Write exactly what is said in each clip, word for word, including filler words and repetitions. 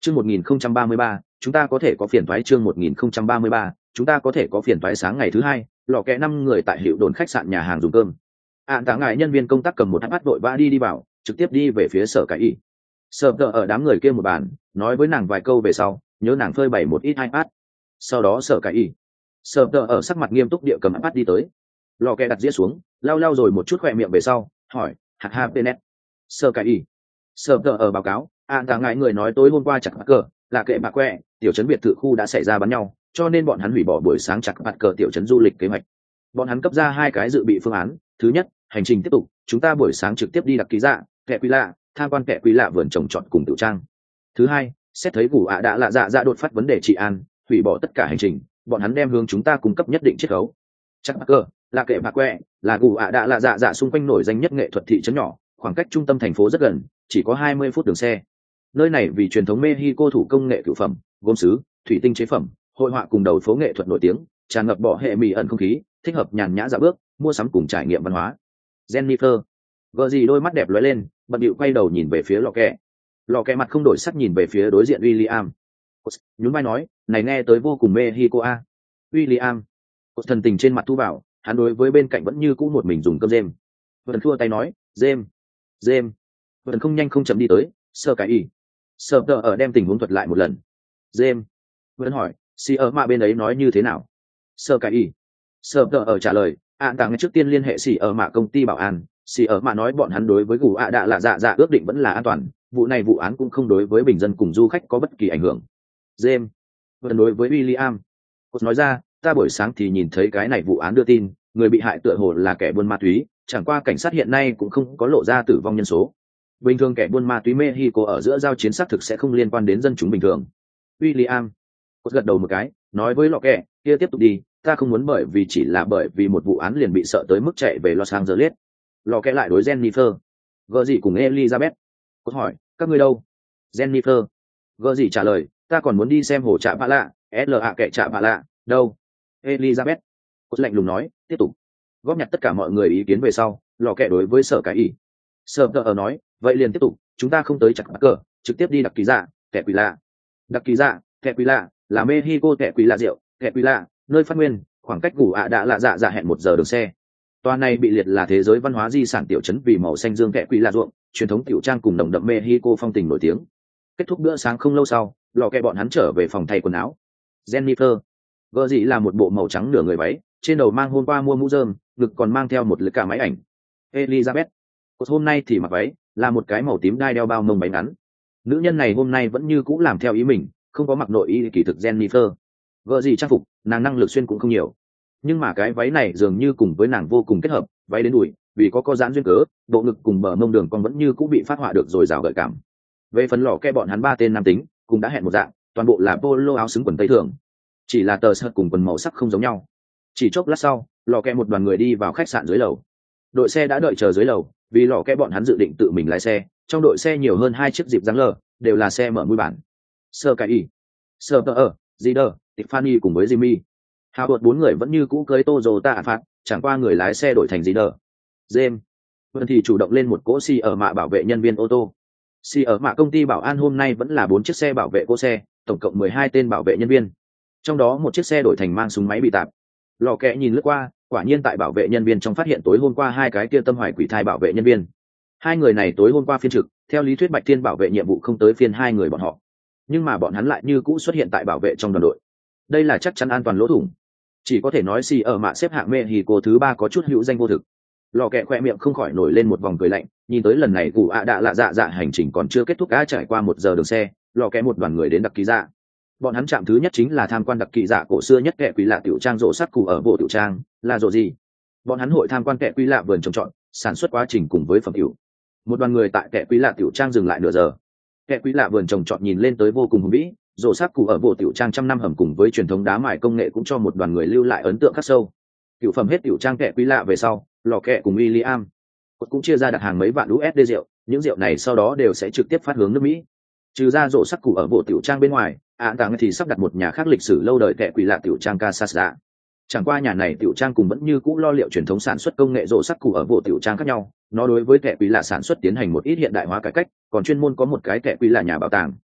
Chương một nghìn không trăm ba mươi ba, chúng ta có thể có phiền toái. Chương một nghìn không trăm ba mươi ba, chúng ta có thể có phiền toái. Sáng ngày thứ hai, lò kẹ năm người tại hiệu đồn khách sạn nhà hàng dùng cơm. Ạn tạ ngại nhân viên công tác cầm một iPad vội vã đi đi vào, trực tiếp đi về phía sở cái y. Sở tờ ở đám người kia một bàn, nói với nàng vài câu về sau, nhớ nàng phơi bày một ít iPad. Sau đó sở cái y. Sở tờ ở sắc mặt nghiêm túc địa cầm iPad đi tới. Lò kẹ đặt dĩa xuống, lau lau rồi một chút khỏe miệng về sau, hỏi, hạt ha penet. Sở cái y. Sở tờ ở báo cáo, Ạn tạ ngại người nói tối hôm qua chặt cờ là kệ bạc quẹ tiểu trấn biệt thự khu đã xảy ra bắn nhau, cho nên bọn hắn hủy bỏ buổi sáng chặt bạt cờ tiểu trấn du lịch kế hoạch. Bọn hắn cấp ra hai cái dự bị phương án. Thứ nhất, hành trình tiếp tục, chúng ta buổi sáng trực tiếp đi đặc ký dạ kẹ quý lạ tham quan kẹ quý lạ vườn trồng trọt cùng tiểu trang. Thứ hai, xét thấy củ ạ đã lạ dạ dạ đột phát vấn đề trị an, hủy bỏ tất cả hành trình, bọn hắn đem hướng chúng ta cung cấp nhất định chiết khấu. Chắc bạc cờ là kệ bạc quẹ là củ ạ đã lạ dạ dạ xung quanh nổi danh nhất nghệ thuật thị trấn nhỏ, khoảng cách trung tâm thành phố rất gần, chỉ có hai mươi phút đường xe. Nơi này vì truyền thống Mexico thủ công nghệ cửu phẩm, gốm sứ, thủy tinh chế phẩm, hội họa cùng đầu phố nghệ thuật nổi tiếng, tràn ngập bỏ hệ mì ẩn không khí, thích hợp nhàn nhã dạo bước, mua sắm cùng trải nghiệm văn hóa. Jennifer, gờ gì đôi mắt đẹp lóe lên, bận điệu quay đầu nhìn về phía lò kẹ. Lò kẹ mặt không đổi sắc nhìn về phía đối diện William. Nhún vai nói, này nghe tới vô cùng Mexico a. William, thần tình trên mặt thu vào, hắn đối với bên cạnh vẫn như cũ một mình dùng cơm James. Vẫn thua tay nói, James, James, vẫn không nhanh không chậm đi tới, sơ cái y. Sơ tờ ở đem tình huống thuật lại một lần. James, vẫn hỏi, si ở mạ bên ấy nói như thế nào? Sơ cái y. Sơ tờ ở trả lời, Ạn tàng trước tiên liên hệ si ở mạ công ty bảo an, si ở mạ nói bọn hắn đối với gù ạ đạ là dạ dạ ước định vẫn là an toàn, vụ này vụ án cũng không đối với bình dân cùng du khách có bất kỳ ảnh hưởng. James, vẫn đối với William. Cô nói ra, ta buổi sáng thì nhìn thấy cái này vụ án đưa tin, người bị hại tựa hồ là kẻ buôn ma túy, chẳng qua cảnh sát hiện nay cũng không có lộ ra tử vong nhân số. Bình thường kẻ buôn ma túy Mexico ở giữa giao chiến xác thực sẽ không liên quan đến dân chúng bình thường. William, cô gật đầu một cái, nói với lọ kẹ, kia tiếp tục đi, ta không muốn bởi vì chỉ là bởi vì một vụ án liền bị sợ tới mức chạy về Los Angeles. Lọ kẹ lại đối Jennifer, gờ gì cùng Elizabeth. Cô hỏi, các ngươi đâu? Jennifer, gờ gì trả lời, ta còn muốn đi xem hồ trạ bạ lạ, la kẻ trạ bạ lạ, đâu? Elizabeth, cô lạnh lùng nói, tiếp tục. Góp nhặt tất cả mọi người ý kiến về sau, lọ kẹ đối với sở cái ý. Sở tờ ở nói, vậy liền tiếp tục, chúng ta không tới chặt bắt cờ, trực tiếp đi đặc kỳ dạ kẻ quỷ lạ. Đặc kỳ dạ kẻ quỷ lạ là Mexico kẻ quỷ lạ rượu kẻ quỷ lạ, nơi phát nguyên, khoảng cách gù ạ đã lạ dạ dạ hẹn một giờ đường xe. Toa này bị liệt là thế giới văn hóa di sản tiểu trấn vì màu xanh dương kẻ quỷ lạ ruộng, truyền thống tiểu trang cùng đồng đậm Mexico phong tình nổi tiếng. Kết thúc bữa sáng không lâu sau, lò kẹ bọn hắn trở về phòng thay quần áo. Jennifer, vợ dị là một bộ màu trắng nửa người váy, trên đầu mang hôm qua mua mũ rơm, ngực còn mang theo một lưỡi cả máy ảnh. Elizabeth, cô hôm nay thì mặc váy là một cái màu tím đai đeo bao mông váy ngắn. Nữ nhân này hôm nay vẫn như cũ làm theo ý mình, không có mặc nội y kỳ thực. Jennifer, vợ gì trang phục, nàng năng lực xuyên cũng không nhiều, nhưng mà cái váy này dường như cùng với nàng vô cùng kết hợp, váy đến đùi, vì có co giãn duyên cớ, bộ ngực cùng bờ mông đường con vẫn như cũ bị phát họa được rồi rào gợi cảm. Về phần lò kẹ bọn hắn ba tên nam tính, cũng đã hẹn một dạng, toàn bộ là polo áo xứng quần tây thường, chỉ là tờ sợt cùng quần màu sắc không giống nhau. Chỉ chốc lát sau, lò kẹ một đoàn người đi vào khách sạn dưới lầu. Đội xe đã đợi chờ dưới lầu, vì lò kẹ bọn hắn dự định tự mình lái xe, trong đội xe nhiều hơn hai chiếc dịp dáng lờ, đều là xe mở mũi bản. Sơ cái y, sơ tờ ở, Zider, Tiffany cùng với Jimmy. Hào đột bốn người vẫn như cũ cưới Toyota phạt, chẳng qua người lái xe đổi thành Zider. James, vẫn thì chủ động lên một cỗ xi ở mạ bảo vệ nhân viên ô tô. Xi ở mạ công ty bảo an hôm nay vẫn là bốn chiếc xe bảo vệ cỗ xe, tổng cộng mười hai tên bảo vệ nhân viên. Trong đó một chiếc xe đổi thành mang súng máy bị tạp. Lò kẹ nhìn lướt qua, quả nhiên tại bảo vệ nhân viên trong phát hiện tối hôm qua hai cái kia tâm hoài quỷ thai bảo vệ nhân viên. Hai người này tối hôm qua phiên trực, theo lý thuyết Bạch Thiên bảo vệ nhiệm vụ không tới phiên hai người bọn họ, nhưng mà bọn hắn lại như cũ xuất hiện tại bảo vệ trong đoàn đội. Đây là chắc chắn an toàn lỗ thủng. Chỉ có thể nói xì ở mạ xếp hạng Mexico thứ ba có chút hữu danh vô thực. Lò kẹ khoe miệng không khỏi nổi lên một vòng cười lạnh, nhìn tới lần này cụ ạ đã lạ dạ dạ hành trình còn chưa kết thúc, đã trải qua một giờ đường xe, lò kẹ một đoàn người đến đặc kỳ dạ. Bọn hắn chạm thứ nhất chính là tham quan đặc kỳ dạ cổ xưa nhất kẹ quý lạ tiểu trang rộ sắt cụ ở bộ tiểu trang, là rộ gì? Bọn hắn hội tham quan kẹ quý lạ vườn trồng trọt, sản xuất quá trình cùng với phẩm tiểu. Một đoàn người tại kẹ quý lạ tiểu trang dừng lại nửa giờ. Kẹ quý lạ vườn trồng trọt nhìn lên tới vô cùng hùng vĩ, rộ sắt cụ ở bộ tiểu trang trăm năm hầm cùng với truyền thống đá mài công nghệ cũng cho một đoàn người lưu lại ấn tượng khắc sâu. Tiểu phẩm hết tiểu trang kẹ quý lạ về sau, lò kẹ cùng William cũng chia ra đặt hàng mấy vạn u ét đê rượu, những rượu này sau đó đều sẽ trực tiếp phát hướng nước Mỹ. Trừ ra rộ sắc cụ ở bộ tiểu trang bên ngoài, ạ tàng thì sắp đặt một nhà khác lịch sử lâu đời kẹ quỷ lạ tiểu trang Casasa. Chẳng qua nhà này tiểu trang cùng vẫn như cũ lo liệu truyền thống sản xuất công nghệ rộ sắc cụ ở bộ tiểu trang khác nhau, nó đối với kẹ quỷ lạ sản xuất tiến hành một ít hiện đại hóa cải cách, còn chuyên môn có một cái kẹ quỷ lạ nhà bảo tàng.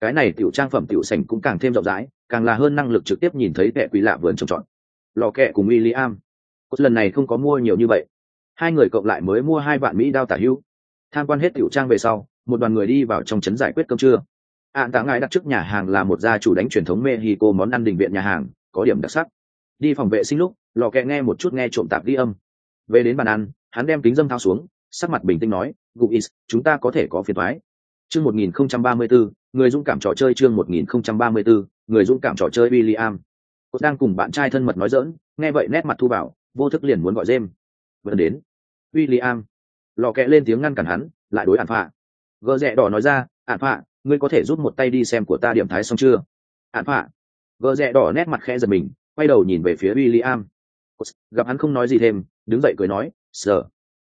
cái này tiểu trang phẩm tiểu sảnh cũng càng thêm rộng rãi, càng là hơn năng lực trực tiếp nhìn thấy kẻ quỷ lạ vườn trồng trọt. Lò kẹ cùng William, lần này không có mua nhiều như vậy, hai người cộng lại mới mua hai vạn mỹ đao tả hữu. Tham quan hết tiểu trang về sau, một đoàn người đi vào trong trấn giải quyết cơm trưa. Ạn tạ ngài đặt trước nhà hàng là một gia chủ đánh truyền thống Mexico món ăn đình viện nhà hàng, có điểm đặc sắc. Đi phòng vệ sinh lúc, lò kẹ nghe một chút nghe trộm tạp ghi âm. Về đến bàn ăn, hắn đem kính dâm thao xuống, sắc mặt bình tĩnh nói, Guis, chúng ta có thể có phiền toái. Chương một nghìn không trăm ba mươi tư, người dũng cảm trò chơi chương một nghìn không trăm ba mươi tư, người dũng cảm trò chơi William. Cô đang cùng bạn trai thân mật nói giỡn, nghe vậy nét mặt thu vào, vô thức liền muốn gọi James. Vẫn đến. William. Lò kẹ lên tiếng ngăn cản hắn, lại đối Ản Phạ. Gờ rẽ đỏ nói ra, Ản Phạ, ngươi có thể giúp một tay đi xem của ta điểm thái xong chưa? Ản Phạ. Gờ rẽ đỏ nét mặt khẽ giật mình, quay đầu nhìn về phía William. Gặp hắn không nói gì thêm, đứng dậy cười nói, sờ.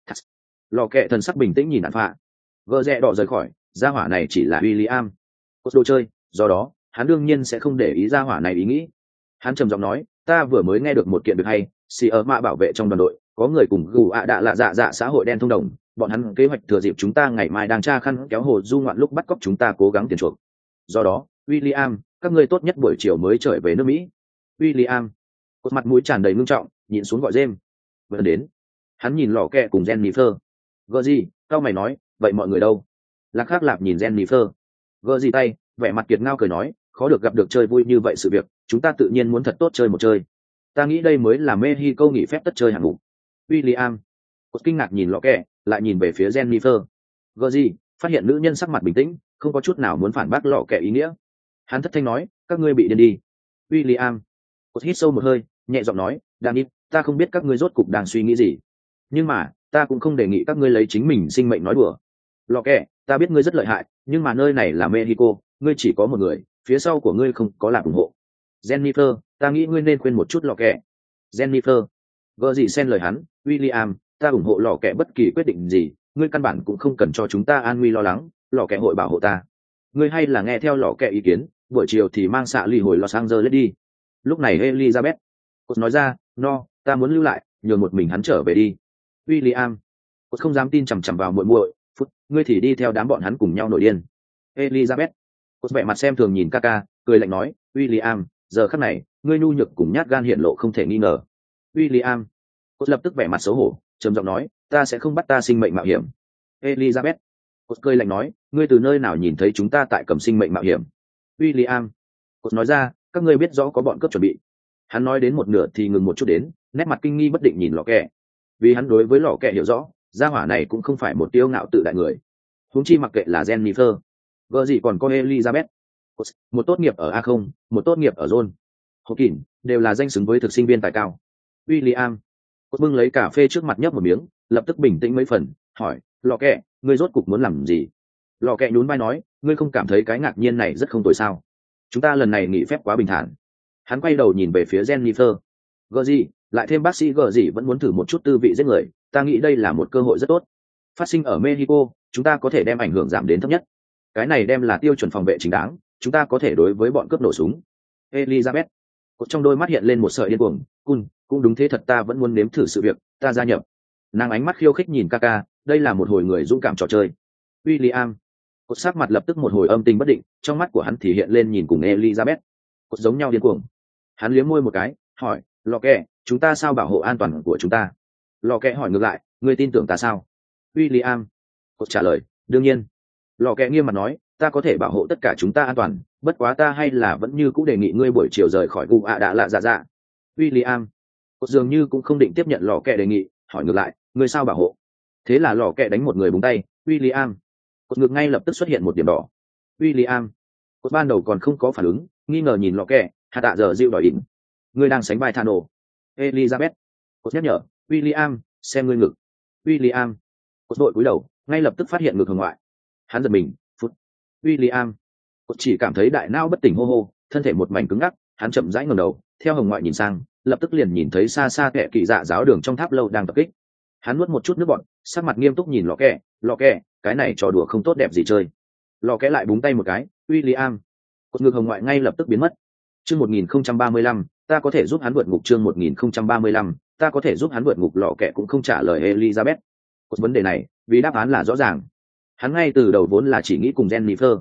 Lò kẹ thần sắc bình tĩnh nhìn Ản Phạ. Gờ rẽ đỏ rời khỏi, gia hỏa này chỉ là William. Cốt đồ chơi, do đó, hắn đương nhiên sẽ không để ý gia hỏa này ý nghĩ. Hắn trầm giọng nói, ta vừa mới nghe được một kiện việc hay, xì ở mạ bảo vệ trong đoàn đội, có người cùng gù ạ đạ lạ dạ dạ xã hội đen thông đồng, bọn hắn kế hoạch thừa dịp chúng ta ngày mai đang tra khăn kéo hồ du ngoạn lúc bắt cóc chúng ta cố gắng tiền chuộc. Do đó, William, các ngươi tốt nhất buổi chiều mới trở về nước Mỹ. William, cột mặt mũi tràn đầy ngưng trọng, nhìn xuống gọi James. Vừa đến, hắn nhìn lò kẹ cùng Jennifer. Gơ gì, cao mày nói, vậy mọi người đâu? Lạc khác lạp nhìn Jennifer. Gơ gì tay, vẻ mặt kiệt ngao cười nói, khó được gặp được chơi vui như vậy sự việc, chúng ta tự nhiên muốn thật tốt chơi một chơi. Ta nghĩ đây mới là Mexico nghỉ phép tất chơi hạng mục. William, cột kinh ngạc nhìn lò kẹ, lại nhìn về phía Jennifer. Gơ gì, phát hiện nữ nhân sắc mặt bình tĩnh, không có chút nào muốn phản bác lò kẹ ý nghĩa. Hắn thất thanh nói, các ngươi bị điên đi. William, cột hít sâu một hơi, nhẹ giọng nói, Danny, ta không biết các ngươi rốt cục đang suy nghĩ gì, nhưng mà ta cũng không đề nghị các ngươi lấy chính mình sinh mệnh nói đùa. Lò kẹ, ta biết ngươi rất lợi hại, nhưng mà nơi này là Mexico, ngươi chỉ có một người, phía sau của ngươi không có lạc ủng hộ. Jennifer, ta nghĩ ngươi nên khuyên một chút lò kẹ. Jennifer, gỡ gì xen lời hắn, William, ta ủng hộ lò kẹ bất kỳ quyết định gì, ngươi căn bản cũng không cần cho chúng ta an nguy lo lắng, lò kẹ hội bảo hộ ta. Ngươi hay là nghe theo lò kẹ ý kiến, buổi chiều thì mang xạ lì hồi Los Angeles đi. Lúc này Elizabeth, cô nói ra, no, ta muốn lưu lại, nhường một mình hắn trở về đi. William, cô không dám tin chằm chằm vào muội muội, phút, ngươi thì đi theo đám bọn hắn cùng nhau nổi điên. Elizabeth, cô vẻ mặt xem thường nhìn Kaka, cười lạnh nói, William, giờ khắc này, ngươi nhu nhược cùng nhát gan hiện lộ không thể nghi ngờ. William, cô lập tức vẻ mặt xấu hổ, trầm giọng nói, ta sẽ không bắt ta sinh mệnh mạo hiểm. Elizabeth, cô cười lạnh nói, ngươi từ nơi nào nhìn thấy chúng ta tại cầm sinh mệnh mạo hiểm? William, cô nói ra, các ngươi biết rõ có bọn cướp chuẩn bị. Hắn nói đến một nửa thì ngừng một chút đến, nét mặt kinh nghi bất định nhìn lò kẹ, vì hắn đối với lò kẹ hiểu rõ, gia hỏa này cũng không phải một tiêu ngạo tự đại người. Huống chi mặc kệ là Jennifer, vợ gì còn có Elizabeth, một tốt nghiệp ở A không, một tốt nghiệp ở John Hopkins, đều là danh xứng với thực sinh viên tài cao. William, cô bưng lấy cà phê trước mặt nhấp một miếng, lập tức bình tĩnh mấy phần, hỏi, lò kẹ, ngươi rốt cục muốn làm gì? Lò kẹ nhún vai nói, ngươi không cảm thấy cái ngạc nhiên này rất không tồi sao? Chúng ta lần này nghỉ phép quá bình thản. Hắn quay đầu nhìn về phía Jennifer. Gờ gì, lại thêm bác sĩ gờ gì vẫn muốn thử một chút tư vị giết người, ta nghĩ đây là một cơ hội rất tốt. Phát sinh ở Mexico, chúng ta có thể đem ảnh hưởng giảm đến thấp nhất. Cái này đem là tiêu chuẩn phòng vệ chính đáng, chúng ta có thể đối với bọn cướp nổ súng. Elizabeth, trong đôi mắt hiện lên một sợi điên cuồng, cun, cũng đúng thế thật, ta vẫn muốn nếm thử sự việc, ta gia nhập. Nàng ánh mắt khiêu khích nhìn Kaka, đây là một hồi người dũng cảm trò chơi. William, cột sắc mặt lập tức một hồi âm tình bất định, trong mắt của hắn thì hiện lên nhìn cùng Elizabeth, cột giống nhau điên cuồng. Hắn liếm môi một cái, hỏi, lò kẹ, chúng ta sao bảo hộ an toàn của chúng ta? Lò kẹ hỏi ngược lại, ngươi tin tưởng ta sao? William, cột trả lời, đương nhiên. Lò kẹ nghiêm mặt nói, ta có thể bảo hộ tất cả chúng ta an toàn, bất quá ta hay là vẫn như cũ đề nghị ngươi buổi chiều rời khỏi gu ạ đạ lạ dạ dạ. William, cột dường như cũng không định tiếp nhận lò kẹ đề nghị, hỏi ngược lại, ngươi sao bảo hộ? Thế là lò kẹ đánh một người búng tay. William, cột ngực ngay lập tức xuất hiện một điểm đỏ. William, cột ban đầu còn không có phản ứng, nghi ngờ nhìn lò kẹ, hạ tạ giờ dịu đòi ỉn, ngươi đang sánh vai Thano. Elizabeth, cột nhắc nhở, William, xem ngươi ngực. William, cột đội cúi đầu, ngay lập tức phát hiện ngực hồng ngoại. Hắn giật mình, phút. William, cột chỉ cảm thấy đại não bất tỉnh hô hô, thân thể một mảnh cứng ngắc, hắn chậm rãi ngẩng đầu, theo hồng ngoại nhìn sang, lập tức liền nhìn thấy xa xa kẻ kỳ dạ giáo đường trong tháp lâu đang tập kích. Hắn nuốt một chút nước bọt, sắc mặt nghiêm túc nhìn lò kẹ, lò kẹ, cái này trò đùa không tốt đẹp gì chơi. Lò kẹ lại búng tay một cái, William, cột ngực hồng ngoại ngay lập tức biến mất. Chương một nghìn không trăm ba mươi lăm, ta có thể giúp hắn vượt ngục. Chương một nghìn không trăm ba mươi lăm, ta có thể giúp hắn vượt ngục. Lò kẹ cũng không trả lời Elizabeth. Cột vấn đề này, vì đáp án là rõ ràng. Hắn ngay từ đầu vốn là chỉ nghĩ cùng Jennifer.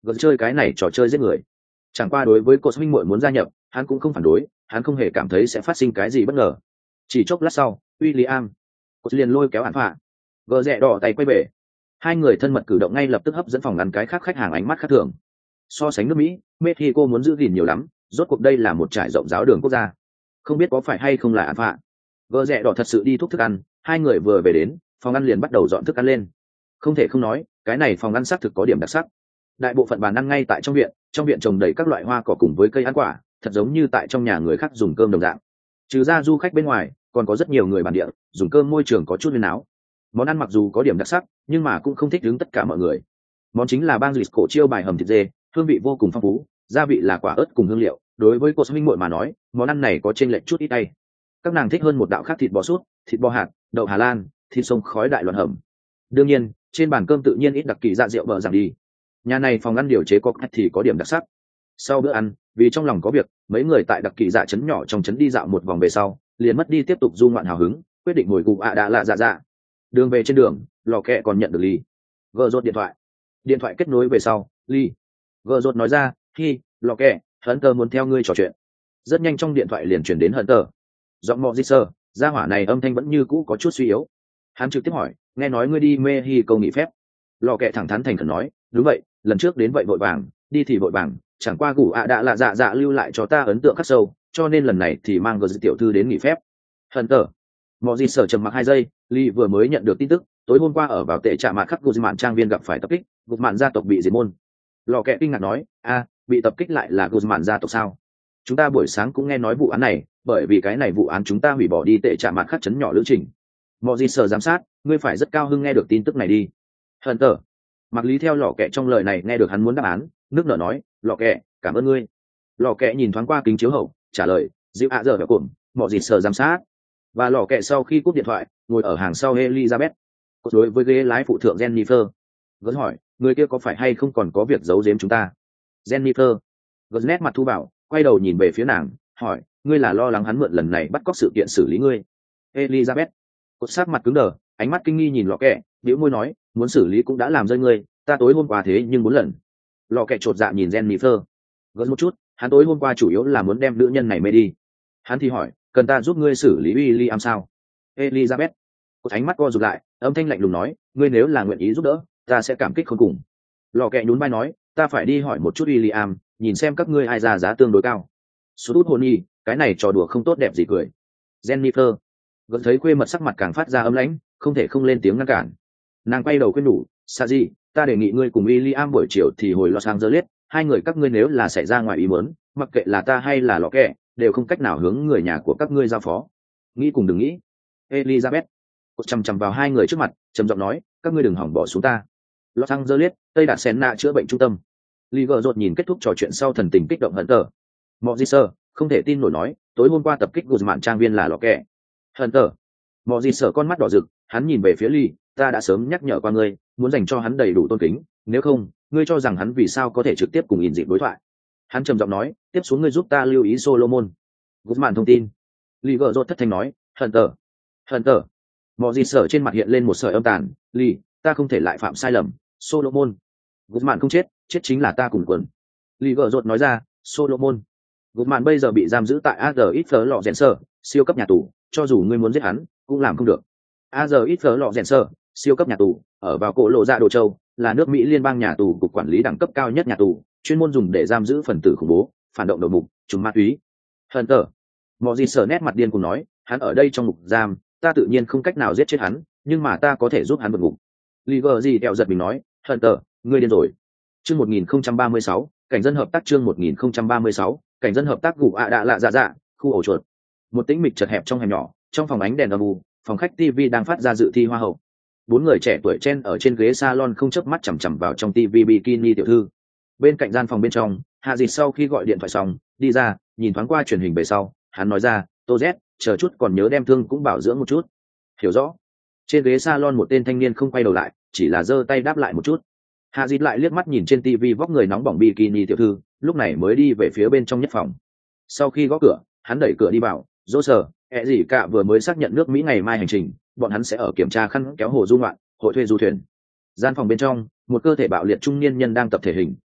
Gật chơi cái này trò chơi giết người. Chẳng qua đối với cô huynh muội muốn gia nhập, hắn cũng không phản đối, hắn không hề cảm thấy sẽ phát sinh cái gì bất ngờ. Chỉ chốc lát sau, William, cô liền lôi kéo án phạ, gờ rẽ đỏ tay quay về. Hai người thân mật cử động ngay lập tức hấp dẫn phòng ngăn cái khác khách hàng ánh mắt khác thường. So sánh nước Mỹ, Mexico muốn giữ gìn nhiều lắm, rốt cuộc đây là một trải rộng giáo đường quốc gia. Không biết có phải hay không là án phạ. Gờ rẽ đỏ thật sự đi thúc thức ăn, hai người vừa về đến, phòng ăn liền bắt đầu dọn thức ăn lên. Không thể không nói, cái này phòng ăn xác thực có điểm đặc sắc. Đại bộ phận bàn ăn ngay tại trong viện, trong viện trồng đầy các loại hoa cỏ cùng với cây ăn quả, thật giống như tại trong nhà người khác dùng cơm đồng dạng. Trừ ra du khách bên ngoài, còn có rất nhiều người bản địa dùng cơm, môi trường có chút huyên áo. Món ăn mặc dù có điểm đặc sắc, nhưng mà cũng không thích đứng tất cả mọi người. Món chính là bang cổ chiêu bài hầm thịt dê, hương vị vô cùng phong phú, gia vị là quả ớt cùng hương liệu. Đối với cô huynh muội mà nói, món ăn này có chênh lệch chút ít tay. Các nàng thích hơn một đạo khác thịt bò sút, thịt bò hạt, đậu Hà Lan, thịt sông khói đại loạn hầm. Đương nhiên, trên bàn cơm tự nhiên ít đặc kỳ dạ rượu bờ rằng đi. Nhà này phòng ăn điều chế có cách thì có điểm đặc sắc. Sau bữa ăn, vì trong lòng có việc, mấy người tại đặc kỳ dạ trấn nhỏ trong trấn đi dạo một vòng về sau, liền mất đi tiếp tục du ngoạn hào hứng, quyết định ngồi cùng ạ đã lạ dạ dạ. Đường về trên đường, lò kẹ còn nhận được ly gờ rột điện thoại. Điện thoại kết nối về sau, ly gờ rột nói ra, hi lò kẹ, hận tờ muốn theo ngươi trò chuyện. Rất nhanh trong điện thoại liền chuyển đến hận tờ. Giọng mọ di sơ, gia hỏa này âm thanh vẫn như cũ có chút suy yếu. Hắn trực tiếp hỏi, nghe nói ngươi đi mê hi câu nghỉ phép. Lò kẹ thẳng thắn thành khẩn nói, đúng vậy, lần trước đến vậy vội vàng, đi thì vội vàng, chẳng qua gủ ạ đã là dạ dạ lưu lại cho ta ấn tượng khắc sâu, cho nên lần này thì mang gờ tiểu thư đến nghỉ phép. Hận tờ. Mọi gì sở trầm mặc hai giây, Lee vừa mới nhận được tin tức, tối hôm qua ở vào tệ trạm mặt khắc Guzman trang viên gặp phải tập kích, Guzman gia tộc bị diệt môn. Lò kẹ kinh ngạc nói, a, bị tập kích lại là Guzman gia tộc sao? Chúng ta buổi sáng cũng nghe nói vụ án này, bởi vì cái này vụ án chúng ta hủy bỏ đi tệ trạm mặt khắc chấn nhỏ lữ trình. Mọi gì sở giám sát, ngươi phải rất cao hưng nghe được tin tức này đi. Hận tờ. Mặc lý theo lò kẹ trong lời này nghe được hắn muốn đáp án, nước nở nói, lò kẹ, cảm ơn ngươi. Lò kẹ nhìn thoáng qua kính chiếu hậu, trả lời, dịu ạ giờ vẻ cổm, mọi gì sở giám sát. Và lò kẹ sau khi cúp điện thoại, ngồi ở hàng sau Elizabeth. Đối với ghế lái phụ thượng Jennifer, vẫn hỏi, người kia có phải hay không còn có việc giấu giếm chúng ta? Jennifer, gật nét mặt thu bảo, quay đầu nhìn về phía nàng, hỏi, ngươi là lo lắng hắn mượn lần này bắt cóc sự kiện xử lý ngươi? Elizabeth, cột sát mặt cứng đờ, ánh mắt kinh nghi nhìn lò kẹ, bĩu môi nói, muốn xử lý cũng đã làm rơi ngươi, ta tối hôm qua thế nhưng bốn lần. Lò kẹ chột dạ nhìn Jennifer, gật một chút, hắn tối hôm qua chủ yếu là muốn đem nữ nhân này mê đi. Hắn thì hỏi, cần ta giúp ngươi xử lý William sao? Elizabeth, cột ánh mắt co rụt lại, âm thanh lạnh lùng nói, ngươi nếu là nguyện ý giúp đỡ, ta sẽ cảm kích khôn cùng. Lò kẹ nhún vai nói, ta phải đi hỏi một chút William, nhìn xem các ngươi ai ra giá tương đối cao. Số út hồn nhi, cái này trò đùa không tốt đẹp gì cười. Jennifer, vẫn thấy quê mật sắc mặt càng phát ra ấm lãnh, không thể không lên tiếng ngăn cản. Nàng quay đầu khuyên nhủ, sa gì, ta đề nghị ngươi cùng William buổi chiều thì hồi Los Angeles, hai người các ngươi nếu là xảy ra ngoài ý muốn, mặc kệ là ta hay là lò kẹ, đều không cách nào hướng người nhà của các ngươi giao phó. Nghĩ cùng đừng nghĩ. Elizabeth, cột chằm chằm vào hai người trước mặt, trầm giọng nói, các ngươi đừng hỏng bỏ xuống ta. Los Angeles, Tây Đạt Senna chữa bệnh trung tâm. Liger rột nhìn kết thúc trò chuyện sau thần tình kích động hận tờ. Mọi gì sơ, không thể tin nổi nói, tối hôm qua tập kích Guzman trang viên là lò kẹ. Hận tờ. Mọi gì sở con mắt đỏ rực, hắn nhìn về phía Ly, ta đã sớm nhắc nhở qua ngươi, muốn dành cho hắn đầy đủ tôn kính, nếu không, ngươi cho rằng hắn vì sao có thể trực tiếp cùng ỉn dịp đối thoại. Hắn trầm giọng nói, tiếp xuống ngươi giúp ta lưu ý Solomon. Guzman thông tin. Liger rột thất thanh nói, hận tờ. Hận tờ. Mọi gì sở trên mặt hiện lên một sợi âm tàn, Ly, ta không thể lại phạm sai lầm, Solomon. Guzman không chết, chết chính là ta cùng quần. Liger rột nói ra, Solomon. Guzman bây giờ bị giam giữ tại a giờ ít phở lọ rèn sơ, siêu cấp nhà tù, cho dù ngươi muốn giết hắn, cũng làm không được. a giờ ít phở lọ rèn sơ, siêu cấp nhà tù, ở vào cổ lộ dạ đồ châu, là nước Mỹ liên bang nhà tù cục quản lý đẳng cấp cao nhất nhà tù, chuyên môn dùng để giam giữ phần tử khủng bố, phản động đầu mục, trùng ma túy. Hận tờ. Mọi gì sở nét mặt điên cùng nói, hắn ở đây trong ngục giam, ta tự nhiên không cách nào giết chết hắn, nhưng mà ta có thể giúp hắn vượt ngục. Liger gì đeo giật mình nói, hận tờ, ngươi điên rồi. Chương một nghìn không trăm ba mươi sáu, cảnh dân hợp tác chương một nghìn không trăm ba mươi sáu, cảnh dân hợp tác gù ạ đạ lạ dạ dạ, khu ổ chuột. Một tĩnh mịch chật hẹp trong hẻm nhỏ, trong phòng ánh đèn âm u, phòng khách ti vi đang phát ra dự thi hoa hậu. Bốn người trẻ tuổi chen ở trên ghế salon không chớp mắt chằm chằm vào trong ti vi bikini tiểu thư. Bên cạnh gian phòng bên trong, Hạ Dịch sau khi gọi điện thoại xong, đi ra, nhìn thoáng qua truyền hình về sau, hắn nói ra, "Tô Z, chờ chút còn nhớ đem thương cũng bảo dưỡng một chút." Hiểu rõ. Trên ghế salon một tên thanh niên không quay đầu lại, chỉ là giơ tay đáp lại một chút. Hạ Dịch lại liếc mắt nhìn trên ti vi vóc người nóng bỏng bikini tiểu thư, lúc này mới đi về phía bên trong nhất phòng. Sau khi gõ cửa, hắn đẩy cửa đi vào, "Dỗ sở, ẹ gì cả vừa mới xác nhận nước Mỹ ngày mai hành trình, bọn hắn sẽ ở kiểm tra khăn kéo hồ du ngoạn, hội thuê du thuyền." Gian phòng bên trong, một cơ thể bạo liệt trung niên nhân đang tập thể hình,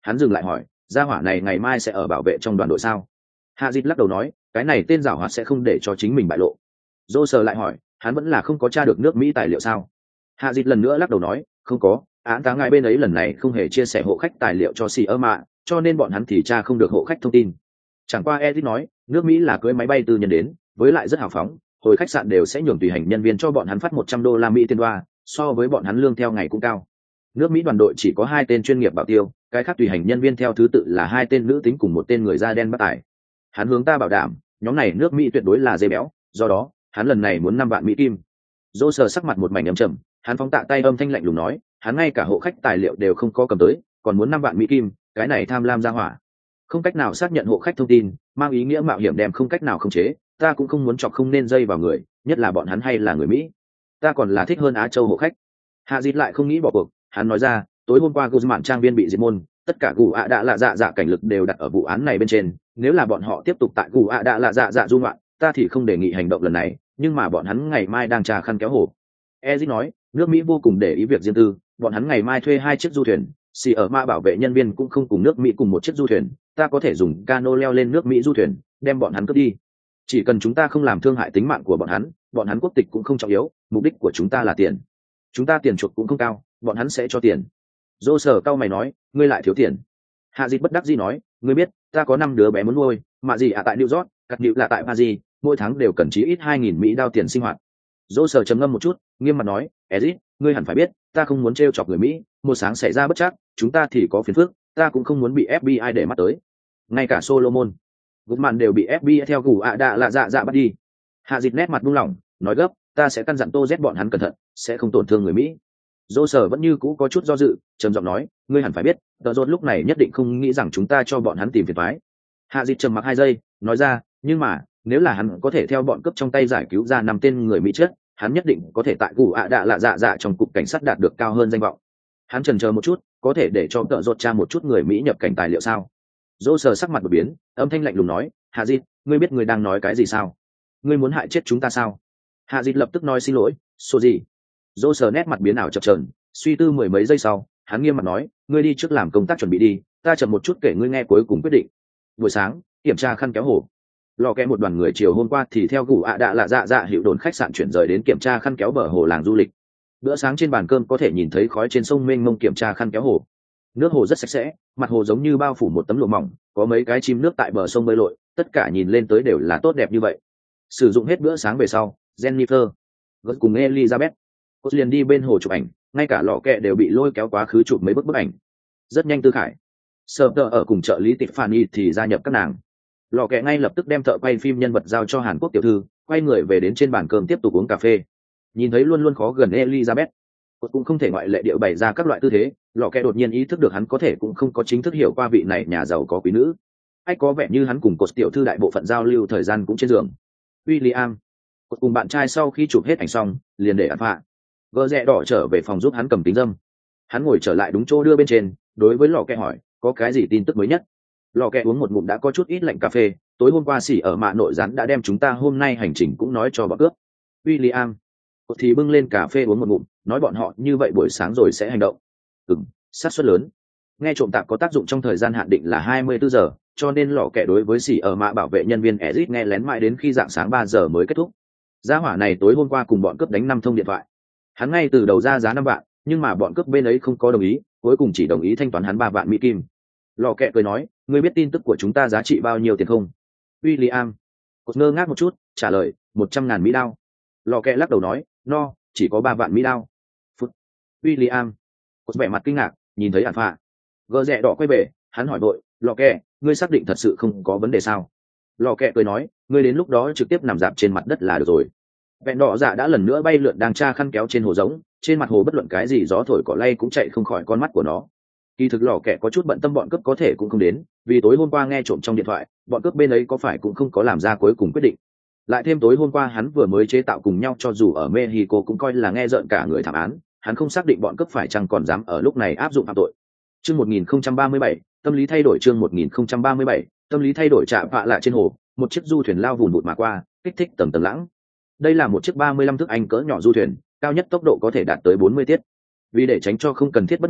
Hắn dừng lại hỏi, gia hỏa này ngày mai sẽ ở bảo vệ trong đoàn đội sao? Hạ Dịch lắc đầu nói, cái này tên giảo hoạt sẽ không để cho chính mình bại lộ. Dô sờ lại hỏi, hắn vẫn là không có tra được nước Mỹ tài liệu sao? Hạ Dịch lần nữa lắc đầu nói, không có, án tá ngài bên ấy lần này không hề chia sẻ hộ khách tài liệu cho xì ơ mạ, cho nên bọn hắn thì tra không được hộ khách thông tin. Chẳng qua Edith nói, nước Mỹ là cưới máy bay tư nhân đến, với lại rất hào phóng, hồi khách sạn đều sẽ nhường tùy hành nhân viên cho bọn hắn phát một trăm đô la Mỹ tiền đoa, so với bọn hắn lương theo ngày cũng cao. Nước Mỹ đoàn đội chỉ có hai tên chuyên nghiệp bảo tiêu, cái khác tùy hành nhân viên theo thứ tự là hai tên nữ tính cùng một tên người da đen bất tài. Hắn hướng ta bảo đảm, nhóm này nước Mỹ tuyệt đối là dê béo, do đó, hắn lần này muốn năm vạn Mỹ kim. Dô sờ sắc mặt một mảnh âm trầm, hắn phóng tạ tay âm thanh lạnh lùng nói, hắn ngay cả hộ khách tài liệu đều không có cầm tới, còn muốn năm vạn Mỹ kim, cái này tham lam ra hỏa. Không cách nào xác nhận hộ khách thông tin, mang ý nghĩa mạo hiểm đem không cách nào khống chế, ta cũng không muốn chọc không nên dây vào người, nhất là bọn hắn hay là người Mỹ. Ta còn là thích hơn Á Châu hộ khách. Hạ Dịch lại không nghĩ bỏ cuộc, hắn nói ra, tối hôm qua Guzman trang viên bị diệt môn, tất cả gù ạ đã là dạ dạ cảnh lực đều đặt ở vụ án này bên trên, nếu là bọn họ tiếp tục tại gù ạ đã là dạ dạ du ngoạn, ta thì không đề nghị hành động lần này, nhưng mà bọn hắn ngày mai đang trà khăn kéo hồ. Ezit nói, nước Mỹ vô cùng để ý việc riêng tư, bọn hắn ngày mai thuê hai chiếc du thuyền, xì ở ma bảo vệ nhân viên cũng không cùng nước Mỹ cùng một chiếc du thuyền, ta có thể dùng cano leo lên nước Mỹ du thuyền, đem bọn hắn cướp đi. Chỉ cần chúng ta không làm thương hại tính mạng của bọn hắn, bọn hắn quốc tịch cũng không trọng yếu, mục đích của chúng ta là tiền. Chúng ta tiền chuộc cũng không cao, bọn hắn sẽ cho tiền. Dô sở cao mày nói, ngươi lại thiếu tiền. Hạ Dịch bất đắc dĩ nói, ngươi biết, ta có năm đứa bé muốn nuôi, mà gì à tại New York, cắt nhịu là tại Paris, mỗi tháng đều cần chí ít hai nghìn Mỹ đao tiền sinh hoạt. Dô sở trầm ngâm một chút, nghiêm mặt nói, Ezit, ngươi hẳn phải biết, ta không muốn trêu chọc người Mỹ, một sáng xảy ra bất trắc, chúng ta thì có phiền phức, ta cũng không muốn bị ép bê i để mắt tới. Ngay cả Solomon, Goodman đều bị ép bê i theo gù ạ đạ là dạ dạ bắt đi. Hạ Dịch nét mặt buông lỏng, nói gấp, ta sẽ căn dặn Tô Z bọn hắn cẩn thận, sẽ không tổn thương người Mỹ. Dô sở vẫn như cũ có chút do dự, trầm giọng nói, ngươi hẳn phải biết, tờ rốt lúc này nhất định không nghĩ rằng chúng ta cho bọn hắn tìm phiền toái. Hạ Dịch trầm mặc hai giây, nói ra, nhưng mà, nếu là hắn có thể theo bọn cướp trong tay giải cứu ra năm tên người Mỹ chết, hắn nhất định có thể tại gù ạ đạ là dạ dạ trong cục cảnh sát đạt được cao hơn danh vọng. Hắn chần chờ một chút, có thể để cho tợ rốt tra một chút người Mỹ nhập cảnh tài liệu sao? Dô sờ sắc mặt đột biến, âm thanh lạnh lùng nói, Hạ Dịch, ngươi biết ngươi đang nói cái gì sao? Ngươi muốn hại chết chúng ta sao? Hạ Dịch lập tức nói xin lỗi, số gì? Dô sờ nét mặt biến ảo chập chờn, suy tư mười mấy giây sau, hắn nghiêm mặt nói, ngươi đi trước làm công tác chuẩn bị đi, ta chậm một chút kể ngươi nghe cuối cùng quyết định. Buổi sáng, kiểm tra khăn kéo hồ. Lò kẹ một đoàn người chiều hôm qua thì theo gù ạ đạ là dạ dạ hiệu đồn khách sạn chuyển rời đến kiểm tra khăn kéo bờ hồ làng du lịch. Bữa sáng trên bàn cơm có thể nhìn thấy khói trên sông mênh mông kiểm tra khăn kéo hồ. Nước hồ rất sạch sẽ, mặt hồ giống như bao phủ một tấm lụa mỏng, có mấy cái chim nước tại bờ sông bơi lội, tất cả nhìn lên tới đều là tốt đẹp như vậy. Sử dụng hết bữa sáng về sau, Jennifer vẫn cùng Elizabeth cô liền đi bên hồ chụp ảnh, ngay cả lọ kẹ đều bị lôi kéo quá khứ chụp mấy bức bức ảnh. Rất nhanh Tư Khải, Sở Tơ ở cùng trợ lý Tiffany thì gia nhập các nàng. Lọ kẹ ngay lập tức đem thợ quay phim nhân vật giao cho Hàn Quốc tiểu thư, quay người về đến trên bàn cơm tiếp tục uống cà phê. Nhìn thấy luôn luôn khó gần Elizabeth, cô cũng không thể ngoại lệ điệu bày ra các loại tư thế. Lọ kẹ đột nhiên ý thức được hắn có thể cũng không có chính thức hiểu qua vị này nhà giàu có quý nữ. Ách có vẻ như hắn cùng cột tiểu thư đại bộ phận giao lưu thời gian cũng trên giường. William, cột cùng bạn trai sau khi chụp hết ảnh xong, liền để ăn phạ. Gờ rẽ đỏ trở về phòng giúp hắn cầm kính dâm. Hắn ngồi trở lại đúng chỗ đưa bên trên, đối với lò kẹ hỏi, có cái gì tin tức mới nhất? Lò kẹ uống một ngụm đã có chút ít lạnh cà phê, tối hôm qua xỉ ở mạ nội gián đã đem chúng ta hôm nay hành trình cũng nói cho bọn cướp. William, thì bưng lên cà phê uống một ngụm, nói bọn họ như vậy buổi sáng rồi sẽ hành động. Ừm, xác suất lớn. Nghe trộm tạp có tác dụng trong thời gian hạn định là hai mươi bốn giờ, cho nên lò kẹ đối với xỉ ở mạ bảo vệ nhân viên Ezit nghe lén mãi đến khi dạng sáng ba giờ mới kết thúc. Gia hỏa này tối hôm qua cùng bọn cướp đánh năm thông điện thoại. Hắn ngay từ đầu ra giá năm vạn, nhưng mà bọn cướp bên ấy không có đồng ý, cuối cùng chỉ đồng ý thanh toán hắn ba vạn mỹ kim. Lò kẹ cười nói, ngươi biết tin tức của chúng ta giá trị bao nhiêu tiền không? William cột ngơ ngác một chút, trả lời, một trăm ngàn mỹ đao. Lò kẹ lắc đầu nói, no, chỉ có ba vạn mỹ đao. Phút. William cột vẻ mặt kinh ngạc, nhìn thấy ản phạ. Gờ rẽ đỏ quay về, hắn hỏi vội, lò kẹ, ngươi xác định thật sự không có vấn đề sao? Lò kẹ cười nói, ngươi đến lúc đó trực tiếp nằm dạp trên mặt đất là được rồi. Vẹn đỏ dạ đã lần nữa bay lượn đang tra khăn kéo trên hồ giống, trên mặt hồ bất luận cái gì gió thổi cỏ lay cũng chạy không khỏi con mắt của nó. Kỳ thực lò kẹ có chút bận tâm bọn cướp có thể cũng không đến, vì tối hôm qua nghe trộm trong điện thoại, bọn cướp bên ấy có phải cũng không có làm ra cuối cùng quyết định. Lại thêm tối hôm qua hắn vừa mới chế tạo cùng nhau cho dù ở Mexico cũng coi là nghe rợn cả người thảm án, hắn không xác định bọn cướp phải chăng còn dám ở lúc này áp dụng phạm tội. Chương một nghìn không trăm ba mươi bảy, tâm lý thay đổi chương một nghìn không trăm ba mươi bảy, tâm lý thay đổi chạm vạ lạ trên hồ, một chiếc du thuyền lao vùn vụt mà qua, kích thích tầng tầng lãng. Đây là một chiếc ba mươi lăm thước Anh cỡ nhỏ du thuyền, cao nhất tốc độ có thể đạt tới bốn mươi tiết. Vì để tránh cho không cần thiết bất ngờ,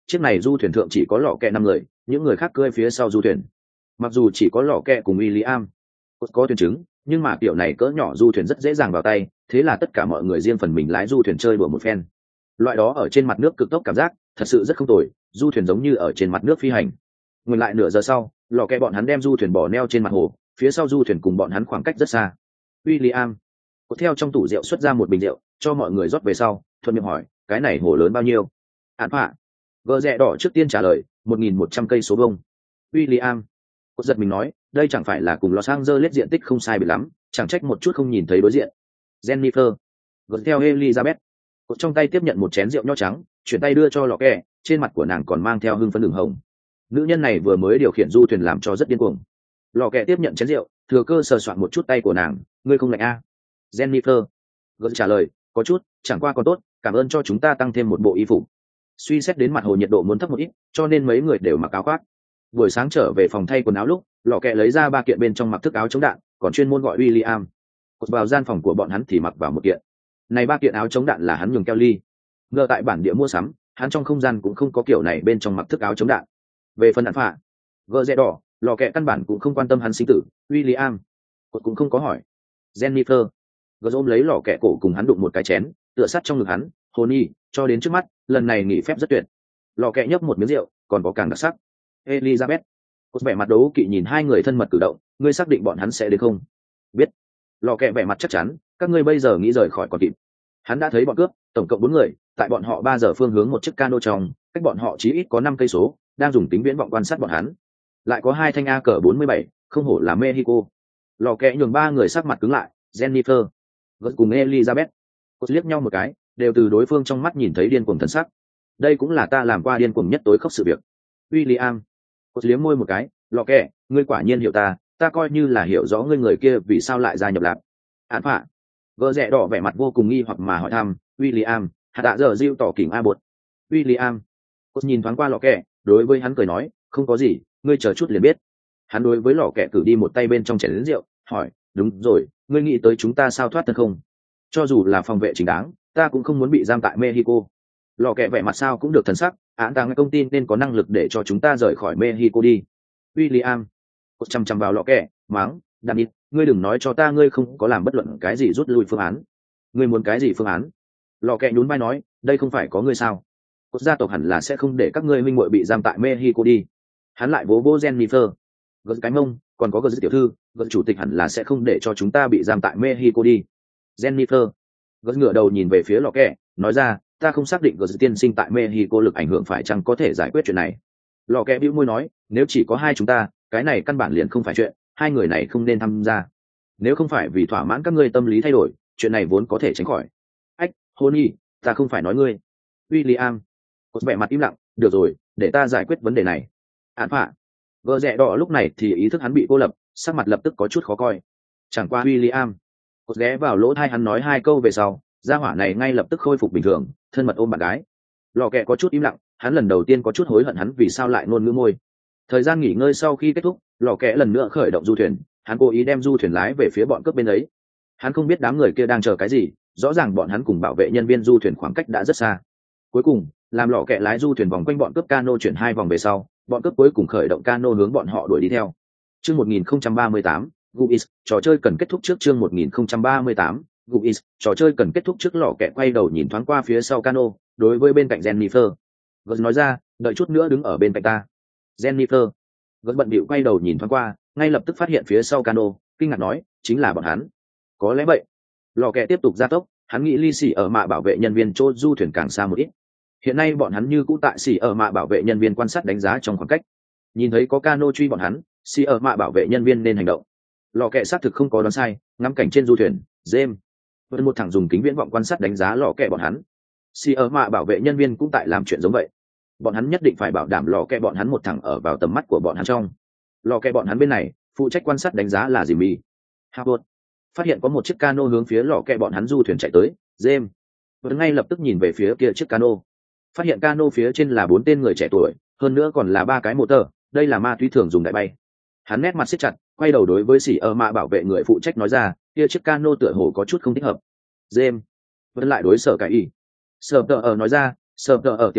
chiếc này du thuyền thượng chỉ có lọ kẹ năm người, những người khác cưỡi phía sau du thuyền. Mặc dù chỉ có lọ kẹ cùng William có thuyền chứng, nhưng mà kiểu này cỡ nhỏ du thuyền rất dễ dàng vào tay, thế là tất cả mọi người riêng phần mình lái du thuyền chơi đùa một phen. Loại đó ở trên mặt nước cực tốc cảm giác thật sự rất không tồi, du thuyền giống như ở trên mặt nước phi hành. Ngừng lại nửa giờ sau, lò kẹ bọn hắn đem du thuyền bỏ neo trên mặt hồ, phía sau du thuyền cùng bọn hắn khoảng cách rất xa. William có theo trong tủ rượu xuất ra một bình rượu cho mọi người rót về sau, thuận miệng hỏi cái này hồ lớn bao nhiêu. Hạn phạ gờ rẽ đỏ trước tiên trả lời một nghìn một trăm cây số vông. William có giật mình nói đây chẳng phải là cùng Los Angeles diện tích không sai biệt lắm, chẳng trách một chút không nhìn thấy đối diện. Jennifer gật theo Elizabeth có trong tay tiếp nhận một chén rượu nho trắng, chuyển tay đưa cho lò kẹ, trên mặt của nàng còn mang theo hưng phấn đường hồng. Nữ nhân này vừa mới điều khiển du thuyền làm cho rất điên cuồng. Lò kẹ tiếp nhận chén rượu, thừa cơ sờ soạn một chút tay của nàng. Ngươi không lạnh a? Jennifer gật trả lời có chút, chẳng qua còn tốt, cảm ơn cho chúng ta tăng thêm một bộ y phục. Suy xét đến mặt hồ nhiệt độ muốn thấp một ít, cho nên mấy người đều mặc áo khoác. Buổi sáng trở về phòng thay quần áo lúc, lò kẹ lấy ra ba kiện bên trong mặc thức áo chống đạn, còn chuyên môn gọi William vào gian phòng của bọn hắn thì mặc vào một kiện. Này ba kiện áo chống đạn là hắn nhường Kelly ngờ tại bản địa mua sắm, hắn trong không gian cũng không có kiểu này bên trong mặc thức áo chống đạn. Về phần đạn phạ gờ rẽ đỏ, lò kẹ căn bản cũng không quan tâm hắn sinh tử. William cũng không có hỏi. Jennifer gờ ôm lấy lò kẹ cổ cùng hắn đụng một cái chén, tựa sắt trong ngực hắn. Honey cho đến trước mắt, lần này nghỉ phép rất tuyệt. Lò kẹ nhấp một miếng rượu, còn có càng đặc sắc. Elizabeth có vẻ mặt đấu kỵ nhìn hai người thân mật cử động. Ngươi xác định bọn hắn sẽ đến không? Biết. Lò kẹ vẻ mặt chắc chắn. Các ngươi bây giờ nghĩ rời khỏi còn kịp. Hắn đã thấy bọn cướp, tổng cộng bốn người, tại bọn họ ba giờ phương hướng một chiếc cano trong, cách bọn họ chí ít có năm cây số, đang dùng tính viễn vọng quan sát bọn hắn. Lại có hai thanh A cờ bốn mươi bảy, không hổ là Mexico. Lò kẹ nhường ba người sắc mặt cứng lại. Jennifer gật cùng Elizabeth có liếc nhau một cái, đều từ đối phương trong mắt nhìn thấy điên cuồng thần sắc. Đây cũng là ta làm qua điên cuồng nhất tối khốc sự việc. William có liếm môi một cái. Lò kẹ, ngươi quả nhiên hiểu ta, ta coi như là hiểu rõ ngươi người kia vì sao lại gia nhập lạp. Án phạ gờ rẽ đỏ vẻ mặt vô cùng nghi hoặc mà hỏi thăm. William hạ đã giờ diêu tỏ kỉnh a bột. William có nhìn thoáng qua lò kẹ, đối với hắn cười nói không có gì, ngươi chờ chút liền biết. Hắn đối với lò kẹ cử đi một tay bên trong chén lớn rượu, hỏi đúng rồi, ngươi nghĩ tới chúng ta sao thoát thân không? Cho dù là phòng vệ chính đáng, ta cũng không muốn bị giam tại Mexico. Lò kẹ vẻ mặt sao cũng được thần sắc, án tàng công ty nên có năng lực để cho chúng ta rời khỏi Mexico đi. William có chăm chăm vào lò kẹ, mắng David, ngươi đừng nói cho ta ngươi không có làm bất luận cái gì rút lui phương án. Ngươi muốn cái gì phương án? Lò kẹ nhún vai nói, đây không phải có ngươi sao? Quốc gia tộc hẳn là sẽ không để các ngươi minh muội bị giam tại Mexico đi. Hắn lại vỗ vỗ Jennifer, gật cái mông, còn có gật tiểu thư, gật chủ tịch hẳn là sẽ không để cho chúng ta bị giam tại Mexico đi. Jennifer gật ngửa đầu nhìn về phía lò kẹ, nói ra, ta không xác định gật tiên sinh tại Mexico lực ảnh hưởng phải chăng có thể giải quyết chuyện này. Lò kẹ bĩu môi nói, nếu chỉ có hai chúng ta, cái này căn bản liền không phải chuyện, hai người này không nên tham gia. Nếu không phải vì thỏa mãn các ngươi tâm lý thay đổi, chuyện này vốn có thể tránh khỏi. Ách, Honey, ta không phải nói ngươi. William có vẻ mặt im lặng, được rồi, để ta giải quyết vấn đề này. Án phạ gờ rẽ đỏ lúc này thì ý thức hắn bị cô lập, sắc mặt lập tức có chút khó coi. Chẳng qua William có ghé vào lỗ tai hắn nói hai câu về sau, gia hỏa này ngay lập tức khôi phục bình thường, thân mật ôm bạn gái. Lò kẹ có chút im lặng, hắn lần đầu tiên có chút hối hận hắn vì sao lại ngôn ngữ môi. Thời gian nghỉ ngơi sau khi kết thúc, lò kẹ lần nữa khởi động du thuyền, hắn cố ý đem du thuyền lái về phía bọn cướp bên ấy. Hắn không biết đám người kia đang chờ cái gì, rõ ràng bọn hắn cùng bảo vệ nhân viên du thuyền khoảng cách đã rất xa. Cuối cùng làm lò kẹ lái du thuyền vòng quanh bọn cướp cano chuyển hai vòng về sau, bọn cướp cuối cùng khởi động cano hướng bọn họ đuổi đi theo. Chương một nghìn không trăm ba mươi tám, Guis, trò chơi cần kết thúc trước. Chương một nghìn không trăm ba mươi tám, Guis, trò chơi cần kết thúc trước. Lò kẹ quay đầu nhìn thoáng qua phía sau cano, đối với bên cạnh Jennifer gật nói ra, đợi chút nữa đứng ở bên cạnh ta. Jennifer gật bận bịu quay đầu nhìn thoáng qua, ngay lập tức phát hiện phía sau cano, kinh ngạc nói, chính là bọn hắn. Có lẽ vậy. Lò kẹ tiếp tục gia tốc, hắn nghĩ ly xỉ ở mạ bảo vệ nhân viên chỗ du thuyền càng xa một ít. Hiện nay bọn hắn như cũ tại xỉ ở mạ bảo vệ nhân viên quan sát đánh giá trong khoảng cách. Nhìn thấy có cano truy bọn hắn, xỉ ở mạ bảo vệ nhân viên nên hành động. Lò kẹ xác thực không có đoán sai, ngắm cảnh trên du thuyền, James vẫn một thằng dùng kính viễn vọng quan sát đánh giá lò kẹ bọn hắn. Xỉ ở mạ bảo vệ nhân viên cũng tại làm chuyện giống vậy. Bọn hắn nhất định phải bảo đảm lò kẹ bọn hắn một thằng ở vào tầm mắt của bọn hắn trong. Lò kẹ bọn hắn bên này phụ trách quan sát đánh giá là Jimmy Howard. Phát hiện có một chiếc cano hướng phía lò kẹ bọn hắn du thuyền chạy tới, James vẫn ngay lập tức nhìn về phía kia chiếc cano. Phát hiện cano phía trên là bốn tên người trẻ tuổi, hơn nữa còn là ba cái motor, đây là ma túy thường dùng đại bay. Hắn nét mặt siết chặt, quay đầu đối với xỉ ở mạ bảo vệ người phụ trách nói ra, kia chiếc cano tựa hồ có chút không thích hợp. James vẫn lại đối sở cái ý. Sở tờ ở nói ra, sở tờ ở tiểu thư,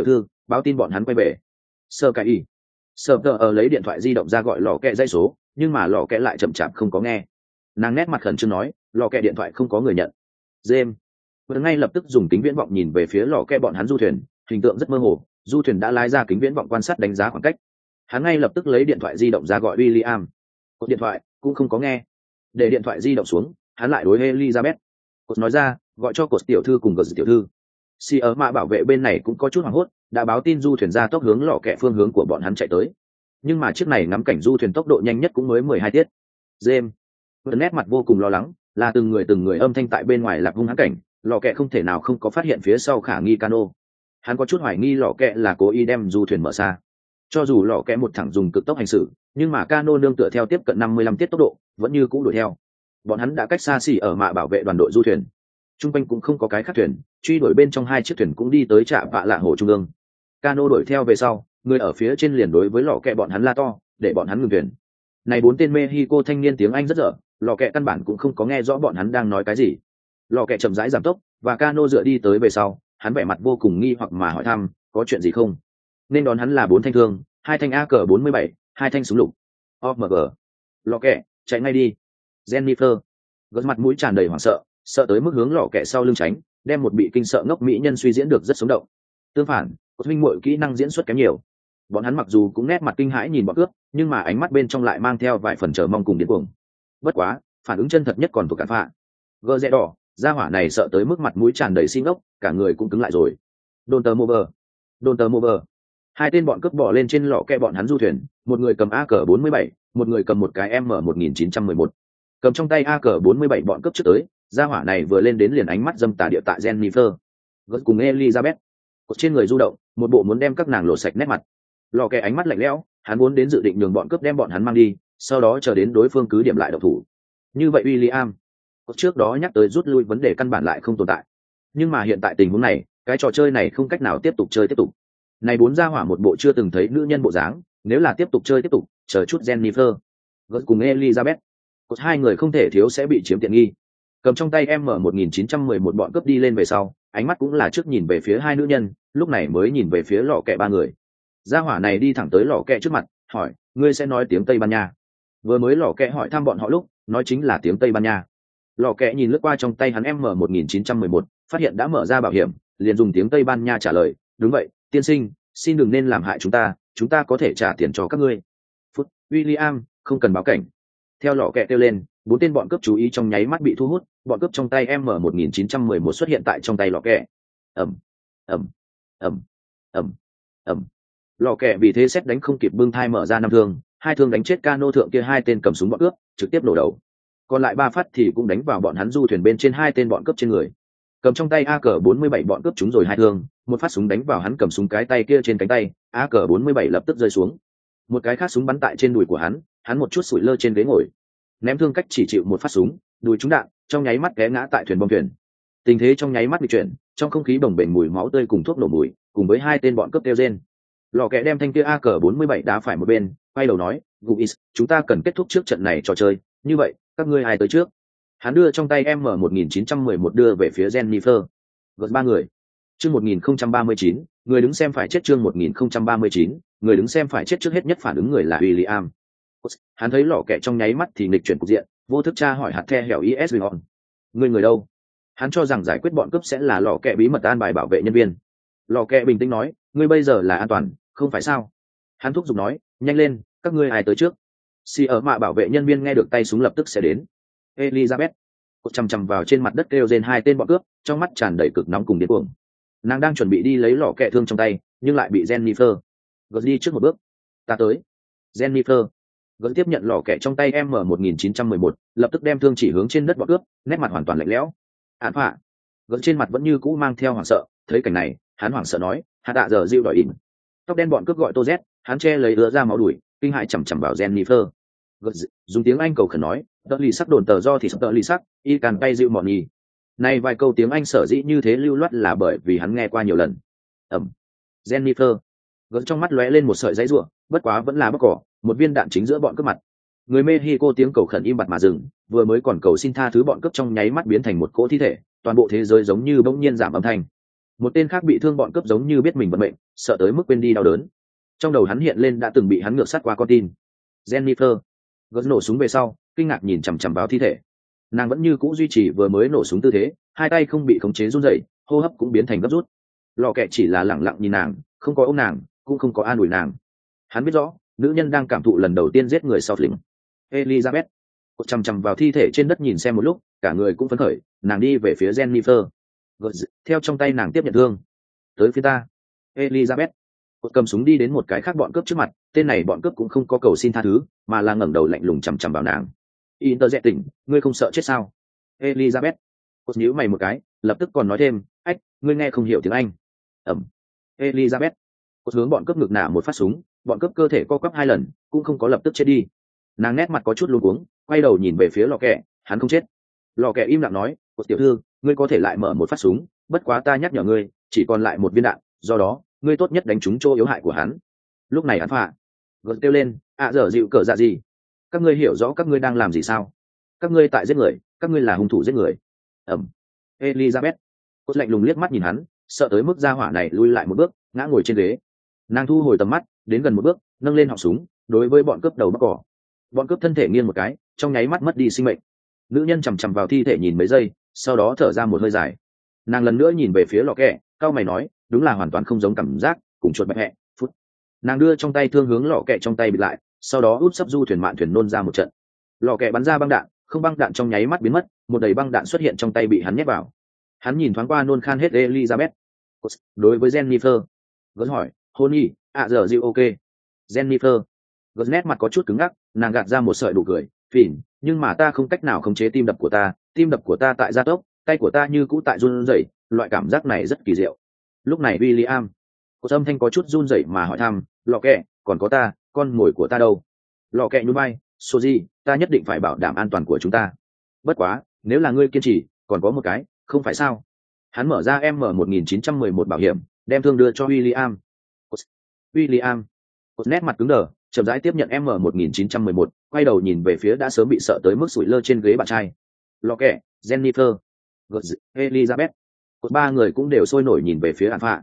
báo tin bọn hắn quay về. Sơ cái y sơ tờ ở lấy điện thoại di động ra gọi lò kẹ dây số, nhưng mà lò kẹ lại chậm chạp không có nghe. Nàng nét mặt khẩn trương nói, lò kẹ điện thoại không có người nhận. James vừa ngay lập tức dùng kính viễn vọng nhìn về phía lò kẹ bọn hắn du thuyền, hình tượng rất mơ hồ, du thuyền đã lái ra kính viễn vọng quan sát đánh giá khoảng cách. Hắn ngay lập tức lấy điện thoại di động ra gọi William. Cột điện thoại cũng không có nghe. Để điện thoại di động xuống, hắn lại đối Elizabeth. Cột nói ra, gọi cho cột tiểu thư cùng gờ tiểu thư. Si ở mạ bảo vệ bên này cũng có chút hoảng hốt, đã báo tin du thuyền ra tốc hướng lò kẹ phương hướng của bọn hắn chạy tới. Nhưng mà chiếc này ngắm cảnh du thuyền tốc độ nhanh nhất cũng mới mười hai tiết. James nét mặt vô cùng lo lắng, là từng người từng người âm thanh tại bên ngoài lạc hung hãn cảnh, lò kẹ không thể nào không có phát hiện phía sau khả nghi cano. Hắn có chút hoài nghi lò kẹ là cố ý đem du thuyền mở xa. Cho dù lò kẹ một thẳng dùng cực tốc hành xử, nhưng mà cano nương tựa theo tiếp cận năm mươi lăm tiết tốc độ, vẫn như cũ đuổi theo. Bọn hắn đã cách xa xỉ ở mạ bảo vệ đoàn đội du thuyền. Trung quanh cũng không có cái khác thuyền, truy đuổi bên trong hai chiếc thuyền cũng đi tới trạm vạ lạ hồ trung ương. Cano đuổi theo về sau, người ở phía trên liền đối với lò kẹ bọn hắn la to, để bọn hắn ngừng thuyền. Này bốn tên Mexico thanh niên tiếng Anh rất dở, lò kẹ căn bản cũng không có nghe rõ bọn hắn đang nói cái gì. Lò kẹ chậm rãi giảm tốc, và cano dựa đi tới về sau, hắn vẻ mặt vô cùng nghi hoặc mà hỏi thăm, có chuyện gì không? Nên đón hắn là bốn thanh thương, hai thanh a cờ bốn mươi bảy, hai thanh súng lục. o em giê. Lò kẹ, chạy ngay đi. Jennifer gật mặt mũi tràn đầy hoảng sợ, sợ tới mức hướng lò kẹ sau lưng tránh, đem một bị kinh sợ ngốc mỹ nhân suy diễn được rất sống động. Tương phản, cột minh muội kỹ năng diễn xuất kém nhiều. Bọn hắn mặc dù cũng nét mặt kinh hãi nhìn bọn cướp, nhưng mà ánh mắt bên trong lại mang theo vài phần chờ mong cùng điên cuồng. Bất quá, phản ứng chân thật nhất còn thuộc cản phạ. Gơ rẽ đỏ, gia hỏa này sợ tới mức mặt mũi tràn đầy xin ốc, cả người cũng cứng lại rồi. Đồn tờ mover, đồn tờ mover. Hai tên bọn cướp bỏ lên trên lọ kẹ bọn hắn du thuyền, một người cầm a cờ bốn mươi bảy, một người cầm một cái M một nghìn chín trăm mười một. Cầm trong tay a cờ bốn mươi bảy bọn cướp trước tới, gia hỏa này vừa lên đến liền ánh mắt dâm tà địa tại Jennifer. Gật cùng Elizabeth. Cột trên người du động, một bộ muốn đem các nàng lột sạch nét mặt. Lò kẹ ánh mắt lạnh lẽo, hắn muốn đến dự định nhường bọn cướp đem bọn hắn mang đi, sau đó chờ đến đối phương cứ điểm lại độc thủ. Như vậy William, trước đó nhắc tới rút lui vấn đề căn bản lại không tồn tại. Nhưng mà hiện tại tình huống này, cái trò chơi này không cách nào tiếp tục chơi tiếp tục. Này bốn gia hỏa một bộ chưa từng thấy nữ nhân bộ dáng, nếu là tiếp tục chơi tiếp tục, chờ chút Jennifer, gật cùng Elizabeth, cột hai người không thể thiếu sẽ bị chiếm tiện nghi. Cầm trong tay M một nghìn chín trăm mười một bọn cướp đi lên về sau, ánh mắt cũng là trước nhìn về phía hai nữ nhân, lúc này mới nhìn về phía lọ kẹ ba người. Gia hỏa này đi thẳng tới lọ kẹ trước mặt, hỏi, ngươi sẽ nói tiếng Tây Ban Nha? Vừa mới lọ kẹ hỏi thăm bọn họ lúc, nói chính là tiếng Tây Ban Nha. Lọ kẹ nhìn lướt qua trong tay hắn M một nghìn chín trăm mười một, phát hiện đã mở ra bảo hiểm, liền dùng tiếng Tây Ban Nha trả lời, đúng vậy, tiên sinh, xin đừng nên làm hại chúng ta, chúng ta có thể trả tiền cho các ngươi. Phút, William, không cần báo cảnh. Theo lọ kẹ kêu lên, bốn tên bọn cướp chú ý trong nháy mắt bị thu hút, bọn cướp trong tay M một nghìn chín trăm mười một xuất hiện tại trong tay lọ kẹ. Ầm, ầm, ầm, ầm, ầm. Lọ kẹ vì thế xét đánh không kịp bưng thai mở ra năm thương, hai thương đánh chết cano thượng kia hai tên cầm súng bọn cướp, trực tiếp nổ đầu. Còn lại ba phát thì cũng đánh vào bọn hắn du thuyền bên trên hai tên bọn cướp trên người. Cầm trong tay a cờ bốn mươi bảy bọn cướp chúng rồi hai thương, một phát súng đánh vào hắn cầm súng cái tay kia trên cánh tay, a cờ bốn mươi bảy lập tức rơi xuống. Một cái khác súng bắn tại trên đùi của hắn, hắn một chút sủi lơ trên ghế ngồi. Ném thương cách chỉ chịu một phát súng, đùi trúng đạn, trong nháy mắt té ngã tại thuyền bong thuyền. Tình thế trong nháy mắt bị chuyển, trong không khí bồng bềnh mùi máu tươi cùng thuốc nổ mùi, cùng với hai tên bọn cướp kêu rên. Lò kẹ đem thanh kia a cờ bốn mươi bảy đá phải một bên, quay đầu nói, Guis, chúng ta cần kết thúc trước trận này trò chơi, như vậy, các ngươi ai tới trước? Hắn đưa trong tay M một nghìn chín trăm mười một đưa về phía Jennifer. Gật ba người. Chương một nghìn không trăm ba mươi chín, người đứng xem phải chết chương một nghìn không trăm ba mươi chín, người đứng xem phải chết trước hết nhất phản ứng người là William. Hắn thấy lò kẹ trong nháy mắt thì nghịch chuyển cục diện, vô thức tra hỏi hạt the hẻo i ét Leon. Người người đâu? Hắn cho rằng giải quyết bọn cướp sẽ là lò kẹ bí mật an bài bảo vệ nhân viên. Lò kẹ bình tĩnh nói, ngươi bây giờ là an toàn, không phải sao? Hắn thúc giục nói, nhanh lên, các ngươi ai tới trước? Si ở mạ bảo vệ nhân viên nghe được tay súng lập tức sẽ đến. Elizabeth cột chằm chằm vào trên mặt đất kêu rên hai tên bọn cướp, trong mắt tràn đầy cực nóng cùng điên cuồng. Nàng đang chuẩn bị đi lấy lọ kẹ thương trong tay, nhưng lại bị Jennifer gật đi trước một bước. Ta tới. Jennifer gật tiếp nhận lọ kẹ trong tay M một nghìn chín trăm mười một, lập tức đem thương chỉ hướng trên đất bọn cướp, nét mặt hoàn toàn lạnh lẽo. Án phạ gật trên mặt vẫn như cũ mang theo hoảng sợ, thấy cảnh này, hắn hoảng sợ nói, hạ tạ giờ dịu đòi im. Tóc đen bọn cướp gọi Tô Z, hắn che lấy ứa ra máu đuổi, kinh hãi chằm chằm vào Jennifer. Gật dùng tiếng Anh cầu khẩn nói, tờ lì sắc đồn tờ do thì tờ lì sắc, y càn tay dịu mọn nhì. Này vài câu tiếng Anh sở dĩ như thế lưu loát là bởi vì hắn nghe qua nhiều lần. Ẩm. Jennifer gật trong mắt lóe lên một sợi giấy rủa, bất quá vẫn là bóc cỏ, một viên đạn chính giữa bọn cướp mặt. Người Mexico tiếng cầu khẩn im bặt mà dừng, vừa mới còn cầu xin tha thứ bọn cướp trong nháy mắt biến thành một cỗ thi thể, toàn bộ thế giới giống như bỗng nhiên giảm âm thanh. Một tên khác bị thương bọn cướp giống như biết mình vận mệnh, sợ tới mức quên đi đau đớn. Trong đầu hắn hiện lên đã từng bị hắn ngược sát qua con tin. Jennifer gớt nổ súng về sau, kinh ngạc nhìn chằm chằm vào thi thể. Nàng vẫn như cũ duy trì vừa mới nổ súng tư thế, hai tay không bị khống chế run rẩy, hô hấp cũng biến thành gấp rút. Lò kẹ chỉ là lẳng lặng nhìn nàng, không có ôm nàng, cũng không có an ủi nàng. Hắn biết rõ nữ nhân đang cảm thụ lần đầu tiên giết người sau lĩnh. Elizabeth cột chằm chằm vào thi thể trên đất nhìn xem một lúc, cả người cũng phấn khởi. Nàng đi về phía Jennifer, gợt theo trong tay nàng tiếp nhận thương. Tới phía ta. Elizabeth cột cầm súng đi đến một cái khác bọn cướp trước mặt. Tên này bọn cướp cũng không có cầu xin tha thứ, mà là ngẩng đầu lạnh lùng chằm chằm vào nàng. Inter dẹ tỉnh, ngươi không sợ chết sao? Elizabeth cột nhíu mày một cái, lập tức còn nói thêm, ách, ngươi nghe không hiểu tiếng Anh. Ẩm. Elizabeth cột hướng bọn cướp ngực nả một phát súng, bọn cướp cơ thể co quắp hai lần, cũng không có lập tức chết đi. Nàng nét mặt có chút luống cuống, quay đầu nhìn về phía lò kẹ, hắn không chết. Lò kẹ im lặng nói, cột tiểu thư, ngươi có thể lại mở một phát súng, bất quá ta nhắc nhở ngươi, chỉ còn lại một viên đạn, do đó ngươi tốt nhất đánh trúng chỗ yếu hại của hắn. Lúc này hắn phạ gật kêu lên, ạ dở dịu cờ dạ gì? Các ngươi hiểu rõ các ngươi đang làm gì sao? Các ngươi tại giết người, các ngươi là hung thủ giết người. Ẩm. Elizabeth cột lạnh lùng liếc mắt nhìn hắn, sợ tới mức gia hỏa này lui lại một bước, ngã ngồi trên ghế. Nàng thu hồi tầm mắt, đến gần một bước, nâng lên họng súng, đối với bọn cướp đầu bắc cỏ. Bọn cướp thân thể nghiêng một cái, trong nháy mắt mất đi sinh mệnh. Nữ nhân chằm chằm vào thi thể nhìn mấy giây, sau đó thở ra một hơi dài. Nàng lần nữa nhìn về phía lò kẹ, cao mày nói, đúng là hoàn toàn không giống cảm giác cùng chuột bạch hẹ. Phút. Nàng đưa trong tay thương hướng lò kẹ trong tay bịt lại, sau đó út sấp du thuyền mạn thuyền nôn ra một trận. Lò kẹ bắn ra băng đạn, không băng đạn trong nháy mắt biến mất, một đầy băng đạn xuất hiện trong tay bị hắn nhét vào. Hắn nhìn thoáng qua nôn khan hết Elizabeth. Đối với Jennifer, gớt hỏi, Honey, ạ giờ dịu ok. Jennifer gớt nét mặt có chút cứng ngắc, nàng gạt ra một sợi đủ cười, phìn, nhưng mà ta không cách nào khống chế tim đập của ta, tim đập của ta tại gia tốc, tay của ta như cũ tại run rẩy, loại cảm giác này rất kỳ diệu. Lúc này William, cô âm thanh có chút run rẩy mà hỏi thăm, lò kẹ, còn có ta, con mồi của ta đâu? Lò kẹ nhún vai, Soji, ta nhất định phải bảo đảm an toàn của chúng ta. Bất quá, nếu là ngươi kiên trì, còn có một cái, không phải sao? Hắn mở ra M một nghìn chín trăm mười một bảo hiểm, đem thương đưa cho William. William, cột nét mặt cứng đờ, chậm rãi tiếp nhận M một nghìn chín trăm mười một, quay đầu nhìn về phía đã sớm bị sợ tới mức sủi lơ trên ghế bạn trai. Lò kẹ, Jennifer, Elizabeth, cột ba người cũng đều sôi nổi nhìn về phía Alpha.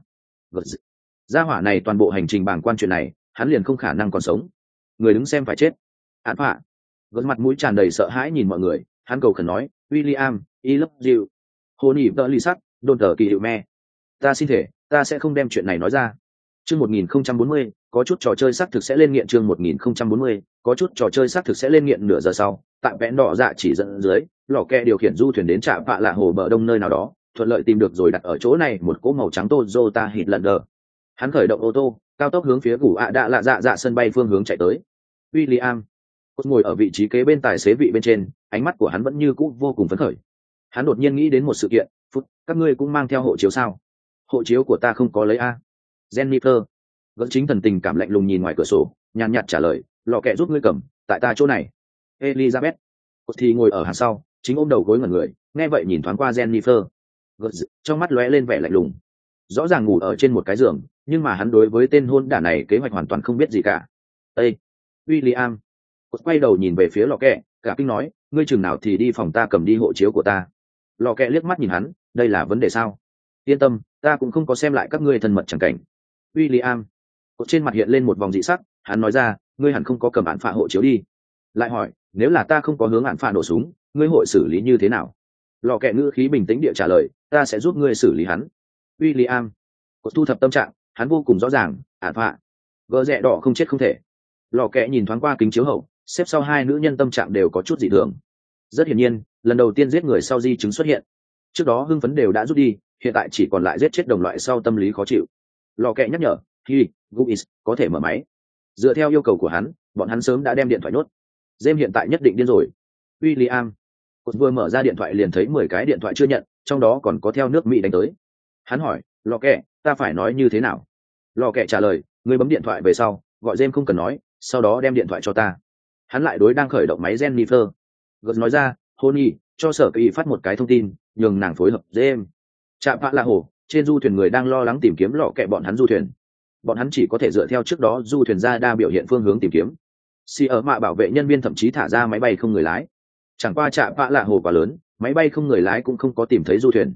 Gia hỏa này toàn bộ hành trình bàng quan chuyện này, hắn liền không khả năng còn sống. Người đứng xem phải chết. Alpha, gật mặt mũi tràn đầy sợ hãi nhìn mọi người, hắn cầu khẩn nói, William, I love you. Hôn ỉ tợ ly sắc, đồn tờ kỳ hiệu me. Ta xin thể, ta sẽ không đem chuyện này nói ra. Chương một nghìn không trăm bốn mươi, có chút trò chơi xác thực sẽ lên nghiện. Chương một nghìn không trăm bốn mươi, có chút trò chơi xác thực sẽ lên nghiện. Nửa giờ sau, tại vẽn đỏ dạ chỉ dẫn dưới, lò kẹ điều khiển du thuyền đến trạm vạ lạ hồ bờ đông nơi nào đó, thuận lợi tìm được rồi đặt ở chỗ này một cỗ màu trắng Toyota Highlander. Hắn khởi động ô tô, cao tốc hướng phía gủ ạ đạ lạ dạ dạ sân bay phương hướng chạy tới. William ngồi ở vị trí kế bên tài xế vị bên trên, ánh mắt của hắn vẫn như cũ vô cùng phấn khởi. Hắn đột nhiên nghĩ đến một sự kiện, phút, các ngươi cũng mang theo hộ chiếu sao? Hộ chiếu của ta không có lấy a. Jennifer vẫn chính thần tình cảm lạnh lùng nhìn ngoài cửa sổ, nhàn nhạt trả lời, lò kẹ giúp ngươi cầm, tại ta chỗ này. Elizabeth thì ngồi ở hàng sau, chính ôm đầu gối ngẩn người, nghe vậy nhìn thoáng qua Jennifer, trong mắt lóe lên vẻ lạnh lùng. Rõ ràng ngủ ở trên một cái giường, nhưng mà hắn đối với tên hôn đả này kế hoạch hoàn toàn không biết gì cả. Ê, William quay đầu nhìn về phía lò kẹ, cả kinh nói, ngươi chừng nào thì đi phòng ta cầm đi hộ chiếu của ta. Lò kẹ liếc mắt nhìn hắn, đây là vấn đề sao? Yên tâm, ta cũng không có xem lại các ngươi thân mật chẳng cảnh. William trên mặt hiện lên một vòng dị sắc, hắn nói ra, ngươi hẳn không có cầm án phạ hộ chiếu đi. Lại hỏi, nếu là ta không có hướng án phạ nổ súng, ngươi hội xử lý như thế nào? Lò kẹ ngữ khí bình tĩnh địa trả lời, ta sẽ giúp ngươi xử lý hắn. William thu thập tâm trạng, hắn vô cùng rõ ràng, án phạ gỡ rẽ đỏ không chết không thể. Lò kẹ nhìn thoáng qua kính chiếu hậu, xếp sau hai nữ nhân tâm trạng đều có chút dị thường. Rất hiển nhiên, lần đầu tiên giết người sau di chứng xuất hiện. Trước đó hưng phấn đều đã rút đi, hiện tại chỉ còn lại giết chết đồng loại sau tâm lý khó chịu. Lò kẹ nhắc nhở, hi, Guis có thể mở máy. Dựa theo yêu cầu của hắn, bọn hắn sớm đã đem điện thoại nốt. James hiện tại nhất định điên rồi. William cột vừa mở ra điện thoại liền thấy mười cái điện thoại chưa nhận, trong đó còn có theo nước Mỹ đánh tới. Hắn hỏi, lò kẹ, ta phải nói như thế nào? Lò kẹ trả lời, ngươi bấm điện thoại về sau, gọi James không cần nói, sau đó đem điện thoại cho ta. Hắn lại đối đang khởi động máy Jennifer. Gật nói ra, Honey, cho sở kỳ phát một cái thông tin, nhường nàng phối hợp James. Trạm vạ là hồ, trên du thuyền người đang lo lắng tìm kiếm lọ kẹ bọn hắn du thuyền. Bọn hắn chỉ có thể dựa theo trước đó du thuyền ra đa biểu hiện phương hướng tìm kiếm. Si ở mạ bảo vệ nhân viên thậm chí thả ra máy bay không người lái. Chẳng qua trạm vạ là hồ quá lớn, máy bay không người lái cũng không có tìm thấy du thuyền.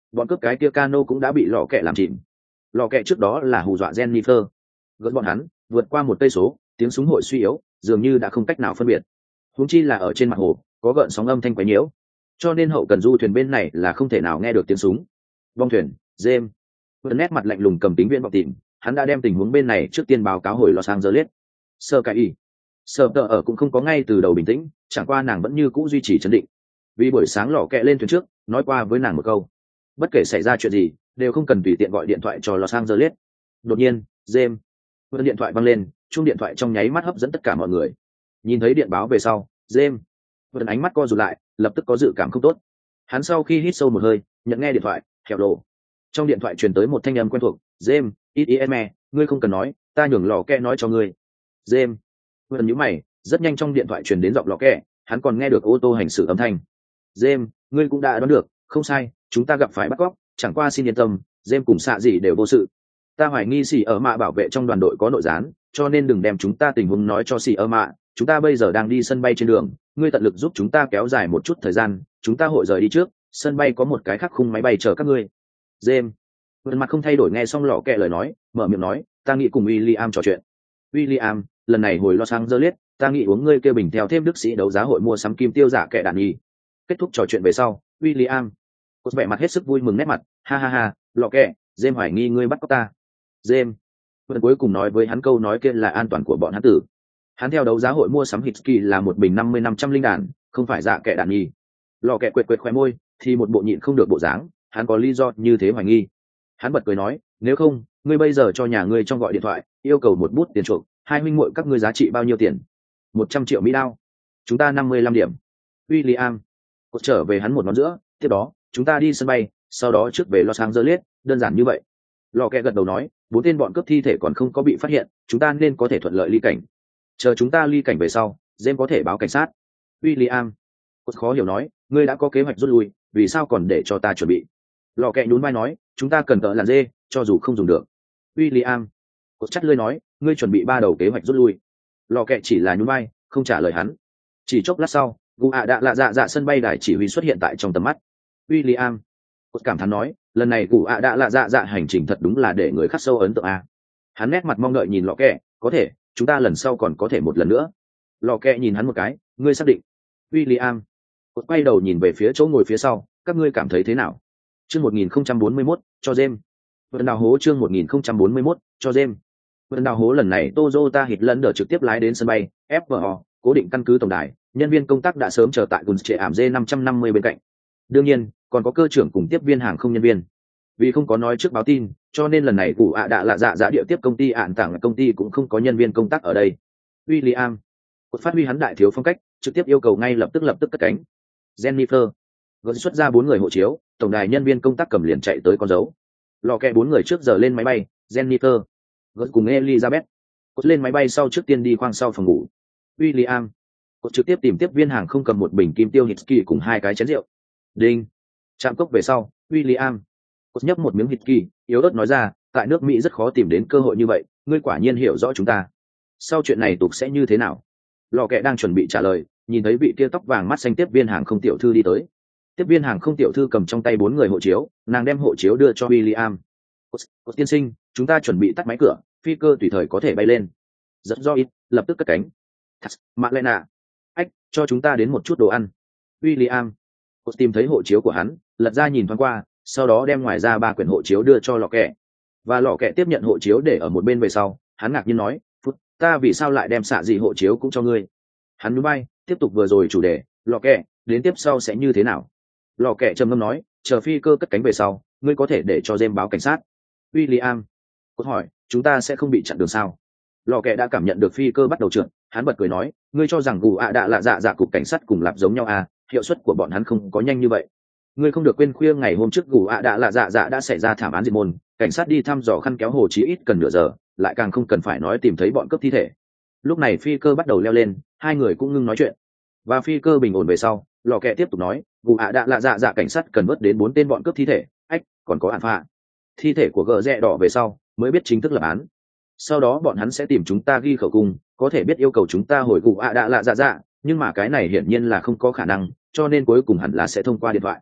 bọn cướp cái kia cano cũng đã bị lò kẹ làm chìm. Lò kẹ trước đó là hù dọa Jennifer, gợn bọn hắn vượt qua một cây số, tiếng súng hội suy yếu, dường như đã không cách nào phân biệt. Huống chi là ở trên mặt hồ, có gợn sóng âm thanh quấy nhiễu, cho nên hậu cần du thuyền bên này là không thể nào nghe được tiếng súng. Bong thuyền, James, với nét mặt lạnh lùng cầm tính viễn vọng tìm, hắn đã đem tình huống bên này trước tiên báo cáo hồi Los Angeles. Sơ cái y, sơ tờ ở cũng không có ngay từ đầu bình tĩnh, chẳng qua nàng vẫn như cũ duy trì trấn định. Vì buổi sáng lò kẹ lên thuyền trước, nói qua với nàng một câu, bất kể xảy ra chuyện gì, đều không cần tùy tiện gọi điện thoại cho Los Angeles. Đột nhiên, James, với điện thoại vang lên, chuông điện thoại trong nháy mắt hấp dẫn tất cả mọi người. Nhìn thấy điện báo về sau, James, với ánh mắt co rụt lại, lập tức có dự cảm không tốt. Hắn sau khi hít sâu một hơi, nhận nghe điện thoại, hẻo lộ. Trong điện thoại truyền tới một thanh âm quen thuộc, James, ít ý em e, ngươi không cần nói, ta nhường lò kẹ nói cho ngươi. James, với nhíu mày, rất nhanh trong điện thoại truyền đến giọng lò kẹ, hắn còn nghe được ô tô hành xử âm thanh. James, ngươi cũng đã đoán được, không sai, chúng ta gặp phải bắt cóc, chẳng qua xin yên tâm, James cùng xạ gì đều vô sự. Ta hoài nghi xì ở mạ bảo vệ trong đoàn đội có nội gián, cho nên đừng đem chúng ta tình huống nói cho xì ở mạ. Chúng ta bây giờ đang đi sân bay trên đường, ngươi tận lực giúp chúng ta kéo dài một chút thời gian, chúng ta hội rời đi trước, sân bay có một cái khắc khung máy bay chờ các ngươi. James, vườn mặt không thay đổi nghe xong lọ kẹ lời nói, mở miệng nói, ta nghĩ cùng William trò chuyện. William, lần này hồi Los Angeles, ta nghĩ uống ngươi kêu bình theo thêm đức sĩ đấu giá hội mua sắm kim tiêu giả kẹ đàn nhi. Kết thúc trò chuyện về sau, William, có vẻ mặt hết sức vui mừng nét mặt, ha ha ha, lọ kẹ, James hoài nghi ngươi bắt cóc ta. James, vườn cuối cùng nói với hắn câu nói kia là an toàn của bọn hắn tử. Hắn theo đấu giá hội mua sắm Hitsky là một bình năm mươi năm trăm linh đàn, không phải dạ kẹ đàn nhi. Lò kẹ quệt quệt khoe môi, thì một bộ nhịn không được bộ dáng, hắn có lý do như thế hoài nghi. Hắn bật cười nói, nếu không, ngươi bây giờ cho nhà ngươi trong gọi điện thoại, yêu cầu một bút tiền chuộc, hai huynh muội các ngươi giá trị bao nhiêu tiền? Một trăm triệu Mỹ đao. Chúng ta năm mươi lăm điểm. William, cột trở về hắn một ngón giữa, tiếp đó, chúng ta đi sân bay, sau đó trước về Los Angeles, đơn giản như vậy. Lò kẹ gật đầu nói, bốn tên bọn cướp thi thể còn không có bị phát hiện, chúng ta nên có thể thuận lợi ly cảnh. Chờ chúng ta ly cảnh về sau, James có thể báo cảnh sát. William, cột khó hiểu nói, ngươi đã có kế hoạch rút lui, vì sao còn để cho ta chuẩn bị? Lò kẹ nhún vai nói, chúng ta cần tợ làn dê, cho dù không dùng được. William, cột chắt lưỡi nói, ngươi chuẩn bị ba đầu kế hoạch rút lui. Lò kẹ chỉ là nhún vai, không trả lời hắn. Chỉ chốc lát sau, gu ạ đạ lạ dạ dạ sân bay đài chỉ huy xuất hiện tại trong tầm mắt. William, cột cảm thán nói, lần này gu ạ đạ lạ dạ dạ hành trình thật đúng là để người khắc sâu ấn tượng a. Hắn nét mặt mong đợi nhìn lò kẹ, có thể, chúng ta lần sau còn có thể một lần nữa. Lò kẹ nhìn hắn một cái, ngươi xác định? William, cột quay đầu nhìn về phía chỗ ngồi phía sau, các ngươi cảm thấy thế nào? Chương một nghìn không trăm bốn mươi mốt, cho James. Vận đào hố chương một nghìn không trăm bốn mươi mốt, cho James. Vận đào hố lần này Toyota Highlander trực tiếp lái đến sân bay ép vê o, cố định căn cứ tổng đài, nhân viên công tác đã sớm chờ tại Guns trệ ảm D năm trăm năm mươi bên cạnh. Đương nhiên, còn có cơ trưởng cùng tiếp viên hàng không nhân viên. Vì không có nói trước báo tin, cho nên lần này cụ ạ đã là dạ dạ địa tiếp công ty ạn tảng công ty cũng không có nhân viên công tác ở đây. William, cột phát huy hắn đại thiếu phong cách, trực tiếp yêu cầu ngay lập tức lập tức cất cánh. Jennifer, gọi xuất ra bốn người hộ chiếu, tổng đài nhân viên công tác cầm liền chạy tới con dấu. Lò kẹ bốn người trước giờ lên máy bay, Jennifer, gọi cùng Elizabeth, cột lên máy bay sau trước tiên đi khoang sau phòng ngủ. William, cột trực tiếp tìm tiếp viên hàng không cầm một bình kim tiêu Hitsky cùng hai cái chén rượu. Đinh, chạm cốc về sau, William, cột nhấp một miếng Hitsky, yếu ớt nói ra, tại nước Mỹ rất khó tìm đến cơ hội như vậy, ngươi quả nhiên hiểu rõ chúng ta. Sau chuyện này tục sẽ như thế nào? Lò kẹ đang chuẩn bị trả lời, nhìn thấy vị kia tóc vàng mắt xanh tiếp viên hàng không tiểu thư đi tới. Tiếp viên hàng không tiểu thư cầm trong tay bốn người hộ chiếu, nàng đem hộ chiếu đưa cho William. Cột tiên sinh, chúng ta chuẩn bị tắt máy cửa, phi cơ tùy thời có thể bay lên. Rất do ít, lập tức cất cánh. Thật, mạ lệ nạ. Ách, cho chúng ta đến một chút đồ ăn. William, cột tìm thấy hộ chiếu của hắn, lật ra nhìn thoáng qua, sau đó đem ngoài ra ba quyển hộ chiếu đưa cho lò kẹ. Và lò kẹ tiếp nhận hộ chiếu để ở một bên về sau, hắn ngạc nhiên nói, phút, ta vì sao lại đem xạ gì hộ chiếu cũng cho ngươi? Hắn núi bay, tiếp tục vừa rồi chủ đề, lò kẹ, đến tiếp sau sẽ như thế nào? Lò kẹ trầm ngâm nói, chờ phi cơ cất cánh về sau, ngươi có thể để cho James báo cảnh sát. William, cốt hỏi, chúng ta sẽ không bị chặn đường sao? Lò kẹ đã cảm nhận được phi cơ bắt đầu trượt, hắn bật cười nói, ngươi cho rằng gù ạ đã là dạ dạ cục cảnh sát cùng lạp giống nhau à? Hiệu suất của bọn hắn không có nhanh như vậy. Ngươi không được quên khuya ngày hôm trước gù ạ đã là dạ dạ đã xảy ra thảm án diệt môn, cảnh sát đi thăm dò khăn kéo hồ chí ít cần nửa giờ, lại càng không cần phải nói tìm thấy bọn cướp thi thể. Lúc này phi cơ bắt đầu leo lên, hai người cũng ngưng nói chuyện. Và phi cơ bình ổn về sau, lò kẹ tiếp tục nói, gù ạ đã là dạ dạ cảnh sát cần vớt đến bốn tên bọn cướp thi thể, ách, còn có án phạ. Thi thể của gờ rẽ đỏ về sau, mới biết chính thức lập án. Sau đó bọn hắn sẽ tìm chúng ta ghi khẩu cung, có thể biết yêu cầu chúng ta hồi gù ạ đã là dạ dạ, nhưng mà cái này hiển nhiên là không có khả năng, cho nên cuối cùng hẳn là sẽ thông qua điện thoại.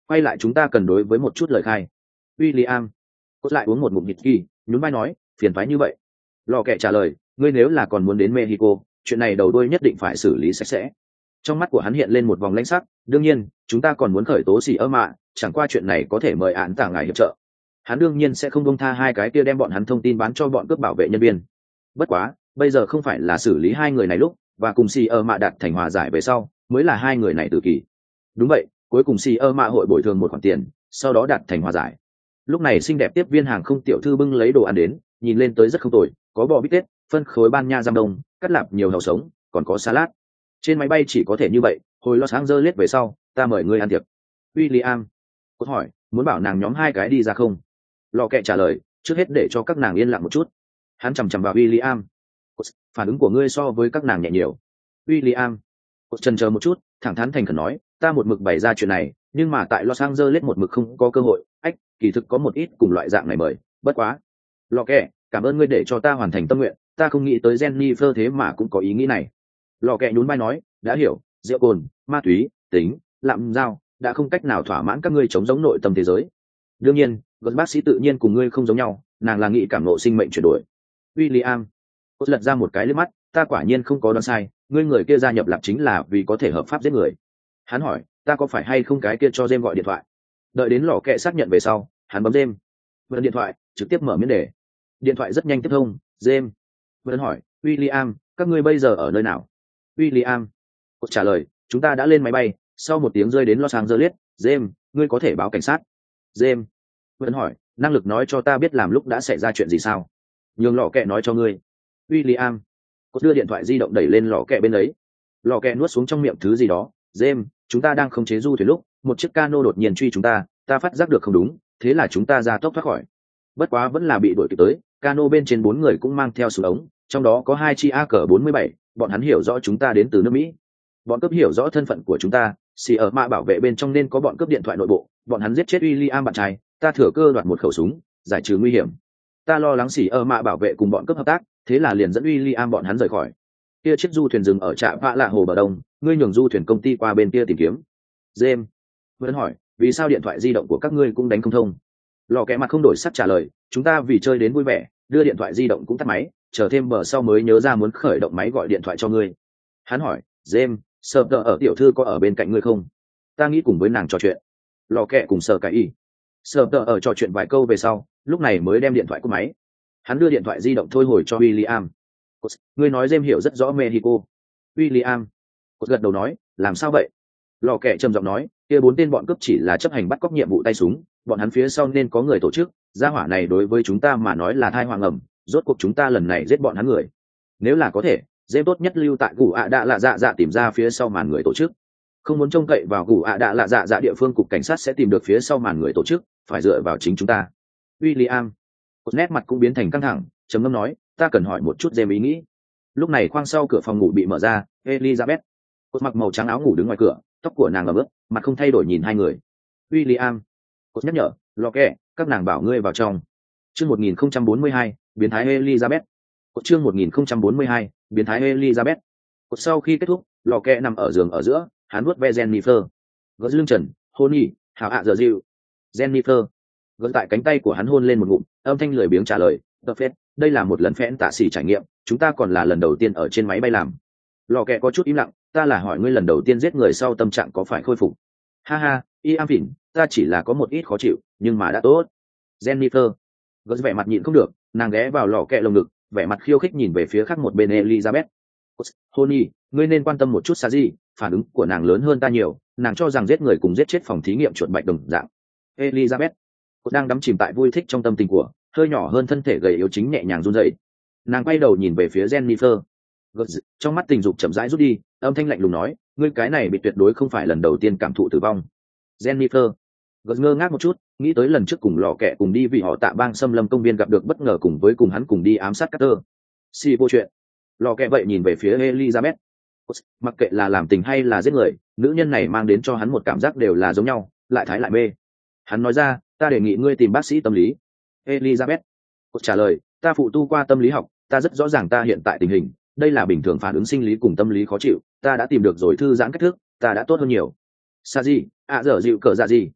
quay lại chúng ta cần đối với một chút lời khai. William cốt lại uống một ngụm nhịt kỳ, nhún vai nói, phiền phái như vậy. Lò kẹ trả lời, ngươi nếu là còn muốn đến Mexico, chuyện này đầu đuôi nhất định phải xử lý sạch sẽ. Trong mắt của hắn hiện lên một vòng lãnh sắc, đương nhiên chúng ta còn muốn khởi tố xì ơ mạ, chẳng qua chuyện này có thể mời án tả ngài hiệp trợ. Hắn đương nhiên sẽ không buông tha hai cái kia đem bọn hắn thông tin bán cho bọn cướp bảo vệ nhân viên. Bất quá bây giờ không phải là xử lý hai người này lúc, và cùng xì ơ mạ đạt thành hòa giải về sau mới là hai người này tự kỳ. Đúng vậy, cuối cùng xì ơ mạ hội bồi thường một khoản tiền, sau đó đạt thành hòa giải. Lúc này xinh đẹp tiếp viên hàng không tiểu thư bưng lấy đồ ăn đến, nhìn lên tới rất không tồi, có bò bít tết, phân khối ban nha giam đông, cắt lạp nhiều hàu sống, còn có salad. Trên máy bay chỉ có thể như vậy, hồi Los Angeles về sau ta mời ngươi ăn tiệc. William cốt hỏi, muốn bảo nàng nhóm hai cái đi ra không? Lò kẹ trả lời, trước hết để cho các nàng yên lặng một chút. Hắn chằm chằm vào William. Phản ứng của ngươi so với các nàng nhẹ nhiều. William cốt chần chờ một chút, thẳng thắn thành khẩn nói, ta một mực bày ra chuyện này, nhưng mà tại Los Angeles một mực không có cơ hội. Ách, kỳ thực có một ít cùng loại dạng này mời, bất quá. Lò kẹ, cảm ơn ngươi để cho ta hoàn thành tâm nguyện, ta không nghĩ tới Jennifer thế mà cũng có ý nghĩ này. Lò kẹ nhún vai nói, đã hiểu, rượu cồn, ma túy, tính, lạm giao đã không cách nào thỏa mãn các ngươi chống giống nội tâm thế giới. Đương nhiên gần bác sĩ tự nhiên cùng ngươi không giống nhau, nàng là nghị cảm nộ sinh mệnh chuyển đổi. William cốt lật ra một cái liếc mắt, ta quả nhiên không có đoán sai, ngươi người kia gia nhập lập chính là vì có thể hợp pháp giết người. Hắn hỏi, ta có phải hay không cái kia cho James gọi điện thoại. Đợi đến lò kẹ xác nhận về sau, hắn bấm James vẫn điện thoại, trực tiếp mở miếng đề. Điện thoại rất nhanh tiếp thông. James vẫn hỏi, William, các ngươi bây giờ ở nơi nào? William cốt trả lời, chúng ta đã lên máy bay, sau một tiếng rơi đến Los Angeles. James, ngươi có thể báo cảnh sát. James vẫn hỏi, năng lực nói cho ta biết làm lúc đã xảy ra chuyện gì sao? Nhường lò kẹ nói cho ngươi. William cốt đưa điện thoại di động đẩy lên lò kẹ bên ấy. Lò kẹ nuốt xuống trong miệng thứ gì đó. James, chúng ta đang khống chế du thuyền lúc một chiếc cano đột nhiên truy chúng ta, ta phát giác được không đúng, thế là chúng ta ra tốc thoát khỏi. Bất quá vẫn là bị đuổi kịp tới, cano bên trên bốn người cũng mang theo súng ống, trong đó có hai chi A K bốn mươi bảy, bọn hắn hiểu rõ chúng ta đến từ nước Mỹ. Bọn cướp hiểu rõ thân phận của chúng ta, xì ở mạ bảo vệ bên trong nên có bọn cướp điện thoại nội bộ, bọn hắn giết chết William bạn trai, ta thừa cơ đoạt một khẩu súng, giải trừ nguy hiểm. Ta lo lắng xì ở mạ bảo vệ cùng bọn cướp hợp tác, thế là liền dẫn William bọn hắn rời khỏi. Kia chiếc du thuyền dừng ở trạm Vạ Lạ hồ bờ đông, ngươi nhường du thuyền công ty qua bên kia tìm kiếm. James vẫn hỏi, vì sao điện thoại di động của các ngươi cũng đánh không thông? Lò kẹ mặt không đổi sắc trả lời, chúng ta vì chơi đến vui vẻ, đưa điện thoại di động cũng tắt máy, chờ thêm bờ sau mới nhớ ra muốn khởi động máy gọi điện thoại cho ngươi. Hắn hỏi, James, Sở Tờ ở tiểu thư có ở bên cạnh ngươi không? Ta nghĩ cùng với nàng trò chuyện. Lò kẹ cùng Sở Cái Y. Sở Tờ ở trò chuyện vài câu về sau, lúc này mới đem điện thoại cúp máy. Hắn đưa điện thoại di động thôi hồi cho William. Ngươi nói James hiểu rất rõ Mexico. William gật đầu nói, làm sao vậy? Lò kẹ trầm giọng nói, kia bốn tên bọn cướp chỉ là chấp hành bắt cóc nhiệm vụ tay súng, bọn hắn phía sau nên có người tổ chức, gia hỏa này đối với chúng ta mà nói là thai hoàng ẩm, rốt cuộc chúng ta lần này giết bọn hắn người. Nếu là có thể, James tốt nhất lưu tại Gù ạ đạ lạ dạ dạ tìm ra phía sau màn người tổ chức. Không muốn trông cậy vào Gù ạ đạ lạ dạ dạ địa phương cục cảnh sát sẽ tìm được phía sau màn người tổ chức, phải dựa vào chính chúng ta. William nét mặt cũng biến thành căng thẳng, trầm ngâm nói, ta cần hỏi một chút James ý nghĩ. Lúc này khoang sau cửa phòng ngủ bị mở ra, Elizabeth cốt mặc màu trắng áo ngủ đứng ngoài cửa, tóc của nàng ẩm ướt, mặt không thay đổi nhìn hai người. William cốt nhắc nhở, lò kẹ, các nàng bảo ngươi vào trong. Chương một nghìn không trăm bốn mươi hai, biến thái Elizabeth. Cốt chương một nghìn không trăm bốn mươi hai, biến thái Elizabeth. Cốt sau khi kết thúc, lò kẹ nằm ở giường ở giữa, hắn vuốt ve Jennifer. Gỡ lưng trần, hôn y, hảo ạ giờ dịu. Jennifer gỡ tại cánh tay của hắn hôn lên một ngụm, âm thanh lười biếng trả lời, "Đợt phết, đây là một lần phẽn tạ xỉ trải nghiệm, chúng ta còn là lần đầu tiên ở trên máy bay làm." Lò kẹ có chút im lặng, ta là hỏi ngươi lần đầu tiên giết người sau tâm trạng có phải khôi phục? Ha ha, y am phỉn, ta chỉ là có một ít khó chịu, nhưng mà đã tốt. Jennifer gỡ vẻ mặt nhịn không được, nàng ghé vào lò kẹ lồng ngực, vẻ mặt khiêu khích nhìn về phía khác một bên Elizabeth. Honey, ngươi nên quan tâm một chút xa gì, phản ứng của nàng lớn hơn ta nhiều, nàng cho rằng giết người cùng giết chết phòng thí nghiệm chuột bạch đồng dạng. Elizabeth đang đắm chìm tại vui thích trong tâm tình của, hơi nhỏ hơn thân thể gầy yếu chính nhẹ nhàng run rẩy. Nàng quay đầu nhìn về phía Jennifer. Trong mắt tình dục chậm rãi rút đi, âm thanh lạnh lùng nói, ngươi cái này bị tuyệt đối không phải lần đầu tiên cảm thụ tử vong. Jennifer gật ngơ ngác một chút, nghĩ tới lần trước cùng lò kẹ cùng đi vì họ tạ bang xâm lâm công viên gặp được bất ngờ cùng với cùng hắn cùng đi ám sát Carter. Xì vô chuyện. Lò kẹ vậy nhìn về phía Elizabeth. Mặc kệ là làm tình hay là giết người, nữ nhân này mang đến cho hắn một cảm giác đều là giống nhau, lại thái lại mê. Hắn nói ra, ta đề nghị ngươi tìm bác sĩ tâm lý. Elizabeth trả lời, ta phụ tu qua tâm lý học, ta rất rõ ràng ta hiện tại tình hình, đây là bình thường phản ứng sinh lý cùng tâm lý khó chịu, ta đã tìm được rồi thư giãn cách thức, ta đã tốt hơn nhiều. Sa gì, ạ dở dịu cờ dạ gì.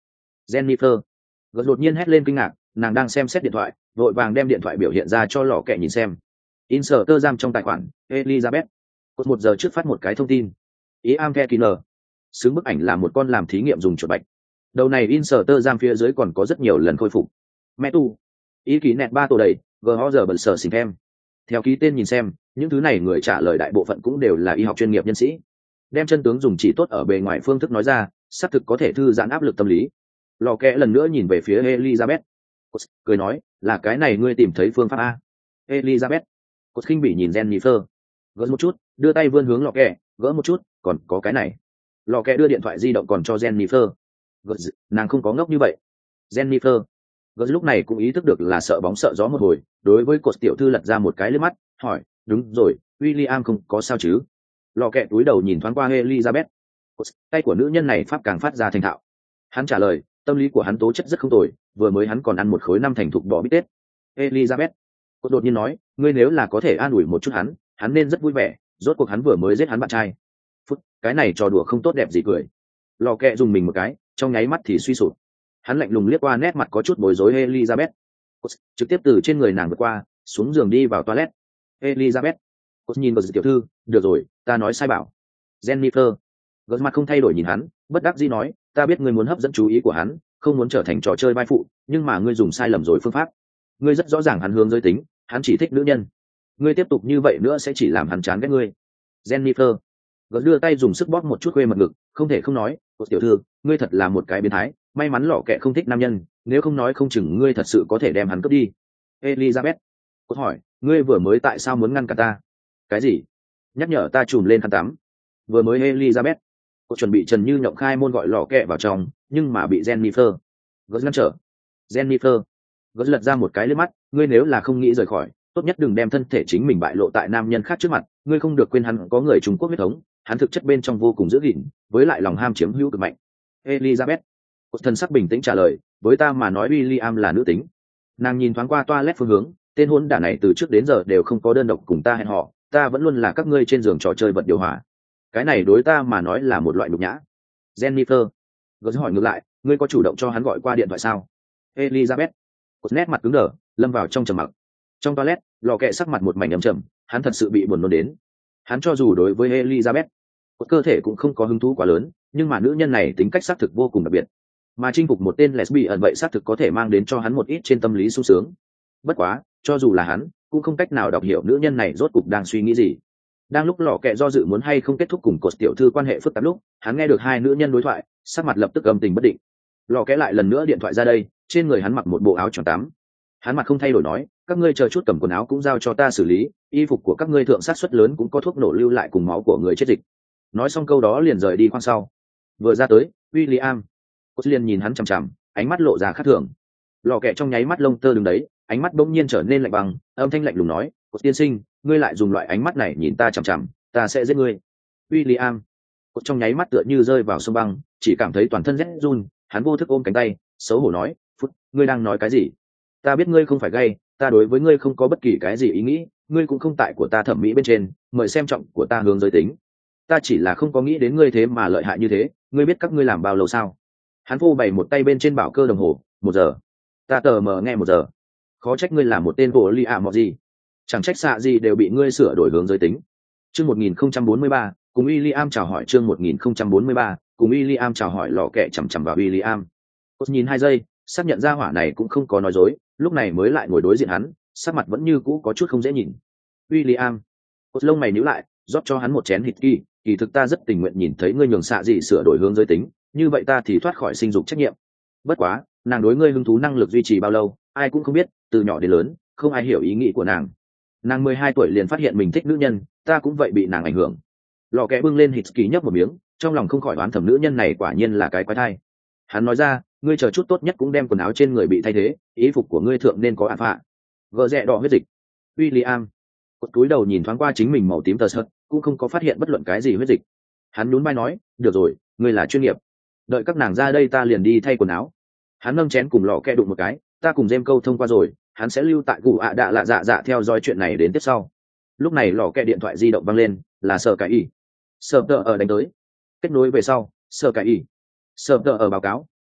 Jennifer. Gật đột nhiên hét lên kinh ngạc, nàng đang xem xét điện thoại, vội vàng đem điện thoại biểu hiện ra cho lò kẹ nhìn xem. Inserter giam trong tài khoản, Elizabeth. Cột một giờ trước phát một cái thông tin. Ý am the killer. Xứng bức ảnh là một con làm thí nghiệm dùng chuột bạch. Đầu này Inserter giam phía dưới còn có rất nhiều lần khôi phục. Mẹ tu. Ý ký nẹt ba tổ đầy, gờ giờ bẩn sở xình em. Theo ký tên nhìn xem, những thứ này người trả lời đại bộ phận cũng đều là y học chuyên nghiệp nhân sĩ. Đem chân tướng dùng chỉ tốt ở bề ngoài phương thức nói ra, xác thực có thể thư giãn áp lực tâm lý. Lò kẹ lần nữa nhìn về phía Elizabeth. Cột cười nói, là cái này ngươi tìm thấy phương pháp a? Elizabeth. Cột khinh bỉ nhìn Jennifer. Gỡ một chút, đưa tay vươn hướng lò kẹ, gỡ một chút, còn có cái này. Lò kẹ đưa điện thoại di động còn cho Jennifer. Gỡ, nàng không có ngốc như vậy. Jennifer. Gỡ lúc này cũng ý thức được là sợ bóng sợ gió một hồi, đối với cột tiểu thư lật ra một cái lướt mắt, hỏi, đúng rồi, William không có sao chứ? Lò kẹ túi đầu nhìn thoáng qua Elizabeth. Cột, tay của nữ nhân này pháp càng phát ra thành thạo. Hắn trả lời, tâm lý của hắn tố chất rất không tồi, vừa mới hắn còn ăn một khối năm thành thục bò bít tết. Elizabeth. Cột đột nhiên nói, ngươi nếu là có thể an ủi một chút hắn, hắn nên rất vui vẻ, rốt cuộc hắn vừa mới giết hắn bạn trai. Phút, cái này trò đùa không tốt đẹp gì cười. Lò kẹ dùng mình một cái, trong nháy mắt thì suy sụp. Hắn lạnh lùng liếc qua nét mặt có chút bối rối Elizabeth. Cột trực tiếp từ trên người nàng vượt qua, xuống giường đi vào toilet. Elizabeth. Cột nhìn vào tiểu thư, được rồi, ta nói sai bảo. Jennifer. Gật mặt không thay đổi nhìn hắn, bất đắc dĩ nói, ta biết ngươi muốn hấp dẫn chú ý của hắn, không muốn trở thành trò chơi vai phụ, nhưng mà ngươi dùng sai lầm rồi phương pháp. Ngươi rất rõ ràng hắn hướng giới tính, hắn chỉ thích nữ nhân. Ngươi tiếp tục như vậy nữa sẽ chỉ làm hắn chán ghét ngươi. Jennifer. Gật đưa tay dùng sức bóp một chút khuê mật ngực, không thể không nói, Cột tiểu thư, ngươi thật là một cái biến thái, may mắn lọ kẹ không thích nam nhân, nếu không nói không chừng ngươi thật sự có thể đem hắn cướp đi. Elizabeth. Cột hỏi, ngươi vừa mới tại sao muốn ngăn cả ta? Cái gì? Nhắc nhở ta trùm lên khăn tắm. Vừa mới Elizabeth. Cột chuẩn bị trần như nhộng khai môn gọi lọ kẹ vào trong, nhưng mà bị Jennifer gật ngăn trở. Jennifer gật lật ra một cái lướt mắt, ngươi nếu là không nghĩ rời khỏi, tốt nhất đừng đem thân thể chính mình bại lộ tại nam nhân khác trước mặt, ngươi không được quên hắn có người Trung Quốc huyết thống, hắn thực chất bên trong vô cùng dữ dằn, với lại lòng ham chiếm hữu cực mạnh. Elizabeth. Cột thần sắc bình tĩnh trả lời, với ta mà nói William là nữ tính. Nàng nhìn thoáng qua toilet phương hướng, tên hôn đản này từ trước đến giờ đều không có đơn độc cùng ta hẹn hò, ta vẫn luôn là các ngươi trên giường trò chơi vật điều hòa. Cái này đối ta mà nói là một loại nhục nhã. Jennifer. Gớt hỏi ngược lại, ngươi có chủ động cho hắn gọi qua điện thoại sao? Elizabeth. Cột nét mặt cứng đờ, lâm vào trong trầm mặc. Trong toilet, lò kẹ sắc mặt một mảnh ấm trầm, hắn thật sự bị buồn nôn đến. Hắn cho dù đối với Elizabeth, cột cơ thể cũng không có hứng thú quá lớn, nhưng mà nữ nhân này tính cách xác thực vô cùng đặc biệt. Mà chinh phục một tên lesbian vậy xác thực có thể mang đến cho hắn một ít trên tâm lý sung sướng. Bất quá, cho dù là hắn, cũng không cách nào đọc hiểu nữ nhân này rốt cục đang suy nghĩ gì. Đang lúc lò kẹ do dự muốn hay không kết thúc cùng cột tiểu thư quan hệ phức tạp lúc, hắn nghe được hai nữ nhân đối thoại, sắc mặt lập tức âm tình bất định. Lò kẹ lại lần nữa điện thoại ra đây, trên người hắn mặc một bộ áo choàng tắm. Hắn mặt không thay đổi nói, các ngươi chờ chút cầm quần áo cũng giao cho ta xử lý, y phục của các ngươi thượng sát suất lớn cũng có thuốc nổ lưu lại cùng máu của người chết dịch. Nói xong câu đó liền rời đi khoang sau. Vừa ra tới, William Cốt liền nhìn hắn chằm chằm, ánh mắt lộ ra khác thường. Lò kẹ trong nháy mắt lông tơ đứng đấy, ánh mắt bỗng nhiên trở nên lạnh băng, âm thanh lạnh lùng nói, Cốt tiên sinh, ngươi lại dùng loại ánh mắt này nhìn ta chằm chằm, ta sẽ giết ngươi. William Cốt trong nháy mắt tựa như rơi vào sông băng, chỉ cảm thấy toàn thân rét run, hắn vô thức ôm cánh tay, xấu hổ nói, phút, ngươi đang nói cái gì? Ta biết ngươi không phải gay, ta đối với ngươi không có bất kỳ cái gì ý nghĩ, ngươi cũng không tại của ta thẩm mỹ bên trên, mời xem trọng của ta hướng giới tính. Ta chỉ là không có nghĩ đến ngươi thế mà lợi hại như thế, ngươi biết các ngươi làm bao lâu sao? Hắn phô bày một tay bên trên bảo cơ đồng hồ, một giờ. Ta tờ mờ nghe một giờ. Khó trách ngươi là một tên bộ li ạ mọ gì. Chẳng trách xạ gì đều bị ngươi sửa đổi hướng giới tính. Chương một nghìn không trăm bốn mươi ba, cùng William chào hỏi chương một nghìn không trăm bốn mươi ba, cùng William chào hỏi lọ kẹ chằm chằm vào William. Cô nhìn hai giây, xác nhận ra hỏa này cũng không có nói dối, lúc này mới lại ngồi đối diện hắn, sắc mặt vẫn như cũ có chút không dễ nhìn. William, cô lông mày nhíu lại, rót cho hắn một chén hít kỳ, kỳ thực ta rất tình nguyện nhìn thấy ngươi nhường xạ gì sửa đổi hướng giới tính, như vậy ta thì thoát khỏi sinh dục trách nhiệm. Bất quá, nàng đối ngươi hứng thú năng lực duy trì bao lâu, ai cũng không biết, từ nhỏ đến lớn, không ai hiểu ý nghĩ của nàng. Nàng mười hai tuổi liền phát hiện mình thích nữ nhân, ta cũng vậy bị nàng ảnh hưởng. Lò kẹ bưng lên hít kỳ nhấp một miếng, trong lòng không khỏi đoán thầm nữ nhân này quả nhiên là cái quái thai. Hắn nói ra, ngươi chờ chút tốt nhất cũng đem quần áo trên người bị thay thế, ý phục của ngươi thượng nên có ạn phạ. Gờ rẽ đỏ huyết dịch. William cột túi đầu nhìn thoáng qua chính mình màu tím tờ sợt, cũng không có phát hiện bất luận cái gì huyết dịch. Hắn nhún vai nói, được rồi, ngươi là chuyên nghiệp, đợi các nàng ra đây ta liền đi thay quần áo. Hắn nâng chén cùng lọ kẹ đụng một cái, ta cùng Jem câu thông qua rồi, hắn sẽ lưu tại cụ ạ đạ lạ dạ dạ theo dõi chuyện này đến tiếp sau. Lúc này lọ kẹ điện thoại di động văng lên, là sở cái y. Sở tờ ở đánh tới. Kết nối về sau, sở cái y. Sở tờ ở báo cáo,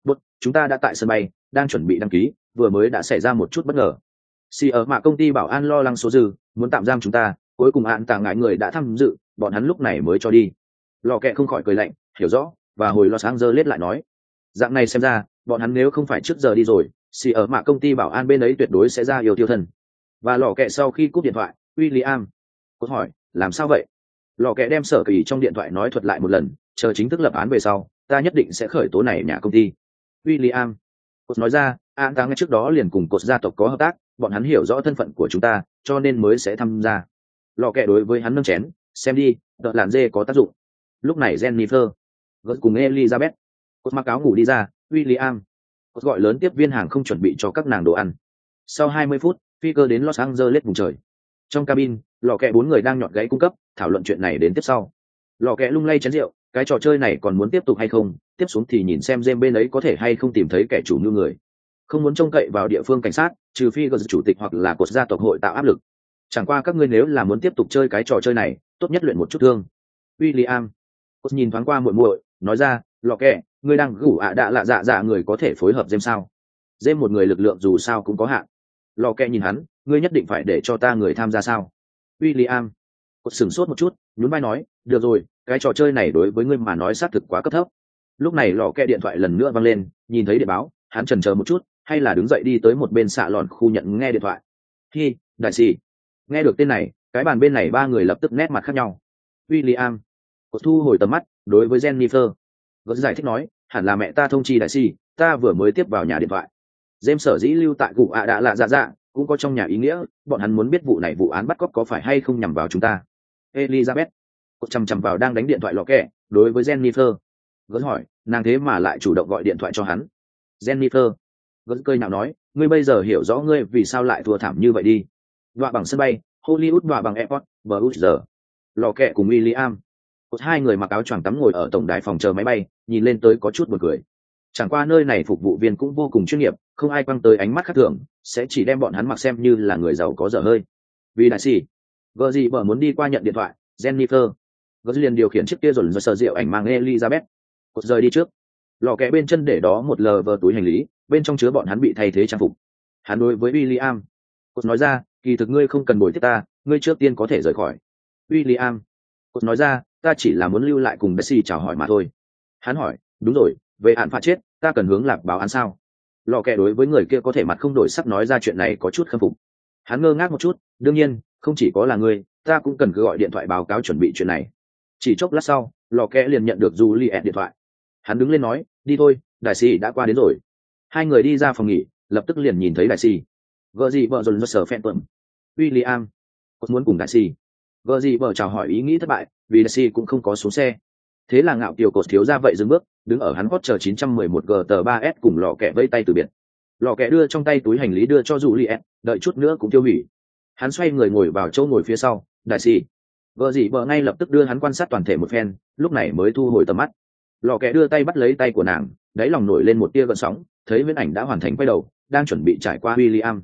Bút, chúng ta đã tại sân bay, đang chuẩn bị đăng ký, vừa mới đã xảy ra một chút bất ngờ. Si ở mạ công ty bảo an lo lắng số dư, muốn tạm giam chúng ta, cuối cùng hạn tàng ngại người đã tham dự, bọn hắn lúc này mới cho đi. Lò kẹ không khỏi cười lạnh, hiểu rõ, và hồi lo sáng giờ lết lại nói. Dạng này xem ra, bọn hắn nếu không phải trước giờ đi rồi, Si ở mạ công ty bảo an bên ấy tuyệt đối sẽ ra yêu tiêu thân. Và lò kẹ sau khi cúp điện thoại, William, cô hỏi, làm sao vậy? Lò kẹ đem sở kỳ trong điện thoại nói thuật lại một lần, chờ chính thức lập án về sau, ta nhất định sẽ khởi tố này nhà công ty. William, cô nói ra, an táng trước đó liền cùng cột gia tộc có hợp tác, bọn hắn hiểu rõ thân phận của chúng ta, cho nên mới sẽ tham gia. Lò kẹ đối với hắn nâng chén, xem đi, đợt làn dê có tác dụng. Lúc này Jennifer vẫn cùng Elizabeth, cô mặc áo ngủ đi ra. William, cô gọi lớn tiếp viên hàng không chuẩn bị cho các nàng đồ ăn. Sau hai mươi phút, phi cơ đến Los Angeles vùng trời. Trong cabin, lò kẹ bốn người đang nhọt gáy cung cấp, thảo luận chuyện này đến tiếp sau. Lò kẹ lung lay chén rượu, cái trò chơi này còn muốn tiếp tục hay không? Tiếp xuống thì nhìn xem James bên ấy có thể hay không tìm thấy kẻ chủ mưu người. Không muốn trông cậy vào địa phương cảnh sát, trừ phi có chủ tịch hoặc là cột gia tộc hội tạo áp lực. Chẳng qua các ngươi nếu là muốn tiếp tục chơi cái trò chơi này, tốt nhất luyện một chút thương. William, cột nhìn thoáng qua muội muội, nói ra, lò kẹ, ngươi đang gủ ạ à đạ lạ dạ dạ người có thể phối hợp James sao? James một người lực lượng dù sao cũng có hạn. Lò kẹ nhìn hắn, ngươi nhất định phải để cho ta người tham gia sao? William, cột sửng sốt một chút, nhún vai nói, được rồi, cái trò chơi này đối với ngươi mà nói xác thực quá cấp thấp. Lúc này lò kẹ điện thoại lần nữa vang lên, nhìn thấy điện báo, hắn chần chờ một chút, hay là đứng dậy đi tới một bên xạ lòn khu nhận nghe điện thoại. Hi, đại sĩ. Nghe được tên này, cái bàn bên này ba người lập tức nét mặt khác nhau. William, cột thu hồi tầm mắt, đối với Jennifer, gật giải thích nói, hẳn là mẹ ta thông chi đại sĩ, ta vừa mới tiếp vào nhà điện thoại. James sở dĩ lưu tại cụ ạ đã lạ dạ dạ, cũng có trong nhà ý nghĩa, bọn hắn muốn biết vụ này vụ án bắt cóc có phải hay không nhằm vào chúng ta. Elizabeth, cột chằm chằm vào đang đánh điện thoại lọ kẹ, đối với Jennifer, gật hỏi, nàng thế mà lại chủ động gọi điện thoại cho hắn. Jennifer, gật cười nào nói, ngươi bây giờ hiểu rõ ngươi vì sao lại thua thảm như vậy đi. Đọa bằng sân bay, Hollywood đọa bằng airport, bờ giờ. Lò kẹ cùng William, cột hai người mặc áo choàng tắm ngồi ở tổng đài phòng chờ máy bay, nhìn lên tới có chút buồn cười. Chẳng qua nơi này phục vụ viên cũng vô cùng chuyên nghiệp, không ai quăng tới ánh mắt khác thường, sẽ chỉ đem bọn hắn mặc xem như là người giàu có dở hơi. Vì đại sĩ, vợ gì vợ muốn đi qua nhận điện thoại, Jennifer, vợ liền điều khiển chiếc kia rồi rồi sờ rượu ảnh mang Elizabeth, cột rời đi trước. Lò kẹ bên chân để đó một lờ vờ túi hành lý, bên trong chứa bọn hắn bị thay thế trang phục. Hắn đối với William, cột nói ra, kỳ thực ngươi không cần bồi tiếp ta, ngươi trước tiên có thể rời khỏi. William, cột nói ra, ta chỉ là muốn lưu lại cùng Betsy chào hỏi mà thôi. Hắn hỏi, đúng rồi, về hạn phạt chết, ta cần hướng lạc báo án sao? Lò kẹ đối với người kia có thể mặt không đổi sắc nói ra chuyện này có chút khâm phục. Hắn ngơ ngác một chút, đương nhiên, không chỉ có là ngươi, ta cũng cần cứ gọi điện thoại báo cáo chuẩn bị chuyện này. Chỉ chốc lát sau, lò kẹ liền nhận được Juliet điện thoại. Hắn đứng lên nói, đi thôi, đại sĩ đã qua đến rồi. Hai người đi ra phòng nghỉ, lập tức liền nhìn thấy đại sĩ. Vợ gì vợ dồn dơ sở phẹn tuẩm. William, có muốn cùng đại sĩ. Vợ gì vợ chào hỏi ý nghĩ thất bại, vì đại sĩ cũng không có xuống xe. Thế là ngạo kiều cột thiếu ra vậy dừng bước, đứng ở hắn hot chờ chín trăm mười một G tờ ba S cùng lò kẹ vây tay từ biệt. Lò kẹ đưa trong tay túi hành lý đưa cho Juliet, đợi chút nữa cũng tiêu hủy. Hắn xoay người ngồi vào chỗ ngồi phía sau, đại sĩ. Vợ gì vợ ngay lập tức đưa hắn quan sát toàn thể một phen, lúc này mới thu hồi tầm mắt. Lò kẹ đưa tay bắt lấy tay của nàng, đáy lòng nổi lên một tia gợn sóng, thấy viễn ảnh đã hoàn thành quay đầu, đang chuẩn bị trải qua William.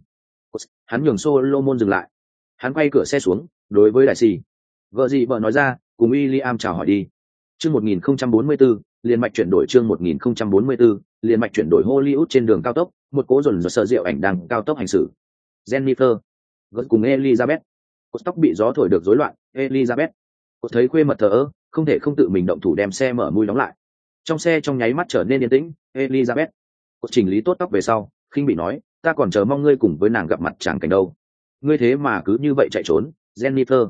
Hắn nhường Solomon dừng lại. Hắn quay cửa xe xuống, đối với đại sĩ. Vợ gì vợ nói ra, cùng William chào hỏi đi. Chương một nghìn không trăm bốn mươi tư, liền mạch chuyển đổi chương một nghìn không trăm bốn mươi tư, liền mạch chuyển đổi Hollywood trên đường cao tốc, một cố dồn dồn sợ rượu ảnh đang cao tốc hành xử. Jennifer, vẫn cùng Elizabeth. Cột tóc bị gió thổi được rối loạn, Elizabeth. Cột thấy khuê mật thờ ơ, không thể không tự mình động thủ đem xe mở mui đóng lại. Trong xe trong nháy mắt trở nên yên tĩnh, Elizabeth. Cột chỉnh lý tốt tóc về sau, khinh bị nói, ta còn chờ mong ngươi cùng với nàng gặp mặt chẳng cảnh đâu. Ngươi thế mà cứ như vậy chạy trốn, Jennifer.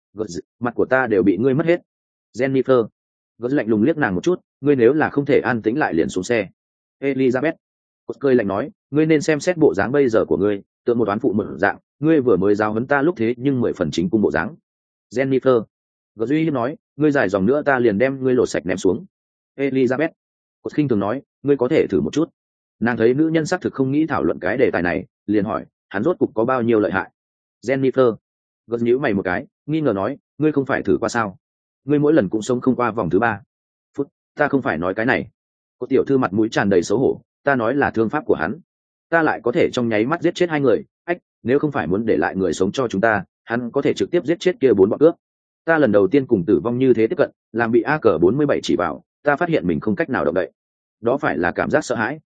Mặt của ta đều bị ngươi mất hết. Jennifer. Gớt lạnh lùng liếc nàng một chút, ngươi nếu là không thể an tĩnh lại liền xuống xe. Elizabeth, cột cười lạnh nói, ngươi nên xem xét bộ dáng bây giờ của ngươi, tựa một toán phụ mở dạng, ngươi vừa mới giao huấn ta lúc thế nhưng mười phần chính cung bộ dáng. Jennifer, gớt duy hiếp nói, ngươi dài dòng nữa ta liền đem ngươi lột sạch ném xuống. Elizabeth, cột khinh thường nói, ngươi có thể thử một chút. Nàng thấy nữ nhân xác thực không nghĩ thảo luận cái đề tài này, liền hỏi, hắn rốt cục có bao nhiêu lợi hại. Jennifer, gớt nhíu mày một cái, nghi ngờ nói, ngươi không phải thử qua sao? Ngươi mỗi lần cũng sống không qua vòng thứ ba. Phút, ta không phải nói cái này. Cô tiểu thư mặt mũi tràn đầy xấu hổ, ta nói là thương pháp của hắn. Ta lại có thể trong nháy mắt giết chết hai người, ách, nếu không phải muốn để lại người sống cho chúng ta, hắn có thể trực tiếp giết chết kia bốn bọn cướp. Ta lần đầu tiên cùng tử vong như thế tiếp cận, làm bị A cờ bốn mươi bảy chỉ vào, ta phát hiện mình không cách nào động đậy. Đó phải là cảm giác sợ hãi,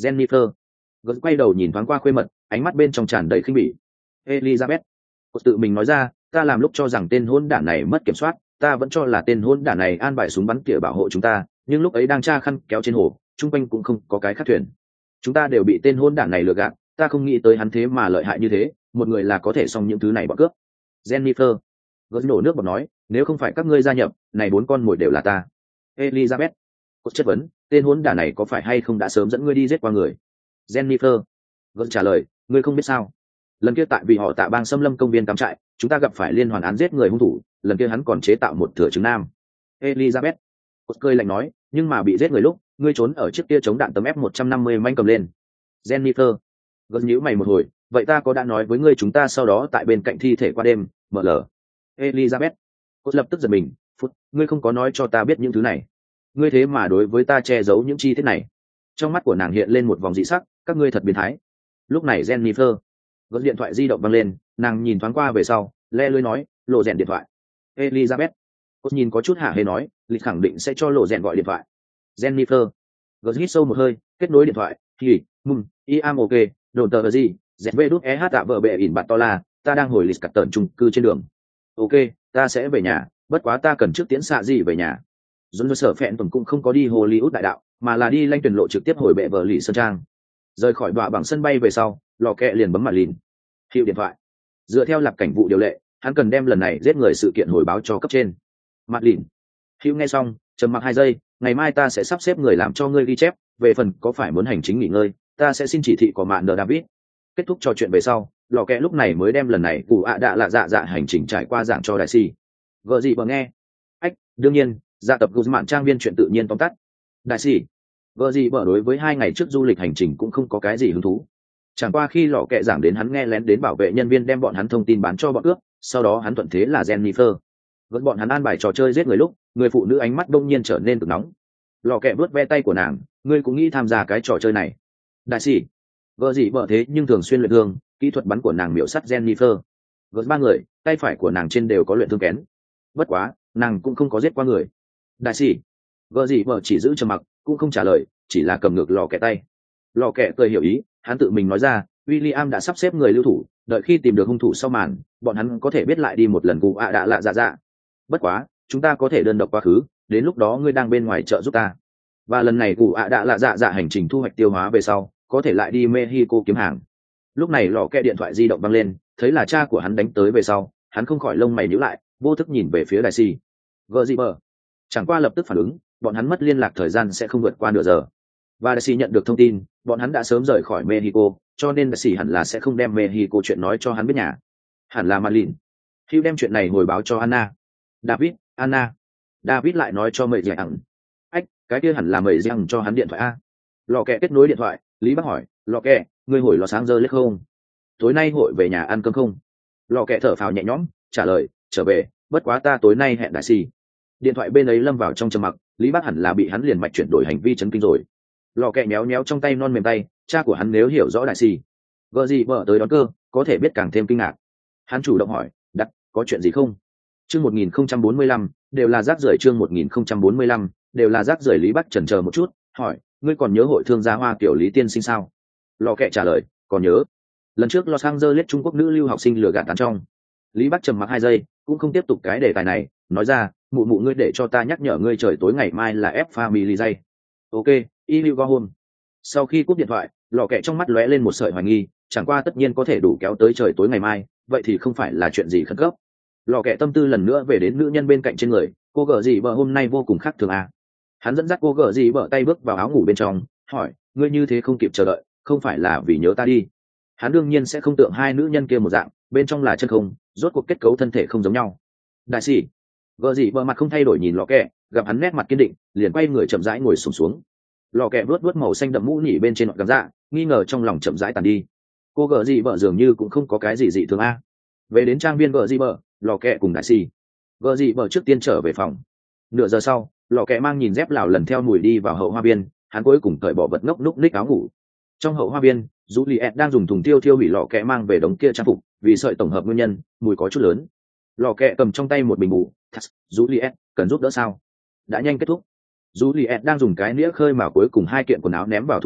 Jennifer. Gớt quay đầu nhìn thoáng qua khuê mật, ánh mắt bên trong tràn đầy khinh bỉ. Elizabeth. Cô tự mình nói ra, ta làm lúc cho rằng tên hôn đản này mất kiểm soát, ta vẫn cho là tên hôn đản này an bài súng bắn tỉa bảo hộ chúng ta, nhưng lúc ấy đang tra khăn kéo trên hồ, chung quanh cũng không có cái khác thuyền. Chúng ta đều bị tên hôn đản này lừa gạt, ta không nghĩ tới hắn thế mà lợi hại như thế, một người là có thể xong những thứ này bọn cướp. Jennifer. Gớt nổ nước bọt nói, nếu không phải các ngươi gia nhập, này bốn con mồi đều là ta. Elizabeth. Cô chất vấn, tên hôn đản này có phải hay không đã sớm dẫn ngươi đi giết qua người? Jennifer. Gớt trả lời, ngươi không biết sao? Lần kia tại vì họ tạ bang xâm lâm công viên cắm trại, chúng ta gặp phải liên hoàn án giết người hung thủ, lần kia hắn còn chế tạo một thừa trứng nam. Elizabeth. Cô cười lạnh nói, nhưng mà bị giết người lúc, ngươi trốn ở chiếc kia chống đạn tấm F một trăm năm mươi manh cầm lên. Jennifer. Gớt nhíu mày một hồi, vậy ta có đã nói với ngươi chúng ta sau đó tại bên cạnh thi thể qua đêm, mở lờ. Elizabeth. Cô lập tức giật mình, phút, ngươi không có nói cho ta biết những thứ này. Ngươi thế mà đối với ta che giấu những chi tiết này. Trong mắt của nàng hiện lên một vòng dị sắc, các ngươi thật biến thái. Lúc này Jennifer. Gớt điện thoại di động văng lên, nàng nhìn thoáng qua về sau, le lưới nói, lộ rèn điện thoại. Elizabeth. Cô nhìn có chút hả hê nói, lịch khẳng định sẽ cho lộ rèn gọi điện thoại. Jennifer. Gớt hít sâu một hơi, kết nối điện thoại, thì, mum, i am ok, đồn tờ gì, zv đút eh tạ vợ bệ ỉn bạn to la, ta đang hồi lịch cắt tận chung cư trên đường. Ok, ta sẽ về nhà, bất quá ta cần trước tiễn xạ gì về nhà. John sở phẹn tuần cũng không có đi Hollywood đại đạo, mà là đi lanh tuyển lộ trực tiếp hồi bệ vợ lì sơn trang. Rời khỏi đọa bằng sân bay về sau, lò kẹ liền bấm mặt lìn. Hiệu điện thoại. Dựa theo lập cảnh vụ điều lệ, hắn cần đem lần này giết người sự kiện hồi báo cho cấp trên. Mặt lìn. Hiệu nghe xong, trầm mặc hai giây, ngày mai ta sẽ sắp xếp người làm cho ngươi ghi chép, về phần có phải muốn hành chính nghỉ ngơi, ta sẽ xin chỉ thị của mạn đờ David. Kết thúc trò chuyện về sau, lò kẹ lúc này mới đem lần này cụ ạ đạ lạ dạ dạ hành trình trải qua dạng cho đại si. Vợ gì vợ nghe. Ách, đương nhiên, dạ tập Guzman trang viên chuyện tự nhiên tóm tắt. Đại si. Vợ gì vợ đối với hai ngày trước du lịch hành trình cũng không có cái gì hứng thú. Chẳng qua khi lò kẹ giảng đến hắn nghe lén đến bảo vệ nhân viên đem bọn hắn thông tin bán cho bọn cướp, sau đó hắn thuận thế là Jennifer. Vẫn bọn hắn an bài trò chơi giết người lúc, người phụ nữ ánh mắt đông nhiên trở nên cực nóng. Lò kẹ vuốt ve tay của nàng, ngươi cũng nghĩ tham gia cái trò chơi này. Đại sĩ. Vợ gì vợ thế nhưng thường xuyên luyện thương, kỹ thuật bắn của nàng miểu sắt Jennifer. Vợ ba người, tay phải của nàng trên đều có luyện thương kén. Bất quá, nàng cũng không có giết qua người. Đại sĩ. Vợ gì vợ chỉ giữ trầm mặc, cũng không trả lời, chỉ là cầm ngược lò kẹ tay. Lò kẹ cười hiểu ý, hắn tự mình nói ra, William đã sắp xếp người lưu thủ, đợi khi tìm được hung thủ sau màn, bọn hắn có thể biết lại đi một lần cụ ạ đã lạ dạ dạ. Bất quá, chúng ta có thể đơn độc quá khứ, đến lúc đó ngươi đang bên ngoài chợ giúp ta. Và lần này cụ ạ đã lạ dạ dạ hành trình thu hoạch tiêu hóa về sau, có thể lại đi Mexico kiếm hàng. Lúc này lò kẹ điện thoại di động văng lên, thấy là cha của hắn đánh tới về sau, hắn không khỏi lông mày nhíu lại, vô thức nhìn về phía đại si. Vợ gì bờ? Chẳng qua lập tức phản ứng, bọn hắn mất liên lạc thời gian sẽ không vượt qua nửa giờ. Và đại sĩ nhận được thông tin, bọn hắn đã sớm rời khỏi Mexico, cho nên đại sĩ hẳn là sẽ không đem Mexico chuyện nói cho hắn biết nhà. Hẳn là Marlin. Hugh đem chuyện này hồi báo cho Anna. David, Anna. David lại nói cho mày dạy ách, cái kia hẳn là mày dạy cho hắn điện thoại a. Lò kẹ kết nối điện thoại, Lý Bắc hỏi, lò kẹ, ngươi hồi lò sáng giờ lết không? Tối nay hội về nhà ăn cơm không? Lò kẹ thở phào nhẹ nhõm, trả lời, trở về, bất quá ta tối nay hẹn đại sĩ. Điện thoại bên ấy lâm vào trong trầm mặc, Lý Bắc hẳn là bị hắn liền mạch chuyển đổi hành vi chấn kinh rồi. Lò kẹ méo méo trong tay non mềm tay, cha của hắn nếu hiểu rõ đại sĩ, vợ gì vợ tới đón cơ, có thể biết càng thêm kinh ngạc. Hắn chủ động hỏi, đặt, có chuyện gì không? Chương một nghìn không trăm bốn mươi lăm, đều là rác rưởi. Chương một nghìn không trăm bốn mươi lăm, đều là rác rưởi. Lý Bắc chần chờ một chút, hỏi, ngươi còn nhớ hội thương gia Hoa Kiểu Lý tiên sinh sao? Lò kẹ trả lời, còn nhớ. Lần trước Los Angeles Trung Quốc nữ lưu học sinh lừa gạt tán trong. Lý Bắc trầm mặc hai giây, cũng không tiếp tục cái đề tài này, nói ra, mụ mụ ngươi để cho ta nhắc nhở ngươi trời tối ngày mai là F Family Day. Ok, y lưu go home. Sau khi cúp điện thoại, lò kẹ trong mắt lóe lên một sợi hoài nghi, chẳng qua tất nhiên có thể đủ kéo tới trời tối ngày mai, vậy thì không phải là chuyện gì khẩn cấp. Lò kẹ tâm tư lần nữa về đến nữ nhân bên cạnh trên người, cô gờ gì bờ hôm nay vô cùng khác thường à. Hắn dẫn dắt cô gờ gì bờ tay bước vào áo ngủ bên trong, hỏi, ngươi như thế không kịp chờ đợi, không phải là vì nhớ ta đi. Hắn đương nhiên sẽ không tượng hai nữ nhân kia một dạng, bên trong là chân không, rốt cuộc kết cấu thân thể không giống nhau. Đại sĩ, gờ gì bờ mặt không thay đổi nhìn lò kẹ, gặp hắn nét mặt kiên định, liền quay người chậm rãi ngồi xổm xuống, xuống. Lò kẹ vuốt vuốt màu xanh đậm mũ nhỉ bên trên ngọn gắm dạ, nghi ngờ trong lòng chậm rãi tàn đi. Cô gờ gì bờ dường như cũng không có cái gì dị thường a. Về đến trang viên gờ gì bờ, lò kẹ cùng đại sĩ, gờ gì bờ trước tiên trở về phòng. Nửa giờ sau, lò kẹ mang nhìn dép lào lần theo mùi đi vào hậu hoa viên, hắn cuối cùng cởi bỏ vật ngốc núc ních áo ngủ. Trong hậu hoa viên, Juliet đang dùng thùng tiêu tiêu hủy lò kẹ mang về đống kia trang phục, vì sợi tổng hợp nguyên nhân, mùi có chút lớn. Lò kẹ cầm trong tay một bình ngủ, Juliet, cần giúp đỡ sao? Đã nhanh kết thúc. Juliet đang dùng cái nĩa khơi mà cuối cùng hai kiện quần áo ném vào thùng tiêu,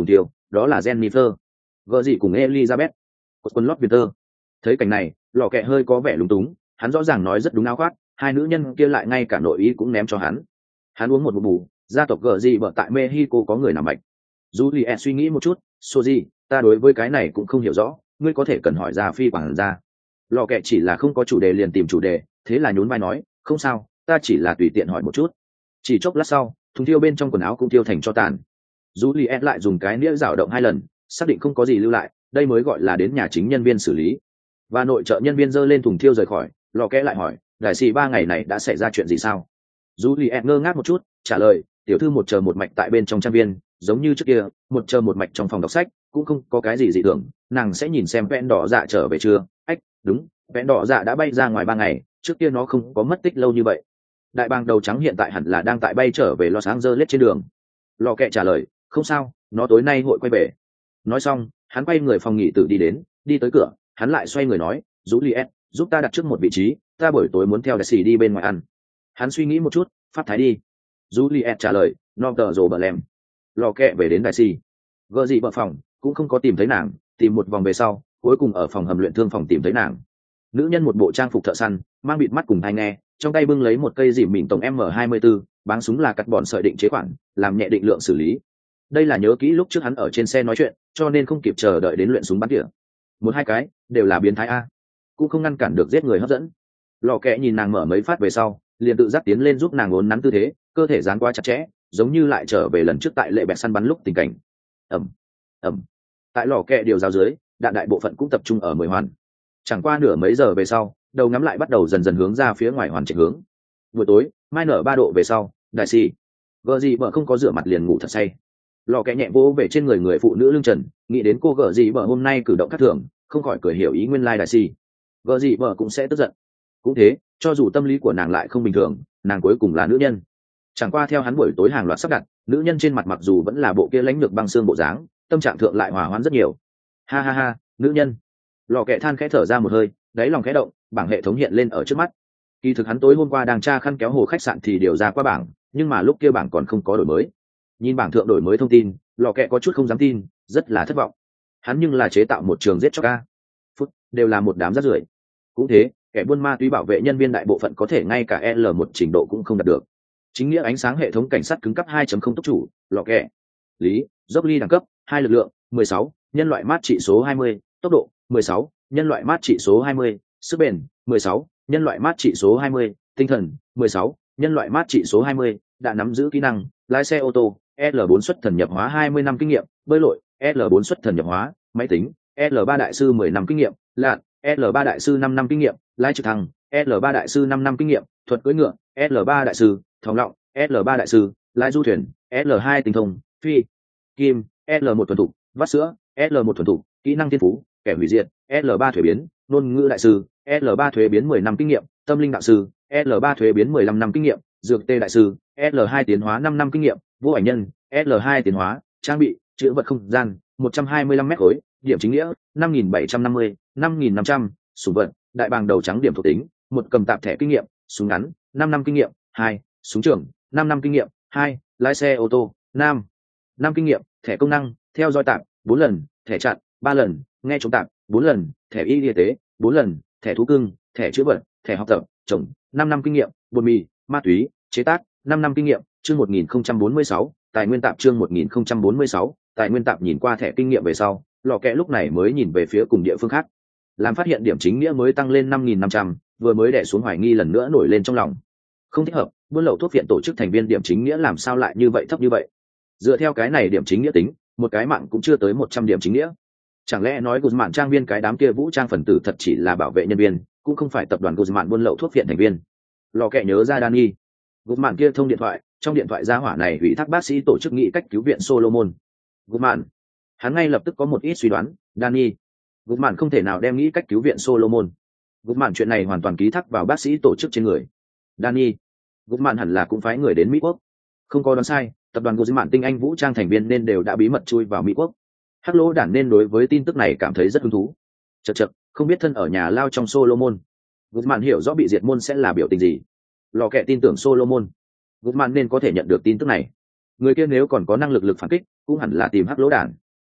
đó là Jennifer, vợ gì cùng Elizabeth, quân lót Peter. Thấy cảnh này, lò kẹ hơi có vẻ lúng túng, hắn rõ ràng nói rất đúng áo khoác, hai nữ nhân kia lại ngay cả nội ý cũng ném cho hắn. Hắn uống một ngụm bù, gia tộc gờ gì vợ tại Mexico có người làm mạch. Juliet suy nghĩ một chút, Soji, ta đối với cái này cũng không hiểu rõ, ngươi có thể cần hỏi ra phi quản gia. Lò kẹ chỉ là không có chủ đề liền tìm chủ đề, thế là nhún vai nói, không sao, ta chỉ là tùy tiện hỏi một chút. Chỉ chốc lát sau, thùng thiêu bên trong quần áo cũng tiêu thành cho tàn. Juliet lại dùng cái nĩa rảo động hai lần, xác định không có gì lưu lại, đây mới gọi là đến nhà chính nhân viên xử lý. Và nội trợ nhân viên dơ lên thùng thiêu rời khỏi, lò kẽ lại hỏi, đại sĩ ba ngày này đã xảy ra chuyện gì sao? Juliet ngơ ngác một chút, trả lời, tiểu thư một chờ một mạch tại bên trong trang viên, giống như trước kia, một chờ một mạch trong phòng đọc sách, cũng không có cái gì dị thường, nàng sẽ nhìn xem vẽn đỏ dạ trở về chưa. Ách, đúng, vẽn đỏ dạ đã bay ra ngoài ba ngày, trước kia nó không có mất tích lâu như vậy. Đại bàng đầu trắng hiện tại hẳn là đang tại bay trở về Los Angeles trên đường. Lò kẹ trả lời, không sao, nó tối nay hội quay về. Nói xong, hắn quay người phòng nghỉ tử đi đến, đi tới cửa, hắn lại xoay người nói, Juliet, giúp ta đặt trước một vị trí, ta buổi tối muốn theo Daisy đi bên ngoài ăn. Hắn suy nghĩ một chút, phát thái đi. Juliet trả lời, no tờ rồ bờ lem. Lò kẹ về đến Daisy. Gợ gì bờ phòng, cũng không có tìm thấy nàng, tìm một vòng về sau, cuối cùng ở phòng hầm luyện thương phòng tìm thấy nàng. Nữ nhân một bộ trang phục thợ săn, mang bịt mắt cùng tai nghe, trong tay bưng lấy một cây dìm mìn tổng M hai mươi bốn, báng súng là cắt bọn sợi định chế khoản, làm nhẹ định lượng xử lý. Đây là nhớ kỹ lúc trước hắn ở trên xe nói chuyện, cho nên không kịp chờ đợi đến luyện súng bắn tỉa. Một hai cái đều là biến thái a, cũng không ngăn cản được giết người hấp dẫn. Lò kẹ nhìn nàng mở mấy phát về sau, liền tự giác tiến lên giúp nàng uốn nắn tư thế, cơ thể dán qua chặt chẽ, giống như lại trở về lần trước tại lệ bẹt săn bắn lúc tình cảnh. Ẩm, ẩm. Tại lò kẹ điều giáo dưới, đạn đại bộ phận cũng tập trung ở mười hoàn. Chẳng qua nửa mấy giờ về sau, đầu ngắm lại bắt đầu dần dần hướng ra phía ngoài hoàn chạy hướng. Buổi tối, mai nở ba độ về sau, đại sĩ vợ gì vợ không có rửa mặt liền ngủ thật say. Lò kẹ nhẹ vỗ về trên người người phụ nữ lưng trần, nghĩ đến cô gợ gì vợ hôm nay cử động khác thường, không khỏi cười hiểu ý nguyên lai đại sĩ vợ gì vợ cũng sẽ tức giận. Cũng thế, cho dù tâm lý của nàng lại không bình thường, nàng cuối cùng là nữ nhân. Chẳng qua theo hắn buổi tối hàng loạt sắp đặt, nữ nhân trên mặt mặc dù vẫn là bộ kia lãnh lược băng xương bộ dáng, tâm trạng thượng lại hòa hoãn rất nhiều. Ha ha ha, nữ nhân. Lò kẹ than khẽ thở ra một hơi, đáy lòng khẽ động, bảng hệ thống hiện lên ở trước mắt. Kỳ thực hắn tối hôm qua đang tra khăn kéo hồ khách sạn thì điều ra qua bảng, nhưng mà lúc kia bảng còn không có đổi mới. Nhìn bảng thượng đổi mới thông tin, lò kẹ có chút không dám tin, rất là thất vọng. Hắn nhưng là chế tạo một trường giết chóc ca phút đều là một đám rác rưởi. Cũng thế, kẻ buôn ma túy bảo vệ nhân viên đại bộ phận có thể ngay cả L một trình độ cũng không đạt được. Chính nghĩa ánh sáng hệ thống cảnh sát cứng cấp hai chấm không tốc chủ, lò kẹ. Lý, dốc ly đẳng cấp, hai lực lượng, mười sáu, nhân loại mát trị số hai mươi, tốc độ, mười sáu, nhân loại mát trị số hai mươi, sức bền, mười sáu, nhân loại mát trị số hai mươi, tinh thần, mười sáu, nhân loại mát trị số hai mươi, đã nắm giữ kỹ năng, lái xe ô tô, L bốn xuất thần nhập hóa hai mươi năm kinh nghiệm, bơi lội, L bốn xuất thần nhập hóa, máy tính, L ba đại sư mười năm kinh nghiệm, lạn, L ba đại sư năm năm kinh nghiệm, lái trực thăng, L ba đại sư năm năm kinh nghiệm, thuật cưỡi ngựa, L ba đại sư, thòng lọng, L ba đại sư, lái du thuyền, L hai tinh thông, phi, kim, L một thuần thục, vắt sữa, L một thuần thục, kỹ năng thiên phú, kẻ hủy diệt, L ba thuế biến, ngôn ngữ đại sư, L ba thuế biến mười năm kinh nghiệm, tâm linh đạo sư, L ba thuế biến mười lăm năm kinh nghiệm, dược tê đại sư, L hai tiến hóa năm năm kinh nghiệm, vô ảnh nhân, L hai tiến hóa, trang bị, chữ vật không gian, một trăm hai mươi lăm mét khối, điểm chính nghĩa, năm nghìn bảy trăm năm mươi, năm nghìn năm trăm, súng vận, đại bàng đầu trắng điểm thuộc tính, một cầm tạp thẻ kinh nghiệm, súng ngắn, năm năm kinh nghiệm, hai, súng trường, năm năm kinh nghiệm, hai, lái xe ô tô, năm, năm kinh nghiệm, thẻ công năng, theo dõi tạp, bốn lần, thẻ chặn, ba lần, nghe chống tạp, bốn lần, thẻ y tế, bốn lần, thẻ thú cưng, thẻ chữa vật, thẻ học tập, trồng, năm năm kinh nghiệm, bột mì, ma túy, chế tác, năm năm kinh nghiệm, chương một nghìn không trăm bốn mươi sáu, tài nguyên tạp chương một nghìn không trăm bốn mươi sáu, tài nguyên tạp nhìn qua thẻ kinh nghiệm về sau, lò kẹ lúc này mới nhìn về phía cùng địa phương khác. Làm phát hiện điểm chính nghĩa mới tăng lên năm nghìn năm trăm, vừa mới đè xuống hoài nghi lần nữa nổi lên trong lòng. Không thích hợp, buôn lậu thuốc viện tổ chức thành viên điểm chính nghĩa làm sao lại như vậy thấp như vậy? Dựa theo cái này điểm chính nghĩa tính, một cái mạng cũng chưa tới một trăm điểm chính nghĩa. Chẳng lẽ nói Guzman trang viên cái đám kia vũ trang phần tử thật chỉ là bảo vệ nhân viên, cũng không phải tập đoàn Guzman buôn lậu thuốc viện thành viên? Lò kẹ nhớ ra Danny. Guzman kia thông điện thoại, trong điện thoại gia hỏa này ủy thác bác sĩ tổ chức nghị cách cứu viện Solomon. Guzman, hắn ngay lập tức có một ít suy đoán. Danny, Guzman không thể nào đem nghĩ cách cứu viện Solomon. Guzman chuyện này hoàn toàn ký thác vào bác sĩ tổ chức trên người. Danny, Guzman hẳn là cũng phái người đến Mỹ Quốc. Không có đoán sai, tập đoàn Guzman tinh anh vũ trang thành viên nên đều đã bí mật chui vào Mỹ Quốc. Hắc lỗ đản nên đối với tin tức này cảm thấy rất hứng thú. Chậc chậc, không biết thân ở nhà lao trong Solomon. Guzman hiểu rõ bị diệt môn sẽ là biểu tình gì. Lò kẹ tin tưởng Solomon. Guzman nên có thể nhận được tin tức này. Người kia nếu còn có năng lực lực phản kích, cũng hẳn là tìm hắc lỗ đản.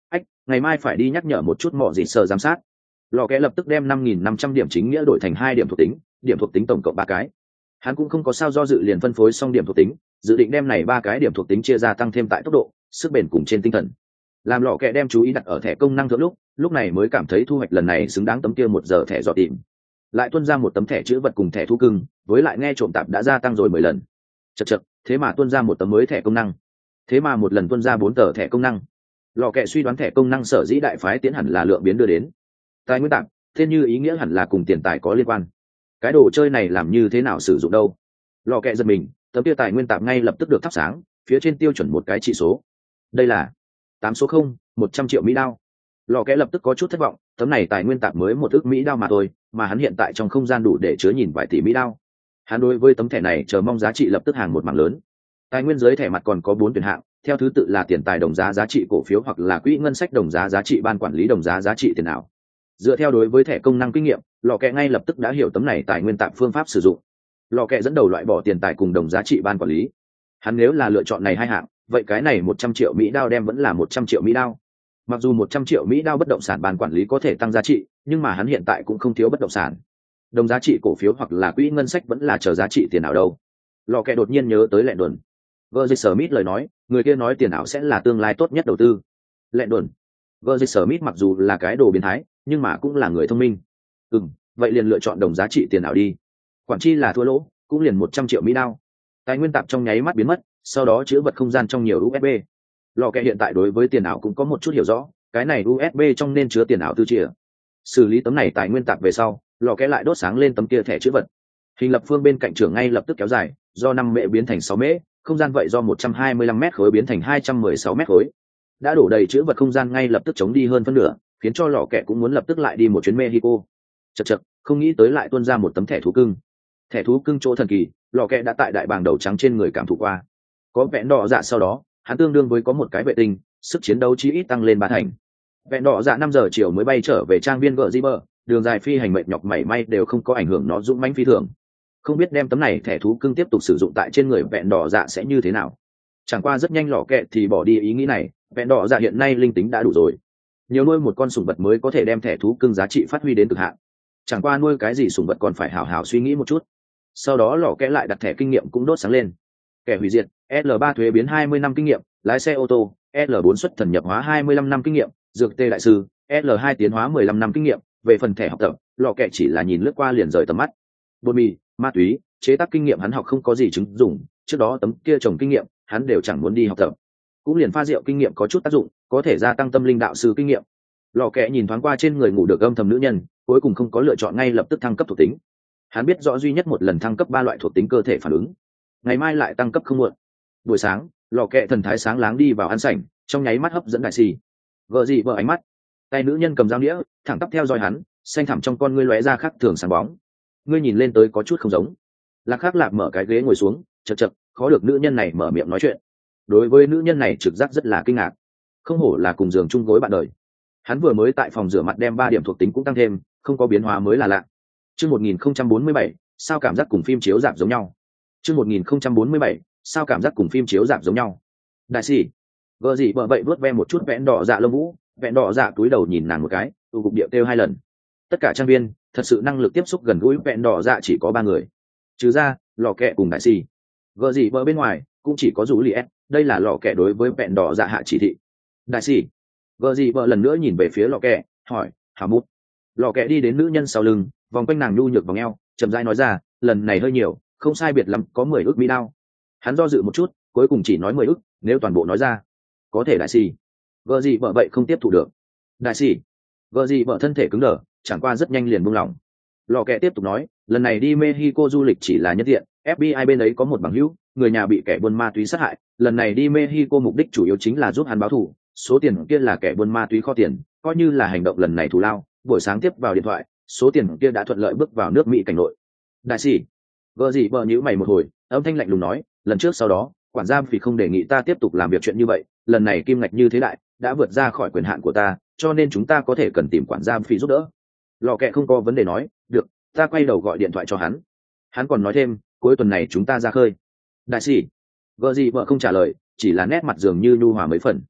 ách, ngày mai phải đi nhắc nhở một chút mọ gì sợ giám sát. Lò kẹ lập tức đem năm nghìn năm trăm điểm chính nghĩa đổi thành hai điểm thuộc tính, điểm thuộc tính tổng cộng ba cái. Hắn cũng không có sao do dự, liền phân phối xong điểm thuộc tính, dự định đem này ba cái điểm thuộc tính chia ra tăng thêm tại tốc độ, sức bền cùng trên tinh thần. Làm lọ kẹ đem chú ý đặt ở thẻ công năng thượng lúc, lúc này mới cảm thấy thu hoạch lần này xứng đáng tấm kia một giờ thẻ dò tìm. Lại tuân ra một tấm thẻ chữ vật cùng thẻ thú cưng, với lại nghe trộm tạp đã gia tăng rồi mười lần. Chậc chậc, thế mà tuân ra một tấm mới thẻ công năng. Thế mà một lần tuân ra bốn tờ thẻ công năng. Lọ kẹ suy đoán thẻ công năng sở dĩ đại phái tiến hẳn là lượng biến đưa đến. Tài nguyên tạp, tên như ý nghĩa hẳn là cùng tiền tài có liên quan. Cái đồ chơi này làm như thế nào sử dụng đâu? Lò kẹ giật mình, tấm tiêu tài nguyên tạp ngay lập tức được thắp sáng, phía trên tiêu chuẩn một cái chỉ số. Đây là tám số không, một trăm triệu mỹ đao. Lò kẹ lập tức có chút thất vọng, tấm này tài nguyên tạp mới một ức mỹ đao mà thôi, mà hắn hiện tại trong không gian đủ để chứa nhìn vài tỷ mỹ đao. Hắn đối với tấm thẻ này chờ mong giá trị lập tức hàng một mảng lớn. Tài nguyên dưới thẻ mặt còn có bốn tuyển hạng, theo thứ tự là tiền tài đồng giá giá trị cổ phiếu hoặc là quỹ ngân sách đồng giá giá trị ban quản lý đồng giá giá trị tiền ảo. Dựa theo đối với thẻ công năng kinh nghiệm, lò kẹ ngay lập tức đã hiểu tấm này tài nguyên tạp phương pháp sử dụng. Lò kẹ dẫn đầu loại bỏ tiền tài cùng đồng giá trị ban quản lý. Hắn nếu là lựa chọn này hai hạng, vậy cái này một trăm triệu mỹ đao đem vẫn là một trăm triệu mỹ đao. Mặc dù một trăm triệu mỹ đao bất động sản ban quản lý có thể tăng giá trị, nhưng mà hắn hiện tại cũng không thiếu bất động sản. Đồng giá trị cổ phiếu hoặc là quỹ ngân sách vẫn là chờ giá trị tiền ảo đâu. Lò kẹ đột nhiên nhớ tới Lệ Đồn. Virgil Smith lời nói, người kia nói tiền ảo sẽ là tương lai tốt nhất đầu tư. Lệ Đồn. Virgil Smith mặc dù là cái đồ biến thái, nhưng mà cũng là người thông minh. Ừm, vậy liền lựa chọn đồng giá trị tiền ảo đi. Quản chi là thua lỗ, cũng liền một trăm triệu mỹ đao. Tài nguyên tạp trong nháy mắt biến mất, sau đó chứa vật không gian trong nhiều u ét bê. Lò kẹ hiện tại đối với tiền ảo cũng có một chút hiểu rõ, cái này u ét bê trong nên chứa tiền ảo tư chìa. Xử lý tấm này tài nguyên tạp về sau, lò kẹ lại đốt sáng lên tấm kia thẻ chứa vật. Hình lập phương bên cạnh trưởng ngay lập tức kéo dài, do năm mễ biến thành sáu mễ, không gian vậy do một trăm hai mươi lăm mét khối biến thành hai trăm mười sáu mét khối. Đã đổ đầy chứa vật không gian ngay lập tức chống đi hơn phân nửa, khiến cho lò kẹ cũng muốn lập tức lại đi một chuyến Mexico. Chậc chậc, không nghĩ tới lại tuôn ra một tấm thẻ thú cưng. Thẻ thú cưng chỗ thần kỳ, lò kẹ đã tại đại bàng đầu trắng trên người cảm thụ qua. Có vẹn đỏ dạ sau đó, hắn tương đương với có một cái vệ tinh, sức chiến đấu chí ít tăng lên ba thành. Vẹn đỏ dạ năm giờ chiều mới bay trở về trang viên gợ di bờ, đường dài phi hành mệt nhọc mảy may đều không có ảnh hưởng nó dũng mãnh phi thường. Không biết đem tấm này thẻ thú cưng tiếp tục sử dụng tại trên người vẹn đỏ dạ sẽ như thế nào. Chẳng qua rất nhanh lò kẹ thì bỏ đi ý nghĩ này, vẹn đỏ dạ hiện nay linh tính đã đủ rồi. Nhiều nuôi một con sủng vật mới có thể đem thẻ thú cưng giá trị phát huy đến cực hạn. Chẳng qua nuôi cái gì sủng vật còn phải hảo hảo suy nghĩ một chút. Sau đó lò kẽ lại đặt thẻ kinh nghiệm cũng đốt sáng lên. Kẻ hủy diệt, L ba thuế biến hai mươi năm kinh nghiệm, lái xe ô tô, L bốn xuất thần nhập hóa hai mươi lăm năm kinh nghiệm, dược tê đại sư, L hai tiến hóa mười lăm năm kinh nghiệm. Về phần thẻ học tập, lò kẽ chỉ là nhìn lướt qua liền rời tầm mắt. Bột mì, ma túy, chế tác kinh nghiệm hắn học không có gì chứng dụng, trước đó tấm kia trồng kinh nghiệm, hắn đều chẳng muốn đi học tập. Cũng liền pha rượu kinh nghiệm có chút tác dụng, có thể gia tăng tâm linh đạo sư kinh nghiệm. Lò kẽ nhìn thoáng qua trên người ngủ được âm thầm nữ nhân, cuối cùng không có lựa chọn ngay lập tức thăng cấp thuộc tính. Hắn biết rõ duy nhất một lần thăng cấp ba loại thuộc tính cơ thể phản ứng, ngày mai lại tăng cấp không muộn. Buổi sáng, lò kẽ thần thái sáng láng đi vào ăn sảnh, trong nháy mắt hấp dẫn đại xì. Vợ gì vợ ánh mắt, tay nữ nhân cầm dao đĩa, thẳng tắp theo dõi hắn, xanh thẳm trong con ngươi lóe ra khác thường sáng bóng. Ngươi nhìn lên tới có chút không giống. Lạc Khắc Lạc mở cái ghế ngồi xuống, chật chật, khó được nữ nhân này mở miệng nói chuyện. Đối với nữ nhân này trực giác rất là kinh ngạc, không hổ là cùng giường chung gối bạn đời. Hắn vừa mới tại phòng rửa mặt đem ba điểm thuộc tính cũng tăng thêm, không có biến hóa mới là lạ. Chương một nghìn không trăm bốn mươi bảy, sao cảm giác cùng phim chiếu rạp giống nhau. Chương một nghìn không trăm bốn mươi bảy, sao cảm giác cùng phim chiếu rạp giống nhau. Đại sĩ, vợ gì vợ vậy vuốt ve một chút vẹn đỏ dạ lông vũ, vẹn đỏ dạ túi đầu nhìn nàng một cái, tụ cục điệu kêu hai lần. Tất cả trang viên, thật sự năng lực tiếp xúc gần gũi vẹn đỏ dạ chỉ có ba người, trừ ra lò kẹ cùng đại sĩ. Vợ gì vợ bên ngoài cũng chỉ có rủ liệt, đây là lò kẹ đối với vẹn đỏ dạ hạ chỉ thị. Đại sĩ, vợ gì vợ lần nữa nhìn về phía lò kẹ, hỏi, hảo mút. Lò kẹ đi đến nữ nhân sau lưng, vòng quanh nàng nhu nhược vòng eo, chậm rãi nói ra, lần này hơi nhiều, không sai biệt lắm có mười ức mỹ đao. Hắn do dự một chút, cuối cùng chỉ nói mười ức, nếu toàn bộ nói ra, có thể đại sĩ. Vợ gì vợ vậy không tiếp thu được. Đại sĩ, vợ gì vợ thân thể cứng đờ, chẳng qua rất nhanh liền buông lỏng. Lò kẹ tiếp tục nói, lần này đi Mexico du lịch chỉ là nhân tiện, ép bê i bên ấy có một bằng hữu, người nhà bị kẻ buôn ma túy sát hại, lần này đi Mexico mục đích chủ yếu chính là giúp hắn báo thù, số tiền kia là kẻ buôn ma túy kho tiền, coi như là hành động lần này thù lao. Buổi sáng tiếp vào điện thoại, số tiền kia đã thuận lợi bước vào nước Mỹ cảnh nội. Đại sĩ, vợ gì vợ nhíu mày một hồi, âm thanh lạnh lùng nói, lần trước sau đó, quản gia vì không đề nghị ta tiếp tục làm việc chuyện như vậy, lần này kim ngạch như thế đại, đã vượt ra khỏi quyền hạn của ta, cho nên chúng ta có thể cần tìm quản gia phí giúp đỡ. Lò kẹ không có vấn đề nói, được, ta quay đầu gọi điện thoại cho hắn. Hắn còn nói thêm, cuối tuần này chúng ta ra khơi. Đại sĩ, vợ gì vợ không trả lời, chỉ là nét mặt dường như nhu hòa mấy phần.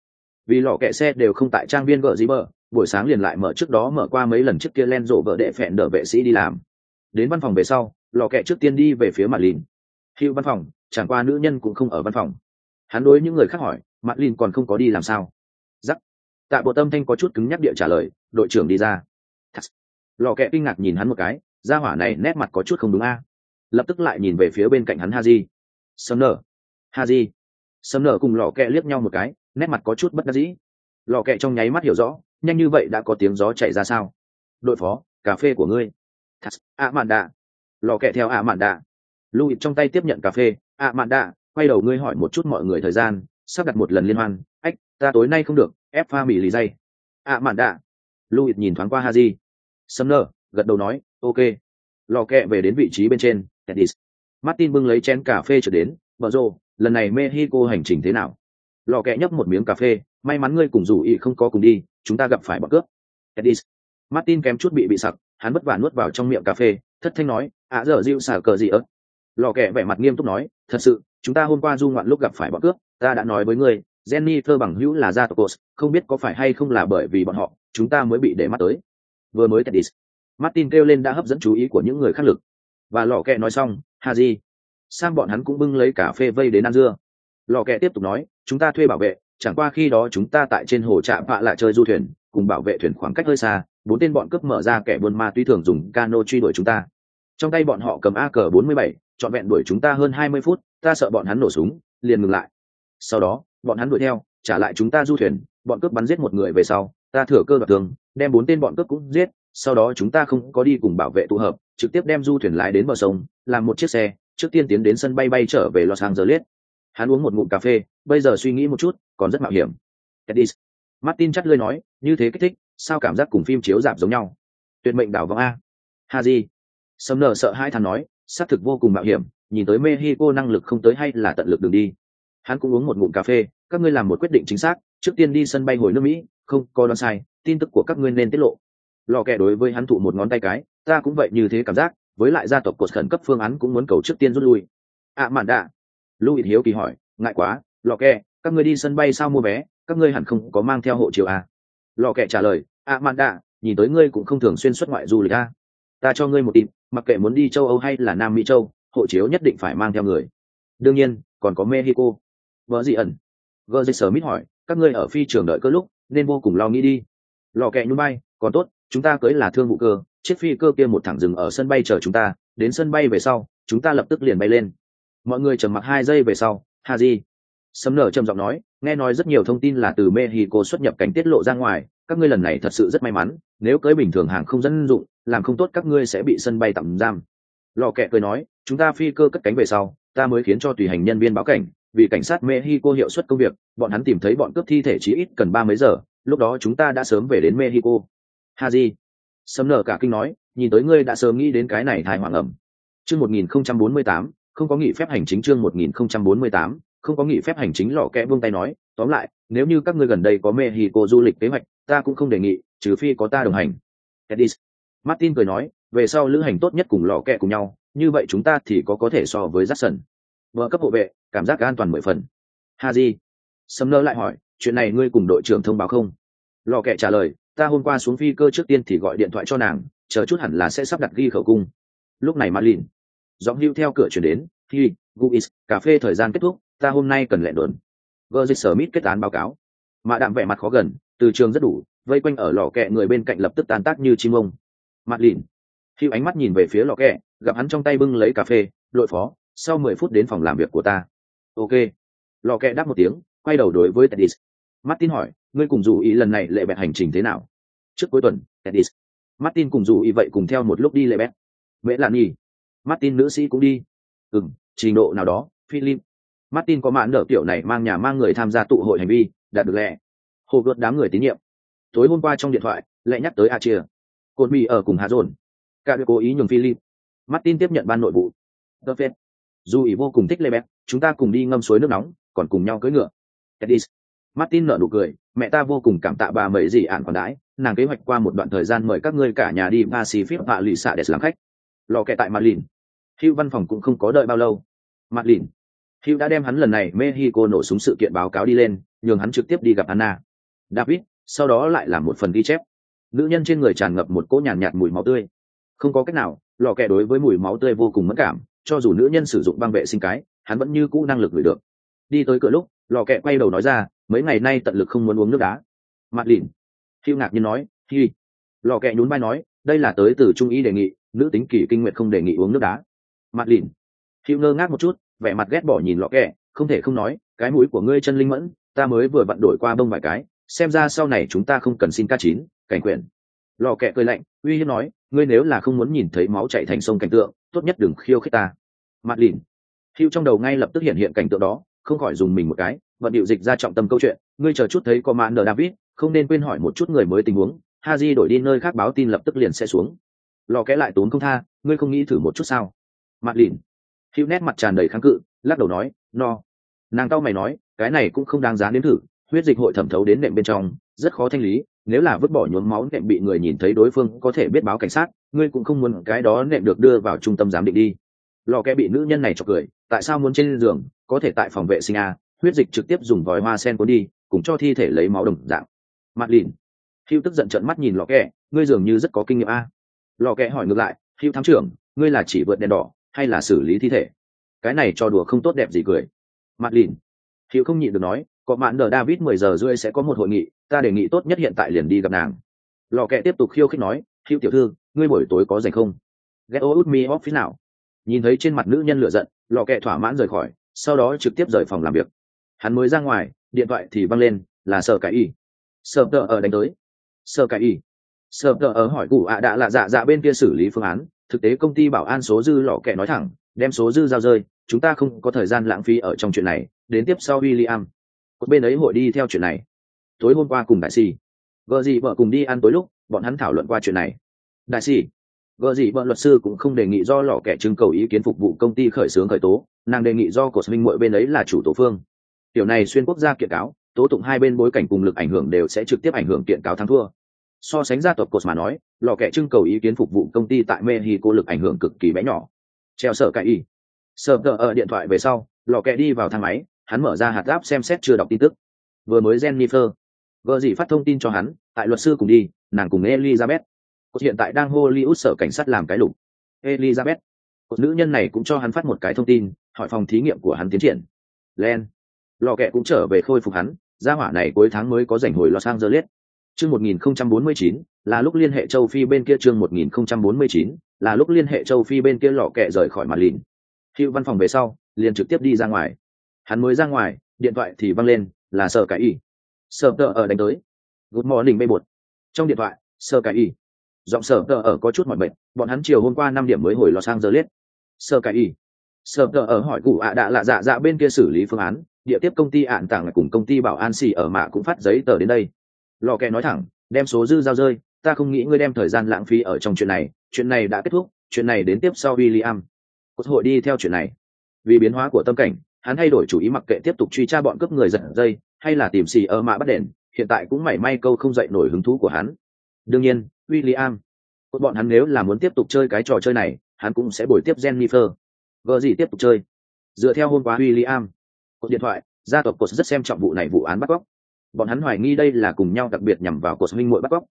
vì lò kẹ xe đều không tại trang viên gợ gì bờ, buổi sáng liền lại mở trước đó mở qua mấy lần trước kia len rộ vợ đệ phẹn đỡ vệ sĩ đi làm. Đến văn phòng về sau, lò kẹ trước tiên đi về phía mặt lìn. Hữu văn phòng, chẳng qua nữ nhân cũng không ở văn phòng. Hắn đối những người khác hỏi, mặt lìn còn không có đi làm sao? Rắc. Tạ Bộ Tâm Thanh có chút cứng nhắc địa trả lời, đội trưởng đi ra. Thật. Lò kẹ kinh ngạc nhìn hắn một cái, gia hỏa này nét mặt có chút không đúng a. Lập tức lại nhìn về phía bên cạnh hắn Haji. Sumner. Haji. Sumner cùng lò kẹ liếc nhau một cái, nét mặt có chút bất đắc dĩ. Lò kẹ trong nháy mắt hiểu rõ, nhanh như vậy đã có tiếng gió chạy ra sao? Đội phó, cà phê của ngươi. Thật. À mạn đạ. Lò kẹ theo à mạn đạ. Louis trong tay tiếp nhận cà phê. À mạn đạ, quay đầu ngươi hỏi một chút mọi người thời gian, sắp đặt một lần liên hoan. Ách, ta tối nay không được, ép pha mì lì dây. À mạn đạ. Louis nhìn thoáng qua Haji. Sumner gật đầu nói, ok. Lò kẹ về đến vị trí bên trên. Teddy's. Martin bưng lấy chén cà phê trở đến. Bờ rồ, lần này Mexico hành trình thế nào? Lò kẹ nhấp một miếng cà phê, may mắn ngươi cùng rủ ý không có cùng đi, chúng ta gặp phải bọn cướp. Teddy's. Martin kém chút bị bị sặc, hắn vất vả nuốt vào trong miệng cà phê, thất thanh nói, à giờ dịu xả cờ gì ớt. Lò kẹ vẻ mặt nghiêm túc nói, thật sự, chúng ta hôm qua du ngoạn lúc gặp phải bọn cướp, ta đã nói với ngươi, Jennifer bằng hữu là gia tộc Cos, không biết có phải hay không là bởi vì bọn họ, chúng ta mới bị để mắt tới. Vừa mới Teddy's. Martin kêu lên đã hấp dẫn chú ý của những người khác lực. Và lò kẹ nói xong, Haji. Sang bọn hắn cũng bưng lấy cà phê vây đến ăn dưa. Lò kẹ tiếp tục nói, chúng ta thuê bảo vệ, chẳng qua khi đó chúng ta tại trên hồ trạm vạ lại chơi du thuyền, cùng bảo vệ thuyền khoảng cách hơi xa, bốn tên bọn cướp mở ra kẻ buôn ma túy thường dùng cano truy đuổi chúng ta. Trong tay bọn họ cầm A K bốn mươi bảy, trọn vẹn đuổi chúng ta hơn hai mươi phút, ta sợ bọn hắn nổ súng, liền ngừng lại. Sau đó, bọn hắn đuổi theo, trả lại chúng ta du thuyền, bọn cướp bắn giết một người về sau, ta thừa cơ đoạt thương, đem bốn tên bọn cướp cũng giết, sau đó chúng ta không có đi cùng bảo vệ tụ hợp, trực tiếp đem du thuyền lái đến bờ sông, làm một chiếc xe, trước tiên tiến đến sân bay bay trở về Los Angeles. Hắn uống một ngụm cà phê, bây giờ suy nghĩ một chút, còn rất mạo hiểm. Eddie. Martin chắt lưỡi nói, như thế kích thích, sao cảm giác cùng phim chiếu rạp giống nhau? Tuyệt mệnh đảo vong a. Haji. Sumner sợ hai thằng nói, xác thực vô cùng mạo hiểm, nhìn tới Mexico năng lực không tới hay là tận lực đường đi. Hắn cũng uống một ngụm cà phê, các ngươi làm một quyết định chính xác, trước tiên đi sân bay hồi nước Mỹ, không có đoán sai, tin tức của các ngươi nên tiết lộ. Lò kẹ đối với hắn thụ một ngón tay cái, ta cũng vậy như thế cảm giác, với lại gia tộc cột khẩn cấp phương án cũng muốn cầu trước tiên rút lui. À mạn đạ. Louis hiếu kỳ hỏi, ngại quá, lò kẹ, các ngươi đi sân bay sao mua vé, các ngươi hẳn không có mang theo hộ chiếu à? Lò kẹ trả lời, à mạn đạ, nhìn tới ngươi cũng không thường xuyên xuất ngoại du lịch à? Ta cho ngươi một tip, mặc kệ muốn đi châu Âu hay là Nam Mỹ châu, hộ chiếu nhất định phải mang theo người. Đương nhiên, còn có Mexico. Vợ gì ẩn? Gơ Smith hỏi, các ngươi ở phi trường đợi cơ lúc, nên vô cùng lo nghĩ đi. Lò kẹ nhún bay, còn tốt, chúng ta cưới là thương vụ cơ, chiếc phi cơ kia một thẳng dừng ở sân bay chờ chúng ta, đến sân bay về sau, chúng ta lập tức liền bay lên. Mọi người trầm mặc hai giây về sau, Haji. Sấm nở trầm giọng nói, nghe nói rất nhiều thông tin là từ Mexico xuất nhập cảnh tiết lộ ra ngoài, các ngươi lần này thật sự rất may mắn, nếu cưới bình thường hàng không dân dụng, làm không tốt các ngươi sẽ bị sân bay tạm giam. Lò kẹ cười nói, chúng ta phi cơ cất cánh về sau, ta mới khiến cho tùy hành nhân viên báo cảnh, vì cảnh sát Mexico hiệu suất công việc, bọn hắn tìm thấy bọn cướp thi thể chí ít cần ba mấy giờ, lúc đó chúng ta đã sớm về đến Mexico. Haji. Sấm nở cả kinh nói, nhìn tới ngươi đã sớm nghĩ đến cái này thai hoàng ẩm. Chương một nghìn không trăm bốn mươi tám, không có nghỉ phép hành chính. Chương một nghìn không trăm bốn mươi tám, không có nghỉ phép hành chính. Lò kẹ buông tay nói, tóm lại, nếu như các ngươi gần đây có Mexico du lịch kế hoạch, ta cũng không đề nghị, trừ phi có ta đồng hành. Eddie. Martin cười nói, về sau lữ hành tốt nhất cùng lò kẹ cùng nhau, như vậy chúng ta thì có có thể so với Jackson. Vợ cấp hộ vệ, cảm giác an toàn mười phần. Haji. Sumner lại hỏi, chuyện này ngươi cùng đội trưởng thông báo không? Lò kẹ trả lời, ta hôm qua xuống phi cơ trước tiên thì gọi điện thoại cho nàng, chờ chút hẳn là sẽ sắp đặt ghi khẩu cung. Lúc này Marlin. Giọng hưu theo cửa chuyển đến, hi, Guis, cà phê thời gian kết thúc, ta hôm nay cần lẹn đốn. Gerrit Smith kết án báo cáo. Mạ đạm vẻ mặt khó gần, từ trường rất đủ, vây quanh ở lò kẹ người bên cạnh lập tức tan tác như chim ông. Marlin. Hưu ánh mắt nhìn về phía lò kẹ, gặp hắn trong tay bưng lấy cà phê, đội phó, sau mười phút đến phòng làm việc của ta. Ok. Lò kẹ đáp một tiếng, quay đầu đối với Teddy. Martin hỏi, ngươi cùng dù ý lần này lệ bẹt hành trình thế nào? Trước cuối tuần, Teddy. Martin cùng dù ý vậy cùng theo một lúc đi lệ bẹt. Mẹ lạn nhỉ? Martin nữ sĩ cũng đi. Ừm, trình độ nào đó, Philip. Martin có mạn nở tiểu này mang nhà mang người tham gia tụ hội hành vi, đạt được lệ. Hồ gợt đám người tín nhiệm. Tối hôm qua trong điện thoại, lại nhắc tới Achia. Côn Mì ở cùng Hà Dồn. Cả việc cố ý nhường Philip. Martin tiếp nhận ban nội vụ. Perfect. Dù ý vô cùng thích lệ bẹt, chúng ta cùng đi ngâm suối nước nóng, còn cùng nhau cưỡi ngựa. Teddy. Martin nở nụ cười, mẹ ta vô cùng cảm tạ bà mấy gì ạn còn đãi, nàng kế hoạch qua một đoạn thời gian mời các ngươi cả nhà đi Pacific và lì xạ để làm khách. Lò kẹ tại Marlin. Hugh văn phòng cũng không có đợi bao lâu. Marlin. Hugh đã đem hắn lần này Mexico nổ súng sự kiện báo cáo đi lên, nhường hắn trực tiếp đi gặp Anna. David, sau đó lại làm một phần ghi chép. Nữ nhân trên người tràn ngập một cỗ nhàn nhạt, nhạt mùi máu tươi. Không có cách nào, lò kẹ đối với mùi máu tươi vô cùng mất cảm, cho dù nữ nhân sử dụng băng vệ sinh cái, hắn vẫn như cũ năng lực ngửi được. Đi tới cửa lúc, lò kẹ quay đầu nói ra, mấy ngày nay tận lực không muốn uống nước đá. Mặt lìn. Hugh ngạc nhiên nói, hi. Lò kẹ nhún vai nói, đây là tới từ trung ý đề nghị, nữ tính kỳ kinh nguyệt không đề nghị uống nước đá. Mặt lìn. Hugh ngơ ngác một chút, vẻ mặt ghét bỏ nhìn lò kẹ, không thể không nói, cái mũi của ngươi chân linh mẫn, ta mới vừa vặn đổi qua bông vài cái, xem ra sau này chúng ta không cần xin ca chín, cảnh quyển. Lò kẹ cười lạnh, uy hiếp nói, ngươi nếu là không muốn nhìn thấy máu chảy thành sông cảnh tượng, tốt nhất đừng khiêu khích ta. Mặt lìn. Hugh trong đầu ngay lập tức hiện hiện cảnh tượng đó, không khỏi dùng mình một cái, vận điệu dịch ra trọng tâm câu chuyện, ngươi chờ chút thấy có mạn nở David, không nên quên hỏi một chút người mới tình huống, Haji đổi đi nơi khác báo tin lập tức liền sẽ xuống. Lò kẽ lại tốn không tha, ngươi không nghĩ thử một chút sao? Mặt lìn. Hugh nét mặt tràn đầy kháng cự, lắc đầu nói, no. Nàng tao mày nói, cái này cũng không đáng giá nếm thử, huyết dịch hội thẩm thấu đến nệm bên trong, rất khó thanh lý, nếu là vứt bỏ nhuốm máu nệm bị người nhìn thấy đối phương có thể biết báo cảnh sát, ngươi cũng không muốn cái đó nệm được đưa vào trung tâm giám định đi. Lò kẽ bị nữ nhân này chọc cười, tại sao muốn trên giường, có thể tại phòng vệ sinh a, huyết dịch trực tiếp dùng vòi hoa sen cuốn đi, cùng cho thi thể lấy máu đồng dạng. Mặt lìn. Hugh tức giận trợn mắt nhìn lò kẽ, ngươi dường như rất có kinh nghiệm a. Lò kẽ hỏi ngược lại, Hugh thám trưởng, ngươi là chỉ vượt đèn đỏ hay là xử lý thi thể? Cái này cho đùa không tốt đẹp gì cười. Mặt lìn. Hugh không nhịn được nói, có mạn nở David mười giờ rưỡi sẽ có một hội nghị, ta đề nghị tốt nhất hiện tại liền đi gặp nàng. Lò kẽ tiếp tục khiêu khích nói, Hugh tiểu thư, ngươi buổi tối có rảnh không? Get out me office nào. Nhìn thấy trên mặt nữ nhân lửa giận, lò kẹ thỏa mãn rời khỏi, sau đó trực tiếp rời phòng làm việc. Hắn mới ra ngoài, điện thoại thì văng lên, là Sở Cái Y. Sở Tờ ở đánh tới. Sở Cái Y. Sở Tờ ở hỏi cụ ạ đã là dạ dạ bên kia xử lý phương án, thực tế công ty bảo an số dư lò kẹ nói thẳng, đem số dư giao rơi, chúng ta không có thời gian lãng phí ở trong chuyện này, đến tiếp sau William. Một bên ấy hội đi theo chuyện này. Tối hôm qua cùng đại sĩ, vợ gì vợ cùng đi ăn tối lúc, bọn hắn thảo luận qua chuyện này. Đại sĩ, vợ gì vợ luật sư cũng không đề nghị do lò kẻ trưng cầu ý kiến phục vụ công ty khởi xướng khởi tố, nàng đề nghị do cột minh mỗi bên ấy là chủ tố phương. Tiểu này xuyên quốc gia kiện cáo, tố tụng hai bên bối cảnh cùng lực ảnh hưởng đều sẽ trực tiếp ảnh hưởng kiện cáo thắng thua. So sánh gia tộc cột mà nói, lò kẻ trưng cầu ý kiến phục vụ công ty tại Mexico lực ảnh hưởng cực kỳ bé nhỏ. Treo Sở Cái Y. Sở tờ ở điện thoại về sau, lò kẻ đi vào thang máy, hắn mở ra hạt áp xem xét chưa đọc tin tức. Vừa mới Jennifer, vợ gì phát thông tin cho hắn, tại luật sư cùng đi, nàng cùng Elizabeth. Cột hiện tại đang Hollywood sở cảnh sát làm cái lục. Elizabeth. Cột nữ nhân này cũng cho hắn phát một cái thông tin, hỏi phòng thí nghiệm của hắn tiến triển. Len. Lò kẹ cũng trở về khôi phục hắn, gia hỏa này cuối tháng mới có rảnh hồi Los Angeles. Chương một nghìn không trăm bốn mươi chín, là lúc liên hệ châu Phi bên kia chương một nghìn không trăm bốn mươi chín, là lúc liên hệ châu Phi bên kia lò kẹ rời khỏi mặt lìn. Hugh văn phòng về sau, liền trực tiếp đi ra ngoài. Hắn mới ra ngoài, điện thoại thì văng lên, là Sở Cái Y. Sở tờ ở đánh tới. Good morning bê bột. Trong điện thoại, Sở Cái Y. Giọng Sở tờ ở có chút mỏi mệt, bọn hắn chiều hôm qua năm điểm mới hồi Los Angeles. Sở Cái Y. Sở tờ ở hỏi cụ ạ đã là dạ dạ bên kia xử lý phương án, địa tiếp công ty ạn tặng cùng công ty bảo an xì ở mạ cũng phát giấy tờ đến đây. Lò kẹ nói thẳng, đem số dư giao rơi, ta không nghĩ ngươi đem thời gian lãng phí ở trong chuyện này, chuyện này đã kết thúc, chuyện này đến tiếp sau William. Cột hội đi theo chuyện này. Vì biến hóa của tâm cảnh, hắn thay đổi chủ ý mặc kệ tiếp tục truy tra bọn cướp người giật dây, hay là tìm xì ở mạ bắt đền, hiện tại cũng mảy may câu không dậy nổi hứng thú của hắn. Đương nhiên, William, bọn hắn nếu là muốn tiếp tục chơi cái trò chơi này, hắn cũng sẽ bồi tiếp Jennifer. Vợ gì tiếp tục chơi. Dựa theo hôm qua William, cột điện thoại, gia tộc cột rất xem trọng vụ này vụ án bắt cóc. Bọn hắn hoài nghi đây là cùng nhau đặc biệt nhằm vào cột minh muội bắt cóc.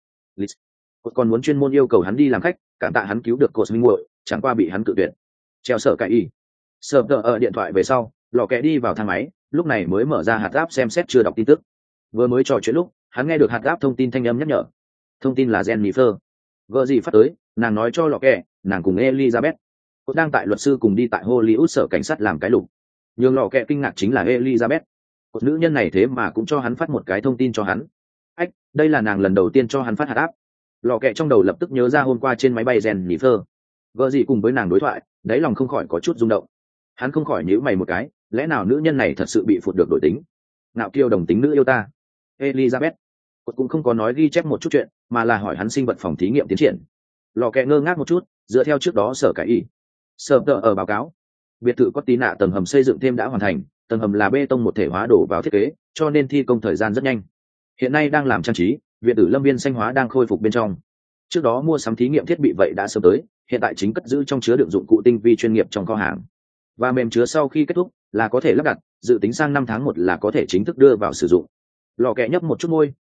Cột còn muốn chuyên môn yêu cầu hắn đi làm khách, cảm tạ hắn cứu được cột minh muội, chẳng qua bị hắn cự tuyệt. Treo Sở Cái Y. Sở tờ ở điện thoại về sau, lò kẹ đi vào thang máy, lúc này mới mở ra hạt áp xem xét chưa đọc tin tức. Vừa mới trò chuyện lúc, hắn nghe được hạt áp thông tin thanh âm nhắc nhở. Thông tin là Jennifer. Vợ gì phát tới, nàng nói cho lò kẹ, nàng cùng Elizabeth cũng đang tại luật sư cùng đi tại Hollywood sở cảnh sát làm cái lục. Nhưng lò kẹ kinh ngạc chính là Elizabeth. Một nữ nhân này thế mà cũng cho hắn phát một cái thông tin cho hắn. Ách, đây là nàng lần đầu tiên cho hắn phát hạt áp. Lò kẹ trong đầu lập tức nhớ ra hôm qua trên máy bay Jennifer. Vợ gì cùng với nàng đối thoại, đáy lòng không khỏi có chút rung động. Hắn không khỏi nhíu mày một cái, lẽ nào nữ nhân này thật sự bị phụt được đổi tính? Nạo kiêu đồng tính nữ yêu ta. Elizabeth cũng không có nói ghi chép một chút chuyện, mà là hỏi hắn sinh vật phòng thí nghiệm tiến triển. Lò kẹ ngơ ngác một chút, dựa theo trước đó Sở Cái Y. Sở tờ ở báo cáo, biệt thự có tí nạ tầng hầm xây dựng thêm đã hoàn thành, tầng hầm là bê tông một thể hóa đổ vào thiết kế, cho nên thi công thời gian rất nhanh. Hiện nay đang làm trang trí, viện tử lâm viên xanh hóa đang khôi phục bên trong. Trước đó mua sắm thí nghiệm thiết bị vậy đã sớm tới, hiện tại chính cất giữ trong chứa đựng dụng cụ tinh vi chuyên nghiệp trong kho hàng. Và mềm chứa sau khi kết thúc là có thể lắp đặt, dự tính sang năm tháng một là có thể chính thức đưa vào sử dụng. Lò kẹ nhấp một chút môi,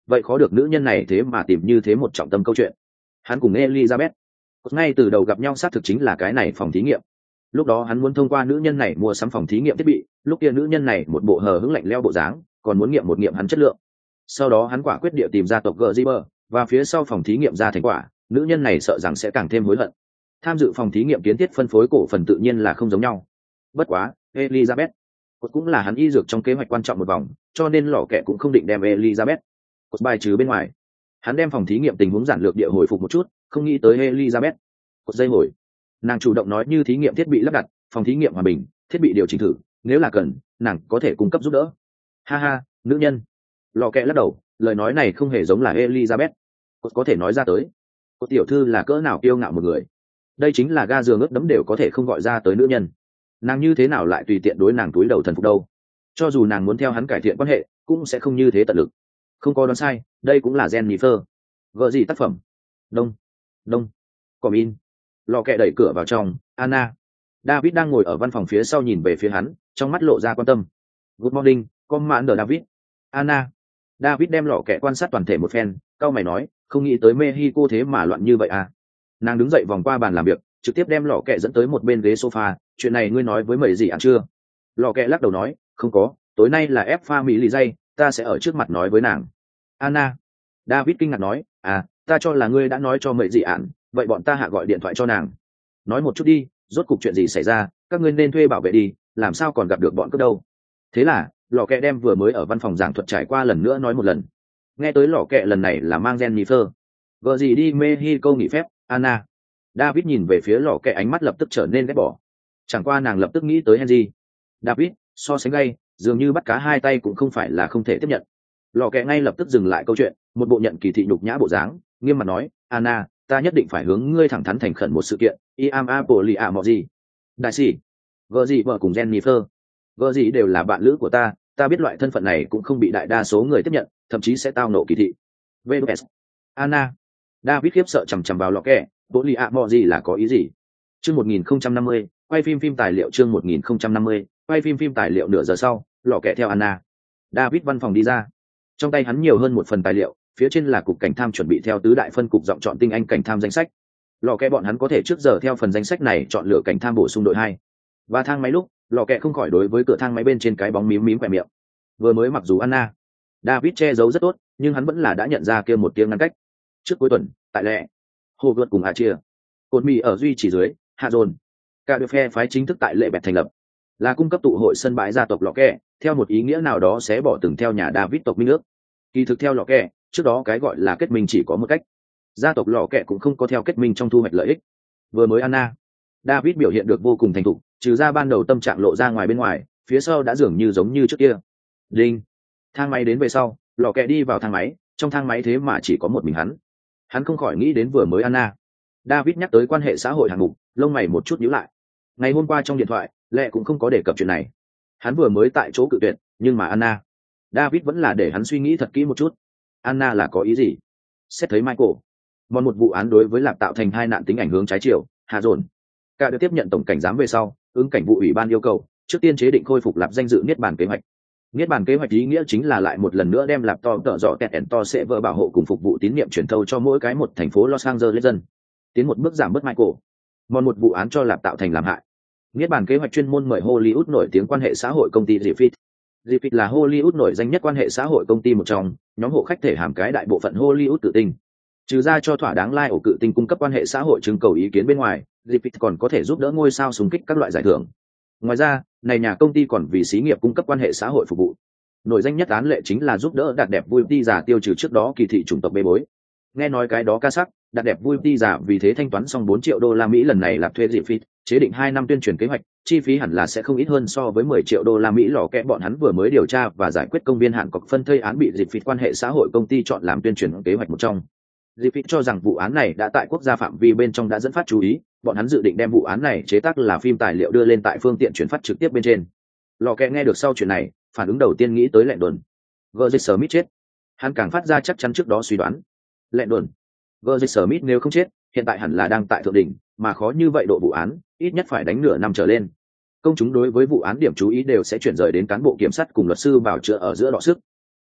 vậy khó được nữ nhân này thế mà tìm như thế một trọng tâm câu chuyện. Hắn cùng Elizabeth ngay từ đầu gặp nhau xác thực chính là cái này phòng thí nghiệm. Lúc đó hắn muốn thông qua nữ nhân này mua sắm phòng thí nghiệm thiết bị, lúc kia nữ nhân này một bộ hờ hững lạnh lẽo bộ dáng, còn muốn nghiệm một nghiệm hắn chất lượng. Sau đó hắn quả quyết địa tìm ra tộc Gerber, và phía sau phòng thí nghiệm ra thành quả, nữ nhân này sợ rằng sẽ càng thêm hối hận. Tham dự phòng thí nghiệm kiến thiết phân phối cổ phần tự nhiên là không giống nhau. Bất quá, Elizabeth cũng là hắn y dược trong kế hoạch quan trọng một vòng, cho nên lò kẹ cũng không định đem Elizabeth bài trừ bên ngoài. Hắn đem phòng thí nghiệm tình huống giản lược địa hồi phục một chút, không nghĩ tới Elizabeth một giây hồi nàng chủ động nói như thí nghiệm thiết bị lắp đặt, phòng thí nghiệm hòa bình, thiết bị điều chỉnh thử, nếu là cần nàng có thể cung cấp giúp đỡ. Ha ha, nữ nhân. Lò kẹ lắc đầu, lời nói này không hề giống là Elizabeth có thể nói ra tới. Cô tiểu thư là cỡ nào kiêu ngạo một người, đây chính là ga giường ướt đấm đều có thể không gọi ra tới nữ nhân, nàng như thế nào lại tùy tiện đối nàng túi đầu thần phục đâu. Cho dù nàng muốn theo hắn cải thiện quan hệ cũng sẽ không như thế tận lực. Không có đoán sai, đây cũng là Jennifer vợ gì tác phẩm. Đông đông còm in. Lò kẹ đẩy cửa vào trong. Anna. David đang ngồi ở văn phòng phía sau nhìn về phía hắn, trong mắt lộ ra quan tâm. Good morning, Commander David. Anna. David đem lò kẹ quan sát toàn thể một phen, cau mày nói, không nghĩ tới Mexico thế mà loạn như vậy à. Nàng đứng dậy vòng qua bàn làm việc, trực tiếp đem lò kẹ dẫn tới một bên ghế sofa. Chuyện này ngươi nói với mày gì ăn chưa? Lò kẹ lắc đầu nói, không có, tối nay là ép pha mỹ lì dây, ta sẽ ở trước mặt nói với nàng. Anna. David kinh ngạc nói, à, ta cho là ngươi đã nói cho mày gì ạn, vậy bọn ta hạ gọi điện thoại cho nàng. Nói một chút đi, rốt cục chuyện gì xảy ra, các ngươi nên thuê bảo vệ đi, làm sao còn gặp được bọn cướp đâu. Thế là lò kẹ đem vừa mới ở văn phòng giảng thuật trải qua lần nữa nói một lần. Nghe tới lò kẹ lần này là mang Jennifer vợ gì đi Mexico nghỉ phép. Anna. David nhìn về phía lò kẹ, ánh mắt lập tức trở nên ghét bỏ. Chẳng qua nàng lập tức nghĩ tới Henry. David so sánh gay, dường như bắt cá hai tay cũng không phải là không thể tiếp nhận. Lò kẹ ngay lập tức dừng lại câu chuyện, một bộ nhận kỳ thị nhục nhã bộ dáng, nghiêm mặt nói, Anna, ta nhất định phải hướng ngươi thẳng thắn thành khẩn một sự kiện. Iam Apoli a mọi gì đại sĩ vợ gì vợ cùng Jennifer vợ gì đều là bạn lữ của ta, ta biết loại thân phận này cũng không bị đại đa số người tiếp nhận, thậm chí sẽ tao nộ kỳ thị. vê đê ét. Anna. David khiếp sợ chằm chằm vào lò kẹ, Apoli a mọi gì là có ý gì? Chương một nghìn không trăm năm mươi, quay phim phim tài liệu. Chương một nghìn không trăm năm mươi, quay phim phim tài liệu. Nửa giờ sau, lò kẹ theo Anna. David văn phòng đi ra, trong tay hắn nhiều hơn một phần tài liệu, phía trên là cục cảnh tham chuẩn bị theo tứ đại phân cục giọng chọn tinh anh cảnh tham danh sách. Lò kẹ bọn hắn có thể trước giờ theo phần danh sách này chọn lựa cảnh tham bổ sung đội hai. Và thang máy lúc, lò kẹ không khỏi đối với cửa thang máy bên trên cái bóng mím mím quẹ miệng. Vừa mới mặc dù Anna, David che giấu rất tốt, nhưng hắn vẫn là đã nhận ra kia một tiếng ngăn cách. Trước cuối tuần, tại lệ hồ vượt cùng a chia cột mì ở duy chỉ dưới hạ dồn, cả đội phe phái chính thức tại lệ bẹt thành lập, là cung cấp tụ hội sân bãi gia tộc lò kẹ, theo một ý nghĩa nào đó sẽ bỏ từng theo nhà David tộc minh ước. Kỳ thực theo lò kẹ, trước đó cái gọi là kết minh chỉ có một cách, gia tộc lò kẹ cũng không có theo kết minh trong thu hoạch lợi ích. Vừa mới Anna, David biểu hiện được vô cùng thành thục, trừ ra ban đầu tâm trạng lộ ra ngoài bên ngoài, phía sau đã dường như giống như trước kia. Đinh. Thang máy đến về sau, lò kẹ đi vào thang máy, trong thang máy thế mà chỉ có một mình hắn. Hắn không khỏi nghĩ đến vừa mới Anna. David nhắc tới quan hệ xã hội hạng mục, lông mày một chút nhíu lại. Ngày hôm qua trong điện thoại, Lệ cũng không có đề cập chuyện này. Hắn vừa mới tại chỗ cự tuyệt, nhưng mà Anna, David vẫn là để hắn suy nghĩ thật kỹ một chút. Anna là có ý gì? Xét thấy Michael, còn một vụ án đối với Lạp tạo thành hai nạn tính ảnh hướng trái chiều, hạ dồn. Cả được tiếp nhận tổng cảnh giám về sau, ứng cảnh vụ ủy ban yêu cầu, trước tiên chế định khôi phục Lạp danh dự niết bàn kế hoạch. Niết bàn kế hoạch ý nghĩa chính là lại một lần nữa đem Lạp to tợ dọ kẹt ẻn to sẽ vỡ bảo hộ cùng phục vụ tín nhiệm truyền thâu cho mỗi cái một thành phố Los Angeles dân. Tiến một bước giảm bớt Michael, còn một vụ án cho Lạp tạo thành làm hại. Niết bàn kế hoạch chuyên môn mời Hollywood nổi tiếng quan hệ xã hội công ty Griffith. Griffith là Hollywood nổi danh nhất quan hệ xã hội công ty một trong, nhóm hộ khách thể hàm cái đại bộ phận Hollywood cự tinh. Trừ ra cho thỏa đáng lai ổ cự tinh cung cấp quan hệ xã hội trưng cầu ý kiến bên ngoài, Griffith còn có thể giúp đỡ ngôi sao xung kích các loại giải thưởng. Ngoài ra, này nhà công ty còn vì xí nghiệp cung cấp quan hệ xã hội phục vụ. Nổi danh nhất án lệ chính là giúp đỡ đạt đẹp vui đi giả tiêu trừ trước đó kỳ thị chủng tộc bê bối. Nghe nói cái đó ca sắc, đạt đẹp vui đi giả vì thế thanh toán xong bốn triệu đô la Mỹ lần này là thuê Griffith, chế định hai năm tuyên truyền kế hoạch, chi phí hẳn là sẽ không ít hơn so với mười triệu đô la Mỹ. Lò kẽ bọn hắn vừa mới điều tra và giải quyết công viên hạn cọc phân thây án bị Griffith quan hệ xã hội công ty chọn làm tuyên truyền kế hoạch một trong. Griffith cho rằng vụ án này đã tại quốc gia phạm vi bên trong đã dẫn phát chú ý, bọn hắn dự định đem vụ án này chế tác là phim tài liệu đưa lên tại phương tiện chuyển phát trực tiếp bên trên. Lò kẽ nghe được sau chuyện này, phản ứng đầu tiên nghĩ tới lẹn đồn. Gerrit Smith chết. Hắn càng phát ra chắc chắn trước đó suy đoán. Lẹn đồn. Gerrit Smith nếu không chết, hiện tại hẳn là đang tại thượng đỉnh, mà khó như vậy độ vụ án, ít nhất phải đánh nửa năm trở lên. Công chúng đối với vụ án điểm chú ý đều sẽ chuyển rời đến cán bộ kiểm sát cùng luật sư bảo chữa ở giữa đọ sức.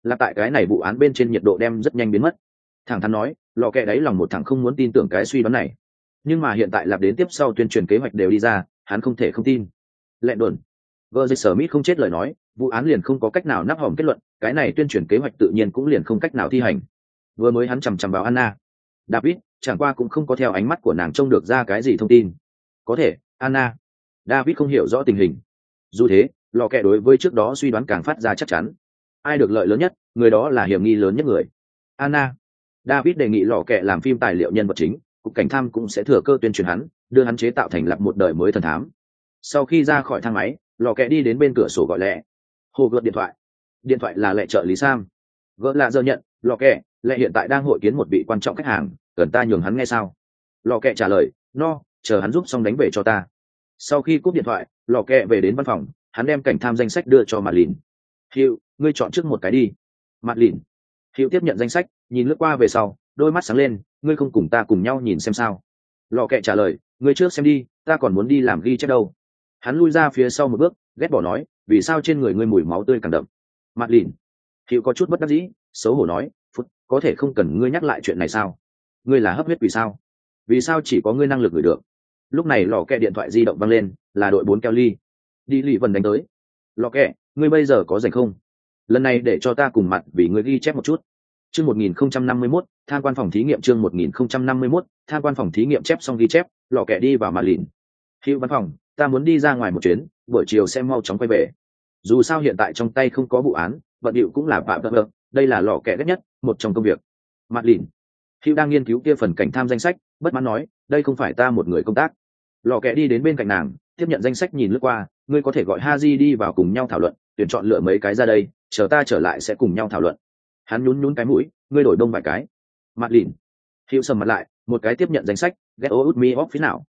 là tại cái này vụ án bên trên nhiệt độ đem rất nhanh biến mất. Thẳng thắn nói, lò kẹ đáy lòng một thằng không muốn tin tưởng cái suy đoán này, nhưng mà hiện tại lạp đến tiếp sau tuyên truyền kế hoạch đều đi ra, hắn không thể không tin. Lẹn đồn vợ dây sở mít không chết lời nói, vụ án liền không có cách nào nắp hòm kết luận, cái này tuyên truyền kế hoạch tự nhiên cũng liền không cách nào thi hành. Vừa mới hắn chằm chằm vào Anna, David chẳng qua cũng không có theo ánh mắt của nàng trông được ra cái gì thông tin. Có thể Anna, David không hiểu rõ tình hình. Dù thế, lò kẹ đối với trước đó suy đoán càng phát ra chắc chắn. Ai được lợi lớn nhất, người đó là hiểm nghi lớn nhất người. Anna, David đề nghị lò kẹ làm phim tài liệu nhân vật chính, cục cảnh tham cũng sẽ thừa cơ tuyên truyền hắn, đưa hắn chế tạo thành lập một đời mới thần thám. Sau khi ra khỏi thang máy, lò kẹ đi đến bên cửa sổ gọi lẹ. Hồ gợt điện thoại. Điện thoại là lẹ trợ lý Sam. Gỡ là giờ nhận, lò kẹ, lẹ hiện tại đang hội kiến một vị quan trọng khách hàng, cần ta nhường hắn nghe sao? Lò kẹ trả lời, no, chờ hắn giúp xong đánh về cho ta. Sau khi cúp điện thoại, lò kẹ về đến văn phòng, hắn đem cảnh tham danh sách đưa cho Mạt Lìn. Hugh, ngươi chọn trước một cái đi. Mạt Lìn. Hugh tiếp nhận danh sách, nhìn lướt qua về sau, đôi mắt sáng lên, ngươi không cùng ta cùng nhau nhìn xem sao? Lò kẹ trả lời, ngươi trước xem đi, ta còn muốn đi làm ghi chép đâu. Hắn lui ra phía sau một bước, ghét bỏ nói, vì sao trên người ngươi mùi máu tươi càng đậm? Mạt Lìn. Hugh có chút bất đắc dĩ, xấu hổ nói, phút, có thể không cần ngươi nhắc lại chuyện này sao? Ngươi là hấp huyết vì sao? Vì sao chỉ có ngươi năng lực gửi được? Lúc này lò kẹ điện thoại di động văng lên, là đội bốn Kelly. Đi lì vần đánh tới. Lò kẹ, ngươi bây giờ có rảnh không? Lần này để cho ta cùng mặt vì ngươi ghi chép một chút. Chương một nghìn không trăm năm mươi mốt, tham quan phòng thí nghiệm chương một nghìn không trăm năm mươi mốt, tham quan phòng thí nghiệm chép xong ghi chép, lò kẹ đi vào Mạt Lìn. Hữu văn phòng, ta muốn đi ra ngoài một chuyến, buổi chiều sẽ mau chóng quay về. Dù sao hiện tại trong tay không có vụ án, bận điệu cũng là bạ bạ bạ, đây là lò kẹ ghét nhất, một trong công việc. Mạt Lìn. Hữu đang nghiên cứu kia phần cảnh tham danh sách, bất mãn nói, đây không phải ta một người công tác. Lò kẹ đi đến bên cạnh nàng, tiếp nhận danh sách nhìn lướt qua, ngươi có thể gọi Haji đi vào cùng nhau thảo luận, tuyển chọn lựa mấy cái ra đây, chờ ta trở lại sẽ cùng nhau thảo luận. Hắn nhún nhún cái mũi, ngươi đổi đông vài cái. Mạt Lìn. Hữu sầm mặt lại, một cái tiếp nhận danh sách, get out me off phía nào.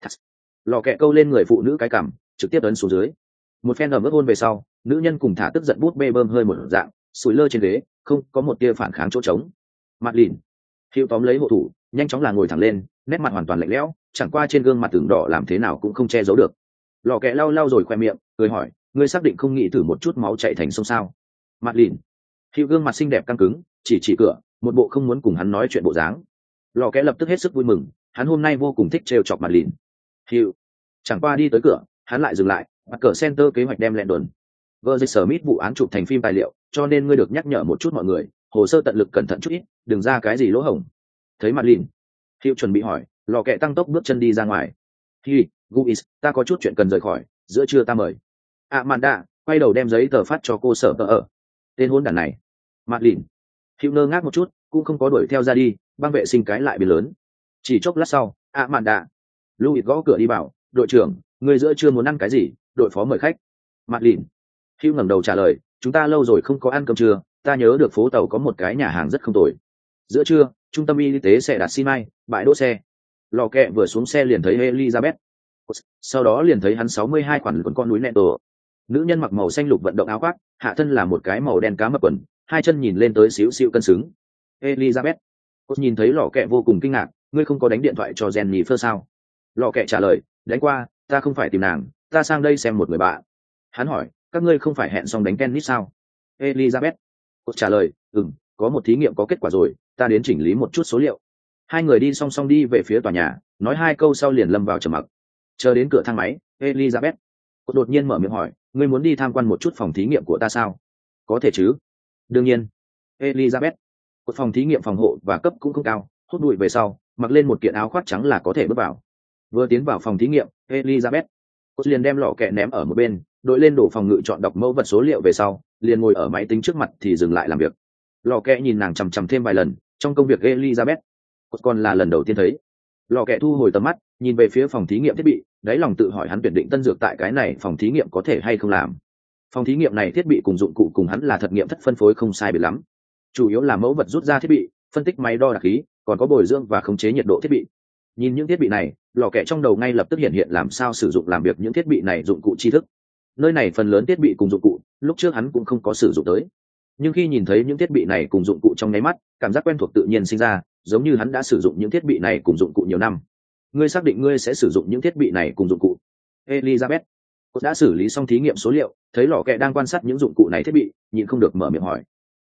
Lò kẹ câu lên người phụ nữ cái cằm, trực tiếp ấn xuống dưới. Một phen ẩm ướt hôn về sau, nữ nhân cùng thả tức giận bút bê bơm hơi một dạng, sủi lơ trên ghế, không có một tia phản kháng chỗ trống. Mạt Lìn. Hữu tóm lấy hộ thủ, nhanh chóng là ngồi thẳng lên, nét mặt hoàn toàn lạnh lẽo, chẳng qua trên gương mặt tưởng đỏ làm thế nào cũng không che giấu được. Lò kẹ lau lau rồi khoe miệng, cười hỏi, ngươi xác định không nghĩ thử một chút máu chảy thành sông sao? Mạt Lìn. Hữu gương mặt xinh đẹp căng cứng, chỉ chỉ cửa, một bộ không muốn cùng hắn nói chuyện bộ dáng. Lò kẹ lập tức hết sức vui mừng, hắn hôm nay vô cùng thích trêu chọc Mạt Lìn. Hữu. Chẳng qua đi tới cửa, hắn lại dừng lại, bắt cờ center kế hoạch đem lẹn đồn. Vợ dịch sở mít vụ án chụp thành phim tài liệu, cho nên ngươi được nhắc nhở một chút mọi người, hồ sơ tận lực cẩn thận chút ít, đừng ra cái gì lỗ hổng. Thấy Mạt Lìn, Hữu chuẩn bị hỏi, lò kẹ tăng tốc bước chân đi ra ngoài. Hi, Guis, ta có chút chuyện cần rời khỏi, giữa trưa ta mời. Amanda, quay đầu đem giấy tờ phát cho cô sở tờ ở. Tên hôn đản này. Mạt Lìn. Hữu ngơ ngác một chút, cũng không có đuổi theo ra đi, băng vệ sinh cái lại biến lớn. Chỉ chốc lát sau, Amanda. Louis gõ cửa đi vào, đội trưởng, người giữa trưa muốn ăn cái gì, đội phó mời khách. Mạt Lìn. Hữu ngẩng đầu trả lời, chúng ta lâu rồi không có ăn cơm trưa, ta nhớ được phố tàu có một cái nhà hàng rất không tồi. Giữa trưa, trung tâm y tế sẽ đặt xi mai, bãi đỗ xe. Lò kẹ vừa xuống xe liền thấy Elizabeth, sau đó liền thấy hắn sáu mươi hai khoản quần con núi nẹt tổ. Nữ nhân mặc màu xanh lục vận động áo khoác, hạ thân là một cái màu đen cá mập quần, hai chân nhìn lên tới xíu xíu cân xứng. Elizabeth, cô nhìn thấy lò kẹ vô cùng kinh ngạc, ngươi không có đánh điện thoại cho Jennifer sao? Lò kẹ trả lời, đánh qua, ta không phải tìm nàng, ta sang đây xem một người bạn. Hắn hỏi, các ngươi không phải hẹn xong đánh tennis sao? Elizabeth, cô trả lời, ừm, có một thí nghiệm có kết quả rồi, ta đến chỉnh lý một chút số liệu. Hai người đi song song đi về phía tòa nhà, nói hai câu sau liền lâm vào trầm mặc. Chờ đến cửa thang máy, Elizabeth, cô đột nhiên mở miệng hỏi, ngươi muốn đi tham quan một chút phòng thí nghiệm của ta sao? Có thể chứ? Đương nhiên. Elizabeth, một phòng thí nghiệm phòng hộ và cấp cũng không cao, hút bụi về sau, mặc lên một kiện áo khoác trắng là có thể bước vào. Vừa tiến vào phòng thí nghiệm, Elizabeth, cô liền đem lọ kẹ ném ở một bên, đội lên đổ phòng ngự chọn đọc mẫu vật số liệu về sau, liền ngồi ở máy tính trước mặt thì dừng lại làm việc. Lọ kẹ nhìn nàng chằm chằm thêm vài lần, trong công việc Elizabeth, cô còn là lần đầu tiên thấy. Lọ kẹ thu hồi tầm mắt, nhìn về phía phòng thí nghiệm thiết bị, đáy lòng tự hỏi hắn tuyển định tân dược tại cái này phòng thí nghiệm có thể hay không làm. Phòng thí nghiệm này thiết bị cùng dụng cụ cùng hắn là thật nghiệm thất phân phối không sai biệt lắm, chủ yếu là mẫu vật rút ra thiết bị, phân tích máy đo đạc khí, còn có bồi dưỡng và khống chế nhiệt độ thiết bị. Nhìn những thiết bị này, lò kẹ trong đầu ngay lập tức hiện hiện làm sao sử dụng làm việc những thiết bị này dụng cụ tri thức. Nơi này phần lớn thiết bị cùng dụng cụ lúc trước hắn cũng không có sử dụng tới, nhưng khi nhìn thấy những thiết bị này cùng dụng cụ trong nháy mắt, cảm giác quen thuộc tự nhiên sinh ra, giống như hắn đã sử dụng những thiết bị này cùng dụng cụ nhiều năm. Ngươi xác định ngươi sẽ sử dụng những thiết bị này cùng dụng cụ? Elizabeth, cô đã xử lý xong thí nghiệm số liệu, thấy lò kẹ đang quan sát những dụng cụ này thiết bị, nhịn không được mở miệng hỏi.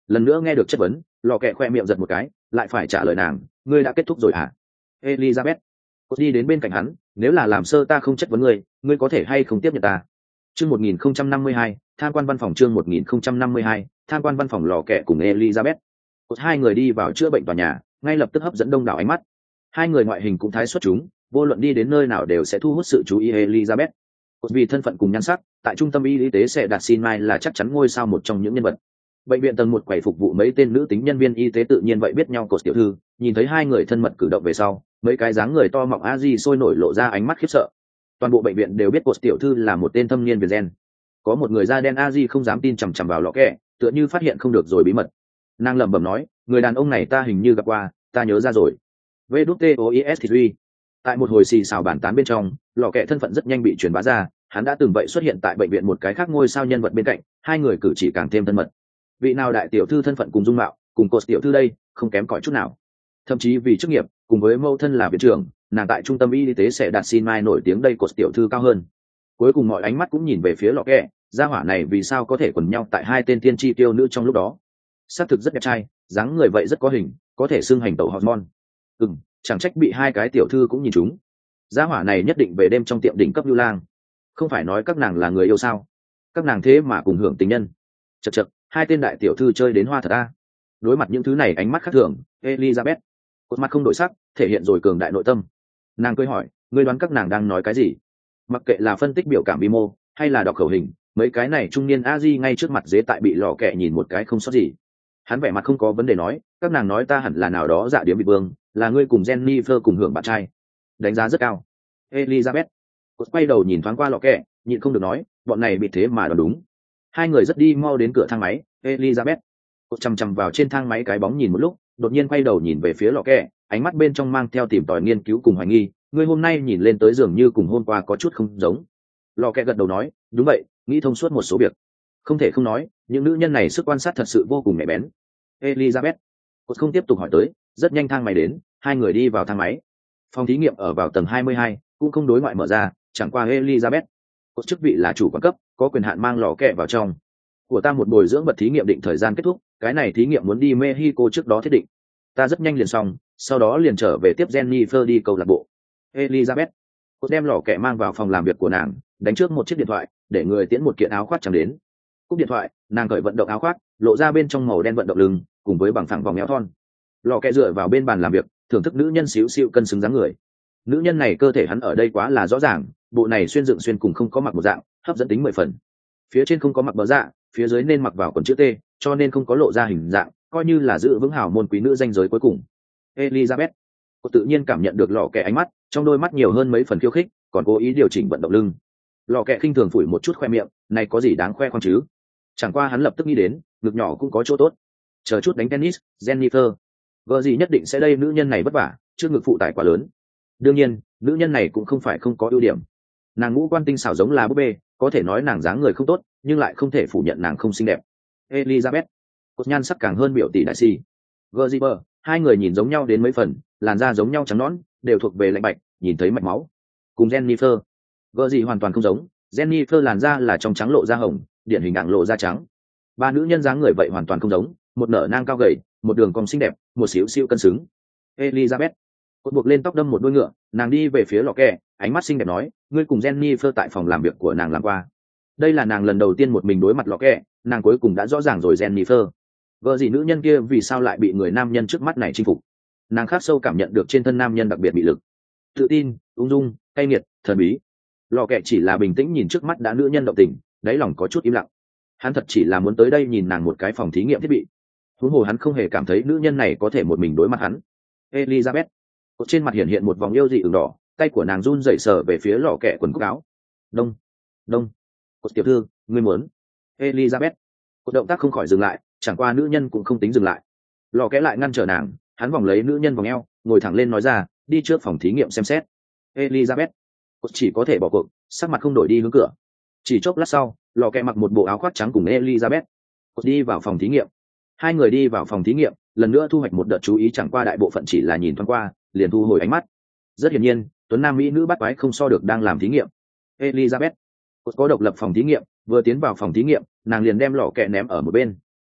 lần nữa nghe được chất vấn, lò kẹ khoe miệng giật một cái, lại phải trả lời nàng, ngươi đã kết thúc rồi hả? Elizabeth đi đến bên cạnh hắn, nếu là làm sơ ta không chất vấn ngươi, ngươi có thể hay không tiếp nhận ta? Chương một nghìn không trăm năm mươi hai, tham quan văn phòng chương một nghìn không trăm năm mươi hai, tham quan văn phòng lò kẹ cùng Elizabeth. Hai người đi vào chữa bệnh tòa nhà, ngay lập tức hấp dẫn đông đảo ánh mắt. Hai người ngoại hình cũng thái xuất chúng, vô luận đi đến nơi nào đều sẽ thu hút sự chú ý Elizabeth. Vì thân phận cùng nhan sắc, tại trung tâm y tế sẽ đặt xin mai là chắc chắn ngôi sao một trong những nhân vật. Bệnh viện tầng một quầy phục vụ mấy tên nữ tính nhân viên y tế tự nhiên vậy biết nhau cột tiểu thư, nhìn thấy hai người thân mật cử động về sau, mấy cái dáng người to mọng a di sôi nổi lộ ra ánh mắt khiếp sợ. Toàn bộ bệnh viện đều biết cột tiểu thư là một tên thâm niên về gen. Có một người da đen a di không dám tin chằm chằm vào lọ kẹ, tựa như phát hiện không được rồi bí mật. Nàng lẩm bẩm nói, người đàn ông này ta hình như gặp qua, ta nhớ ra rồi. vê đê o i ét thì duy. Tại một hồi xì xào bàn tán bên trong, lọ kẹ thân phận rất nhanh bị truyền bá ra, hắn đã từng vậy xuất hiện tại bệnh viện một cái khác ngôi sao nhân vật bên cạnh, hai người cử chỉ càng thêm thân mật. Vị nào đại tiểu thư thân phận cùng dung mạo, cùng cột tiểu thư đây, không kém cỏi chút nào. Thậm chí vì chức nghiệp, cùng với mẫu thân là viện trưởng, nàng tại trung tâm y tế sẽ đặt xin mai nổi tiếng đây cột tiểu thư cao hơn. Cuối cùng mọi ánh mắt cũng nhìn về phía lọ kẹ, gia hỏa này vì sao có thể quần nhau tại hai tên tiên tri tiêu nữ trong lúc đó. Xác thực rất đẹp trai, dáng người vậy rất có hình, có thể xưng hành tẩu hormone. Ừm, chẳng trách bị hai cái tiểu thư cũng nhìn chúng. Gia hỏa này nhất định về đêm trong tiệm đỉnh cấp lưu lang. Không phải nói các nàng là người yêu sao? Các nàng thế mà cùng hưởng tình nhân. Chậc chậc, hai tên đại tiểu thư chơi đến hoa thật a. Đối mặt những thứ này ánh mắt khác thường, Elizabeth cột mặt không đổi sắc, thể hiện rồi cường đại nội tâm. Nàng cười hỏi, ngươi đoán các nàng đang nói cái gì? Mặc kệ là phân tích biểu cảm vi mô hay là đọc khẩu hình, mấy cái này trung niên a di ngay trước mặt dế tại bị lò kẹ nhìn một cái không sót gì. Hắn vẻ mặt không có vấn đề nói, các nàng nói ta hẳn là nào đó dạ điếm bị vương, là ngươi cùng Jennifer cùng hưởng bạn trai. Đánh giá rất cao. Elizabeth cột quay đầu nhìn thoáng qua lò kẹ, nhịn không được nói, bọn này bị thế mà đoán đúng. Hai người rất đi mau đến cửa thang máy. Elizabeth cột chằm chằm vào trên thang máy cái bóng nhìn một lúc, đột nhiên quay đầu nhìn về phía lò kẹ, ánh mắt bên trong mang theo tìm tòi nghiên cứu cùng hoài nghi. Ngươi hôm nay nhìn lên tới dường như cùng hôm qua có chút không giống. Lò kẹ gật đầu nói, đúng vậy, nghĩ thông suốt một số việc. Không thể không nói, những nữ nhân này sức quan sát thật sự vô cùng nhạy bén. Elizabeth cột không tiếp tục hỏi tới, rất nhanh thang máy đến, hai người đi vào thang máy. Phòng thí nghiệm ở vào tầng hai mươi hai, cũng không đối ngoại mở ra, chẳng qua Elizabeth cột chức vị là chủ quản cấp, có quyền hạn mang lò kẹ vào trong. Của ta một bồi dưỡng vật thí nghiệm định thời gian kết thúc, cái này thí nghiệm muốn đi Mexico trước đó thiết định. Ta rất nhanh liền xong, sau đó liền trở về tiếp Jennifer đi câu lạc bộ. Elizabeth cột đem lò kẹ mang vào phòng làm việc của nàng, đánh trước một chiếc điện thoại, để người tiễn một kiện áo khoác trắng đến. Cúp điện thoại, nàng cởi vận động áo khoác, lộ ra bên trong màu đen vận động lưng, cùng với bằng phẳng vòng eo thon. Lò kẹ dựa vào bên bàn làm việc, thưởng thức nữ nhân xíu xíu cân xứng dáng người. Nữ nhân này cơ thể hắn ở đây quá là rõ ràng, bộ này xuyên dựng xuyên cùng không có mặc một dạng, hấp dẫn tính mười phần. Phía trên không có mặc bờ dạ, phía dưới nên mặc vào quần chữ T, cho nên không có lộ ra hình dạng, coi như là giữ vững hào môn quý nữ danh giới cuối cùng. Elizabeth cô tự nhiên cảm nhận được lò kẹ ánh mắt, trong đôi mắt nhiều hơn mấy phần khiêu khích, còn cố ý điều chỉnh vận động lưng. Lò kẹ khinh thường phủi một chút khoe miệng, này có gì đáng khoe khoang chứ? Chẳng qua hắn lập tức nghĩ đến, ngực nhỏ cũng có chỗ tốt. Chờ chút đánh tennis, Jennifer vợ gì nhất định sẽ đây, nữ nhân này vất vả, trước ngực phụ tải quá lớn. Đương nhiên, nữ nhân này cũng không phải không có ưu điểm. Nàng ngũ quan tinh xảo giống là búp bê, có thể nói nàng dáng người không tốt, nhưng lại không thể phủ nhận nàng không xinh đẹp. Elizabeth cột nhan sắc càng hơn biểu tỷ đại si. Gerziber, hai người nhìn giống nhau đến mấy phần, làn da giống nhau trắng nõn, đều thuộc về lạnh bạch, nhìn thấy mạch máu. Cùng Jennifer, Gerzi hoàn toàn không giống, Jennifer làn da là trong trắng lộ da hồng, điển hình ảng lộ da trắng. Ba nữ nhân dáng người vậy hoàn toàn không giống, một nở nang cao gầy, một đường cong xinh đẹp, một xíu xíu cân xứng. Elizabeth cột buộc lên tóc đâm một đuôi ngựa, nàng đi về phía lò kẹ, ánh mắt xinh đẹp nói, ngươi cùng Jennifer tại phòng làm việc của nàng làm qua. Đây là nàng lần đầu tiên một mình đối mặt lò kẹ, nàng cuối cùng đã rõ ràng rồi Jennifer. Vợ gì nữ nhân kia vì sao lại bị người nam nhân trước mắt này chinh phục? Nàng khắc sâu cảm nhận được trên thân nam nhân đặc biệt bị lực, tự tin, ung dung, cay nghiệt, thần bí. Lò kẹ chỉ là bình tĩnh nhìn trước mắt đã nữ nhân động tình, đáy lòng có chút im lặng. Hắn thật chỉ là muốn tới đây nhìn nàng một cái phòng thí nghiệm thiết bị. Huống hồ hắn không hề cảm thấy nữ nhân này có thể một mình đối mặt hắn. Elizabeth trên mặt hiện hiện một vòng yêu dị ửng đỏ, tay của nàng run rẩy sờ về phía lò kẹ quần cúc áo. Đông, đông, cột tiểu thư, ngươi muốn? Elizabeth cột động tác không khỏi dừng lại, chẳng qua nữ nhân cũng không tính dừng lại. Lò kẽ lại ngăn trở nàng, hắn vòng lấy nữ nhân vòng eo, ngồi thẳng lên nói ra, đi trước phòng thí nghiệm xem xét. Elizabeth cột chỉ có thể bỏ cuộc, sắc mặt không đổi đi hướng cửa. Chỉ chốc lát sau, lò kẽ mặc một bộ áo khoác trắng cùng Elizabeth cột đi vào phòng thí nghiệm. Hai người đi vào phòng thí nghiệm, lần nữa thu hoạch một đợt chú ý, chẳng qua đại bộ phận chỉ là nhìn thoáng qua, liền thu hồi ánh mắt. Rất hiển nhiên, tuấn nam mỹ nữ bắt quái không so được đang làm thí nghiệm. Elizabeth có độc lập phòng thí nghiệm, vừa tiến vào phòng thí nghiệm, nàng liền đem lọ kẹ ném ở một bên.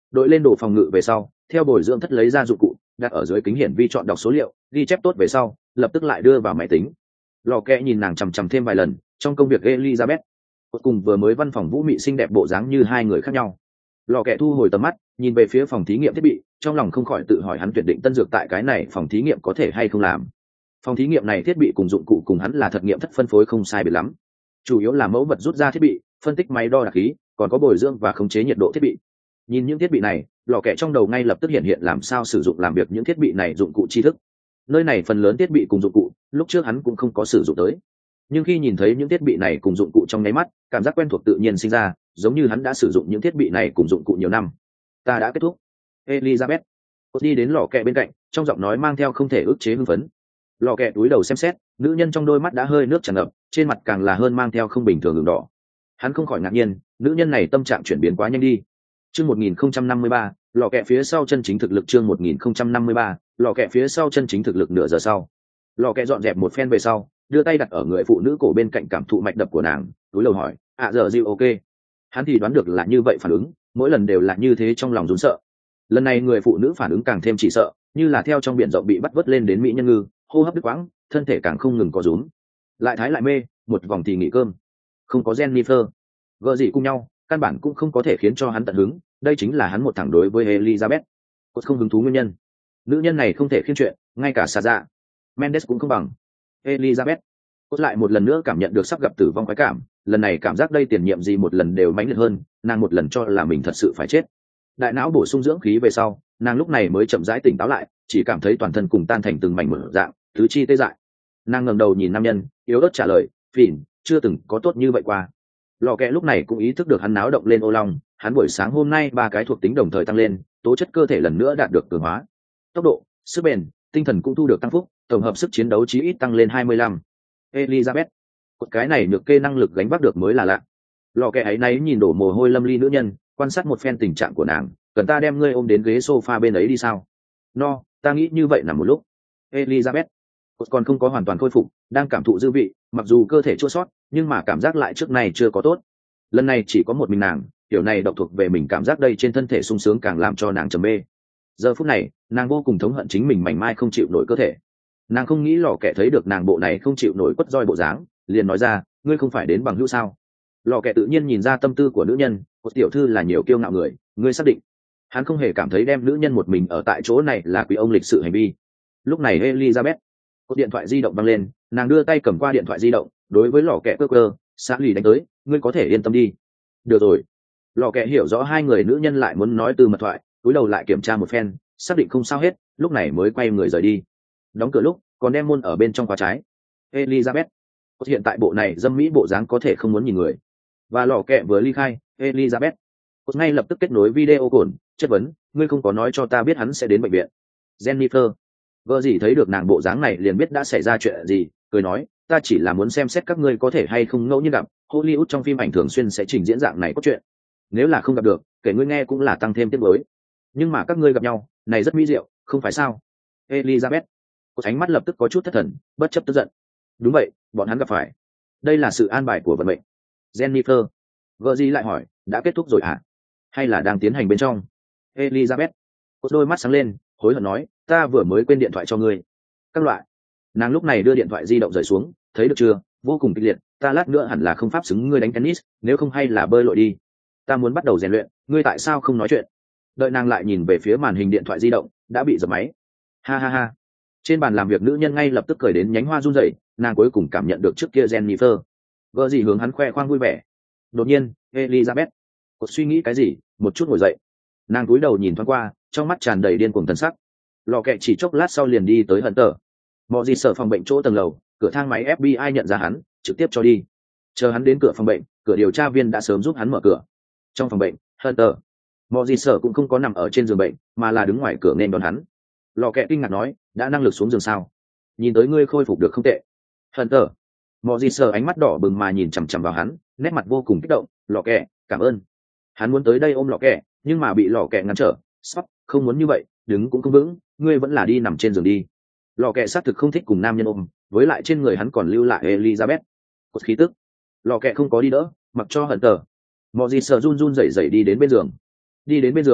đội lên đồ phòng ngự về sau, theo bồi dưỡng thất lấy ra dụng cụ đặt ở dưới kính hiển vi chọn đọc số liệu, ghi chép tốt về sau lập tức lại đưa vào máy tính. Lò kẹ nhìn nàng chằm chằm thêm vài lần. Trong công việc Elizabeth cùng vừa mới văn phòng vũ mị xinh đẹp bộ dáng như hai người khác nhau. Lò kẹ thu hồi tầm mắt, nhìn về phía phòng thí nghiệm thiết bị, trong lòng không khỏi tự hỏi hắn tuyển định tân dược tại cái này phòng thí nghiệm có thể hay không làm. Phòng thí nghiệm này thiết bị cùng dụng cụ cùng hắn là thật nghiệm thất phân phối không sai biệt lắm, chủ yếu là mẫu vật rút ra thiết bị, phân tích máy đo đạc khí, còn có bồi dưỡng và khống chế nhiệt độ thiết bị. Nhìn những thiết bị này, lò kẹ trong đầu ngay lập tức hiện hiện làm sao sử dụng làm việc những thiết bị này dụng cụ tri thức. Nơi này phần lớn thiết bị cùng dụng cụ lúc trước hắn cũng không có sử dụng tới, nhưng khi nhìn thấy những thiết bị này cùng dụng cụ trong nháy mắt, cảm giác quen thuộc tự nhiên sinh ra, giống như hắn đã sử dụng những thiết bị này cùng dụng cụ nhiều năm. Ta đã kết thúc. Elizabeth đi đến lò kẹ bên cạnh, trong giọng nói mang theo không thể ức chế hưng phấn. Lò kẹ túi đầu xem xét, nữ nhân trong đôi mắt đã hơi nước tràn ngập, trên mặt càng là hơn mang theo không bình thường đường đỏ. Hắn không khỏi ngạc nhiên, nữ nhân này tâm trạng chuyển biến quá nhanh đi. Chương một nghìn không trăm năm mươi ba, lò kẹ phía sau chân chính thực lực. Chương một nghìn không trăm năm mươi ba, lò kẹ phía sau chân chính thực lực. Nửa giờ sau, lò kẹ dọn dẹp một phen về sau, đưa tay đặt ở người phụ nữ cổ bên cạnh cảm thụ mạch đập của nàng, túi lầu hỏi, ạ giờ dịu ok. Hắn thì đoán được là như vậy phản ứng, mỗi lần đều là như thế, trong lòng run sợ. Lần này người phụ nữ phản ứng càng thêm chỉ sợ, như là theo trong biển rộng bị bắt vớt lên đến mỹ nhân ngư, hô hấp đứt quãng, thân thể càng không ngừng có rúm, lại thái lại mê, một vòng thì nghỉ cơm. Không có Jennifer, gợ gì cùng nhau, căn bản cũng không có thể khiến cho hắn tận hứng. Đây chính là hắn một thẳng đối với Elizabeth cốt không hứng thú nguyên nhân. Nữ nhân này không thể khiên chuyện, ngay cả xà dạ Mendes cũng không bằng. Elizabeth cốt lại một lần nữa cảm nhận được sắp gặp tử vong khoái cảm. Lần này cảm giác đây tiền nhiệm gì một lần đều mãnh liệt hơn, nàng một lần cho là mình thật sự phải chết. Đại não bổ sung dưỡng khí về sau, nàng lúc này mới chậm rãi tỉnh táo lại, chỉ cảm thấy toàn thân cùng tan thành từng mảnh mở dạng, tứ chi tê dại. Nàng ngẩng đầu nhìn nam nhân, yếu ớt trả lời, phìn, chưa từng có tốt như vậy qua. Lò kẹ lúc này cũng ý thức được hắn náo động lên ô long, hắn buổi sáng hôm nay ba cái thuộc tính đồng thời tăng lên, tố chất cơ thể lần nữa đạt được cường hóa, tốc độ, sức bền, tinh thần cũng thu được tăng phúc, tổng hợp sức chiến đấu chí ít tăng lên hai mươi lăm. Elizabeth, cái này được kê năng lực gánh vác được mới là lạ. Lò kẹ ấy náy nhìn đổ mồ hôi lâm ly nữ nhân, quan sát một phen tình trạng của nàng, cần ta đem ngươi ôm đến ghế sofa bên ấy đi sao? No, ta nghĩ như vậy nằm một lúc. Elizabeth còn không có hoàn toàn khôi phục, đang cảm thụ dư vị, mặc dù cơ thể chua sót, nhưng mà cảm giác lại trước này chưa có tốt. Lần này chỉ có một mình nàng, kiểu này độc thuộc về mình cảm giác đây trên thân thể sung sướng càng làm cho nàng trầm mê. Giờ phút này, nàng vô cùng thống hận chính mình mảnh mai không chịu nổi cơ thể. Nàng không nghĩ lò kẹ thấy được nàng bộ này không chịu nổi quất roi bộ dáng, liền nói ra, ngươi không phải đến bằng hữu sao? Lò kẹ tự nhiên nhìn ra tâm tư của nữ nhân, một tiểu thư là nhiều kiêu ngạo người, ngươi xác định? Hắn không hề cảm thấy đem nữ nhân một mình ở tại chỗ này là quý ông lịch sự hành vi. Lúc này Elizabeth có điện thoại di động văng lên, nàng đưa tay cầm qua điện thoại di động, đối với lò kẹ cơ cơ, xã lì đánh tới, ngươi có thể yên tâm đi. Được rồi. Lò kẹ hiểu rõ hai người nữ nhân lại muốn nói từ mật thoại, cúi đầu lại kiểm tra một phen, xác định không sao hết, lúc này mới quay người rời đi. Đóng cửa lúc, còn đem môn ở bên trong khóa trái. Elizabeth hiện tại bộ này dâm mỹ bộ dáng có thể không muốn nhìn người. Và lò kẹ vừa ly khai, Elizabeth ngay lập tức kết nối video cồn, chất vấn, ngươi không có nói cho ta biết hắn sẽ đến bệnh viện. Jennifer vợ gì thấy được nàng bộ dáng này liền biết đã xảy ra chuyện gì, cười nói, ta chỉ là muốn xem xét các ngươi có thể hay không ngẫu nhiên gặp. Hollywood trong phim ảnh thường xuyên sẽ trình diễn dạng này cốt truyện, nếu là không gặp được, kể ngươi nghe cũng là tăng thêm tiếc nuối. Nhưng mà các ngươi gặp nhau, này rất mỹ diệu, không phải sao? Elizabeth có ánh mắt lập tức có chút thất thần, bất chấp tức giận. Đúng vậy, bọn hắn gặp phải, đây là sự an bài của vận mệnh. Jennifer vợ gì lại hỏi, đã kết thúc rồi à, hay là đang tiến hành bên trong? Elizabeth có đôi mắt sáng lên, hối hận nói, ta vừa mới quên điện thoại cho ngươi. Các loại. Nàng lúc này đưa điện thoại di động rời xuống, thấy được chưa, vô cùng kịch liệt, ta lát nữa hẳn là không pháp xứng ngươi đánh tennis, nếu không hay là bơi lội đi. Ta muốn bắt đầu rèn luyện, ngươi tại sao không nói chuyện? Đợi nàng lại nhìn về phía màn hình điện thoại di động, đã bị dập máy. Ha ha ha. Trên bàn làm việc nữ nhân ngay lập tức cười đến nhánh hoa run rẩy, nàng cuối cùng cảm nhận được trước kia Jennifer vợ gì hướng hắn khoe khoang vui vẻ. Đột nhiên, Elizabeth có suy nghĩ cái gì, một chút ngồi dậy. Nàng cúi đầu nhìn thoáng qua, trong mắt tràn đầy điên cuồng thần sắc. Lò kẹ chỉ chốc lát sau liền đi tới hận tờ. Mọi gì sở phòng bệnh chỗ tầng lầu, cửa thang máy ép bê i nhận ra hắn, trực tiếp cho đi. Chờ hắn đến cửa phòng bệnh, cửa điều tra viên đã sớm giúp hắn mở cửa. Trong phòng bệnh, hận tờ, mọi gì sở cũng không có nằm ở trên giường bệnh, mà là đứng ngoài cửa nên đón hắn. Lò kẹ kinh ngạc nói, đã năng lực xuống giường sao? Nhìn tới ngươi khôi phục được không tệ. Hận tờ, mọi gì sở ánh mắt đỏ bừng mà nhìn chằm chằm vào hắn, nét mặt vô cùng kích động. Lò kẹ, cảm ơn. Hắn muốn tới đây ôm lò kẹ, nhưng mà bị lò kẹ ngăn trở. Sắp, không muốn như vậy, đứng cũng không vững, ngươi vẫn là đi nằm trên giường đi. Lò kẹ xác thực không thích cùng nam nhân ôm, với lại trên người hắn còn lưu lại Elizabeth cột khí tức. Lò kẹ không có đi đỡ, mặc cho hận tờ. Mọi gì sợ run run rẩy rẩy đi đến bên giường. Đi đến bên giường,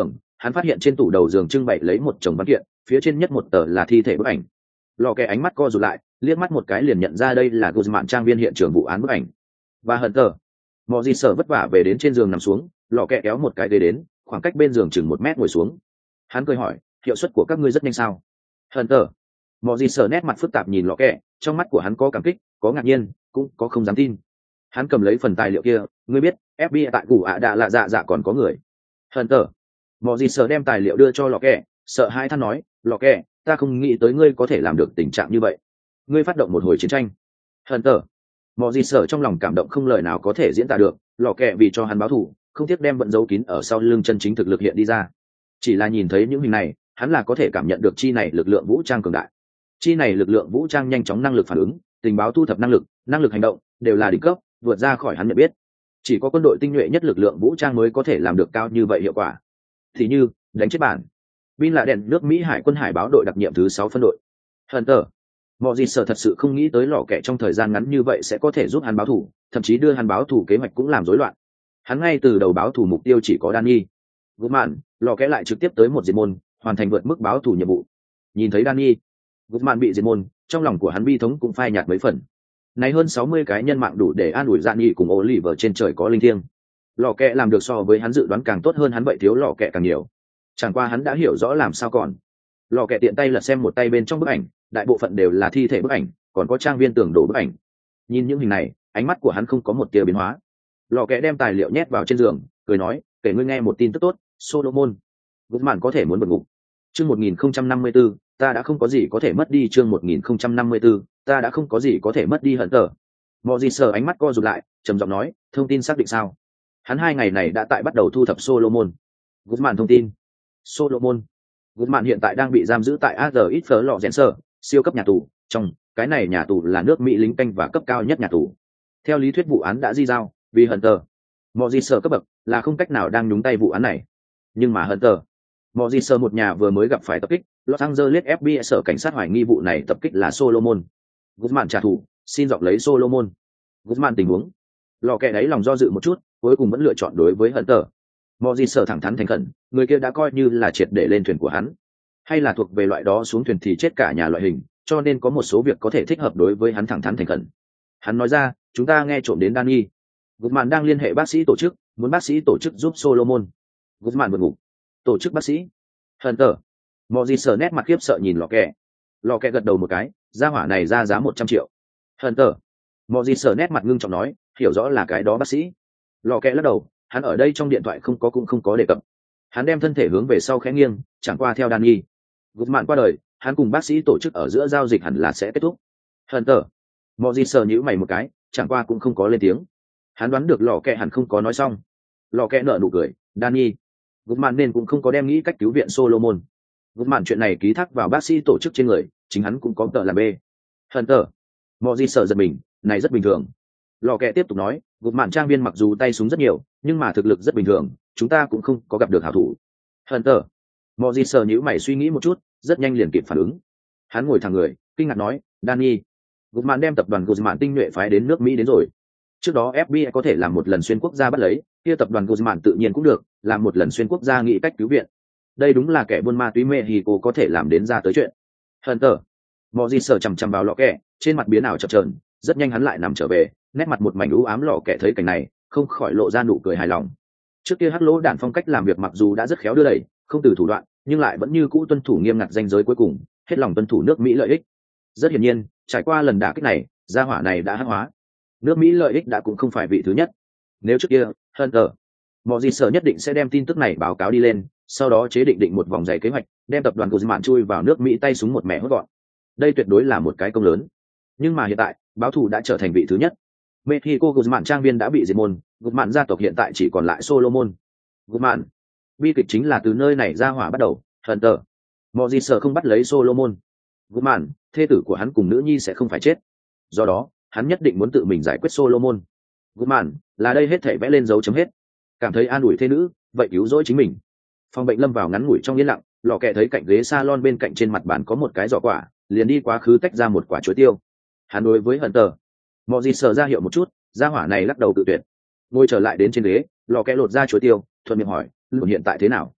hắn phát hiện trên tủ đầu giường trưng bày lấy một chồng văn kiện, phía trên nhất một tờ là thi thể bức ảnh. Lò kẹ ánh mắt co rụt lại, liếc mắt một cái liền nhận ra đây là Guzman trang viên hiện trường vụ án bức ảnh. Và hận tờ, mọi gì sợ vất vả về đến trên giường nằm xuống, lò kẹ kéo một cái ghế đến, khoảng cách bên giường chừng một mét ngồi xuống. Hắn cười hỏi, hiệu suất của các ngươi rất nhanh sao? Hận tờ, mọi gì sợ nét mặt phức tạp nhìn lò kẹ, trong mắt của hắn có cảm kích, có ngạc nhiên, cũng có không dám tin. Hắn cầm lấy phần tài liệu kia, ngươi biết ép bê i tại củ ạ đã là dạ dạ còn có người. Hận tờ, mọi gì sợ đem tài liệu đưa cho lò kẹ, sợ hai than nói, lò kẹ, ta không nghĩ tới ngươi có thể làm được tình trạng như vậy. Ngươi phát động một hồi chiến tranh. Hận tờ, mọi gì sợ trong lòng cảm động không lời nào có thể diễn tả được, lò kẹ vì cho hắn báo thù, không tiếc đem vận dấu kín ở sau lưng chân chính thực lực hiện đi ra. Chỉ là nhìn thấy những hình này, hắn là có thể cảm nhận được chi này lực lượng vũ trang cường đại. Chi này lực lượng vũ trang nhanh chóng năng lực phản ứng, tình báo thu thập năng lực, năng lực hành động đều là đỉnh cấp, vượt ra khỏi hắn nhận biết. Chỉ có quân đội tinh nhuệ nhất lực lượng vũ trang mới có thể làm được cao như vậy hiệu quả. Thì như đánh chết bản Bin Laden nước Mỹ Hải quân Hải báo đội đặc nhiệm thứ sáu phân đội. Hunter, mọi gì sợ thật sự không nghĩ tới lò kẹ trong thời gian ngắn như vậy sẽ có thể giúp hắn báo thù, thậm chí đưa hắn báo thù kế hoạch cũng làm rối loạn. Hắn ngay từ đầu báo thù mục tiêu chỉ có Danny. Guzman, lò kẹ lại trực tiếp tới một diệt môn, hoàn thành vượt mức báo thù nhiệm vụ. Nhìn thấy Danny, Guzman bị diệt môn, trong lòng của hắn bi thống cũng phai nhạt mấy phần. Này hơn sáu mươi cái nhân mạng đủ để an ủi Dạn Nghị cùng Oliver trên trời có linh thiêng. Lò kẹ làm được so với hắn dự đoán càng tốt hơn hắn vậy thiếu lò kẹ càng nhiều. Chẳng qua hắn đã hiểu rõ làm sao còn. Lò kẹ tiện tay lật xem một tay bên trong bức ảnh, đại bộ phận đều là thi thể bức ảnh, còn có trang viên tường đổ bức ảnh. Nhìn những hình này, ánh mắt của hắn không có một tia biến hóa. Lò kẹ đem tài liệu nhét vào trên giường, cười nói, kể ngươi nghe một tin tức tốt, Solomon. Guzman có thể muốn vượt ngục. Chương một nghìn không trăm năm mươi tư, ta đã không có gì có thể mất đi. Chương một nghìn không trăm năm mươi tư, ta đã không có gì có thể mất đi. Hận tờ. Mọi gì sờ ánh mắt co rụt lại, trầm giọng nói, thông tin xác định sao? Hắn hai ngày này đã tại bắt đầu thu thập Solomon. Guzman thông tin. Solomon. Guzman hiện tại đang bị giam giữ tại a rờ ít phở lò rèn sơ, siêu cấp nhà tù. Trong cái này nhà tù là nước Mỹ lính canh và cấp cao nhất nhà tù. Theo lý thuyết vụ án đã di giao, vì Hunter, mọi gì sờ cấp bậc là không cách nào đang nhúng tay vụ án này. Nhưng mà Hunter, mọi gì sờ một nhà vừa mới gặp phải tập kích, Los Angeles ép bê i sở cảnh sát hoài nghi vụ này tập kích là Solomon. Guzman trả thù, xin giọng lấy Solomon. Guzman tình huống, lò kẹ đấy lòng do dự một chút, cuối cùng vẫn lựa chọn đối với Hunter. Mọi gì sờ thẳng thắn thành khẩn, người kia đã coi như là triệt để lên thuyền của hắn, hay là thuộc về loại đó xuống thuyền thì chết cả nhà loại hình, cho nên có một số việc có thể thích hợp đối với hắn thẳng thắn thành khẩn. Hắn nói ra, chúng ta nghe trộm đến Danny. Guzman đang liên hệ bác sĩ tổ chức, muốn bác sĩ tổ chức giúp Solomon. Guzman vượt ngục. Tổ chức bác sĩ. Hunter. Mọi gì sờ nét mặt khiếp sợ nhìn lò kẹ. Lò kẹ gật đầu một cái, ra hỏa này ra giá một trăm triệu. Hunter. Mọi gì sờ nét mặt ngưng trọng nói, hiểu rõ là cái đó bác sĩ. Lò kẹ lắc đầu, hắn ở đây trong điện thoại không có cũng không có đề cập. Hắn đem thân thể hướng về sau khẽ nghiêng, chẳng qua theo Danny. Guzman qua đời, hắn cùng bác sĩ tổ chức ở giữa giao dịch hẳn là sẽ kết thúc. Hunter. Mọi gì sờ nhíu mày một cái, chẳng qua cũng không có lên tiếng. Hắn đoán được lò kẹ hẳn không có nói xong. Lò kẹ nở nụ cười, Danny. Guzman nên cũng không có đem nghĩ cách cứu viện Solomon. Guzman chuyện này ký thác vào bác sĩ tổ chức trên người, chính hắn cũng có tờ làm bê. Hunter. Mọi gì sờ giật mình, này rất bình thường. Lò kẹ tiếp tục nói, Guzman trang viên mặc dù tay súng rất nhiều, nhưng mà thực lực rất bình thường, chúng ta cũng không có gặp được hảo thủ. Hunter. Mọi gì sờ nhíu mày suy nghĩ một chút, rất nhanh liền kịp phản ứng. Hắn ngồi thẳng người, kinh ngạc nói, Danny. Guzman đem tập đoàn Guzman tinh nhuệ phái đến nước Mỹ đến rồi. Trước đó ép bê i có thể làm một lần xuyên quốc gia bắt lấy, kia tập đoàn Guzman tự nhiên cũng được, làm một lần xuyên quốc gia nghĩ cách cứu viện. Đây đúng là kẻ buôn ma túy Mexico có thể làm đến ra tới chuyện. Hunter. Mọi gì sờ chằm chằm vào lọ kẹ, trên mặt biến ảo chập chờn, rất nhanh hắn lại nằm trở về, nét mặt một mảnh u ám. Lọ kẹ thấy cảnh này, không khỏi lộ ra nụ cười hài lòng. Trước kia hắc lỗ đạn phong cách làm việc mặc dù đã rất khéo đưa đẩy, không từ thủ đoạn, nhưng lại vẫn như cũ tuân thủ nghiêm ngặt ranh giới cuối cùng, hết lòng tuân thủ nước Mỹ lợi ích. Rất hiển nhiên, trải qua lần đả kích này, gia hỏa này đã hắc hóa. Nước Mỹ lợi ích đã cũng không phải vị thứ nhất. Nếu trước kia, Hunter, mọi gì sở nhất định sẽ đem tin tức này báo cáo đi lên, sau đó chế định định một vòng dày kế hoạch, đem tập đoàn Guzman chui vào nước Mỹ tay súng một mẻ hốt gọn. Đây tuyệt đối là một cái công lớn. Nhưng mà hiện tại, báo thù đã trở thành vị thứ nhất. Mexico Guzman trang viên đã bị diệt môn, Guzman gia tộc hiện tại chỉ còn lại Solomon. Guzman, bi kịch chính là từ nơi này ra hỏa bắt đầu. Hunter, mọi gì sở không bắt lấy Solomon. Guzman, thê tử của hắn cùng nữ nhi sẽ không phải chết. Do đó, hắn nhất định muốn tự mình giải quyết Solomon. Guzman, là đây hết thể vẽ lên dấu chấm hết. Cảm thấy an ủi thê nữ, vậy cứu rỗi chính mình. Phòng bệnh lâm vào ngắn ngủi trong yên lặng, lò kẹ thấy cạnh ghế salon bên cạnh trên mặt bàn có một cái giỏ quả, liền đi quá khứ tách ra một quả chuối tiêu. Hắn đối với Hunter, mọi gì sờ ra hiệu một chút, gia hỏa này lắc đầu tự tuyệt. Ngồi trở lại đến trên ghế, lò kẹ lột ra chuối tiêu, thuận miệng hỏi, lùn hiện tại thế nào?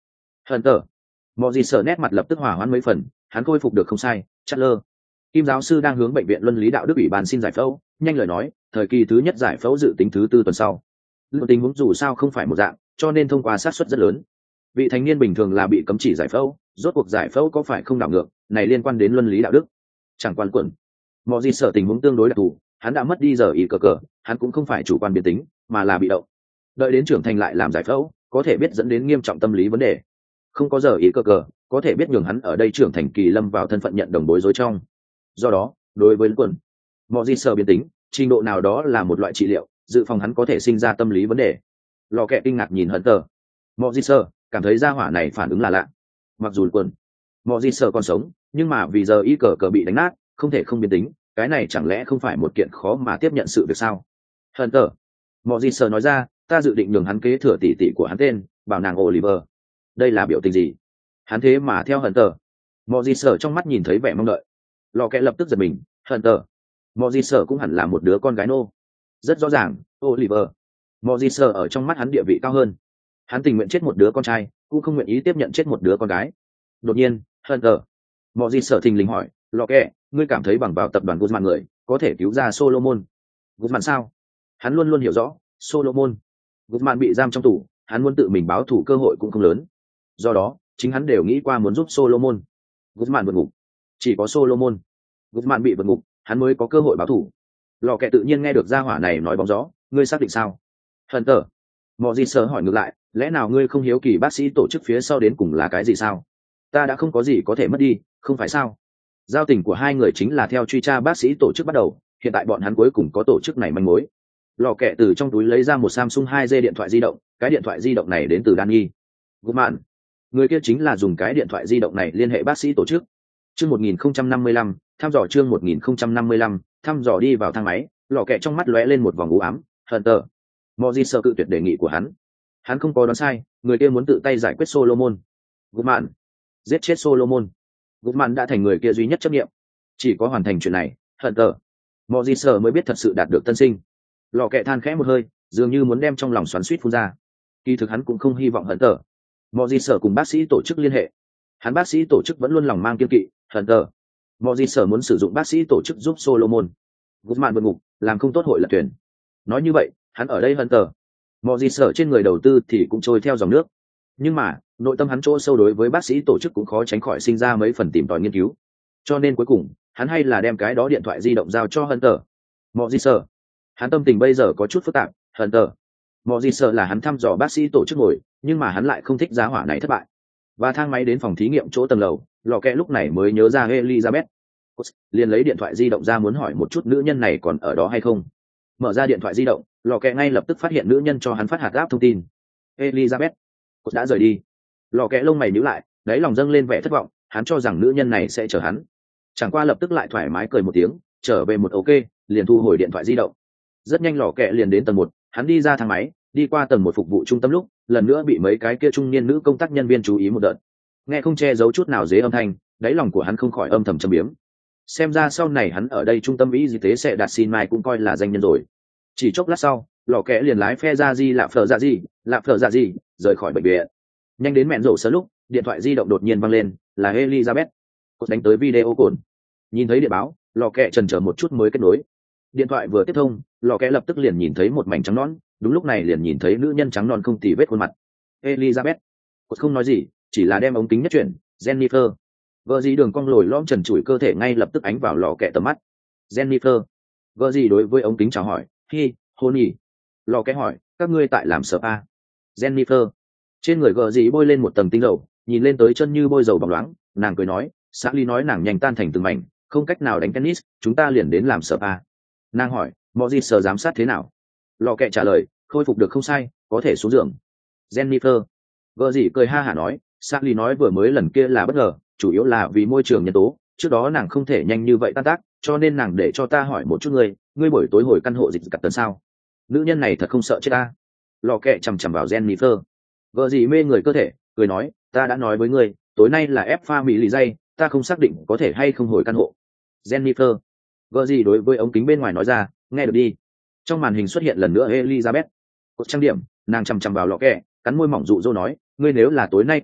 Hận tờ. Mọi gì sở nét mặt lập tức hỏa hoãn mấy phần, hắn khôi phục được không sai. Chát lơ. Kim giáo sư đang hướng bệnh viện luân lý đạo đức ủy ban xin giải phẫu, nhanh lời nói, thời kỳ thứ nhất giải phẫu dự tính thứ tư tuần sau. Lượng tình huống dù sao không phải một dạng, cho nên thông qua sát suất rất lớn. Vị thành niên bình thường là bị cấm chỉ giải phẫu, rốt cuộc giải phẫu có phải không đảo ngược, này liên quan đến luân lý đạo đức. Chẳng quan quẩn. Mọi gì sở tình huống tương đối đặc thù, hắn đã mất đi giờ ý cờ cờ, hắn cũng không phải chủ quan biến tính, mà là bị động. Đợi đến trưởng thành lại làm giải phẫu, có thể biết dẫn đến nghiêm trọng tâm lý vấn đề. Không có giờ ý cờ cờ, có thể biết nhường hắn ở đây trưởng thành kỳ lâm vào thân phận nhận đồng bối rối trong. Do đó, đối với quần, mọi gì sở biến tính, trình độ nào đó là một loại trị liệu, dự phòng hắn có thể sinh ra tâm lý vấn đề. Lò kẹ kinh ngạc nhìn hận tờ. Mọi gì sở cảm thấy gia hỏa này phản ứng là lạ. Mặc dù quần, mọi gì sở còn sống, nhưng mà vì giờ ý cờ cờ bị đánh nát, không thể không biến tính, cái này chẳng lẽ không phải một kiện khó mà tiếp nhận sự việc sao? Hận tờ. Mọi gì sở nói ra, ta dự định nhường hắn kế thừa tỷ tỷ của hắn tên, bảo nàng Oliver. Đây là biểu tình gì? Hắn thế mà theo hận tờ. Mọi gì sở trong mắt nhìn thấy vẻ mong đợi. Lò kẹ lập tức giật mình, hận tờ. Mọi gì sở cũng hẳn là một đứa con gái nô. Rất rõ ràng, Oliver. Mọi gì sở ở trong mắt hắn địa vị cao hơn. Hắn tình nguyện chết một đứa con trai, cũng không nguyện ý tiếp nhận chết một đứa con gái. Đột nhiên, hận tờ. Mọi gì sở thình lình hỏi, lò kẹ, ngươi cảm thấy bằng vào tập đoàn Guzman người có thể cứu ra Solomon? Guzman sao? Hắn luôn luôn hiểu rõ, Solomon. Guzman bị giam trong tù, hắn muốn tự mình báo thù cơ hội cũng không lớn. Do đó, chính hắn đều nghĩ qua muốn giúp Solomon. Guzman vượt ngục, chỉ có Solomon. Guzman bị vượt ngục, hắn mới có cơ hội báo thù. Lò kẹ tự nhiên nghe được gia hỏa này nói bóng gió, ngươi xác định sao? Hận tờ. Mọi gì sơ hỏi ngược lại, lẽ nào ngươi không hiếu kỳ bác sĩ tổ chức phía sau đến cùng là cái gì sao? Ta đã không có gì có thể mất đi, không phải sao? Giao tình của hai người chính là theo truy tra bác sĩ tổ chức bắt đầu, hiện tại bọn hắn cuối cùng có tổ chức này manh mối. Lò kẹ từ trong túi lấy ra một Samsung hai G điện thoại di động, cái điện thoại di động này đến từ Danny. Guzman. Người kia chính là dùng cái điện thoại di động này liên hệ bác sĩ tổ chức. Chương một nghìn không trăm năm mươi lăm, thăm dò chương một nghìn không trăm năm mươi lăm, thăm dò đi vào thang máy, lò kẹ trong mắt lóe lên một vòng u ám, hận tờ. Mojit sợ cự tuyệt đề nghị của hắn. Hắn không có đoán sai, người kia muốn tự tay giải quyết Solomon. Guzman. Giết chết Solomon. Guzman đã thành người kia duy nhất chấp nghiệm. Chỉ có hoàn thành chuyện này, hận tờ. Mojit sợ mới biết thật sự đạt được tân sinh. Lò kẹ than khẽ một hơi, dường như muốn đem trong lòng xoắn xuýt phun ra. Kỳ thực hắn cũng không hy vọng hận tờ. Mojit sợ cùng bác sĩ tổ chức liên hệ. Hắn bác sĩ tổ chức vẫn luôn lòng mang kiên kỵ, hận tờ. Mojit sợ muốn sử dụng bác sĩ tổ chức giúp Solomon. Guzman vượt ngục, làm không tốt hội lật thuyền. Nói như vậy, hắn ở đây hận tờ. Mojit sợ trên người đầu tư thì cũng trôi theo dòng nước. Nhưng mà, nội tâm hắn chỗ sâu đối với bác sĩ tổ chức cũng khó tránh khỏi sinh ra mấy phần tìm tòi nghiên cứu. Cho nên cuối cùng, hắn hay là đem cái đó điện thoại di động giao cho Hunter. Mojit sợ. Hắn tâm tình bây giờ có chút phức tạp, Hunter. Mojit sợ là hắn thăm dò bác sĩ tổ chức ngồi, nhưng mà hắn lại không thích giá hỏa này thất bại. Và thang máy đến phòng thí nghiệm chỗ tầng lầu, lò kẹ lúc này mới nhớ ra Elizabeth. Liền lấy điện thoại di động ra muốn hỏi một chút nữ nhân này còn ở đó hay không. Mở ra điện thoại di động, lò kẹ ngay lập tức phát hiện nữ nhân cho hắn phát hạt áp thông tin. Elizabeth đã rời đi. Lò kẹ lông mày nhíu lại, đáy lòng dâng lên vẻ thất vọng, hắn cho rằng nữ nhân này sẽ chờ hắn. Chẳng qua lập tức lại thoải mái cười một tiếng, trở về một ok, liền thu hồi điện thoại di động. Rất nhanh lò kẹ liền đến tầng một, hắn đi ra thang máy, đi qua tầng một phục vụ trung tâm lúc, lần nữa bị mấy cái kia trung niên nữ công tác nhân viên chú ý một đợt. Nghe không che giấu chút nào dế âm thanh, đáy lòng của hắn không khỏi âm thầm châm biếm. Xem ra sau này hắn ở đây trung tâm y tế sẽ đặt xin mai cũng coi là danh nhân rồi. Chỉ chốc lát sau, lò kẹ liền lái phe ra di lạ phở ra gì, lạ phở ra gì, rời khỏi bệnh viện. Nhanh đến mẹn rổ sớm lúc, điện thoại di động đột nhiên vang lên, là Elizabeth. Cô đánh tới video cồn. Nhìn thấy điện báo, lò kẹ chần chờ một chút mới kết nối. Điện thoại vừa tiếp thông, lò kẹ lập tức liền nhìn thấy một mảnh trắng nõn, đúng lúc này liền nhìn thấy nữ nhân trắng non không tì vết khuôn mặt. Elizabeth. Cô không nói gì, chỉ là đem ống kính nhất chuyển. Jennifer. Vợ gì đường cong lồi lõm trần trụi cơ thể ngay lập tức ánh vào lò kẹ tầm mắt. Jennifer. Vợ gì đối với ống kính chào hỏi, hi, hôn nhỉ. Lò kẹ hỏi, các ngươi tại làm spa? Jennifer. Trên người vợ gì bôi lên một tầng tinh dầu, nhìn lên tới chân như bôi dầu bóng loáng, nàng cười nói, Sally nói nàng nhanh tan thành từng mảnh, không cách nào đánh tennis, chúng ta liền đến làm spa. Nàng hỏi, Mojit sờ giám sát thế nào? Lò kẹ trả lời, khôi phục được không sai, có thể xuống giường. Jennifer. Vợ gì cười ha hả nói, Sally nói vừa mới lần kia là bất ngờ, chủ yếu là vì môi trường nhân tố, trước đó nàng không thể nhanh như vậy tan tác, cho nên nàng để cho ta hỏi một chút ngươi, ngươi buổi tối hồi căn hộ dịch cặt tần sao? Nữ nhân này thật không sợ chết ta. Lò kẹ chằm chằm vào Jennifer. Vợ gì mê người cơ thể, cười nói, ta đã nói với ngươi, tối nay là ép pha mỹ lì dây, ta không xác định có thể hay không hồi căn hộ. Jennifer. Vợ gì đối với ống kính bên ngoài nói ra, nghe được đi. Trong màn hình xuất hiện lần nữa Elizabeth. Cột trang điểm, nàng chằm chằm vào lò kẹ, cắn môi mỏng dụ dỗ nói, ngươi nếu là tối nay quay về,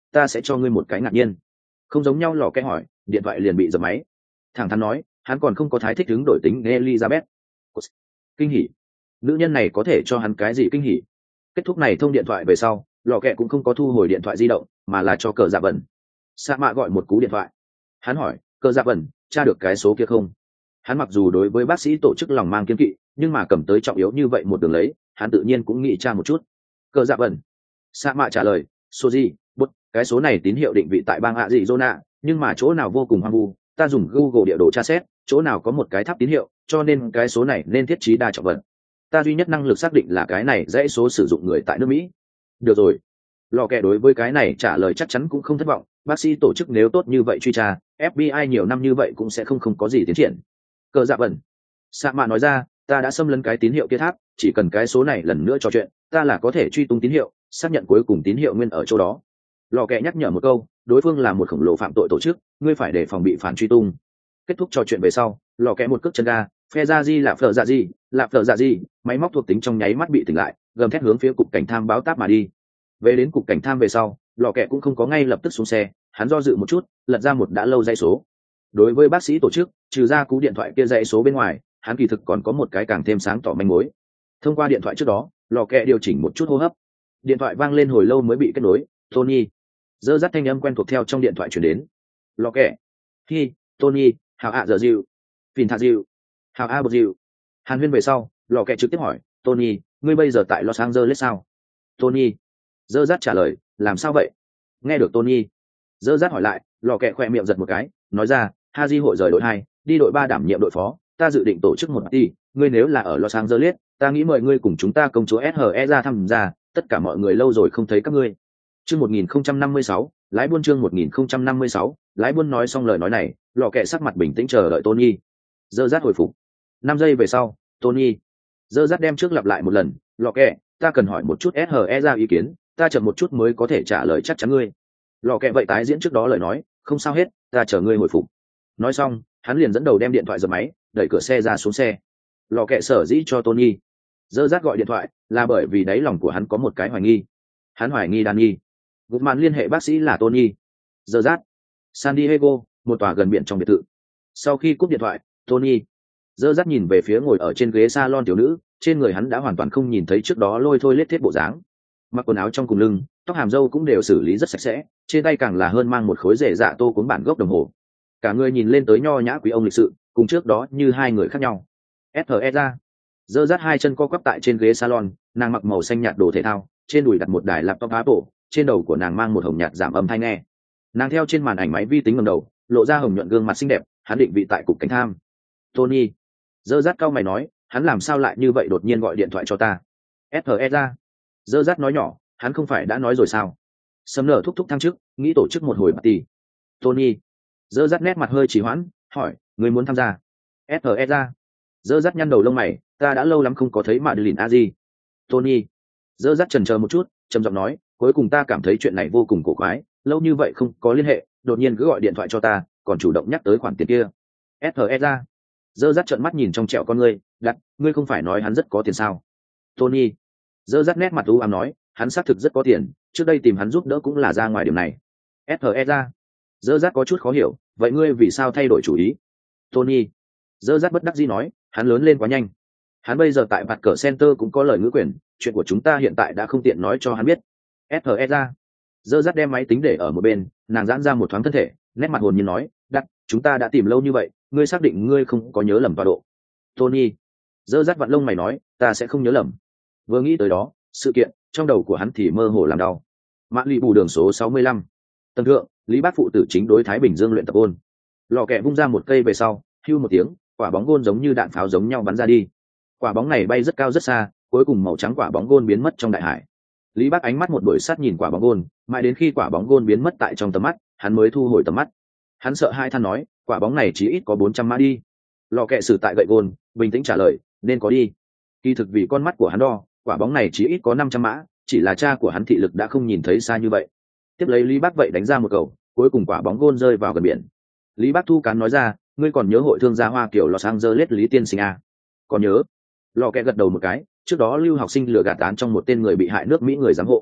ta sẽ cho ngươi một cái ngạc nhiên. Không giống nhau lò kẽ hỏi, điện thoại liền bị giật máy. Thẳng thắn nói, hắn còn không có thái thích ứng đổi tính Elizabeth. Kinh hỉ. Nữ nhân này có thể cho hắn cái gì kinh hỉ? Kết thúc này thông điện thoại về sau, lò kẹ cũng không có thu hồi điện thoại di động, mà là cho cờ dạ vần. Sa mạ gọi một cú điện thoại. Hắn hỏi, cờ dạ vần, tra được cái số kia không? Hắn mặc dù đối với bác sĩ tổ chức lòng mang kiên kỵ, nhưng mà cầm tới trọng yếu như vậy một đường lấy, hắn tự nhiên cũng nghĩ tra một chút. Cờ dạ vần. Sa mạ trả lời, số gì? Bút, cái số này tín hiệu định vị tại bang Arizona, nhưng mà chỗ nào vô cùng hoang vu, ta dùng Google địa đồ tra xét, chỗ nào có một cái tháp tín hiệu, cho nên cái số này nên thiết trí đa trọng vận. Ta duy nhất năng lực xác định là cái này dãy số sử dụng người tại nước Mỹ. Được rồi. Lò kẹ đối với cái này trả lời chắc chắn cũng không thất vọng, bác sĩ tổ chức nếu tốt như vậy truy tra, ép bê i nhiều năm như vậy cũng sẽ không không có gì tiến triển. Cờ dạ vần. Sa mạ nói ra, ta đã xâm lấn cái tín hiệu kia tháp, chỉ cần cái số này lần nữa trò chuyện, ta là có thể truy tung tín hiệu, xác nhận cuối cùng tín hiệu nguyên ở chỗ đó. Lò kẹ nhắc nhở một câu, đối phương là một khổng lồ phạm tội tổ chức, ngươi phải để phòng bị phản truy tung. Kết thúc trò chuyện về sau, lò kẹ một cước chân ga, phe ra di là phở dạ di, là phở dạ di, máy móc thuộc tính trong nháy mắt bị tỉnh lại, gầm thét hướng phía cục cảnh tham báo táp mà đi. Về đến cục cảnh tham về sau, lò kẹ cũng không có ngay lập tức xuống xe, hắn do dự một chút, lật ra một đã lâu dãy số. Đối với bác sĩ tổ chức, trừ ra cú điện thoại kia dãy số bên ngoài, hắn kỳ thực còn có một cái càng thêm sáng tỏ manh mối. Thông qua điện thoại trước đó, lò kẹ điều chỉnh một chút hô hấp. Điện thoại vang lên hồi lâu mới bị kết nối. Tony. Dơ dắt thanh âm quen thuộc theo trong điện thoại chuyển đến. Lò kẹ. Hi, Tony, hào ạ giờ dịu. Phìn thạ dịu. Hào a bột dịu. Hàn huyên về sau, lò kẹ trực tiếp hỏi, Tony, ngươi bây giờ tại Los Angeles sao? Tony. Dơ dắt trả lời, làm sao vậy? Nghe được Tony. Dơ dắt hỏi lại, lò kẹ khỏe miệng giật một cái, nói ra, Haji hội rời đội hai, đi đội ba đảm nhiệm đội phó, ta dự định tổ chức một party, ngươi nếu là ở Los Angeles, ta nghĩ mời ngươi cùng chúng ta công chúa ét hát e ra tham gia, tất cả mọi người lâu rồi không thấy các ngươi. Chương một nghìn không trăm năm mươi sáu, lái buôn chương một nghìn không trăm năm mươi sáu, lái buôn nói xong lời nói này, lò kẹ sắc mặt bình tĩnh chờ đợi Tony. Dơ dắt hồi phục. Năm giây về sau, Tony. Dơ dắt đem trước lặp lại một lần, lò kẹ, ta cần hỏi một chút ét hát e ra ý kiến, ta chậm một chút mới có thể trả lời chắc chắn ngươi. Lò kẹ vậy tái diễn trước đó lời nói, không sao hết, ta chờ ngươi hồi phục. Nói xong, hắn liền dẫn đầu đem điện thoại giật máy, đẩy cửa xe ra xuống xe. Lò kẹ sở dĩ cho Tony. Dơ dắt gọi điện thoại, là bởi vì đáy lòng của hắn có một cái hoài nghi. Hắn hoài nghi Danny. Gutman liên hệ bác sĩ là Tony. Dơ dắt. San Diego, một tòa gần biển trong biệt thự. Sau khi cúp điện thoại, Tony. Dơ dắt nhìn về phía ngồi ở trên ghế salon tiểu nữ, trên người hắn đã hoàn toàn không nhìn thấy trước đó lôi thôi lết thiết bộ dáng. Mặc quần áo trong cùng lưng, tóc hàm râu cũng đều xử lý rất sạch sẽ, trên tay càng là hơn mang một khối rễ dạ tô cuốn bản gốc đồng hồ. Cả người nhìn lên tới nho nhã quý ông lịch sự, cùng trước đó như hai người khác nhau. ét hát e ra. Dơ dắt hai chân co quắp tại trên ghế salon, nàng mặc màu xanh nhạt đồ thể thao, trên đùi đặt một đài laptop Apple, trên đầu của nàng mang một hồng nhạt giảm âm thanh nghe. Nàng theo trên màn ảnh máy vi tính ngẩng đầu, lộ ra hồng nhuận gương mặt xinh đẹp, hắn định vị tại cục cảnh tham. Tony. Dơ dắt cau mày nói, hắn làm sao lại như vậy đột nhiên gọi điện thoại cho ta? ét hát e ra. Dơ dắt nói nhỏ, hắn không phải đã nói rồi sao? Sấm nở thúc thúc thăng chức, nghĩ tổ chức một hồi party. Tony. Dơ dắt nét mặt hơi trì hoãn, hỏi, người muốn tham gia? ét hát e ra. Dơ dắt nhăn đầu lông mày, ta đã lâu lắm không có thấy Madeline Aji. Tony. Dơ dắt chần chờ một chút, trầm giọng nói, cuối cùng ta cảm thấy chuyện này vô cùng cổ quái, lâu như vậy không có liên hệ, đột nhiên cứ gọi điện thoại cho ta, còn chủ động nhắc tới khoản tiền kia. ét hát e ra. Dơ dắt trợn mắt nhìn trong trẹo con ngươi, đặt, ngươi không phải nói hắn rất có tiền sao? Tony. Dơ dắt nét mặt u ám nói, hắn xác thực rất có tiền, trước đây tìm hắn giúp đỡ cũng là ra ngoài điểm này. ét hát e ra. Dơ dắt có chút khó hiểu, vậy ngươi vì sao thay đổi chủ ý? Tony. Dơ dắt bất đắc dĩ nói, hắn lớn lên quá nhanh. Hắn bây giờ tại mặt cờ center cũng có lời ngữ quyền, chuyện của chúng ta hiện tại đã không tiện nói cho hắn biết. ét hát e ra. Dơ dắt đem máy tính để ở một bên, nàng giãn ra một thoáng thân thể, nét mặt hồn nhiên nói, đắt, chúng ta đã tìm lâu như vậy, ngươi xác định ngươi không có nhớ lầm tọa độ. Tony. Dơ dắt vặn lông mày nói, ta sẽ không nhớ lầm. Vừa nghĩ tới đó, sự kiện, trong đầu của hắn thì mơ hồ làm đau. Mã lì bù đường số sáu mươi lăm. Tầng thượng, Lý Bác phụ tử chính đối Thái Bình Dương luyện tập ôn. Lò kẹ vung ra một cây về sau, hưu một tiếng, quả bóng gôn giống như đạn pháo giống nhau bắn ra đi. Quả bóng này bay rất cao rất xa, cuối cùng màu trắng quả bóng gôn biến mất trong đại hải. Lý Bác ánh mắt một đuổi sát nhìn quả bóng gôn, mãi đến khi quả bóng gôn biến mất tại trong tầm mắt, hắn mới thu hồi tầm mắt. Hắn sợ hai than nói, quả bóng này chỉ ít có bốn trăm mã đi. Lò kẹ sử tại gậy gôn, bình tĩnh trả lời, nên có đi. Kỳ thực vì con mắt của hắn đo, quả bóng này chỉ ít có năm trăm mã, chỉ là cha của hắn thị lực đã không nhìn thấy xa như vậy. Tiếp lấy Lý Bác vậy đánh ra một cầu, cuối cùng quả bóng gôn rơi vào gần biển. Lý Bác thu cán nói ra, ngươi còn nhớ hội thương gia Hoa kiểu Los Angeles Lý tiên sinh à? Còn nhớ. Lò kẹ gật đầu một cái, trước đó lưu học sinh lừa gạt án trong một tên người bị hại nước Mỹ người giám hộ.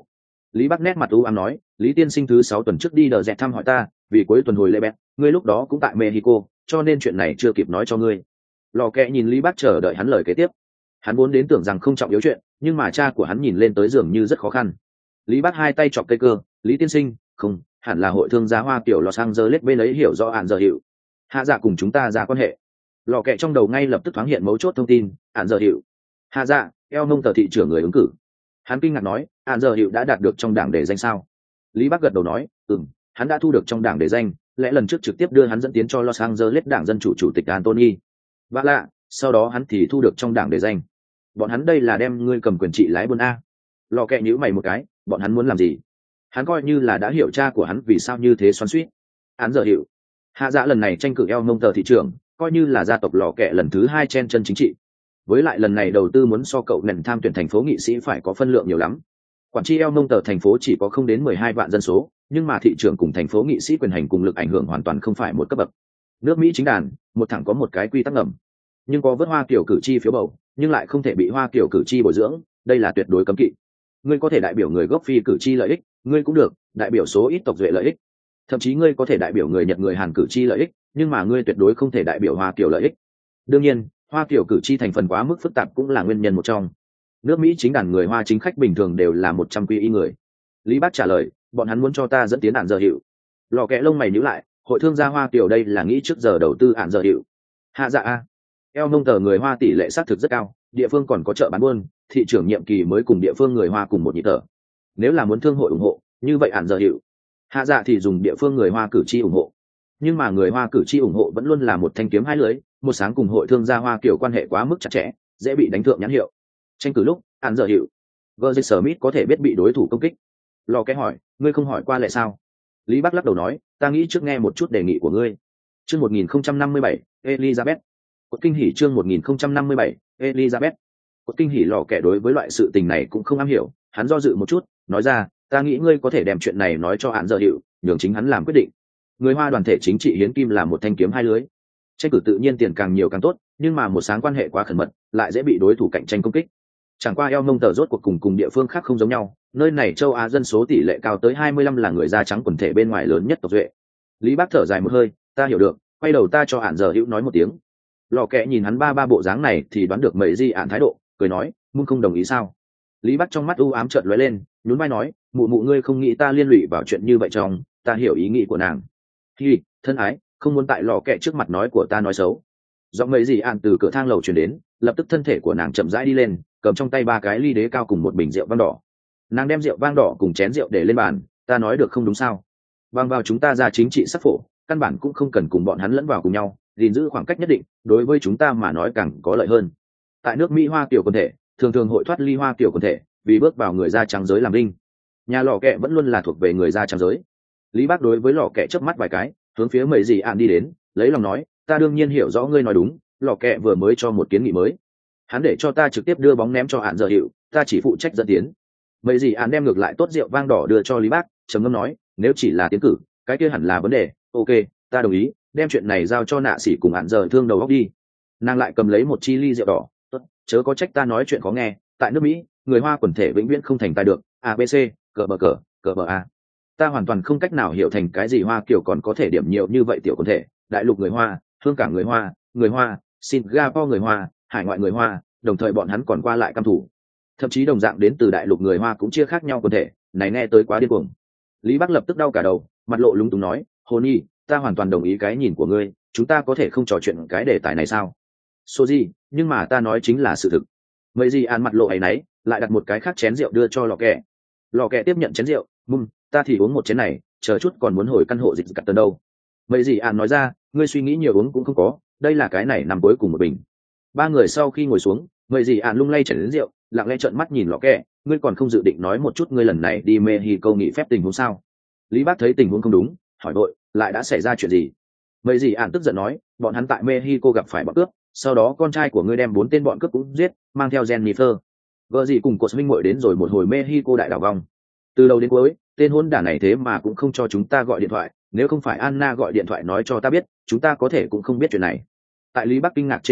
Lý Bắc nét mặt u ám nói, Lý tiên sinh thứ sáu tuần trước đi đờ dẹt thăm hỏi ta, vì cuối tuần hồi lễ bẹt, ngươi lúc đó cũng tại Mexico, cho nên chuyện này chưa kịp nói cho ngươi. Lò kẹ nhìn Lý Bắc chờ đợi hắn lời kế tiếp. Hắn vốn đến tưởng rằng không trọng yếu chuyện, nhưng mà cha của hắn nhìn lên tới dường như rất khó khăn. Lý Bắc hai tay chọc cây cơ, Lý tiên sinh, không, hẳn là hội thương gia Hoa kiểu Los Angeles bên ấy hiểu rõ hạn giờ hiệu. Hạ dạ cùng chúng ta ra quan hệ. Lò kẹ trong đầu ngay lập tức thoáng hiện mấu chốt thông tin, hạn giờ hiệu. Hạ dạ, eo nông tờ thị trưởng người ứng cử. Hắn kinh ngạc nói, hạn giờ hiệu đã đạt được trong đảng để danh sao? Lý Bắc gật đầu nói, ừm, hắn đã thu được trong đảng để danh, lẽ lần trước trực tiếp đưa hắn dẫn tiến cho Los Angeles đảng dân chủ chủ tịch Anthony. Vả lạ, sau đó hắn thì thu được trong đảng để danh. Bọn hắn đây là đem ngươi cầm quyền trị lái buôn a. Lò kẹ nhíu mày một cái, bọn hắn muốn làm gì? Hắn coi như là đã hiểu cha của hắn vì sao như thế xoắn xuýt. Hắn giờ hiểu. Hạ dạ lần này tranh cử eo nông tờ thị trưởng, coi như là gia tộc lò kẹ lần thứ hai chen chân chính trị. Với lại lần này đầu tư muốn so cậu nền tham tuyển thành phố nghị sĩ phải có phân lượng nhiều lắm. Quản trị eo nông tờ thành phố chỉ có không đến mười hai vạn dân số, nhưng mà thị trưởng cùng thành phố nghị sĩ quyền hành cùng lực ảnh hưởng hoàn toàn không phải một cấp bậc. Nước Mỹ chính đàn, một thẳng có một cái quy tắc ngầm, nhưng có vớt Hoa kiểu cử tri phiếu bầu, nhưng lại không thể bị Hoa kiểu cử tri bồi dưỡng, đây là tuyệt đối cấm kỵ. Ngươi có thể đại biểu người gốc Phi cử tri lợi ích, ngươi cũng được đại biểu số ít tộc duệ lợi ích, thậm chí ngươi có thể đại biểu người Nhật người Hàn cử tri lợi ích, nhưng mà ngươi tuyệt đối không thể đại biểu Hoa kiểu lợi ích. Đương nhiên, Hoa kiểu cử tri thành phần quá mức phức tạp cũng là nguyên nhân một trong. Nước Mỹ chính đàn người Hoa chính khách bình thường đều là một trăm quy y người. Lý Bác trả lời, bọn hắn muốn cho ta dẫn tiến ạn giờ hiệu. Lò kẹ lông mày nhíu lại, hội thương gia Hoa kiểu đây là nghĩ trước giờ đầu tư ạn giờ hiệu. Hạ dạ a. Eo nông tờ người Hoa tỷ lệ xác thực rất cao, địa phương còn có chợ bán buôn, thị trưởng nhiệm kỳ mới cùng địa phương người Hoa cùng một nhịp thở. Nếu là muốn thương hội ủng hộ, như vậy ạn giờ hiệu. Hạ dạ thì dùng địa phương người Hoa cử tri ủng hộ. Nhưng mà người Hoa cử tri ủng hộ vẫn luôn là một thanh kiếm hai lưỡi, một sáng cùng hội thương gia Hoa kiểu quan hệ quá mức chặt chẽ, dễ bị đánh thượng nhãn hiệu. Tranh cử lúc, ạn giờ hiệu. Gerrit Smith có thể biết bị đối thủ công kích. Lò cái hỏi, ngươi không hỏi qua lệ sao? Lý Bắc lắc đầu nói, ta nghĩ trước nghe một chút đề nghị của ngươi. Chương một nghìn không trăm năm mươi bảy, Elizabeth. Cột kinh hỉ chương một nghìn không trăm năm mươi bảy, Elizabeth. Cột kinh hỉ lò kẻ đối với loại sự tình này cũng không am hiểu, hắn do dự một chút, nói ra, ta nghĩ ngươi có thể đem chuyện này nói cho hạn giờ hiệu, nhường chính hắn làm quyết định. Người Hoa đoàn thể chính trị hiến kim là một thanh kiếm hai lưới. Tranh cử tự nhiên tiền càng nhiều càng tốt, nhưng mà một sáng quan hệ quá khẩn mật, lại dễ bị đối thủ cạnh tranh công kích. Chẳng qua eo mông tờ rốt cuộc cùng cùng địa phương khác không giống nhau, nơi này châu Á dân số tỷ lệ cao tới hai mươi lăm là người da trắng quần thể bên ngoài lớn nhất tộc duệ. Lý Bác thở dài một hơi, ta hiểu được, quay đầu ta cho hạn giờ hữu nói một tiếng. Lò kẹ nhìn hắn ba ba bộ dáng này thì đoán được mấy gì ạn thái độ, cười nói, muốn không đồng ý sao? Lý Bác trong mắt u ám chợt lóe lên, nhún vai nói, mụ mụ ngươi không nghĩ ta liên lụy vào chuyện như vậy trong, ta hiểu ý nghĩ của nàng. Hi, thân ái, không muốn tại lò kẹ trước mặt nói của ta nói xấu. Giọng mấy gì ạn từ cửa thang lầu truyền đến, lập tức thân thể của nàng chậm rãi đi lên, cầm trong tay ba cái ly đế cao cùng một bình rượu vang đỏ. Nàng đem rượu vang đỏ cùng chén rượu để lên bàn, ta nói được không đúng sao? Bằng vào chúng ta ra chính trị sắc phổ, căn bản cũng không cần cùng bọn hắn lẫn vào cùng nhau, gìn giữ khoảng cách nhất định, đối với chúng ta mà nói càng có lợi hơn. Tại nước Mỹ Hoa kiểu quần thể, thường thường hội thoát ly Hoa kiểu quần thể, vì bước vào người da trắng giới làm đinh. Nhà lò kẹ vẫn luôn là thuộc về người da trắng giới. Lý Bác đối với lò kẹ chớp mắt vài cái, hướng phía mấy gì ạn đi đến, lấy lòng nói, ta đương nhiên hiểu rõ ngươi nói đúng, lò kẹ vừa mới cho một kiến nghị mới. Hắn để cho ta trực tiếp đưa bóng ném cho hạn giờ hiệu, ta chỉ phụ trách dẫn tiến. Mấy gì ạn đem ngược lại tốt rượu vang đỏ đưa cho Lý Bác, trầm ngâm nói, nếu chỉ là tiến cử, cái kia hẳn là vấn đề, ok, ta đồng ý, đem chuyện này giao cho nạ sĩ cùng hạn giờ thương đầu óc đi. Nàng lại cầm lấy một chi ly rượu đỏ, tốt, chớ có trách ta nói chuyện khó nghe, tại nước Mỹ, người Hoa quần thể vĩnh viễn không thành tài được, a b c, cờ bờ cờ, cờ bờ a. Ta hoàn toàn không cách nào hiểu thành cái gì Hoa kiểu còn có thể điểm nhiều như vậy tiểu quần thể, đại lục người Hoa, hương cảng người Hoa, người Hoa, Singapore người Hoa, hải ngoại người Hoa, đồng thời bọn hắn còn qua lại căm thủ. Thậm chí đồng dạng đến từ đại lục người Hoa cũng chia khác nhau quần thể, này nghe tới quá điên cuồng. Lý Bắc lập tức đau cả đầu, mặt lộ lúng túng nói, Hồ Nhi, ta hoàn toàn đồng ý cái nhìn của ngươi, chúng ta có thể không trò chuyện cái đề tài này sao? Số gì, nhưng mà ta nói chính là sự thực. Mấy gì ăn mặt lộ ấy nấy, lại đặt một cái khác chén rượu đưa cho lò kẹ. Lò kẹ tiếp nhận chén rượu, mum, ta thì uống một chén này, chờ chút còn muốn hồi căn hộ dịch cắt tần đâu. Mấy gì ăn nói ra, ngươi suy nghĩ nhiều uống cũng không có, đây là cái này nằm cuối cùng một bình. Ba người sau khi ngồi xuống, mấy gì ăn lung lay chén đến rượu, lặng lẽ trợn mắt nhìn lò kẹ, ngươi còn không dự định nói một chút ngươi lần này đi Mexico nghỉ phép tình huống sao? Lý Bác thấy tình huống không đúng, hỏi đội, lại đã xảy ra chuyện gì? Mấy gì ạn tức giận nói, bọn hắn tại Mexico gặp phải bọn cướp, sau đó con trai của ngươi đem bốn tên bọn cướp cũng giết, mang theo Jennifer. Vợ gì cùng cột minh muội đến rồi một hồi Mexico đại đảo vòng. Từ đầu đến cuối, tên hỗn đản này thế mà cũng không cho chúng ta gọi điện thoại, nếu không phải Anna gọi điện thoại nói cho ta biết, chúng ta có thể cũng không biết chuyện này. Tại Lý Bắc kinh ngạc trên nét mặt,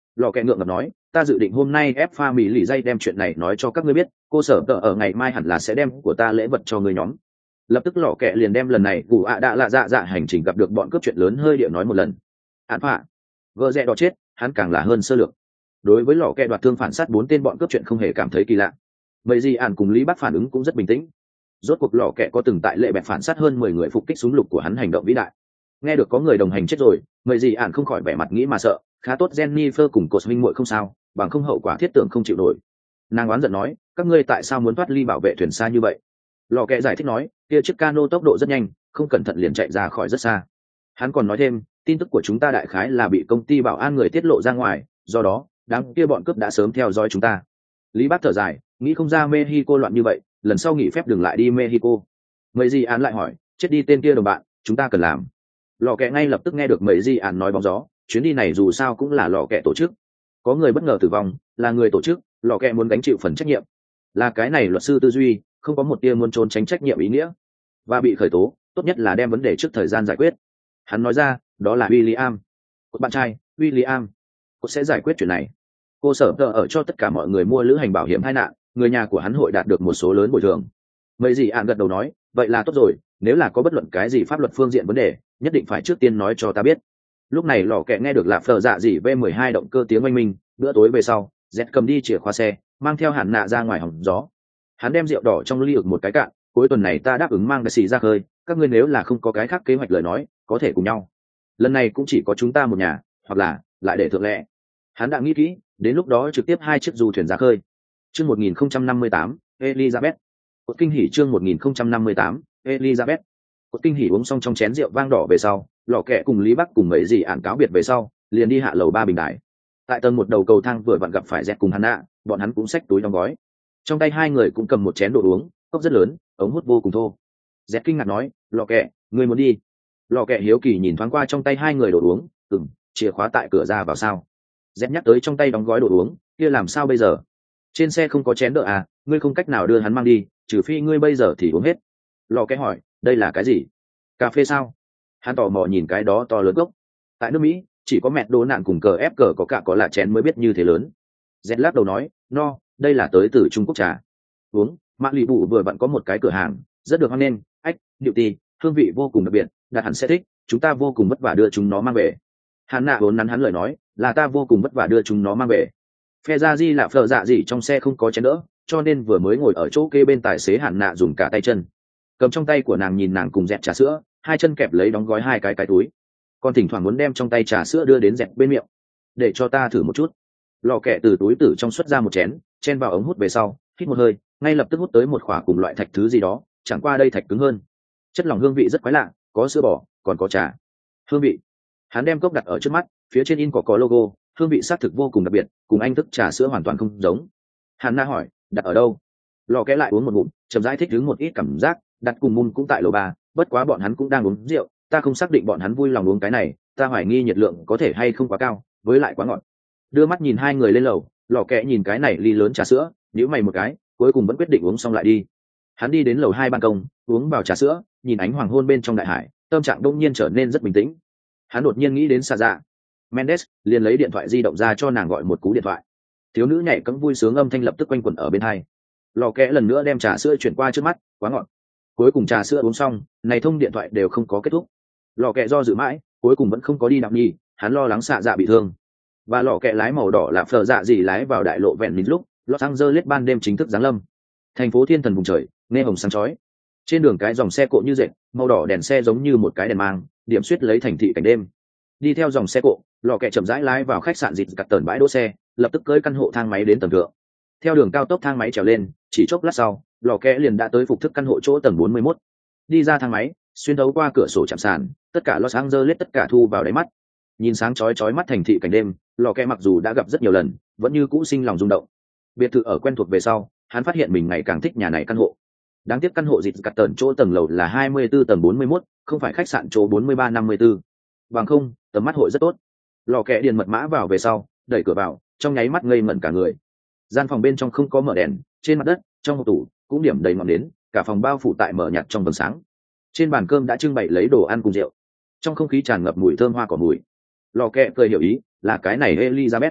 Lò kẹ ngượng ngập nói, ta dự định hôm nay ép pha mỹ lì dây đem chuyện này nói cho các ngươi biết, cô sở tờ ở ngày mai hẳn là sẽ đem của ta lễ vật cho ngươi nhóm. Lập tức lò kẹ liền đem lần này cụ ạ đã lạ dạ dạ hành trình gặp được bọn cướp chuyện lớn hơi điệu nói một lần. Án phạ gờ rẽ đỏ chết, hắn càng là hơn sơ lược. Đối với lò kẹ đoạt thương phản sát bốn tên bọn cướp chuyện không hề cảm thấy kỳ lạ. Mấy gì ản cùng Lý Bắc phản ứng cũng rất bình tĩnh. Rốt cuộc lò kẹ có từng tại lệ bẹt phản sát hơn mười người phục kích súng lục của hắn hành động vĩ đại. Nghe được có người đồng hành chết rồi, mấy gì ản không khỏi vẻ mặt nghĩ mà sợ, khá tốt Jennifer cùng cột minh muội không sao, bằng không hậu quả thiết tưởng không chịu nổi. Nàng oán giận nói, các ngươi tại sao muốn thoát ly bảo vệ thuyền xa như vậy? Lò kẹ giải thích nói, kia chiếc cano tốc độ rất nhanh, không cẩn thận liền chạy ra khỏi rất xa. Hắn còn nói thêm, tin tức của chúng ta đại khái là bị công ty bảo an người tiết lộ ra ngoài, do đó đám kia bọn cướp đã sớm theo dõi chúng ta. Lý Bác thở dài, nghĩ không ra Mexico loạn như vậy, lần sau nghỉ phép đừng lại đi Mexico. Mấy gì án lại hỏi, chết đi tên kia đồng bạn, chúng ta cần làm. Lò kẹ ngay lập tức nghe được mấy gì án nói bóng gió, chuyến đi này dù sao cũng là lò kẹ tổ chức, có người bất ngờ tử vong, là người tổ chức, lò kẹ muốn gánh chịu phần trách nhiệm. Là cái này luật sư tư duy, không có một tia muốn trốn tránh trách nhiệm ý nghĩa, và bị khởi tố, tốt nhất là đem vấn đề trước thời gian giải quyết. Hắn nói ra, đó là William, bạn trai William, cô sẽ giải quyết chuyện này. Cô sở tờ ở cho tất cả mọi người mua lữ hành bảo hiểm tai nạn, người nhà của hắn hội đạt được một số lớn bồi thường. Mấy gì ạn gật đầu nói, vậy là tốt rồi, nếu là có bất luận cái gì pháp luật phương diện vấn đề, nhất định phải trước tiên nói cho ta biết. Lúc này lò kẹ nghe được là phờ dạ gì v mười hai động cơ tiếng oanh minh, bữa tối về sau, dẹt cầm đi chìa khóa xe, mang theo Hạn Nạ ra ngoài hòng gió. Hắn đem rượu đỏ trong ly ực một cái cạn, cuối tuần này ta đáp ứng mang đại sĩ ra khơi, các ngươi nếu là không có cái khác kế hoạch lời nói, có thể cùng nhau. Lần này cũng chỉ có chúng ta một nhà, hoặc là lại để thượng lệ. Hắn đã nghĩ kỹ, đến lúc đó trực tiếp hai chiếc du thuyền ra khơi. Chương một nghìn không trăm năm mươi tám, Elizabeth. Cột kinh hỉ chương một nghìn không trăm năm mươi tám, Elizabeth. Cột kinh hỉ uống xong trong chén rượu vang đỏ về sau, lò kẹ cùng Lý Bắc cùng mấy gì ản cáo biệt về sau, liền đi hạ lầu ba bình đài. Tại tầng một đầu cầu thang vừa vặn gặp phải Dẹt cùng Hắn Nạ, bọn hắn cũng xách túi đóng gói. Trong tay hai người cũng cầm một chén đồ uống, cốc rất lớn, ống hút vô cùng thô. Dẹt kinh ngạc nói, lò kẹ, ngươi muốn đi? Lò kẹ hiếu kỳ nhìn thoáng qua trong tay hai người đồ uống, ừm, chìa khóa tại cửa ra vào sao? Dẹt nhắc tới trong tay đóng gói đồ uống, kia làm sao bây giờ? Trên xe không có chén đỡ à, ngươi không cách nào đưa hắn mang đi, trừ phi ngươi bây giờ thì uống hết. Lò kẹ hỏi, đây là cái gì? Cà phê sao? Hắn tò mò nhìn cái đó to lớn gốc. Tại nước Mỹ, chỉ có mẹ đồ nạn cùng cờ ép cờ có cả có là chén mới biết như thế lớn. Dẹt lắc đầu nói, no, đây là tới từ Trung Quốc trà. Uống, Mã Lì Bụ vừa vặn có một cái cửa hàng, rất được hoan nghênh, ách, điệu ti, hương vị vô cùng đặc biệt, đạt hẳn sẽ thích, chúng ta vô cùng vất vả đưa chúng nó mang về. Hắn Nạ vốn nắn hắn lời nói, là ta vô cùng vất vả đưa chúng nó mang về. Phe ra di là phở dạ gì trong xe không có chén đỡ, cho nên vừa mới ngồi ở chỗ kê bên tài xế Hạn Nạ dùng cả tay chân, cầm trong tay của nàng nhìn nàng cùng Dẹt trà sữa, hai chân kẹp lấy đóng gói hai cái cái túi, còn thỉnh thoảng muốn đem trong tay trà sữa đưa đến Dẹt bên miệng, để cho ta thử một chút. Lò kẹ từ túi tử trong xuất ra một chén, chen vào ống hút về sau, hít một hơi, ngay lập tức hút tới một khỏa cùng loại thạch thứ gì đó, chẳng qua đây thạch cứng hơn, chất lỏng hương vị rất quái lạ, có sữa bò, còn có trà. Hương vị. Hắn đem cốc đặt ở trước mắt, phía trên in có có logo, hương vị xác thực vô cùng đặc biệt, cùng anh thức trà sữa hoàn toàn không giống. Hắn Na hỏi, đặt ở đâu? Lò kẽ lại uống một ngụm, chậm rãi thích đứng một ít cảm giác, đặt cùng môn cũng tại lầu ba, bất quá bọn hắn cũng đang uống rượu, ta không xác định bọn hắn vui lòng uống cái này, ta hoài nghi nhiệt lượng có thể hay không quá cao, với lại quá ngọt. Đưa mắt nhìn hai người lên lầu, lò kẽ nhìn cái này ly lớn trà sữa, nhíu mày một cái, cuối cùng vẫn quyết định uống xong lại đi. Hắn đi đến lầu hai ban công, uống vào trà sữa, nhìn ánh hoàng hôn bên trong đại hải, tâm trạng đông nhiên trở nên rất bình tĩnh. Hắn đột nhiên nghĩ đến Sa Dạ Mendes, liền lấy điện thoại di động ra cho nàng gọi một cú điện thoại. Thiếu nữ nhảy cẫng vui sướng âm thanh lập tức quanh quẩn ở bên tai. Lò kẽ lần nữa đem trà sữa chuyển qua trước mắt, quá ngọt. Cuối cùng trà sữa uống xong, này thông điện thoại đều không có kết thúc. Lò kẽ do dự mãi, cuối cùng vẫn không có đi đạp nhì, hắn lo lắng Sa Dạ bị thương. Và lò kẽ lái màu đỏ là phở dạ gì lái vào đại lộ vẹn mít lúc, Los Angeles ban đêm chính thức giáng lâm. Thành phố thiên thần vùng trời, nghe hồng sáng chói. Trên đường cái dòng xe cộ như dệt, màu đỏ đèn xe giống như một cái đèn mang, điểm xuyết lấy thành thị cảnh đêm. Đi theo dòng xe cộ, lò kẹ chậm rãi lái vào khách sạn dịt cặt tờn bãi đỗ xe, lập tức cưỡi căn hộ thang máy đến tầng thượng. Theo đường cao tốc thang máy trèo lên, chỉ chốc lát sau, lò kẹ liền đã tới phục thức căn hộ chỗ tầng bốn mươi mốt. Đi ra thang máy, xuyên thấu qua cửa sổ chạm sàn, tất cả Los Angeles tất cả thu vào đáy mắt. Nhìn sáng chói chói mắt thành thị cảnh đêm, lò kẹ mặc dù đã gặp rất nhiều lần, vẫn như cũ sinh lòng rung động. Biệt thự ở quen thuộc về sau, hắn phát hiện mình ngày càng thích nhà này căn hộ. Đáng tiếc căn hộ dịt cặt tờn chỗ tầng lầu là hai mươi tư tầng bốn mươi mốt, không phải khách sạn chỗ bốn mươi ba năm mươi tư. Bằng không, tầm mắt hội rất tốt. Lò kẹ điền mật mã vào về sau, đẩy cửa vào, trong nháy mắt ngây ngẩn cả người. Gian phòng bên trong không có mở đèn, trên mặt đất, trong hộp tủ cũng điểm đầy ngọn nến, cả phòng bao phủ tại mở nhạt trong vầng sáng. Trên bàn cơm đã trưng bày lấy đồ ăn cùng rượu, trong không khí tràn ngập mùi thơm hoa cỏ mùi. Lò kẹ cười hiểu ý, là cái này Elizabeth.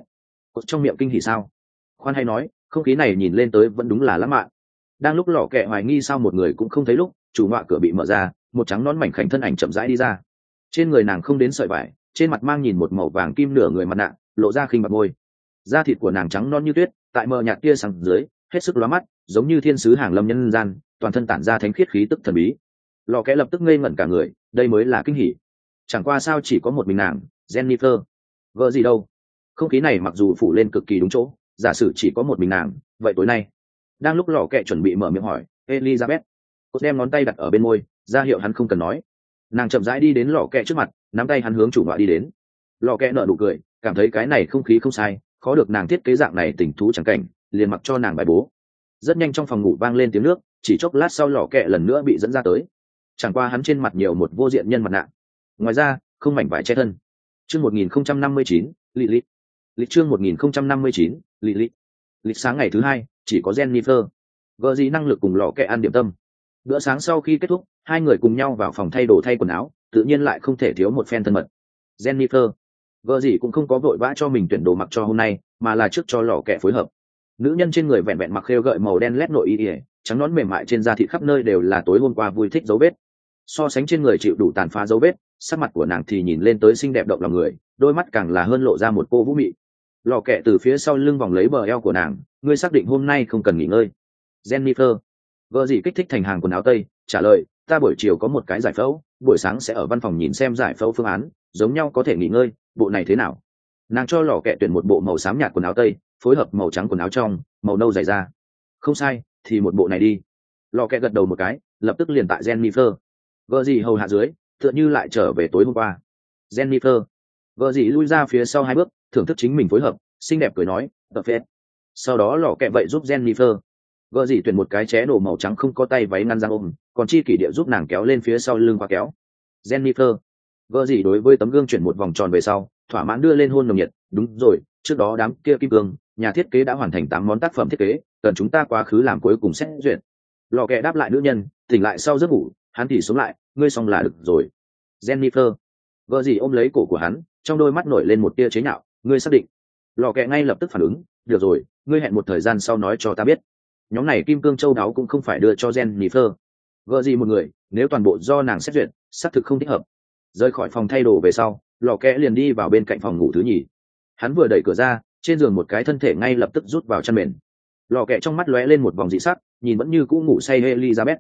Cột trong miệng kinh hỉ sao? Khoan hay nói, không khí này nhìn lên tới vẫn đúng là lãng mạn. Đang lúc lọ kẹ hoài nghi sao một người cũng không thấy lúc chủ ngọa cửa bị mở ra, một trắng nón mảnh khảnh thân ảnh chậm rãi đi ra. Trên người nàng không đến sợi vải, trên mặt mang nhìn một màu vàng kim nửa người mặt nạ, lộ ra khinh bạc môi. Da thịt của nàng trắng non như tuyết, tại mờ nhạt tia sáng dưới hết sức lóa mắt, giống như thiên sứ hàng lâm nhân gian, toàn thân tản ra thánh khiết khí tức thần bí. Lọ kẹ lập tức ngây ngẩn cả người, đây mới là kinh hỉ. Chẳng qua sao chỉ có một mình nàng, Jennifer? Vợ gì đâu? Không khí này mặc dù phủ lên cực kỳ đúng chỗ, giả sử chỉ có một mình nàng, vậy tối nay. Đang lúc lọ kẹ chuẩn bị mở miệng hỏi Elizabeth, cô đem ngón tay đặt ở bên môi, ra hiệu hắn không cần nói. Nàng chậm rãi đi đến lọ kẹ trước mặt, nắm tay hắn hướng chủ nọa đi đến. Lọ kẹ nở nụ cười, cảm thấy cái này không khí không sai, khó được nàng thiết kế dạng này tình thú chẳng cảnh, liền mặc cho nàng bài bố. Rất nhanh trong phòng ngủ vang lên tiếng nước, chỉ chốc lát sau lọ kẹ lần nữa bị dẫn ra tới. Chẳng qua hắn trên mặt nhiều một vô diện nhân mặt nạ, ngoài ra không mảnh vải che thân. Chương một nghìn không trăm năm mươi chín, Lilith. Lịch chương một nghìn không trăm năm mươi chín, Lilith. Lịch sáng ngày thứ hai, chỉ có Jennifer. Gờ gì năng lực cùng lọ kẹ ăn điểm tâm. Bữa sáng sau khi kết thúc, hai người cùng nhau vào phòng thay đồ thay quần áo, tự nhiên lại không thể thiếu một phen thân mật. Jennifer, gờ gì cũng không có vội vã cho mình tuyển đồ mặc cho hôm nay, mà là trước cho lọ kẹ phối hợp. Nữ nhân trên người vẹn vẹn mặc khêu gợi màu đen lét nội y, trắng nón mềm mại trên da thịt khắp nơi đều là tối hôm qua vui thích dấu vết. So sánh trên người chịu đủ tàn phá dấu vết, sắc mặt của nàng thì nhìn lên tới xinh đẹp động lòng người, đôi mắt càng là hơn lộ ra một cô vũ mị. Lò kẹ từ phía sau lưng vòng lấy bờ eo của nàng, ngươi xác định hôm nay không cần nghỉ ngơi? Jennifer, vợ gì kích thích thành hàng quần áo tây, trả lời, ta buổi chiều có một cái giải phẫu, buổi sáng sẽ ở văn phòng nhìn xem giải phẫu phương án, giống nhau có thể nghỉ ngơi, bộ này thế nào? Nàng cho lò kẹ tuyển một bộ màu xám nhạt quần áo tây, phối hợp màu trắng quần áo trong, màu nâu dày da. Không sai, thì một bộ này đi. Lò kẹ gật đầu một cái, lập tức liền tại Jennifer. Vợ gì hầu hạ dưới, tựa như lại trở về tối hôm qua. Jennifer, vợ gì lui ra phía sau hai bước, thưởng thức chính mình phối hợp, xinh đẹp cười nói, tập phết. Sau đó lò kẹ vậy giúp Jennifer. Vợ gì tuyển một cái ché đồ màu trắng không có tay váy ngăn răng ôm, còn chi kỷ địa giúp nàng kéo lên phía sau lưng qua kéo. Jennifer, vợ gì đối với tấm gương chuyển một vòng tròn về sau, thỏa mãn đưa lên hôn nồng nhiệt, đúng rồi, trước đó đám kia kim cương, nhà thiết kế đã hoàn thành tám món tác phẩm thiết kế, cần chúng ta quá khứ làm cuối cùng xét duyệt. Lò kẹ đáp lại nữ nhân, tỉnh lại sau giấc ngủ, hắn thì sống lại, ngươi xong là được rồi. Jennifer, vợ gì ôm lấy cổ của hắn, trong đôi mắt nổi lên một tia chế nhạo, ngươi xác định? Lò kẹ ngay lập tức phản ứng, được rồi, ngươi hẹn một thời gian sau nói cho ta biết. Nhóm này kim cương châu đáo cũng không phải đưa cho Jennifer. Vợ gì một người, nếu toàn bộ do nàng xét duyệt, xác thực không thích hợp. Rời khỏi phòng thay đồ về sau, lò kẹ liền đi vào bên cạnh phòng ngủ thứ nhì. Hắn vừa đẩy cửa ra, trên giường một cái thân thể ngay lập tức rút vào chăn mền. Lò kẹ trong mắt lóe lên một vòng dị sắc, nhìn vẫn như cũ ngủ say Elizabeth.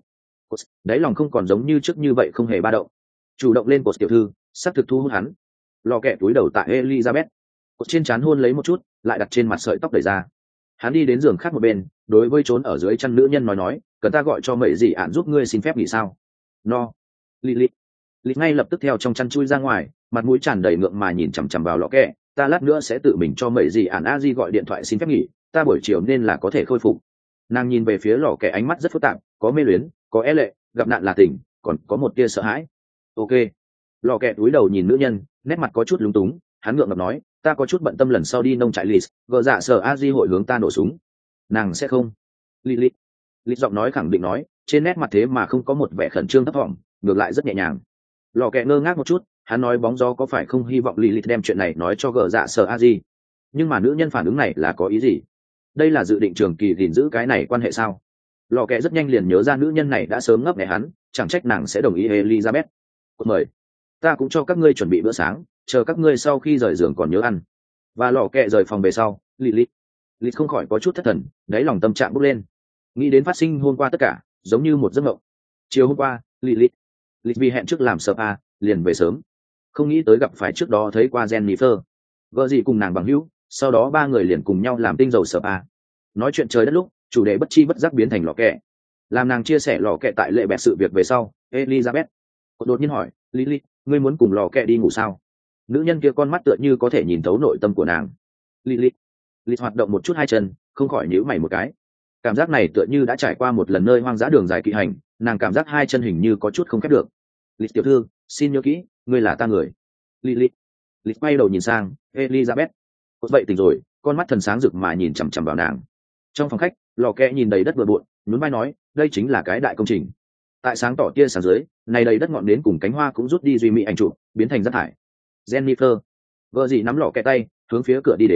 Đáy lòng không còn giống như trước như vậy, không hề ba động. Chủ động lên cột tiểu thư, sắp thực thu hút hắn. Lò kẹ túi đầu tại Elizabeth, cột trên trán hôn lấy một chút, lại đặt trên mặt sợi tóc đẩy ra. Hắn đi đến giường khác một bên, đối với trốn ở dưới chăn nữ nhân nói nói, cần ta gọi cho mậy gì ạn giúp ngươi xin phép nghỉ sao? No. Lilith. Lilith ngay lập tức theo trong chăn chui ra ngoài, mặt mũi tràn đầy ngượng mà nhìn chằm chằm vào lò kẹ. Ta lát nữa sẽ tự mình cho mậy gì ạn a di gọi điện thoại xin phép nghỉ, ta buổi chiều nên là có thể khôi phục. Nàng nhìn về phía lò kẹ, ánh mắt rất phức tạp, có mê luyến, có e lệ, gặp nạn là tình, còn có một tia sợ hãi. Ok. Lò kẹ túi đầu nhìn nữ nhân, nét mặt có chút lúng túng, hắn ngượng ngập nói, ta có chút bận tâm lần sau đi nông trại Liz, vợ dạ sở a di hội hướng ta nổ súng. Nàng sẽ không? Lilith. Lilith giọng nói khẳng định nói, trên nét mặt thế mà không có một vẻ khẩn trương thấp thỏm, ngược lại rất nhẹ nhàng. Lò kẹ ngơ ngác một chút, hắn nói bóng gió có phải không hy vọng Lilith đem chuyện này nói cho gờ dạ sở a di. Nhưng mà nữ nhân phản ứng này là có ý gì? Đây là dự định trường kỳ gìn giữ cái này quan hệ sao? Lò kẹ rất nhanh liền nhớ ra nữ nhân này đã sớm ngấp nghé hắn, chẳng trách nàng sẽ đồng ý Elizabeth. Mời, ta cũng cho các ngươi chuẩn bị bữa sáng, chờ các ngươi sau khi rời giường còn nhớ ăn. Và lò kẹ rời phòng về sau, Lilith. Lilith không khỏi có chút thất thần, đáy lòng tâm trạng bốc lên, nghĩ đến phát sinh hôm qua tất cả, giống như một giấc mộng. Chiều hôm qua, Lilith, Lilith vì hẹn trước làm spa, liền về sớm, không nghĩ tới gặp phải trước đó thấy qua Jennifer, vợ gì cùng nàng bằng hữu, sau đó ba người liền cùng nhau làm tinh dầu spa. Nói chuyện trời đất lúc, chủ đề bất chi bất giác biến thành lò kẹ. Làm nàng chia sẻ lò kẹ tại lệ bẹt sự việc về sau, Elizabeth đột nhiên hỏi, Lilith, ngươi muốn cùng lò kẹ đi ngủ sao? Nữ nhân kia con mắt tựa như có thể nhìn thấu nội tâm của nàng. Lilith. Lilith hoạt động một chút hai chân, không khỏi nhíu mày một cái. Cảm giác này tựa như đã trải qua một lần nơi hoang dã đường dài kỵ hành, nàng cảm giác hai chân hình như có chút không khép được. Lilith tiểu thư, xin nhớ kỹ, ngươi là ta người. Lilith. Lilith quay đầu nhìn sang Elizabeth. Vậy tỉnh rồi, con mắt thần sáng rực mà nhìn chằm chằm vào nàng. Trong phòng khách, lò kẹ nhìn đầy đất bừa bộn, nhún vai nói, đây chính là cái đại công trình. Tại sáng tỏ tia sáng dưới, này đầy đất ngọn nến cùng cánh hoa cũng rút đi duy mỹ ảnh chụp, biến thành rác thải. Jennifer, vợ gì nắm lò kẹ tay, hướng phía cửa đi đến,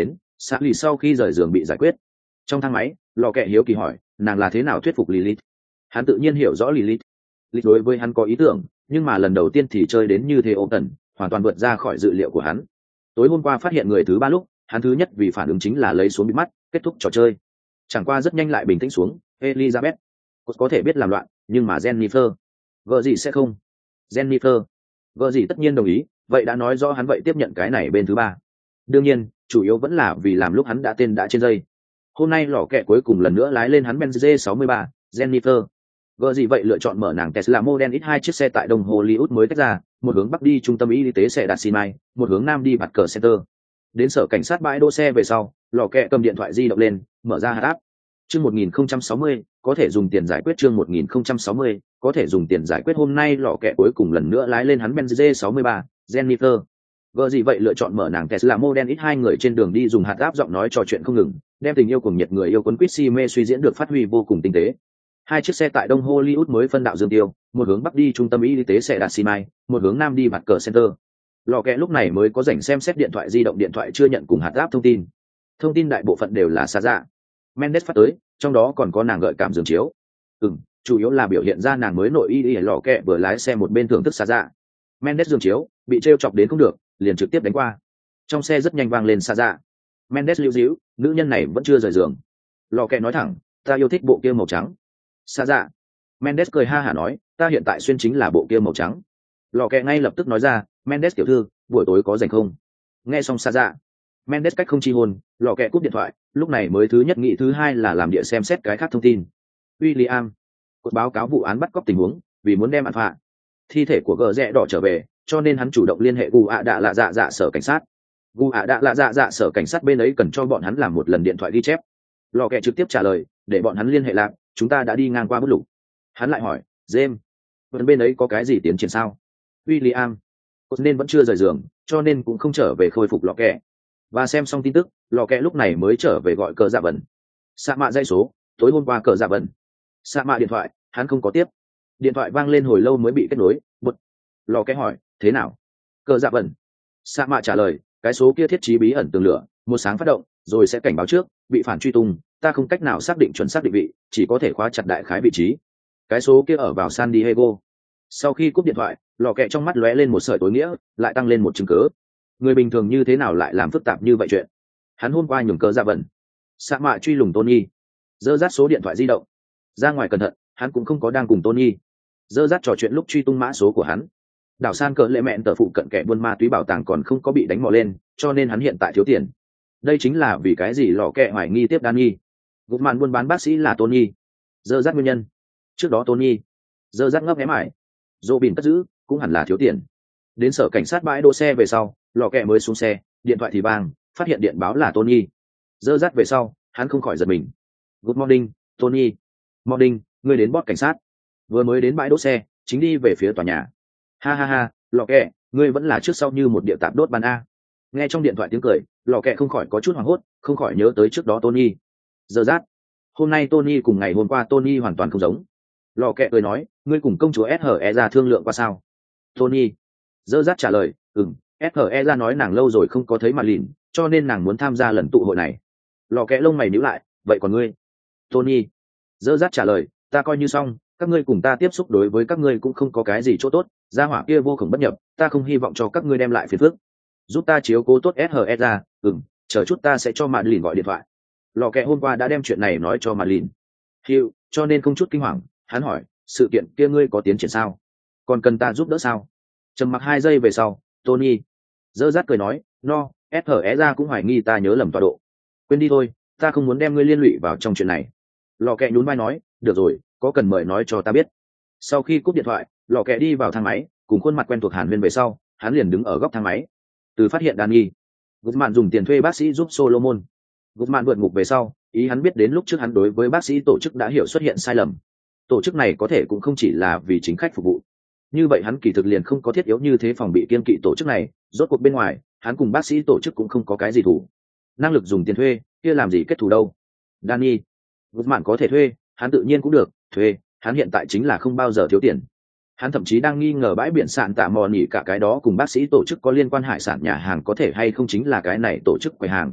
Xã lì sau khi rời giường bị giải quyết. Trong thang máy, lò kẹ hiếu kỳ hỏi nàng là thế nào thuyết phục Lilith. Hắn tự nhiên hiểu rõ Lilith. Lilith đối với hắn có ý tưởng, nhưng mà lần đầu tiên thì chơi đến như thế ôm tần, hoàn toàn vượt ra khỏi dự liệu của hắn. Tối hôm qua phát hiện người thứ ba lúc, hắn thứ nhất vì phản ứng chính là lấy xuống bịt mắt, kết thúc trò chơi. Chẳng qua rất nhanh lại bình tĩnh xuống. Elizabeth có thể biết làm loạn, nhưng mà Jennifer vợ gì sẽ không. Jennifer vợ gì tất nhiên đồng ý, vậy đã nói rõ hắn vậy tiếp nhận cái này bên thứ ba. Đương nhiên chủ yếu vẫn là vì làm lúc hắn đã tên đã trên dây. Hôm nay lò kẹ cuối cùng lần nữa lái lên hắn Benz G sáu mươi ba. Jennifer vợ gì vậy lựa chọn mở nàng Tesla Model X hai chiếc xe tại Đông Hollywood mới tách ra, một hướng bắc đi trung tâm y tế xe đặt xi mai, một hướng nam đi bạt cờ center. Đến sở cảnh sát bãi đỗ xe về sau, lò kẹ cầm điện thoại di động lên, mở ra app. Chương một nghìn không trăm sáu mươi, có thể dùng tiền giải quyết. Chương một nghìn không trăm sáu mươi, có thể dùng tiền giải quyết. Hôm nay lò kẹ cuối cùng lần nữa lái lên hắn Benz G sáu mươi ba. Jennifer vợ gì vậy lựa chọn mở nàng Tesla Model X hai người trên đường đi dùng hạt áp giọng nói trò chuyện không ngừng, đem tình yêu cùng nhiệt người yêu quấn quýt si mê suy diễn được phát huy vô cùng tinh tế. Hai chiếc xe tại Đông Hollywood mới phân đạo dương tiêu, một hướng bắc đi trung tâm y tế xe đạt xi mai, một hướng nam đi bạt cờ center. Lò kẹ lúc này mới có rảnh xem xét điện thoại di động điện thoại chưa nhận cùng hạt áp thông tin. Thông tin đại bộ phận đều là xa dạ. Mendes phát tới, trong đó còn có nàng gợi cảm giường chiếu. Ừm, chủ yếu là biểu hiện ra nàng mới nội y y lò kẹ vừa lái xe một bên thưởng thức xa dạ. Mendes giường chiếu bị trêu chọc đến không được, liền trực tiếp đánh qua. Trong xe rất nhanh vang lên xa dạ. Mendes lưu díu, nữ nhân này vẫn chưa rời giường. Lò kẹ nói thẳng, ta yêu thích bộ kia màu trắng. Xa dạ. Mendes cười ha hả nói, ta hiện tại xuyên chính là bộ kia màu trắng. Lò kẹ ngay lập tức nói ra, Mendes tiểu thư, buổi tối có rảnh không? Nghe xong xa dạ. Mendes cách không chi hồn, lò kẹ cúp điện thoại, lúc này mới thứ nhất nghĩ thứ hai là làm địa xem xét cái khác thông tin. William cột báo cáo vụ án bắt cóc tình huống, vì muốn đem ăn phạ thi thể của gờ rẽ đỏ trở về, cho nên hắn chủ động liên hệ gu ạ đạ lạ dạ dạ sở cảnh sát. Gu ạ đạ lạ dạ dạ sở cảnh sát bên ấy cần cho bọn hắn làm một lần điện thoại ghi chép. Lò kẹ trực tiếp trả lời, để bọn hắn liên hệ lạc, chúng ta đã đi ngang qua bút lục. Hắn lại hỏi, James bên bên ấy có cái gì tiến triển sao? William nên vẫn chưa rời giường, cho nên cũng không trở về khôi phục lò kẹ. Và xem xong tin tức, lò kẹ lúc này mới trở về gọi cờ dạ vần. Sa mạ dây số, tối hôm qua cờ dạ vần. Sa mạ điện thoại, hắn không có tiếp. Điện thoại vang lên hồi lâu mới bị kết nối. Bụt. Lò kẹ hỏi, thế nào? Cờ dạ vần. Sa mạ trả lời, cái số kia thiết trí bí ẩn tường lửa, một sáng phát động, rồi sẽ cảnh báo trước, bị phản truy tung, ta không cách nào xác định chuẩn xác định vị, chỉ có thể khóa chặt đại khái vị trí. Cái số kia ở vào San Diego. Sau khi cúp điện thoại, lò kẹ trong mắt lóe lên một sợi tối nghĩa, lại tăng lên một chứng cớ. Người bình thường như thế nào lại làm phức tạp như vậy chuyện? Hắn hôm qua nhường cờ dạ vần. Sa mạ truy lùng Tony, dơ rát số điện thoại di động. Ra ngoài cẩn thận, hắn cũng không có đang cùng Tony dơ rát trò chuyện lúc truy tung mã số của hắn. Đảo San cỡ lệ mẹn tờ phụ cận kẻ buôn ma túy bảo tàng còn không có bị đánh mò lên, cho nên hắn hiện tại thiếu tiền. Đây chính là vì cái gì lò kẹ hoài nghi tiếp Danny gục màn buôn bán bác sĩ là Tony dơ rát nguyên nhân. Trước đó Tony dơ rát ngấp nghé mải, dô bìn cất giữ cũng hẳn là thiếu tiền. Đến sở cảnh sát bãi đỗ xe về sau, lò kẹ mới xuống xe, điện thoại thì vang, phát hiện điện báo là Tony dơ rát về sau, hắn không khỏi giật mình. Good morning, Tony. Morning, ngươi đến bót cảnh sát. Vừa mới đến bãi đỗ xe, chính đi về phía tòa nhà. Ha ha ha, lò kẹ, ngươi vẫn là trước sau như một địa tạp đốt bàn a. Nghe trong điện thoại tiếng cười, lò kẹ không khỏi có chút hoảng hốt, không khỏi nhớ tới trước đó Tony giờ rát. Hôm nay Tony cùng ngày hôm qua Tony hoàn toàn không giống. Lò kẹ cười nói, ngươi cùng công chúa ét hờ e ra thương lượng qua sao? Tony giờ rát trả lời, ừm, ét hờ e ra nói nàng lâu rồi không có thấy mặt lìn, cho nên nàng muốn tham gia lần tụ hội này. Lò kẹ lông mày nhíu lại, vậy còn ngươi? Tony giờ rát trả lời, ta coi như xong, các ngươi cùng ta tiếp xúc đối với các ngươi cũng không có cái gì chỗ tốt, gia hỏa kia vô cùng bất nhập, ta không hy vọng cho các ngươi đem lại phiền phức. Giúp ta chiếu cố tốt ét hờ e ra, ừm, chờ chút ta sẽ cho Mạn Lìn gọi điện thoại. Lò kẹ hôm qua đã đem chuyện này nói cho Mạn Lìn. Hiệu, cho nên không chút kinh hoàng, hắn hỏi, sự kiện kia ngươi có tiến triển sao? Còn cần ta giúp đỡ sao? Trầm mặc hai giây về sau, Tony dơ dắt cười nói, no, ét hờ e ra cũng hoài nghi ta nhớ lầm tọa độ. Quên đi thôi, ta không muốn đem ngươi liên lụy vào trong chuyện này. Lò kẹ nhún vai nói, được rồi, có cần mời nói cho ta biết. Sau khi cúp điện thoại, lò kẹ đi vào thang máy, cùng khuôn mặt quen thuộc Hàn Huyên về sau, hắn liền đứng ở góc thang máy. Từ phát hiện Danny Guzman dùng tiền thuê bác sĩ giúp Solomon. Guzman vượt ngục về sau, ý hắn biết đến lúc trước hắn đối với bác sĩ tổ chức đã hiểu xuất hiện sai lầm. Tổ chức này có thể cũng không chỉ là vì chính khách phục vụ. Như vậy hắn kỳ thực liền không có thiết yếu như thế phòng bị kiên kỵ tổ chức này, rốt cuộc bên ngoài, hắn cùng bác sĩ tổ chức cũng không có cái gì thủ. Năng lực dùng tiền thuê, kia làm gì kết thù đâu. Danny Guzman có thể thuê, hắn tự nhiên cũng được, thuê, hắn hiện tại chính là không bao giờ thiếu tiền. Hắn thậm chí đang nghi ngờ bãi biển sạn tạ mò nỉ cả cái đó cùng bác sĩ tổ chức có liên quan hải sản nhà hàng có thể hay không chính là cái này tổ chức quầy hàng.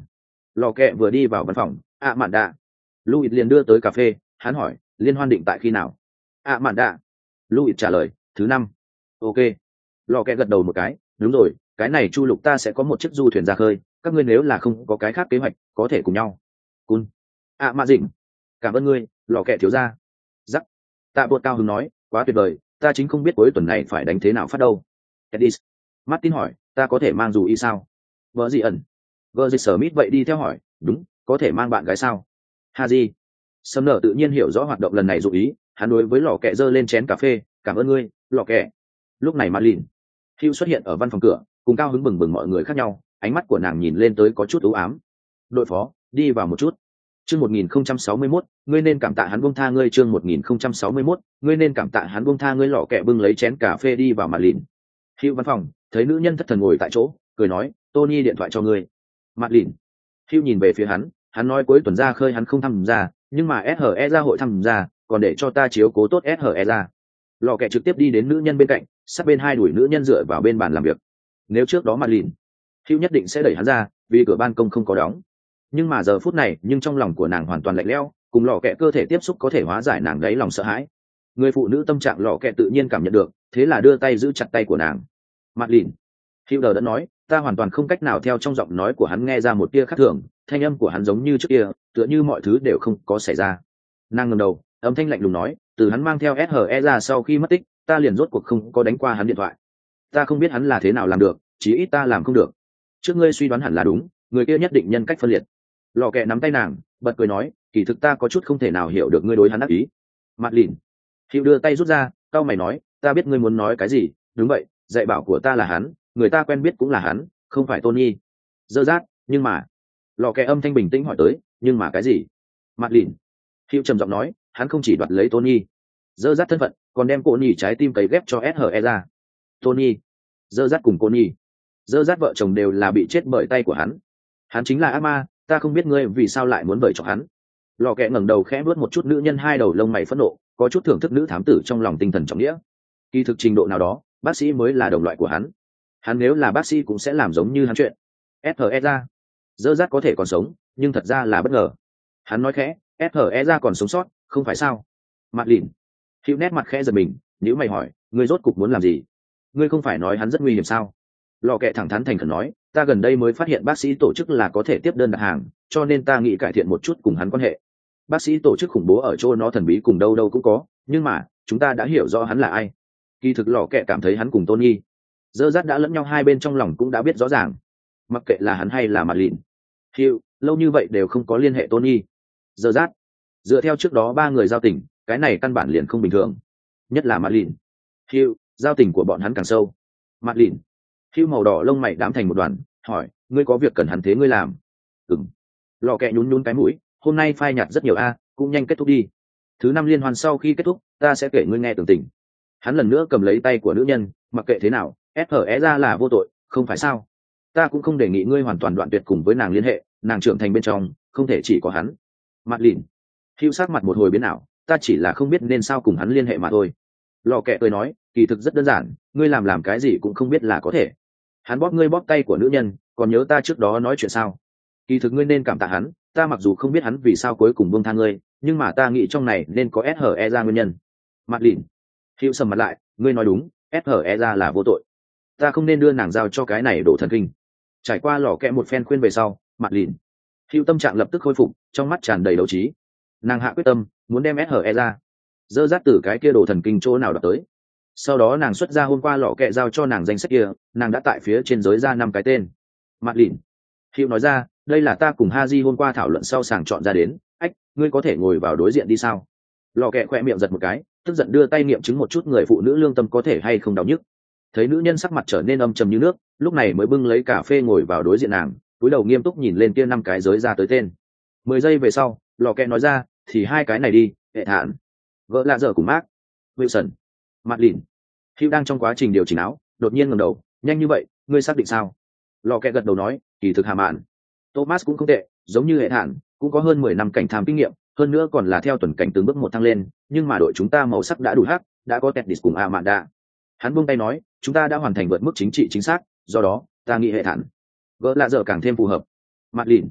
Lò kẹ vừa đi vào văn phòng, ạ mạn đạ. Louis liền đưa tới cà phê, hắn hỏi, liên hoan định tại khi nào? ạ mạn đạ. Louis trả lời, thứ năm. Ok. Lò kẹ gật đầu một cái, đúng rồi, cái này chu lục ta sẽ có một chiếc du thuyền ra khơi, các ngươi nếu là không có cái khác kế hoạch, có thể cùng nhau. Cun. ạ mạn dịnh. Cảm ơn ngươi, lò kẹ thiếu ra. Giắc. Tạ Bột cao hứng nói, quá tuyệt vời, ta chính không biết cuối tuần này phải đánh thế nào phát đâu. Edis. Martin hỏi, ta có thể mang dù y sao? Vợ gì ẩn? Vợ dịch sở mít vậy đi theo hỏi, đúng, có thể mang bạn gái sao? Haji. Sâm nở tự nhiên hiểu rõ hoạt động lần này dụ ý, hắn đối với lò kẹ giơ lên chén cà phê, cảm ơn ngươi, lò kẹ. Lúc này Marlin. Hugh xuất hiện ở văn phòng cửa, cùng cao hứng bừng bừng mọi người khác nhau, ánh mắt của nàng nhìn lên tới có chút u ám. Đội phó, đi vào một chút. Chương một nghìn không trăm sáu mươi mốt, ngươi nên cảm tạ hắn buông tha ngươi. Chương một nghìn không trăm sáu mươi mốt, ngươi nên cảm tạ hắn buông tha ngươi. Lọ kẹ bưng lấy chén cà phê đi vào Mặt Lìn. Hugh văn phòng, thấy nữ nhân thất thần ngồi tại chỗ, cười nói, Tony điện thoại cho ngươi. Mặt Lìn. Hugh nhìn về phía hắn, hắn nói cuối tuần ra khơi hắn không tham gia, nhưng mà ét hờ e ra hội tham gia, còn để cho ta chiếu cố tốt ét hờ e ra. Lọ kẹ trực tiếp đi đến nữ nhân bên cạnh, sát bên hai đuổi nữ nhân dựa vào bên bàn làm việc. Nếu trước đó Mặt Lìn, Hugh nhất định sẽ đẩy hắn ra, vì cửa ban công không có đóng. Nhưng mà giờ phút này, nhưng trong lòng của nàng hoàn toàn lạnh lẽo, cùng lò kẹ cơ thể tiếp xúc có thể hóa giải nàng đáy lòng sợ hãi. Người phụ nữ tâm trạng lò kẹ tự nhiên cảm nhận được, thế là đưa tay giữ chặt tay của nàng. Mặt lìn. Hilder đã nói, ta hoàn toàn không cách nào theo trong giọng nói của hắn nghe ra một tia khác thường, thanh âm của hắn giống như trước kia, tựa như mọi thứ đều không có xảy ra. Nàng ngẩng đầu, âm thanh lạnh lùng nói, từ hắn mang theo ét hờ e ra sau khi mất tích, ta liền rốt cuộc không có đánh qua hắn điện thoại. Ta không biết hắn là thế nào làm được, chí ít ta làm không được. Trước ngươi suy đoán hẳn là đúng, người kia nhất định nhân cách phân liệt. Lò kẹ nắm tay nàng, bật cười nói, kỳ thực ta có chút không thể nào hiểu được ngươi đối hắn ác ý. Mặt lìn. Hiệu đưa tay rút ra, cau mày nói, ta biết ngươi muốn nói cái gì, đúng vậy, dạy bảo của ta là hắn, người ta quen biết cũng là hắn, không phải Tony. Dơ rát, nhưng mà. Lò kẹ âm thanh bình tĩnh hỏi tới, nhưng mà cái gì? Mặt lìn. Hiệu trầm giọng nói, hắn không chỉ đoạt lấy Tony. Dơ rát thân phận, còn đem cô nhì trái tim cấy ghép cho ét hờ e ra. Tony. Dơ rát cùng cô nhì. Dơ rát vợ chồng đều là bị chết bởi tay của hắn. Hắn chính là ác ma, ta không biết ngươi vì sao lại muốn bởi chọc hắn. Lò kẹ ngẩng đầu khẽ vuốt một chút nữ nhân hai đầu lông mày phẫn nộ, có chút thưởng thức nữ thám tử trong lòng tinh thần trọng nghĩa. Kỳ thực trình độ nào đó, bác sĩ mới là đồng loại của hắn. Hắn nếu là bác sĩ cũng sẽ làm giống như hắn chuyện. ét hờ e ra. Dơ rát có thể còn sống, nhưng thật ra là bất ngờ. Hắn nói khẽ, ét hờ e ra còn sống sót, không phải sao? Mặt lìn. Hữu nét mặt khẽ giật mình, nếu mày hỏi, ngươi rốt cục muốn làm gì? Ngươi không phải nói hắn rất nguy hiểm sao? Lò kẹ thẳng thắn thành khẩn nói, ta gần đây mới phát hiện bác sĩ tổ chức là có thể tiếp đơn đặt hàng, cho nên ta nghĩ cải thiện một chút cùng hắn quan hệ. Bác sĩ tổ chức khủng bố ở chỗ nó thần bí cùng đâu đâu cũng có, nhưng mà chúng ta đã hiểu rõ hắn là ai. Kỳ thực lò kẹ cảm thấy hắn cùng Tony dơ dắt đã lẫn nhau, hai bên trong lòng cũng đã biết rõ ràng. Mặc kệ là hắn hay là Mặt lìn, Hugh lâu như vậy đều không có liên hệ Tony. Dơ dắt dựa theo trước đó ba người giao tình, cái này căn bản liền không bình thường. Nhất là Mặt lìn, Hugh giao tình của bọn hắn càng sâu. Mặt lìn. Hugh màu đỏ lông mày đám thành một đoàn, hỏi, ngươi có việc cần hắn thế ngươi làm? Ừm. Lò kẹ nhún nhún cái mũi, hôm nay phai nhạt rất nhiều a, cũng nhanh kết thúc đi. Thứ năm liên hoan sau khi kết thúc, ta sẽ kể ngươi nghe tường tình. Hắn lần nữa cầm lấy tay của nữ nhân, mặc kệ thế nào, ét hờ e ra là vô tội, không phải sao? Ta cũng không đề nghị ngươi hoàn toàn đoạn tuyệt cùng với nàng liên hệ, nàng trưởng thành bên trong, không thể chỉ có hắn. Mặt lìn. Hugh sắc mặt một hồi biến ảo, ta chỉ là không biết nên sao cùng hắn liên hệ mà thôi. Lò kẹ cười nói, kỳ thực rất đơn giản, ngươi làm làm cái gì cũng không biết là có thể. Hắn bóp ngươi bóp tay của nữ nhân, còn nhớ ta trước đó nói chuyện sao? Kỳ thực ngươi nên cảm tạ hắn, ta mặc dù không biết hắn vì sao cuối cùng buông tha ngươi, nhưng mà ta nghĩ trong này nên có ét hờ e ra nguyên nhân. Mặt lìn. Hữu sầm mặt lại, ngươi nói đúng, ét hờ e ra là vô tội. Ta không nên đưa nàng giao cho cái này đổ thần kinh. Trải qua lò kẹ một phen khuyên về sau, Mặt lìn. Hữu tâm trạng lập tức khôi phục, trong mắt tràn đầy đấu trí. Nàng hạ quyết tâm, muốn đem ét hờ e ra dơ dắt từ cái kia đổ thần kinh chỗ nào đọc tới. Sau đó nàng xuất ra hôm qua lọ kẹ giao cho nàng danh sách kia, nàng đã tại phía trên giới ra năm cái tên. Mặt lìn. Hữu nói ra, đây là ta cùng Haji hôm qua thảo luận sau sàng chọn ra đến, ách, ngươi có thể ngồi vào đối diện đi sao? Lọ kẹ khỏe miệng giật một cái, tức giận đưa tay nghiệm chứng một chút người phụ nữ lương tâm có thể hay không đau nhức. Thấy nữ nhân sắc mặt trở nên âm trầm như nước, lúc này mới bưng lấy cà phê ngồi vào đối diện nàng, cúi đầu nghiêm túc nhìn lên kia năm cái giới ra tới tên. Mười giây về sau, lọ kẹ nói ra, thì hai cái này đi, hệ thản. Vợ lạ dở cùng Mark. Wilson. Mặt lìn. Hugh đang trong quá trình điều chỉnh áo, đột nhiên ngẩng đầu, nhanh như vậy, ngươi xác định sao? Lò kẹ gật đầu nói, kỳ thực hà mạn. Thomas cũng không tệ, giống như hệ thản, cũng có hơn mười năm cảnh tham kinh nghiệm, hơn nữa còn là theo tuần cảnh từng bước một thăng lên, nhưng mà đội chúng ta màu sắc đã đủ hắc, đã có Teddy cùng Amanda. Hắn buông tay nói, chúng ta đã hoàn thành vượt mức chính trị chính xác, do đó, ta nghĩ hệ thản. Vợ lạ dở càng thêm phù hợp. Mặt lìn.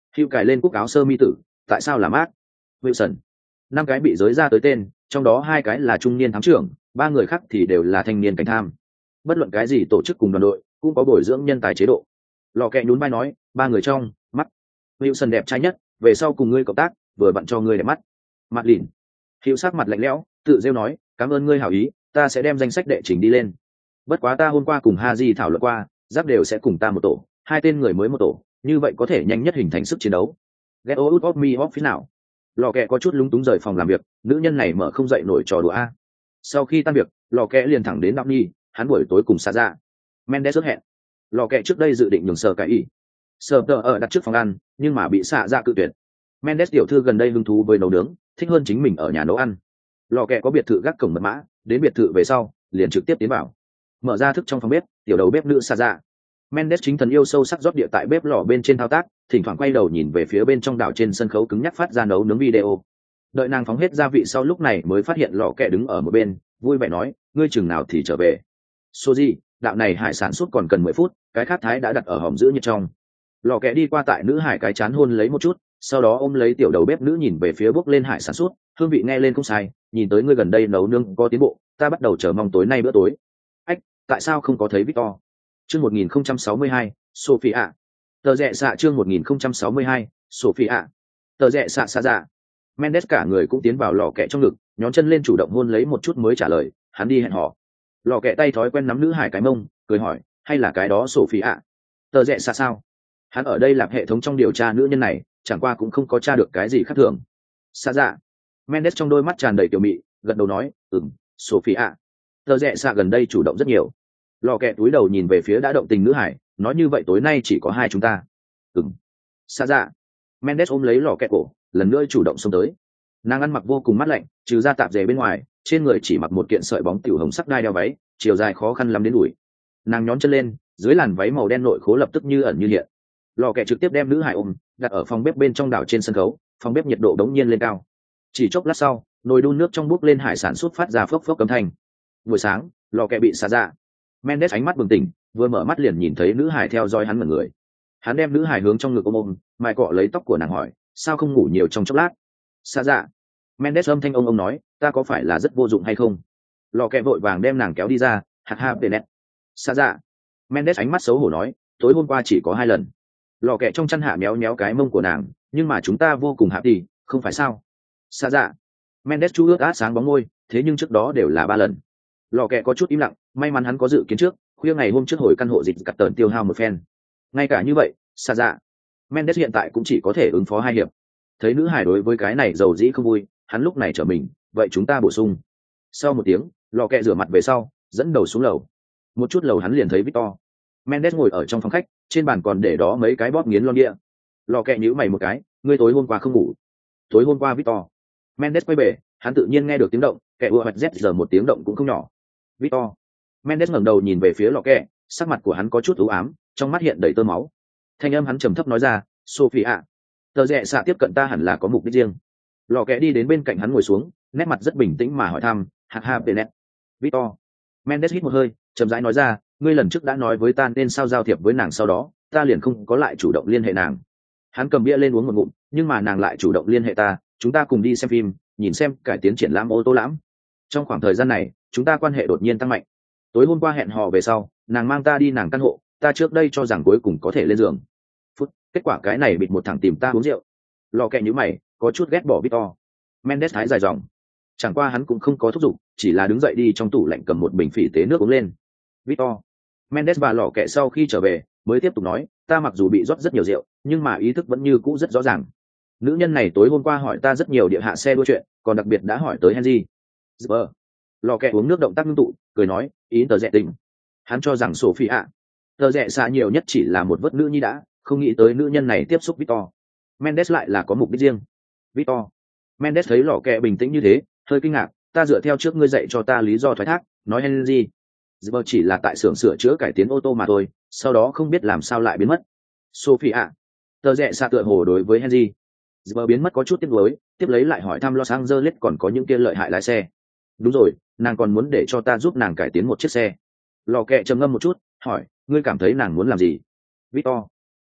Hữu cài lên cúc áo sơ mi tử, tại sao là Mark? Wilson. Năm cái bị giới ra tới tên, trong đó hai cái là trung niên thám trưởng, ba người khác thì đều là thanh niên cảnh tham. Bất luận cái gì tổ chức cùng đoàn đội, cũng có bồi dưỡng nhân tài chế độ. Lò kẹ nhún vai nói, ba người trong, mắt. Wilson đẹp trai nhất, về sau cùng ngươi cộng tác, vừa vặn cho ngươi đẹp mắt. Mặt lìn. Hữu sắc mặt lạnh lẽo, tự rêu nói, cảm ơn ngươi hảo ý, ta sẽ đem danh sách đệ trình đi lên. Bất quá ta hôm qua cùng Haji thảo luận qua, giáp đều sẽ cùng ta một tổ, hai tên người mới một tổ, như vậy có thể nhanh nhất hình thành sức chiến đấu. Get out of me off phía nào? Lò kẹ có chút lúng túng rời phòng làm việc, nữ nhân này mở không dậy nổi trò đùa a. Sau khi tan việc, lò kẹ liền thẳng đến Downey, hắn buổi tối cùng xa ra. Mendes ước hẹn. Lò kẹ trước đây dự định nhường sờ cái ý. Sờ tờ ở đặt trước phòng ăn, nhưng mà bị xạ ra cự tuyệt. Mendes tiểu thư gần đây hứng thú với nấu nướng, thích hơn chính mình ở nhà nấu ăn. Lò kẹ có biệt thự gác cổng mật mã, đến biệt thự về sau, liền trực tiếp tiến vào. Mở ra thức trong phòng bếp, tiểu đầu bếp nữ xa ra. Mendes chính thần yêu sâu sắc rót địa tại bếp lò bên trên thao tác, thỉnh thoảng quay đầu nhìn về phía bên trong đảo trên sân khấu cứng nhắc phát ra nấu nướng video. Đợi nàng phóng hết gia vị sau lúc này mới phát hiện lò kẹ đứng ở một bên, vui vẻ nói, ngươi chừng nào thì trở về. Soji, đạo này hải sản suốt còn cần mười phút, cái khác thái đã đặt ở hòm giữ nhiệt trong. Lò kẹ đi qua tại nữ hải cái chán hôn lấy một chút, sau đó ôm lấy tiểu đầu bếp nữ nhìn về phía bước lên hải sản suốt, hương vị nghe lên không sai, nhìn tới ngươi gần đây nấu nướng có tiến bộ, ta bắt đầu chờ mong tối nay bữa tối. Ách, tại sao không có thấy Victor? Chương một nghìn không trăm sáu mươi hai, Sophia. Tờ rẽ xạ chương một nghìn không trăm sáu mươi hai, Sophia. Tờ rẽ xạ xạ dạ. Mendes cả người cũng tiến vào lò kẹ trong ngực, nhón chân lên chủ động hôn lấy một chút mới trả lời, hắn đi hẹn hò. Lò kẹ tay thói quen nắm nữ hải cái mông, cười hỏi, hay là cái đó Sophia? Tờ rẽ xạ sao? Hắn ở đây làm hệ thống trong điều tra nữ nhân này, chẳng qua cũng không có tra được cái gì khác thường. Xạ dạ. Mendes trong đôi mắt tràn đầy tiểu mị, gật đầu nói, ừm, Sophia. Tờ rẽ xạ gần đây chủ động rất nhiều. Lò kẹ túi đầu nhìn về phía đã động tình nữ hải, nói như vậy tối nay chỉ có hai chúng ta. Ừm. Xạ dạ. Mendes ôm lấy lò kẹ cổ, lần nữa chủ động xông tới. Nàng ăn mặc vô cùng mát lạnh, trừ ra tạp dề bên ngoài, trên người chỉ mặc một kiện sợi bóng tiểu hồng sắc đai đeo váy, chiều dài khó khăn lắm đến đùi. Nàng nhón chân lên, dưới làn váy màu đen nội khố lập tức như ẩn như hiện. Lò kẹ trực tiếp đem nữ hải ôm, đặt ở phòng bếp bên trong đảo trên sân khấu, phòng bếp nhiệt độ đống nhiên lên cao. Chỉ chốc lát sau, nồi đun nước trong bốc lên hải sản sút phát ra phốc phốc cấm thanh. Buổi sáng, lò kẹ bị xả dạ. Mendes ánh mắt bừng tỉnh, vừa mở mắt liền nhìn thấy nữ hải theo dõi hắn mọi người. Hắn đem nữ hải hướng trong ngực ôm ôm, mài cọ lấy tóc của nàng hỏi, sao không ngủ nhiều trong chốc lát? Xả dạ. Mendes âm thanh ông ông nói, ta có phải là rất vô dụng hay không? Lò kẹ vội vàng đem nàng kéo đi ra, hạt ha về nét. Xả dạ. Mendes ánh mắt xấu hổ nói, tối hôm qua chỉ có hai lần. Lò kẹ trong chăn hạ méo méo cái mông của nàng, nhưng mà chúng ta vô cùng hạ đi, không phải sao? Xả dạ. Mendes chú ướt át sáng bóng môi, thế nhưng trước đó đều là ba lần. Lò kẹ có chút im lặng, may mắn hắn có dự kiến trước, khuya ngày hôm trước hồi căn hộ dịch cắt tờn tiêu hao một phen. Ngay cả như vậy, xả dạ. Mendes hiện tại cũng chỉ có thể ứng phó hai hiệp. Thấy nữ hải đối với cái này giàu dĩ không vui, hắn lúc này trở mình, vậy chúng ta bổ sung. Sau một tiếng, lò kẹ rửa mặt về sau, dẫn đầu xuống lầu. Một chút lầu hắn liền thấy Victor. Mendes ngồi ở trong phòng khách, trên bàn còn để đó mấy cái bóp nghiến lon địa. Lò kẹ nhíu mày một cái, ngươi tối hôm qua không ngủ. Tối hôm qua Victor. Mendes quay về, hắn tự nhiên nghe được tiếng động, kẻ ùa hoạch z giờ một tiếng động cũng không nhỏ. Victor. Mendes ngẩng đầu nhìn về phía lò kẹ, sắc mặt của hắn có chút u ám, trong mắt hiện đầy tơ máu. Thanh âm hắn trầm thấp nói ra, Sophie ạ. Tờ rẽ xạ tiếp cận ta hẳn là có mục đích riêng. Lò kẹ đi đến bên cạnh hắn ngồi xuống, nét mặt rất bình tĩnh mà hỏi thăm, hạt ha về nét. Victor. Mendes hít một hơi, chậm rãi nói ra, ngươi lần trước đã nói với ta nên sao giao thiệp với nàng, sau đó ta liền không có lại chủ động liên hệ nàng. Hắn cầm bia lên uống một ngụm, nhưng mà nàng lại chủ động liên hệ ta, chúng ta cùng đi xem phim, nhìn xem cải tiến triển lãm ô tô lãm. Trong khoảng thời gian này, chúng ta quan hệ đột nhiên tăng mạnh. Tối hôm qua hẹn hò về sau, nàng mang ta đi nàng căn hộ, ta trước đây cho rằng cuối cùng có thể lên giường. Phút, kết quả cái này bịt một thằng tìm ta uống rượu. Lò kẹ nhíu mày, có chút ghét bỏ Victor. Mendes thái dài dòng. Chẳng qua hắn cũng không có thúc giục, chỉ là đứng dậy đi trong tủ lạnh cầm một bình phỉ tế nước uống lên. Victor. Mendes và lò kẹ sau khi trở về, mới tiếp tục nói, ta mặc dù bị rót rất nhiều rượu, nhưng mà ý thức vẫn như cũ rất rõ ràng. Nữ nhân này tối hôm qua hỏi ta rất nhiều địa hạ xe đua chuyện, còn đặc biệt đã hỏi tới Henry. Zipper. Lò kẹ uống nước động tác ngưng tụ, cười nói, ý tờ rẽ tình. Hắn cho rằng Sophie ạ. Tờ rẽ xa nhiều nhất chỉ là một vất nữ nhi đã, không nghĩ tới nữ nhân này tiếp xúc Victor. Mendes lại là có mục đích riêng. Victor. Mendes thấy lò kẹ bình tĩnh như thế, hơi kinh ngạc, ta dựa theo trước ngươi dạy cho ta lý do thoái thác, nói Henry. Zipper chỉ là tại xưởng sửa chữa cải tiến ô tô mà thôi, sau đó không biết làm sao lại biến mất. Sophie ạ. Tờ rẽ xa tựa hồ đối với Henry. Zipper biến mất có chút tiếc nuối, tiếp lấy lại hỏi thăm Los Angeles còn có những kia lợi hại lái xe. Đúng rồi, nàng còn muốn để cho ta giúp nàng cải tiến một chiếc xe. Lò kẹ trầm ngâm một chút, hỏi, ngươi cảm thấy nàng muốn làm gì? Victor.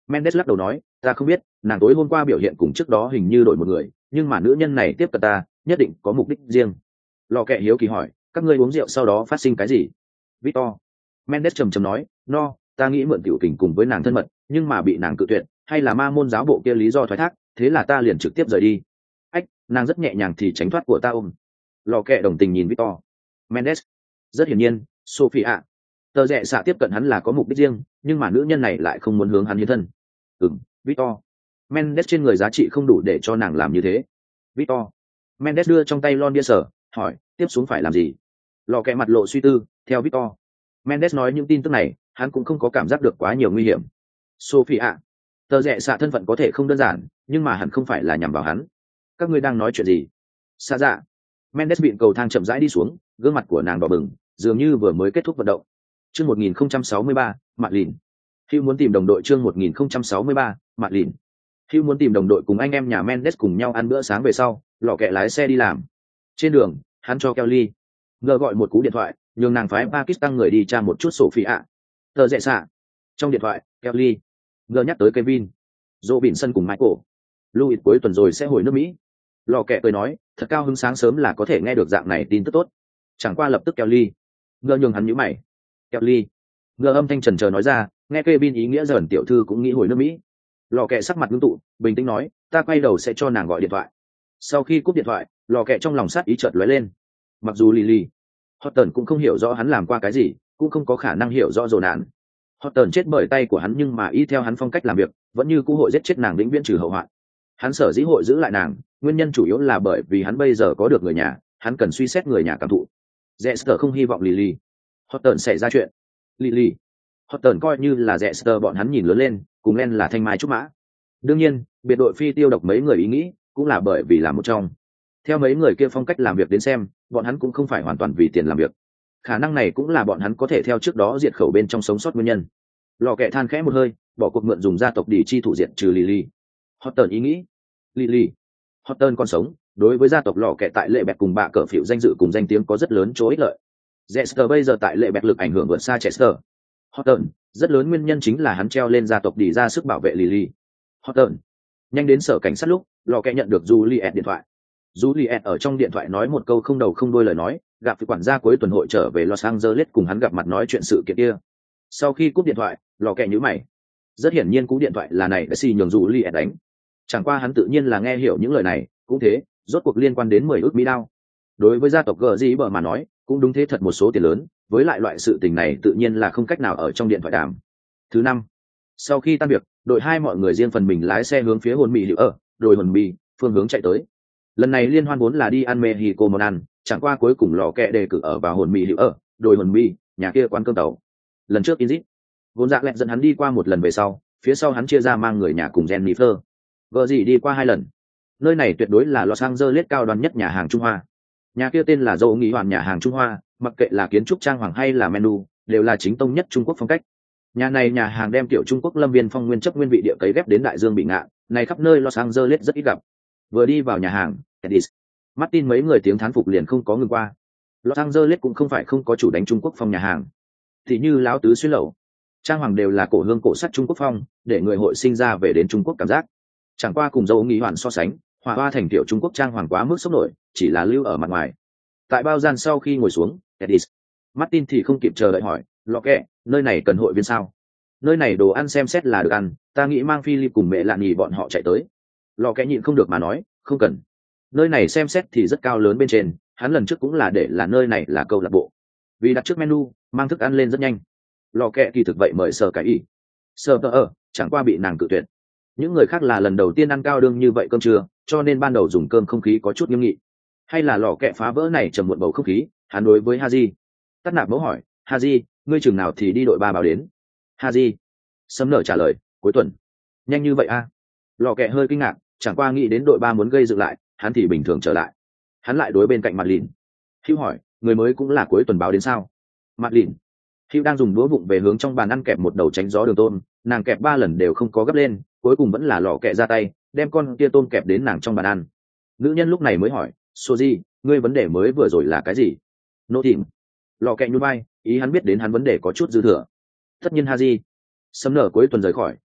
Mendes lắc đầu nói, ta không biết, nàng tối hôm qua biểu hiện cùng trước đó hình như đổi một người, nhưng mà nữ nhân này tiếp cận ta, nhất định có mục đích riêng. Lò kẹ hiếu kỳ hỏi, các ngươi uống rượu sau đó phát sinh cái gì? Victor. Mendes trầm trầm nói, no, ta nghĩ mượn tiểu tình cùng với nàng thân mật, nhưng mà bị nàng cự tuyệt, hay là ma môn giáo bộ kia lý do thoái thác, thế là ta liền trực tiếp rời đi. Ách, nàng rất nhẹ nhàng thì tránh thoát của ta ôm. Lò kẹ đồng tình nhìn Victor. Mendes. Rất hiển nhiên, Sophie ạ. Tờ rẽ xạ tiếp cận hắn là có mục đích riêng, nhưng mà nữ nhân này lại không muốn hướng hắn hiến thân. Ừm, Victor. Mendes trên người giá trị không đủ để cho nàng làm như thế. Victor. Mendes đưa trong tay lon bia sở, hỏi, tiếp xuống phải làm gì? Lò kẹ mặt lộ suy tư, theo Victor. Mendes nói những tin tức này, hắn cũng không có cảm giác được quá nhiều nguy hiểm. Sophie ạ. Tờ rẽ xạ thân phận có thể không đơn giản, nhưng mà hẳn không phải là nhằm vào hắn. Các ngươi đang nói chuyện gì? Xa dạ. Mendes bịn cầu thang chậm rãi đi xuống, gương mặt của nàng đỏ bừng, dường như vừa mới kết thúc vận động. Chương một nghìn không trăm sáu mươi ba, Mạn Lìn. Hugh muốn tìm đồng đội chương một nghìn không trăm sáu mươi ba, Mạn Lìn. Hugh muốn tìm đồng đội cùng anh em nhà Mendes cùng nhau ăn bữa sáng về sau, lọ kẹ lái xe đi làm. Trên đường, hắn cho Kelly ngờ gọi một cú điện thoại, nhường nàng phái Pakistan người đi tra một chút Sophie ạ. Tờ rẽ xạ. Trong điện thoại, Kelly ngờ nhắc tới Kevin, Robinson cùng Michael. Louis cuối tuần rồi sẽ hồi nước Mỹ. Lò kẹ cười nói, thật cao hứng sáng sớm là có thể nghe được dạng này tin tức tốt. Chẳng qua lập tức Kelly ngờ nhường hắn nhíu mày. Kelly ngờ âm thanh trần chờ nói ra, nghe Kevin ý nghĩa dần tiểu thư cũng nghĩ hồi nước Mỹ. Lò kẹ sắc mặt ngưng tụ, bình tĩnh nói, ta quay đầu sẽ cho nàng gọi điện thoại. Sau khi cúp điện thoại, lò kẹ trong lòng sát ý chợt lóe lên. Mặc dù Lily Horton cũng không hiểu rõ hắn làm qua cái gì, cũng không có khả năng hiểu rõ rồi nạn. Horton chết bởi tay của hắn, nhưng mà y theo hắn phong cách làm việc, vẫn như cũ hội giết chết nàng vĩnh viễn trừ hậu hoạn. Hắn sở dĩ hội giữ lại nàng, nguyên nhân chủ yếu là bởi vì hắn bây giờ có được người nhà, hắn cần suy xét người nhà cảm thụ. Dexter không hy vọng Lily Horton xảy ra chuyện. Lily Horton coi như là Dexter bọn hắn nhìn lớn lên, cùng Len là thanh mai trúc mã. Đương nhiên, biệt đội phi tiêu độc mấy người ý nghĩ, cũng là bởi vì là một trong. Theo mấy người kia phong cách làm việc đến xem, bọn hắn cũng không phải hoàn toàn vì tiền làm việc. Khả năng này cũng là bọn hắn có thể theo trước đó diệt khẩu bên trong sống sót nguyên nhân. Lò kẹ than khẽ một hơi, bỏ cuộc mượn dùng gia tộc đi chi thủ diệt trừ Lily Horton ý nghĩ. Lily Horton còn sống, đối với gia tộc lò kẹ tại lệ bẹt cùng bạ cờ phịu danh dự cùng danh tiếng có rất lớn chỗ ích lợi. Dexter bây giờ tại lệ bẹt lực ảnh hưởng vượt xa Chester. Horton, rất lớn nguyên nhân chính là hắn treo lên gia tộc đi ra sức bảo vệ Lily Horton. Nhanh đến sở cảnh sát lúc, lò kẹ nhận được Juliet điện thoại. Juliet ở trong điện thoại nói một câu không đầu không đuôi lời nói, gặp vị quản gia cuối tuần hội trở về Los Angeles cùng hắn gặp mặt nói chuyện sự kiện kia. Sau khi cúp điện thoại, lò kẹ nhíu mày. Rất hiển nhiên cú điện thoại là này đã xì nhường Juliet đánh. Chẳng qua hắn tự nhiên là nghe hiểu những lời này, cũng thế, rốt cuộc liên quan đến mười ước Mỹ đao. Đối với gia tộc gờ gì bờ mà nói, cũng đúng thế thật một số tiền lớn, với lại loại sự tình này tự nhiên là không cách nào ở trong điện thoại đàm. Thứ năm, sau khi tan việc, đội hai mọi người riêng phần mình lái xe hướng phía hồn mì hiệu ở, đồi hồn mì, phương hướng chạy tới. Lần này liên hoan vốn là đi ăn Mexico món ăn, chẳng qua cuối cùng lò kẹ đề cử ở vào hồn mì hiệu ở, đồi hồn mì, nhà kia quán cơm tàu. Lần trước Inzit, vốn dạ lẹ dẫn hắn đi qua một lần về sau, phía sau hắn chia ra mang người nhà cùng Jennifer. Vợ gì đi qua hai lần. Nơi này tuyệt đối là Los Angeles cao đoan nhất nhà hàng Trung Hoa. Nhà kia tên là Dâu Nghĩ Hoàn nhà hàng Trung Hoa, mặc kệ là kiến trúc trang hoàng hay là menu, đều là chính tông nhất Trung Quốc phong cách. Nhà này nhà hàng đem tiểu Trung Quốc lâm viên phong nguyên chất nguyên vị địa cấy ghép đến đại dương bị ngạn, này khắp nơi Los Angeles rất ít gặp. Vừa đi vào nhà hàng, Edis, Martin mấy người tiếng thán phục liền không có ngừng qua. Los Angeles cũng không phải không có chủ đánh Trung Quốc phong nhà hàng. Thì như Lão Tứ Xuyên Lẩu, trang hoàng đều là cổ hương cổ sắt Trung Quốc phong, để người hội sinh ra về đến Trung Quốc cảm giác. Chẳng qua cùng Dâu Nghĩ Hoàn so sánh, Hòa Hoa thành tiểu Trung Quốc trang hoàng quá mức sốc nổi, chỉ là lưu ở mặt ngoài. Tại bao gian sau khi ngồi xuống, Edis, Martin thì không kịp chờ đợi hỏi, lọ kẹ, nơi này cần hội viên sao? Nơi này đồ ăn xem xét là được ăn, ta nghĩ mang Philip cùng mẹ lạn nhì bọn họ chạy tới. Lọ kẹ nhịn không được mà nói, không cần. Nơi này xem xét thì rất cao lớn bên trên, hắn lần trước cũng là để là nơi này là câu lạc bộ. Vì đặt trước menu, mang thức ăn lên rất nhanh. Lọ kẹ kỳ thực vậy mời sờ cái ý. Sờ tờ ở, chẳng qua bị nàng cự tuyệt. Những người khác là lần đầu tiên ăn cao đương như vậy cơm trưa, cho nên ban đầu dùng cơm không khí có chút nghiêm nghị. Hay là lò kẹ phá vỡ này trầm muộn bầu không khí, hắn đối với Haji. Tắt nạp mẫu hỏi, Haji, ngươi chừng nào thì đi đội ba báo đến? Haji. Sấm nở trả lời, cuối tuần. Nhanh như vậy a? À? Lò kẹ hơi kinh ngạc, chẳng qua nghĩ đến đội ba muốn gây dựng lại, hắn thì bình thường trở lại. Hắn lại đối bên cạnh mặt lìn. Hữu hỏi, người mới cũng là cuối tuần báo đến sao? Mặt lìn. Hữu đang dùng đũa vụng về hướng trong bàn ăn kẹp một đầu tránh gió đường tôm, nàng kẹp ba lần đều không có gấp lên, cuối cùng vẫn là lò kẹ ra tay, đem con kia tôm kẹp đến nàng trong bàn ăn. Nữ nhân lúc này mới hỏi, Soji, ngươi vấn đề mới vừa rồi là cái gì? Nô tìm. Lò kẹ nhún vai, ý hắn biết đến hắn vấn đề có chút dư thừa. Tất nhiên Haji. Sấm nở cuối tuần rời khỏi,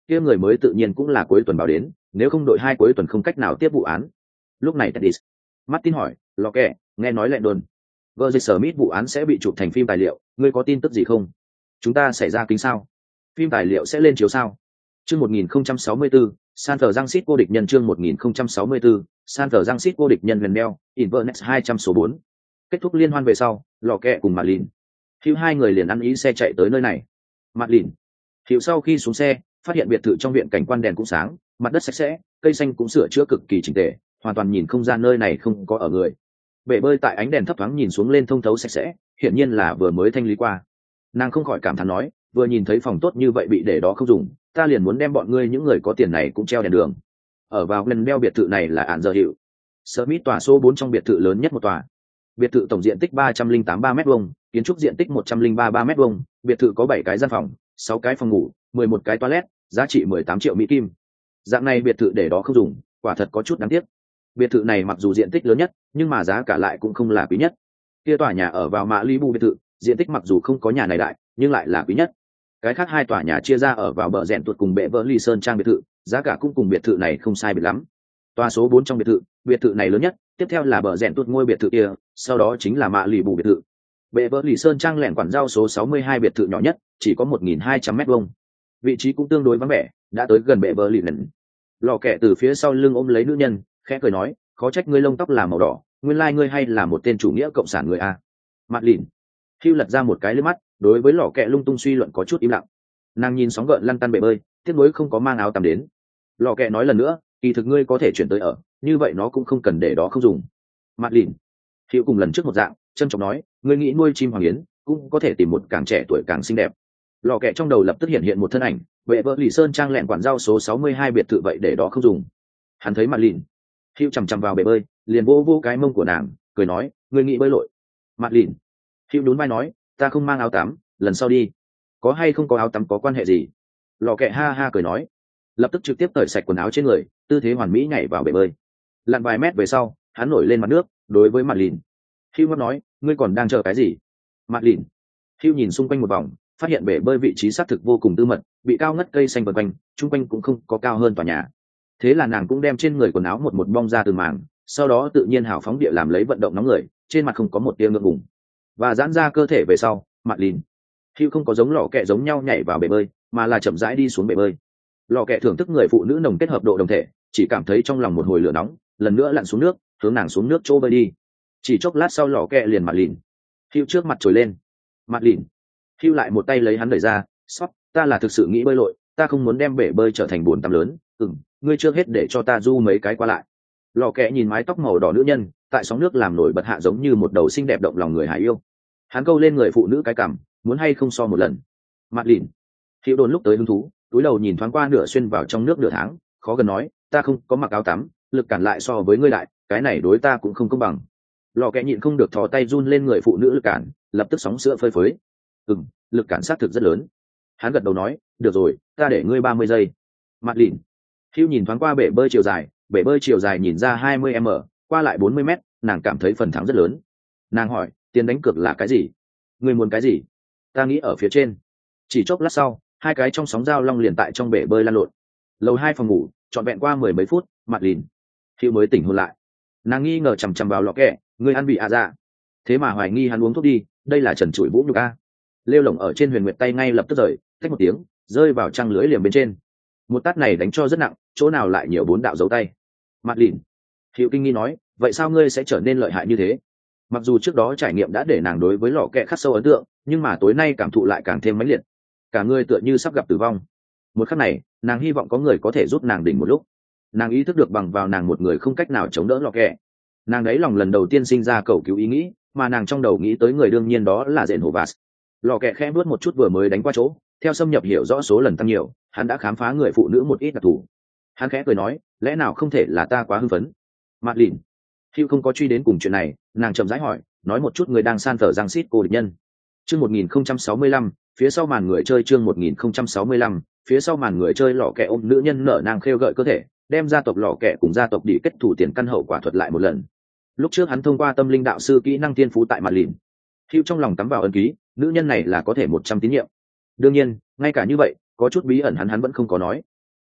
kia người mới tự nhiên cũng là cuối tuần báo đến, nếu không đội hai cuối tuần không cách nào tiếp vụ án. Lúc này Teddy Martin hỏi, lò kẹ, nghe nói lệ đồn Verge Smith vụ án sẽ bị chụp thành phim tài liệu, ngươi có tin tức gì không? Chúng ta xảy ra kính sao? Phim tài liệu sẽ lên chiếu sao? Chương một nghìn không trăm sáu mươi tư, San Francisco địch nhân chương một nghìn không trăm sáu mươi tư, San Francisco địch nhân gần đeo, Inverness hai trăm số bốn. Kết thúc liên hoan về sau, lò kẹ cùng Madeline. Hugh hai người liền ăn ý xe chạy tới nơi này. Madeline. Hugh sau khi xuống xe, phát hiện biệt thự trong viện cảnh quan đèn cũng sáng, mặt đất sạch sẽ, cây xanh cũng sửa chữa cực kỳ chỉnh tề, hoàn toàn nhìn không ra nơi này không có ở người. Bể bơi tại ánh đèn thấp thoáng nhìn xuống lên thông thấu sạch sẽ, hiển nhiên là vừa mới thanh lý qua. Nàng không khỏi cảm thán nói, vừa nhìn thấy phòng tốt như vậy bị để đó không dùng, ta liền muốn đem bọn ngươi những người có tiền này cũng treo đèn đường. Ở vào gần đeo biệt thự này là ản giờ hiệu Smith tòa số bốn trong biệt thự lớn nhất một tòa. Biệt thự tổng diện tích ba trăm lẻ tám ba mét vuông, kiến trúc diện tích một trăm lẻ ba ba mét vuông, biệt thự có bảy cái gian phòng, sáu cái phòng ngủ, mười một cái toilet, giá trị mười tám triệu mỹ kim. Dạng này biệt thự để đó không dùng, quả thật có chút đáng tiếc. Biệt thự này mặc dù diện tích lớn nhất, nhưng mà giá cả lại cũng không là quý nhất. Kia tòa nhà ở vào Malibu biệt thự, diện tích mặc dù không có nhà này đại, nhưng lại là quý nhất. Cái khác hai tòa nhà chia ra ở vào bờ rèn tuột cùng bệ vỡ ly sơn trang biệt thự, giá cả cũng cùng biệt thự này không sai biệt lắm. Tòa số bốn trong biệt thự, biệt thự này lớn nhất, tiếp theo là bờ rèn tuột ngôi biệt thự kia, sau đó chính là Malibu biệt thự. Bệ vỡ ly sơn trang lẻn quản giao số sáu mươi hai biệt thự nhỏ nhất, chỉ có một nghìn hai trăm mét vuông. Vị trí cũng tương đối vắng vẻ, đã tới gần bệ vỡ ly lần. Lò kẹ từ phía sau lưng ôm lấy nữ nhân, khẽ cười nói, khó trách ngươi lông tóc là màu đỏ, nguyên lai ngươi hay là một tên chủ nghĩa cộng sản người a. Mặt lìn. Hugh lật ra một cái lưỡi mắt, đối với lò kẹ lung tung suy luận có chút im lặng. Nàng nhìn sóng gợn lăn tăn bể bơi, tiếc nuối không có mang áo tắm đến. Lò kẹ nói lần nữa, kỳ thực ngươi có thể chuyển tới ở, như vậy nó cũng không cần để đó không dùng. Mặt lìn. Hugh cùng lần trước một dạng, trân trọng nói, ngươi nghĩ nuôi chim hoàng yến, cũng có thể tìm một càng trẻ tuổi càng xinh đẹp. Lò kẹ trong đầu lập tức hiện hiện một thân ảnh, vệ vợ lì sơn trang lẹn quản giao số sáu mươi hai biệt thự vậy để đó không dùng. Hắn thấy mặt lìn. Hugh chằm chằm vào bể bơi, liền vô vô cái mông của nàng, cười nói, ngươi nghĩ bơi lội. Mặt lìn. Hugh nhún vai nói, ta không mang áo tắm, lần sau đi. Có hay không có áo tắm có quan hệ gì? Lò kẹ ha ha cười nói, lập tức trực tiếp cởi sạch quần áo trên người, tư thế hoàn mỹ nhảy vào bể bơi. Lặn vài mét về sau, hắn nổi lên mặt nước, đối với mặt lìn. Hugh ngắt nói, ngươi còn đang chờ cái gì? Mặt lìn. Hugh nhìn xung quanh một vòng, phát hiện bể bơi vị trí xác thực vô cùng tư mật, bị cao ngất cây xanh vần quanh, chung quanh cũng không có cao hơn tòa nhà. Thế là nàng cũng đem trên người quần áo một một bong ra từ màng, sau đó tự nhiên hào phóng địa làm lấy vận động nóng người, trên mặt không có một tia ngượng ngùng, và giãn ra cơ thể về sau. Mặt lìn. Hugh không có giống lò kẹ giống nhau nhảy vào bể bơi, mà là chậm rãi đi xuống bể bơi. Lò kẹ thưởng thức người phụ nữ nồng kết hợp độ đồng thể, chỉ cảm thấy trong lòng một hồi lửa nóng, lần nữa lặn xuống nước, hướng nàng xuống nước chỗ bơi đi. Chỉ chốc lát sau lò kẹ liền mặt lìn. Hugh trước mặt trồi lên. Mặt lìn. Hugh lại một tay lấy hắn đẩy ra, sót, ta là thực sự nghĩ bơi lội, ta không muốn đem bể bơi trở thành bồn tắm lớn, ừm, ngươi chưa hết để cho ta du mấy cái qua lại. Lò kẹ nhìn mái tóc màu đỏ nữ nhân, tại sóng nước làm nổi bật hạ giống như một đầu xinh đẹp động lòng người hải yêu. Hắn câu lên người phụ nữ cái cằm, muốn hay không so một lần. Mặt lìn. Hugh đồn lúc tới hứng thú, túi đầu nhìn thoáng qua nửa xuyên vào trong nước nửa tháng, khó gần nói, ta không có mặc áo tắm, lực cản lại so với ngươi lại, cái này đối ta cũng không công bằng. Lò kẹ nhịn không được thò tay run lên người phụ nữ lực cản, lập tức sóng sữa phơi phới. Ừm, lực cản sát thực rất lớn. Hắn gật đầu nói, được rồi, ta để ngươi ba mươi giây. Mặt lìn. Hugh nhìn thoáng qua bể bơi chiều dài, bể bơi chiều dài nhìn ra hai mươi mét, qua lại bốn mươi mét, nàng cảm thấy phần thắng rất lớn. Nàng hỏi, tiền đánh cược là cái gì? Ngươi muốn cái gì? Ta nghĩ ở phía trên. Chỉ chốc lát sau, hai cái trong sóng dao long liền tại trong bể bơi lăn lộn. Lầu hai phòng ngủ, trọn vẹn qua mười mấy phút, Mặt lìn. Hugh mới tỉnh hồn lại. Nàng nghi ngờ chằm chằm vào lọ kẹ, ngươi ăn bị à dạ. Thế mà hoài nghi hắn uống thuốc đi, đây là trần trụi vũ nhục a. Lêu lỏng ở trên huyền nguyệt tay ngay lập tức rời, tách một tiếng, rơi vào trăng lưới liềm bên trên. Một tát này đánh cho rất nặng, chỗ nào lại nhiều bốn đạo dấu tay. Mặt lìn. Hiệu kinh nghi nói, vậy sao ngươi sẽ trở nên lợi hại như thế? Mặc dù trước đó trải nghiệm đã để nàng đối với lò kẹ khắc sâu ấn tượng, nhưng mà tối nay cảm thụ lại càng thêm mãnh liệt. Cả người tựa như sắp gặp tử vong. Một khắc này, nàng hy vọng có người có thể giúp nàng đỉnh một lúc. Nàng ý thức được bằng vào nàng một người không cách nào chống đỡ lò kẹ. Nàng đấy lòng lần đầu tiên sinh ra cầu cứu ý nghĩ, mà nàng trong đầu nghĩ tới người đương nhiên đó là Dện Hổ Lò kẹ khẽ bước một chút vừa mới đánh qua chỗ, theo xâm nhập hiểu rõ số lần tăng nhiều, hắn đã khám phá người phụ nữ một ít đặc thù. Hắn khẽ cười nói, lẽ nào không thể là ta quá hưng phấn? Mặt lìn. Hugh không có truy đến cùng chuyện này, nàng chậm rãi hỏi, nói một chút người đang san thở giang xít cô địch nhân. Chương một nghìn không trăm sáu mươi lăm, phía sau màn người chơi chương một nghìn không trăm sáu mươi lăm, phía sau màn người chơi lò kẹ ôm nữ nhân nở nàng khêu gợi cơ thể, đem gia tộc lò kẹ cùng gia tộc đi kết thủ tiền căn hậu quả thuật lại một lần. Lúc trước hắn thông qua tâm linh đạo sư kỹ năng thiên phú tại mặt lìn. Hugh trong lòng tắm vào ân ký, nữ nhân này là có thể một trăm tín nhiệm. Đương nhiên, ngay cả như vậy, có chút bí ẩn hắn hắn vẫn không có nói.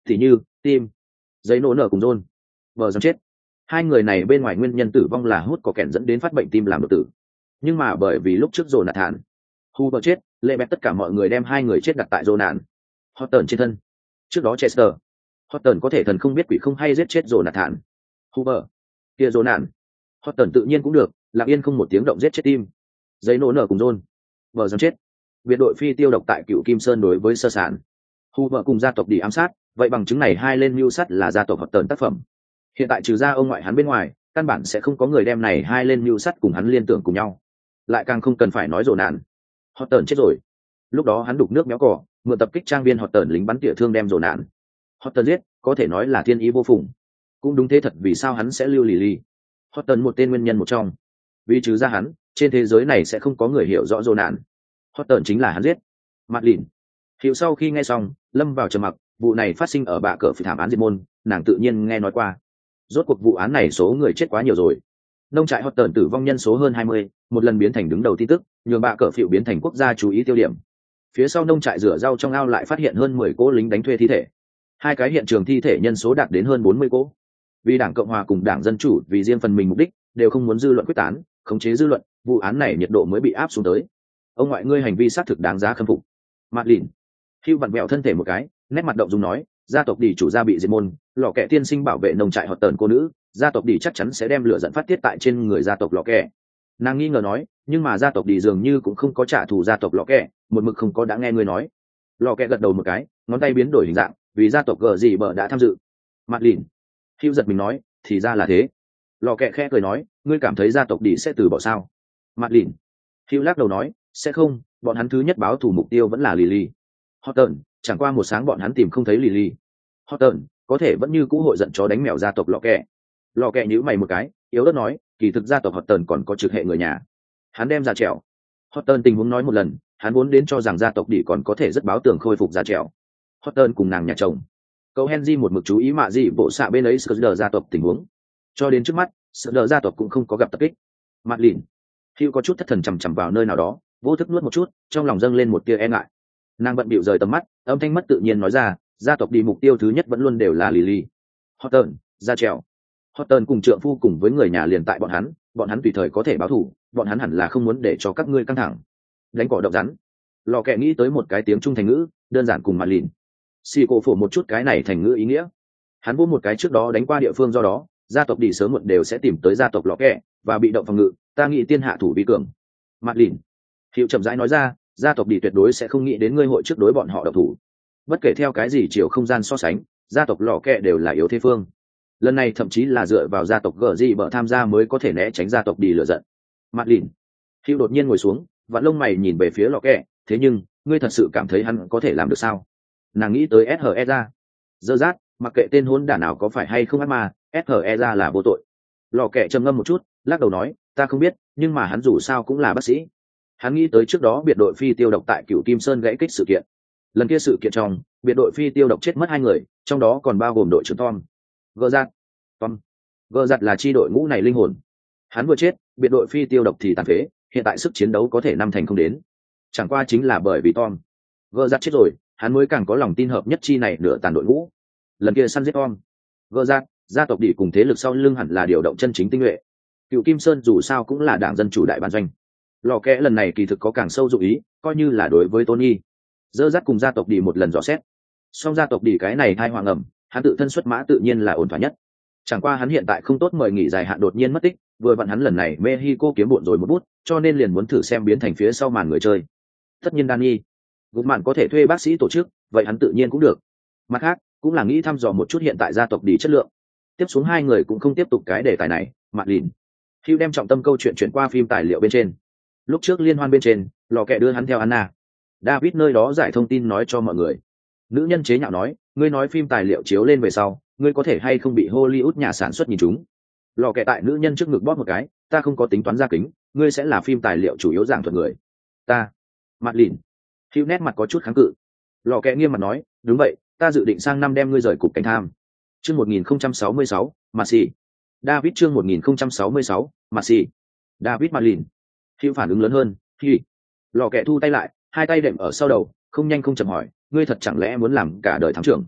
thì như tim, giấy nổ nở cùng rôn vờ dần chết. Hai người này bên ngoài nguyên nhân tử vong là hút có kèn dẫn đến phát bệnh tim làm đột tử, nhưng mà bởi vì lúc trước dồn nạt thản hu vợ chết, lệ bẹt tất cả mọi người đem hai người chết đặt tại dồn nạn Horton trên thân. Trước đó Chester Horton có thể thần không biết quỷ không hay giết chết dồn nạt thản hu vợ kia dồn nạn Horton tự nhiên cũng được lặng yên không một tiếng động giết chết tim, giấy nổ nở cùng rôn vợ dần chết. Biệt đội phi tiêu độc tại cựu Kim Sơn đối với sơ sản hu vợ cùng gia tộc đi ám sát, vậy bằng chứng này hai lên mưu sắt là gia tộc Horton tác phẩm. Hiện tại trừ ra ông ngoại hắn bên ngoài, căn bản sẽ không có người đem này hai lên mưu sắt cùng hắn liên tưởng cùng nhau, lại càng không cần phải nói rồ nạn Horton chết rồi. Lúc đó hắn đục nước méo cỏ, mượn tập kích trang viên Horton lính bắn tỉa thương đem rồ nạn Horton giết, có thể nói là thiên ý vô phùng. Cũng đúng thế thật, vì sao hắn sẽ lưu Lily Horton một tên nguyên nhân một trong, vì trừ ra hắn trên thế giới này sẽ không có người hiểu rõ rồ nạn Horton chính là hắn giết. Mặt lìn hiệu sau khi nghe xong lâm vào trầm mặc. Vụ này phát sinh ở bạ cờ phi thảm án diệt môn, nàng tự nhiên nghe nói qua. Rốt cuộc vụ án này số người chết quá nhiều rồi. Nông trại Horton tử vong nhân số hơn hai mươi, một lần biến thành đứng đầu tin tức, nhường bạ cờ phiệu biến thành quốc gia chú ý tiêu điểm. Phía sau nông trại rửa rau trong ao lại phát hiện hơn mười cỗ lính đánh thuê thi thể. Hai cái hiện trường thi thể nhân số đạt đến hơn bốn mươi cỗ. Vì Đảng Cộng hòa cùng Đảng Dân Chủ vì riêng phần mình mục đích, đều không muốn dư luận quyết tán, khống chế dư luận, vụ án này nhiệt độ mới bị áp xuống tới. Ông ngoại ngươi hành vi xác thực đáng giá khâm phục. Mặt lìn Hugh vặn vẹo thân thể một cái, nét mặt động dung nói, gia tộc đi chủ gia bị diệt môn, lọ kẹ tiên sinh bảo vệ nông trại Horton cô nữ, gia tộc đi chắc chắn sẽ đem lửa giận phát tiết tại trên người gia tộc lọ kẹ. Nàng nghi ngờ nói, nhưng mà gia tộc đi dường như cũng không có trả thù gia tộc lọ kẹ, một mực không có đã nghe ngươi nói. Lọ kẹ gật đầu một cái, ngón tay biến đổi hình dạng, vì gia tộc gờ gì bờ đã tham dự. Mặt lìn Hugh giật mình nói, thì ra là thế. Lọ kẹ khẽ cười nói, ngươi cảm thấy gia tộc đi sẽ từ bỏ sao? Mặt lìn Hugh lắc đầu nói, sẽ không, bọn hắn thứ nhất báo thù mục tiêu vẫn là Lily Horton, chẳng qua một sáng bọn hắn tìm không thấy Lily Horton, có thể vẫn như cũ hội giận chó đánh mèo gia tộc lọ kẹ. Lọ kẹ nhíu mày một cái, yếu ớt nói, kỳ thực gia tộc Horton còn có trực hệ người nhà. Hắn đem ra trèo. Horton tình huống nói một lần, hắn vốn đến cho rằng gia tộc đỉ còn có thể rất báo tường khôi phục ra trèo. Horton cùng nàng nhà chồng cậu Henry một mực chú ý mạ gì bộ xạ bên ấy Skrder gia tộc tình huống, cho đến trước mắt Skrder gia tộc cũng không có gặp tập kích. Mặt lìn Hugh có chút thất thần chằm chằm vào nơi nào đó, vô thức nuốt một chút, trong lòng dâng lên một tia e ngại. Nàng bận bịu rời tầm mắt, âm thanh mất tự nhiên nói ra, gia tộc đi mục tiêu thứ nhất vẫn luôn đều là Lily Horton, ra trèo. Horton cùng trượng phu cùng với người nhà liền tại bọn hắn, bọn hắn tùy thời có thể báo thù, bọn hắn hẳn là không muốn để cho các ngươi căng thẳng. Đánh cỏ độc rắn. Lò kẹ nghĩ tới một cái tiếng trung thành ngữ, đơn giản cùng mặt lìn xì cổ phổ một chút cái này thành ngữ ý nghĩa. Hắn vô một cái trước đó đánh qua địa phương, do đó gia tộc đi sớm muộn đều sẽ tìm tới gia tộc lò kẹ và bị động phòng ngự. Ta nghĩ tiên hạ thủ vi cường. Mặt lìn hiệu chậm rãi nói ra, gia tộc đi tuyệt đối sẽ không nghĩ đến ngươi hội trước đối bọn họ độc thủ. Bất kể theo cái gì chiều không gian so sánh, gia tộc lò kẹ đều là yếu thế phương. Lần này thậm chí là dựa vào gia tộc gờ gì bở tham gia mới có thể né tránh gia tộc đi lựa giận. Mặt lìn hiệu đột nhiên ngồi xuống, vặn lông mày nhìn về phía lò kẹ, thế nhưng ngươi thật sự cảm thấy hắn có thể làm được sao? Nàng nghĩ tới ét hờ e ra. Dơ rát, mặc kệ tên hôn đản nào có phải hay không ác ma, ét hờ e ra là vô tội. Lò kẹ trầm ngâm một chút, lắc đầu nói, ta không biết, nhưng mà hắn dù sao cũng là bác sĩ. Hắn nghĩ tới trước đó biệt đội phi tiêu độc tại cựu Kim Sơn gãy kích sự kiện. Lần kia sự kiện trong, biệt đội phi tiêu độc chết mất hai người, trong đó còn bao gồm đội trưởng Tom. Gơ giặt. Tom. Gơ giặt là chi đội ngũ này linh hồn. Hắn vừa chết, biệt đội phi tiêu độc thì tàn phế, hiện tại sức chiến đấu có thể năm thành không đến. Chẳng qua chính là bởi vì Tom. Gơ giặt chết rồi, hắn mới càng có lòng tin hợp nhất chi này nửa tàn đội ngũ. Lần kia săn giết Tom. Gơ giặt, gia tộc đỉ cùng thế lực sau lưng hẳn là điều động chân chính tinh nhuệ. Cựu Kim Sơn dù sao cũng là đảng dân chủ đại ban doanh. Lò kẽ lần này kỳ thực có càng sâu dụng ý, coi như là đối với Tony. Dơ dắt cùng gia tộc đi một lần dò xét. Song gia tộc đi cái này thai hoàng ẩm, hắn tự thân xuất mã tự nhiên là ổn thỏa nhất. Chẳng qua hắn hiện tại không tốt mời nghỉ dài hạn đột nhiên mất tích, vừa vặn hắn lần này Mexico kiếm bộn rồi một bút, cho nên liền muốn thử xem biến thành phía sau màn người chơi. Tất nhiên Danny, gục mạn có thể thuê bác sĩ tổ chức, vậy hắn tự nhiên cũng được. Mặt khác, cũng là nghĩ thăm dò một chút hiện tại gia tộc đi chất lượng. Tiếp xuống hai người cũng không tiếp tục cái đề tài này, Mạn Lìn. Hugh đem trọng tâm câu chuyện chuyển qua phim tài liệu bên trên. Lúc trước liên hoan bên trên, lò kẹ đưa hắn theo Anna. David nơi đó giải thông tin nói cho mọi người. Nữ nhân chế nhạo nói, ngươi nói phim tài liệu chiếu lên về sau, ngươi có thể hay không bị Hollywood nhà sản xuất nhìn chúng. Lò kẹ tại nữ nhân trước ngực bóp một cái, ta không có tính toán ra kính, ngươi sẽ là phim tài liệu chủ yếu giảng thuật người. Ta. Mặt lìn. Hugh nét mặt có chút kháng cự. Lò kẹ nghiêm mặt nói, đúng vậy, ta dự định sang năm đem ngươi rời cục cảnh tham. Chương một nghìn không trăm sáu mươi sáu, Marcy. David chương một nghìn không trăm sáu mươi sáu, Marcy. David Marlin. Hugh phản ứng lớn hơn, hi. Lò kẹ thu tay lại, hai tay đệm ở sau đầu, không nhanh không chậm hỏi, ngươi thật chẳng lẽ muốn làm cả đời thắng trưởng?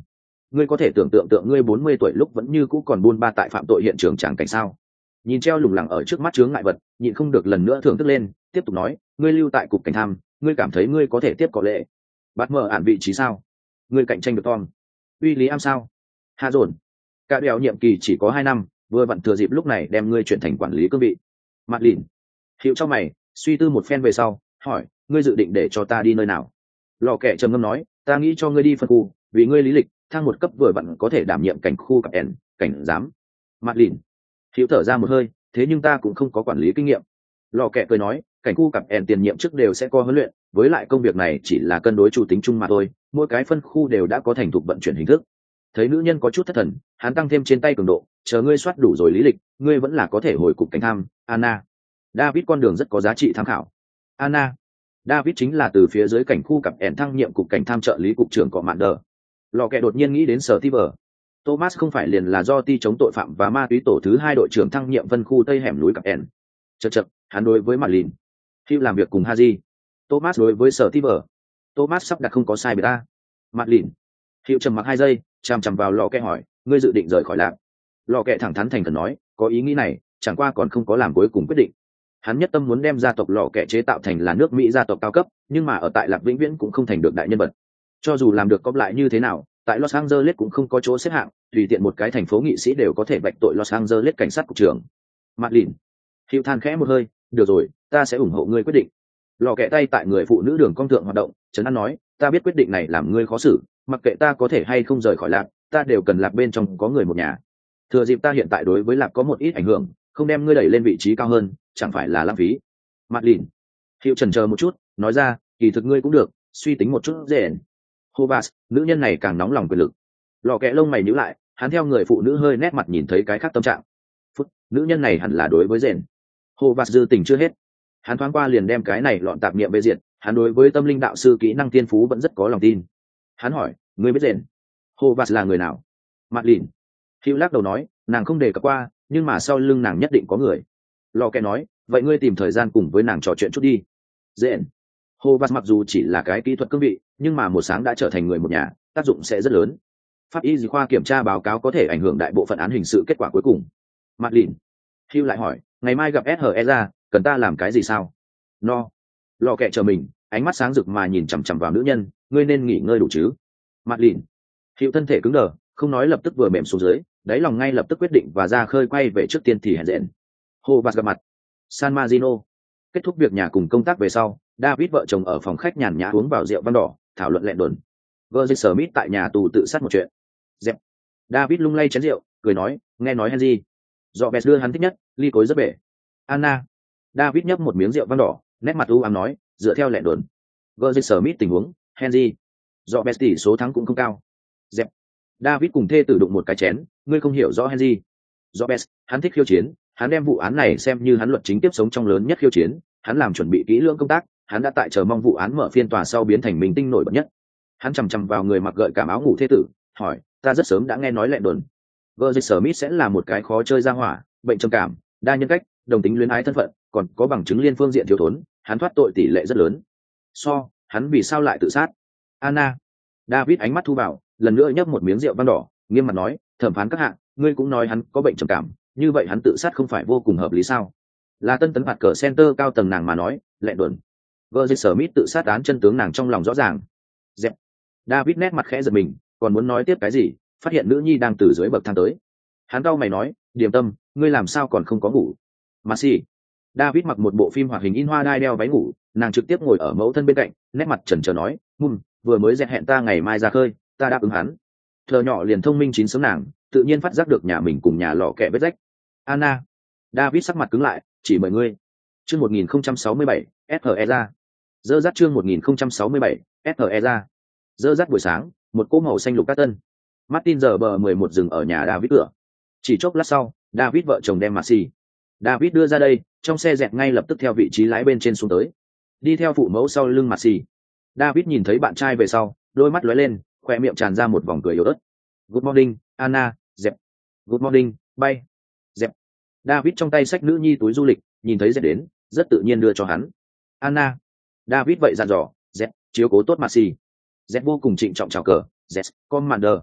ngươi có thể tưởng tượng tượng ngươi bốn mươi tuổi lúc vẫn như cũ còn buôn ba tại phạm tội hiện trường chẳng cảnh sao? Nhìn treo lủng lẳng ở trước mắt chướng ngại vật, nhịn không được lần nữa thưởng thức lên, tiếp tục nói, ngươi lưu tại cục cảnh tham, ngươi cảm thấy ngươi có thể tiếp có lệ bắt mở ản vị trí sao? Ngươi cạnh tranh được Tom, uy lý am sao? Hạ dồn, cả đèo nhiệm kỳ chỉ có hai năm, vừa vặn thừa dịp lúc này đem ngươi chuyển thành quản lý cương vị. Mặt lìn, hiệu cho mày, suy tư một phen về sau, hỏi, ngươi dự định để cho ta đi nơi nào? Lò kẹ trầm ngâm nói, ta nghĩ cho ngươi đi phân khu, vì ngươi lý lịch thăng một cấp vừa vặn có thể đảm nhiệm cảnh khu cặp ẻn cảnh giám. Mặt lìn, hiệu thở ra một hơi, thế nhưng ta cũng không có quản lý kinh nghiệm. Lò kẹ cười nói, cảnh khu cặp ẻn tiền nhiệm trước đều sẽ có huấn luyện, với lại công việc này chỉ là cân đối chủ tính chung mà thôi, mỗi cái phân khu đều đã có thành thục vận chuyển hình thức. Thấy nữ nhân có chút thất thần, hắn tăng thêm trên tay cường độ, chờ ngươi soát đủ rồi lý lịch, ngươi vẫn là có thể hồi cục cảnh tham. Anna, David con đường rất có giá trị tham khảo. Anna, David chính là từ phía dưới cảnh khu cặp ẻn thăng nhiệm cục cảnh tham trợ lý cục trưởng của Mạn Đờ. Lò kẹ đột nhiên nghĩ đến Sở Tiver. Thomas không phải liền là do ti chống tội phạm và ma túy tổ thứ hai đội trưởng thăng nhiệm phân khu tây hẻm núi cặp ẻn. Chậc chậc, hắn đối với Mạn Lìn. Khi làm việc cùng Haji. Thomas đối với Sở Tiver. Thomas sắp đặt không có sai biệt ta. Mạn Lìn. Hiệu trầm mặc hai giây, chằm chằm vào lò kẹ hỏi, ngươi dự định rời khỏi lạc? Lò kẹ thẳng thắn thành khẩn nói, có ý nghĩ này, chẳng qua còn không có làm cuối cùng quyết định. Hắn nhất tâm muốn đem gia tộc lò kẹ chế tạo thành là nước Mỹ gia tộc cao cấp, nhưng mà ở tại lạc vĩnh viễn cũng không thành được đại nhân vật. Cho dù làm được cóp lại như thế nào, tại Los Angeles cũng không có chỗ xếp hạng, tùy tiện một cái thành phố nghị sĩ đều có thể vạch tội Los Angeles cảnh sát cục trưởng. Mặt lìn, Hiệu than khẽ một hơi, được rồi, ta sẽ ủng hộ ngươi quyết định. Lò kẹ tay tại người phụ nữ đường công thượng hoạt động, trấn an nói, ta biết quyết định này làm ngươi khó xử, mặc kệ ta có thể hay không rời khỏi lạc, ta đều cần lạc bên trong có người một nhà. Thừa dịp ta hiện tại đối với lạc có một ít ảnh hưởng, không đem ngươi đẩy lên vị trí cao hơn, chẳng phải là lãng phí. Mặt lìn, Hiệu chần chờ một chút, nói ra, kỳ thực ngươi cũng được, suy tính một chút dễ. Hobart, nữ nhân này càng nóng lòng quyền lực. Lò kẹ lông mày nhíu lại, hắn theo người phụ nữ hơi nét mặt nhìn thấy cái khác tâm trạng. Phút, nữ nhân này hẳn là đối với rèn. Hobart dư tình chưa hết, hắn thoáng qua liền đem cái này lọn tạp niệm về diện. Hắn đối với tâm linh đạo sư kỹ năng tiên phú vẫn rất có lòng tin. Hắn hỏi, ngươi biết rèn? Hobart là người nào? Mặt lìn, Hiệu lắc đầu nói, nàng không đề cập qua, nhưng mà sau lưng nàng nhất định có người. Lò kẹ nói, vậy ngươi tìm thời gian cùng với nàng trò chuyện chút đi. Rèn. Hobart mặc dù chỉ là cái kỹ thuật cương vị, nhưng mà một sáng đã trở thành người một nhà, tác dụng sẽ rất lớn. Pháp y khoa kiểm tra báo cáo có thể ảnh hưởng đại bộ phận án hình sự kết quả cuối cùng. Mặt lìn, Hugh lại hỏi, ngày mai gặp ét hờ e ra, cần ta làm cái gì sao? No. Lò kẹ chờ mình, ánh mắt sáng rực mà nhìn chằm chằm vào nữ nhân, ngươi nên nghỉ ngơi đủ chứ? Mặt lìn, Hugh thân thể cứng đờ, không nói lập tức vừa mềm xuống dưới, đáy lòng ngay lập tức quyết định và ra khơi quay về trước tiên thì hẹn rẽn. Hobart gặp mặt. San Marino. Kết thúc việc nhà cùng công tác về sau, David vợ chồng ở phòng khách nhàn nhã uống vào rượu vang đỏ, thảo luận lẹn đồn. Virgin Smith tại nhà tù tự sát một chuyện. Dẹp. David lung lay chén rượu, cười nói, nghe nói Henry. Robert đưa hắn thích nhất, ly cối rất bể. Anna. David nhấp một miếng rượu vang đỏ, nét mặt u ám nói, dựa theo lẹn đồn. Virgin Smith tình huống, Henry. Robert tỷ số thắng cũng không cao. Dẹp. David cùng thê tử đụng một cái chén, ngươi không hiểu rõ Henry. Robert, hắn thích khiêu chiến, hắn đem vụ án này xem như hắn luật chính tiếp sống trong lớn nhất khiêu chiến, hắn làm chuẩn bị kỹ lưỡng công tác, hắn đã tại chờ mong vụ án mở phiên tòa sau biến thành minh tinh nổi bật nhất. Hắn chằm chằm vào người mặc gợi cảm áo ngủ thê tử, hỏi, ta rất sớm đã nghe nói lẹn đồn. Virgin Smith sẽ là một cái khó chơi ra hỏa, bệnh trầm cảm, đa nhân cách, đồng tính luyến ái thân phận, còn có bằng chứng liên phương diện thiếu thốn, hắn thoát tội tỷ lệ rất lớn. So, hắn vì sao lại tự sát? Anna. David ánh mắt thu vào, lần nữa nhấp một miếng rượu vang đỏ, nghiêm mặt nói, thẩm phán các hạng, ngươi cũng nói hắn có bệnh trầm cảm, như vậy hắn tự sát không phải vô cùng hợp lý sao? Là tân tấn phạt cờ center cao tầng nàng mà nói, lẹn đồn. Virgin Smith tự sát án chân tướng nàng trong lòng rõ ràng. Dẹp. David nét mặt khẽ giật mình, còn muốn nói tiếp cái gì, phát hiện nữ nhi đang từ dưới bậc thang tới. Hắn cau mày nói, điềm tâm, ngươi làm sao còn không có ngủ? Marcy. David mặc một bộ phim hoạt hình in hoa đai đeo váy ngủ, nàng trực tiếp ngồi ở mẫu thân bên cạnh, nét mặt chần chờ nói, mum, vừa mới dẹt hẹn ta ngày mai ra khơi, ta đáp ứng hắn. Thờ nhỏ liền thông minh chín sớm nàng, tự nhiên phát giác được nhà mình cùng nhà lọ kẹ vết rách. Anna. David sắc mặt cứng lại, chỉ mời ngươi. Chương một nghìn không trăm sáu mươi bảy, ét hờ e ra. Dơ dắt chương một nghìn không trăm sáu mươi bảy, ét hờ e ra. Dơ dắt buổi sáng, một cỗ màu xanh lục cát tân. Martin giờ bờ mười một dừng ở nhà David cửa. Chỉ chốc lát sau, David vợ chồng đem Marcy. David đưa ra đây, trong xe dẹt ngay lập tức theo vị trí lái bên trên xuống tới. Đi theo phụ mẫu sau lưng Marcy. David nhìn thấy bạn trai về sau, đôi mắt lóe lên, khoe miệng tràn ra một vòng cười yếu ớt. Good morning, Anna, dẹp. Good morning, bay. Dẹp. David trong tay xách nữ nhi túi du lịch, nhìn thấy dẹp đến, rất tự nhiên đưa cho hắn. Anna. David vậy dặn dò, dẹp, chiếu cố tốt Marcy. Dẹp vô cùng trịnh trọng chào cờ, dẹp, commander.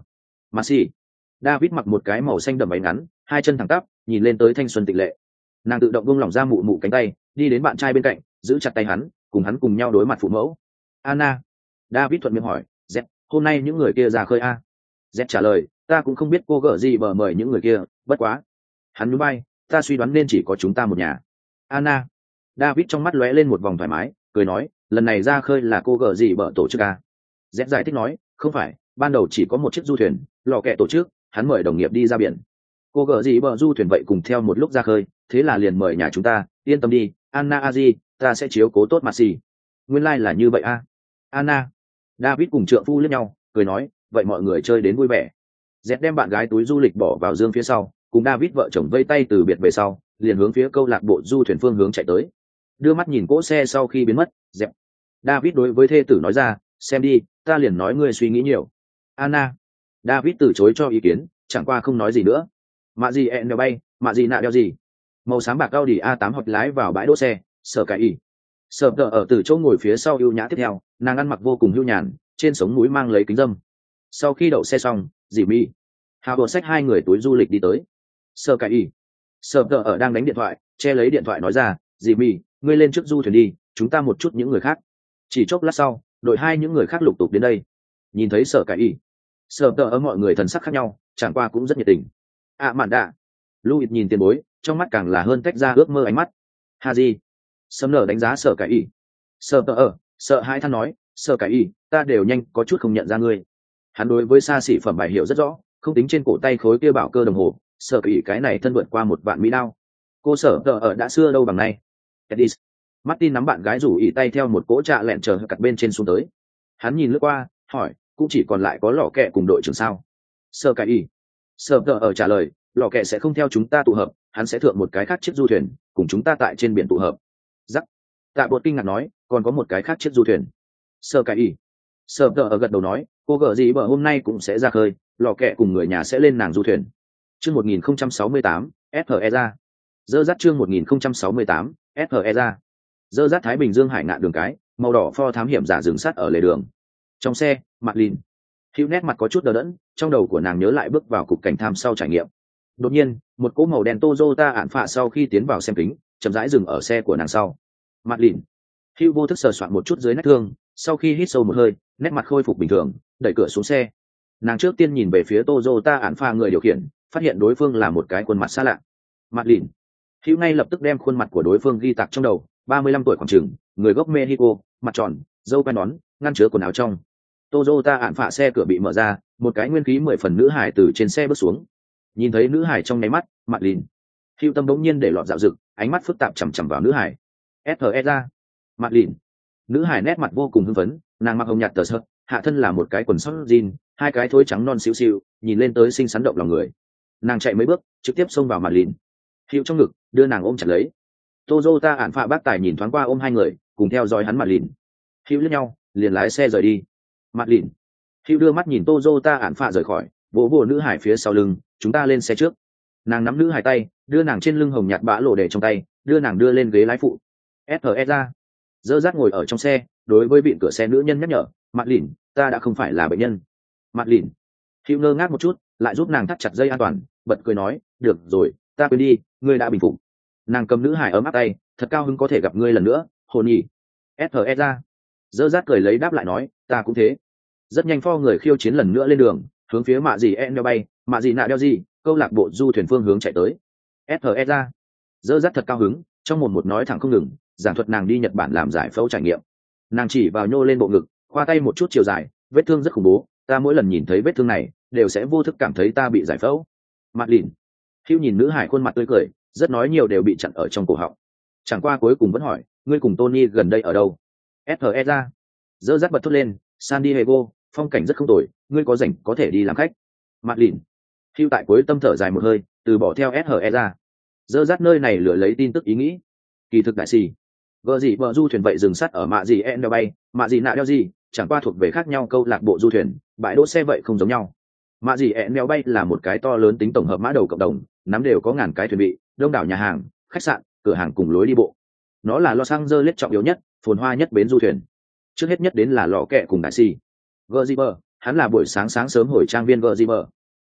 Maxi. David mặc một cái màu xanh đậm váy ngắn, hai chân thẳng tắp, nhìn lên tới thanh xuân tịch lệ. Nàng tự động buông lỏng ra mụ mụ cánh tay, đi đến bạn trai bên cạnh, giữ chặt tay hắn, cùng hắn cùng nhau đối mặt phụ mẫu. Anna. David thuận miệng hỏi, "Z, hôm nay những người kia ra khơi a?" Z trả lời, "Ta cũng không biết cô gở gì bờ mời những người kia, bất quá." Hắn nhún vai, "Ta suy đoán nên chỉ có chúng ta một nhà." Anna. David trong mắt lóe lên một vòng thoải mái, cười nói, "Lần này ra khơi là cô gở gì bờ tổ chức a?" Z giải thích nói, "Không phải, ban đầu chỉ có một chiếc du thuyền, lò kẹ tổ chức, hắn mời đồng nghiệp đi ra biển. Cô gở gì bờ du thuyền vậy cùng theo một lúc ra khơi, thế là liền mời nhà chúng ta, yên tâm đi, Anna Aji, ta sẽ chiếu cố tốt Maxi." Nguyên lai like là như vậy a. Anna. David cùng trượng phu liếc nhau, cười nói, "Vậy mọi người chơi đến vui vẻ." Z đem bạn gái túi du lịch bỏ vào dương phía sau, cùng David vợ chồng vây tay từ biệt về sau, liền hướng phía câu lạc bộ du thuyền phương hướng chạy tới. Đưa mắt nhìn cỗ xe sau khi biến mất, dẹp. David đối với thê tử nói ra, "Xem đi, ta liền nói ngươi suy nghĩ nhiều." Anna. David từ chối cho ý kiến, chẳng qua không nói gì nữa. Mạ gì ẹn đeo bay, mạ gì nạ đeo gì. Màu xám bạc Audi a tám hoặc lái vào bãi đỗ xe, sở cải y. Sở tờ ở từ chỗ ngồi phía sau ưu nhã tiếp theo, nàng ăn mặc vô cùng hưu nhàn, trên sống núi mang lấy kính dâm. Sau khi đậu xe xong, dì mi hào bộ xách hai người túi du lịch đi tới. Sở cải y. Sở tờ ở đang đánh điện thoại, che lấy điện thoại nói ra, "Dì mi, ngươi lên trước du thuyền đi, chúng ta một chút những người khác." Chỉ chốc lát sau, đội hai những người khác lục tục đến đây. Nhìn thấy sở cải y, sở tờ ở mọi người thần sắc khác nhau, chẳng qua cũng rất nhiệt tình. À mạn đạ. Louis nhìn tiền bối, trong mắt càng là hơn tách ra ước mơ ánh mắt. Haji. Sâm nở đánh giá sở cải y. Sở tờ ở, sợ hai than nói, "Sở cải y, ta đều nhanh có chút không nhận ra ngươi." Hắn đối với xa xỉ phẩm bài hiểu rất rõ, không tính trên cổ tay khối kia bảo cơ đồng hồ, sở cải y cái này thân vượt qua một vạn mỹ đao. Cô sở tờ ở đã xưa đâu bằng nay. Edis. Martin nắm bạn gái rủ ỉ tay theo một cỗ trạ lẹn chờ cặt bên trên xuống tới. Hắn nhìn lướt qua, hỏi, "Cũng chỉ còn lại có lò kẹ cùng đội trưởng sao?" Sở cải y. Sở tờ ở trả lời, "Lò kẹ sẽ không theo chúng ta tụ hợp, hắn sẽ thượng một cái khác chiếc du thuyền, cùng chúng ta tại trên biển tụ hợp." Rắc. Tạ Bột kinh ngạc nói, "Còn có một cái khác chiếc du thuyền?" Sở cải y. Sở tờ ở gật đầu nói, "Cô gở gì bờ hôm nay cũng sẽ ra khơi, lò kẹ cùng người nhà sẽ lên nàng du thuyền." Chương một nghìn không trăm sáu mươi tám, ép hờ e ra. Dơ dắt chương một nghìn không trăm sáu mươi tám, ép hờ e ra. Dơ dắt Thái Bình Dương hải ngạn đường cái, màu đỏ pho thám hiểm giả dừng sát ở lề đường. Trong xe, mặt lìn. Hữu nét mặt có chút đờ đẫn, trong đầu của nàng nhớ lại bước vào cục cảnh tham sau trải nghiệm. Đột nhiên, một cỗ màu đen Toyota ạn phạ sau khi tiến vào xem kính, chậm rãi dừng ở xe của nàng sau. Mặt lìn. Hữu vô thức sờ soạn một chút dưới nét thương, sau khi hít sâu một hơi, nét mặt khôi phục bình thường, đẩy cửa xuống xe. Nàng trước tiên nhìn về phía Toyota ạn phạ người điều khiển, phát hiện đối phương là một cái khuôn mặt xa lạ. Mặt lìn. Hữu ngay lập tức đem khuôn mặt của đối phương ghi tạc trong đầu, ba mươi lăm tuổi khoảng chừng, người gốc Mexico, mặt tròn, râu quai nón, ngăn chứa quần áo trong. Toyota ạn phạ xe cửa bị mở ra, một cái nguyên khí mười phần nữ hải từ trên xe bước xuống. Nhìn thấy nữ hải trong nháy mắt, mặt lìn. Hữu tâm bỗng nhiên để lọt dạo rực, ánh mắt phức tạp chằm chằm vào nữ hải. ét hờ e ra. Mặt lìn. Nữ hải nét mặt vô cùng hưng phấn, nàng mặc hồng nhạt tờ sợt, hạ thân là một cái quần sót jean, hai cái thối trắng non xíu xíu, nhìn lên tới xinh xắn động lòng người. Nàng chạy mấy bước, trực tiếp xông vào mặt lìn. Hữu trong ngực, đưa nàng ôm chặt lấy. Toyota ạn phạ bác tài nhìn thoáng qua ôm hai người, cùng theo dõi hắn mặt lìn. Hữu liếc nhau, liền lái xe rời đi. Mặt lìn. Hữu đưa mắt nhìn Toyota ạn phạ rời khỏi, vỗ vỗ nữ hải phía sau lưng, "Chúng ta lên xe trước." Nàng nắm nữ hải tay, đưa nàng trên lưng hồng nhạt bã lộ để trong tay, đưa nàng đưa lên ghế lái phụ. ét hờ e ra. Dơ rát ngồi ở trong xe, đối với vịn cửa xe nữ nhân nhắc nhở, "Mặt lìn, ta đã không phải là bệnh nhân." Mặt lìn. Hữu ngơ ngác một chút, lại giúp nàng thắt chặt dây an toàn, bật cười nói, "Được rồi, ta quên đi, ngươi đã bình phục." Nàng cầm nữ hải ấm áp tay, "Thật cao hứng có thể gặp ngươi lần nữa, hồn nhỉ." ét hờ e ra. Dơ rát cười lấy đáp lại nói, "Ta cũng thế." Rất nhanh pho người khiêu chiến lần nữa lên đường, hướng phía mạ gì en đeo bay, mạ gì nạ đeo gì, câu lạc bộ du thuyền phương hướng chạy tới. ét hờ e ra. Dơ rát thật cao hứng, trong một một nói thẳng không ngừng, giảng thuật nàng đi Nhật Bản làm giải phẫu trải nghiệm. Nàng chỉ vào nhô lên bộ ngực, khoa tay một chút chiều dài, "Vết thương rất khủng bố, ta mỗi lần nhìn thấy vết thương này, đều sẽ vô thức cảm thấy ta bị giải phẫu." Mặt lìn. Hữu nhìn nữ hải khuôn mặt tươi cười, rất nói nhiều đều bị chặn ở trong cổ họng. Chẳng qua cuối cùng vẫn hỏi, "Ngươi cùng Tony gần đây ở đâu?" ét hờ e ra. Dơ rát bật thốt lên, "San Diego, phong cảnh rất không tồi, ngươi có rảnh có thể đi làm khách." Mặt lìn. Hữu tại cuối tâm thở dài một hơi, từ bỏ theo ét hờ e ra. Dơ rát nơi này lựa lấy tin tức ý nghĩ. Kỳ thực đại xì. Vợ gì vợ du thuyền vậy dừng sắt ở mạ gì en đeo bay, mạ gì nạ đeo gì, chẳng qua thuộc về khác nhau câu lạc bộ du thuyền, bãi đỗ xe vậy không giống nhau. Mạ gì en đeo bay là một cái to lớn tính tổng hợp mã đầu cộng đồng, nắm đều có ngàn cái thuyền bị, đông đảo nhà hàng, khách sạn, cửa hàng cùng lối đi bộ. Nó là Los Angeles trọng yếu nhất, phồn hoa nhất bến du thuyền. Trước hết nhất đến là lò kẹ cùng đại xì. Gờ hắn là buổi sáng sáng sớm hồi trang viên Gờ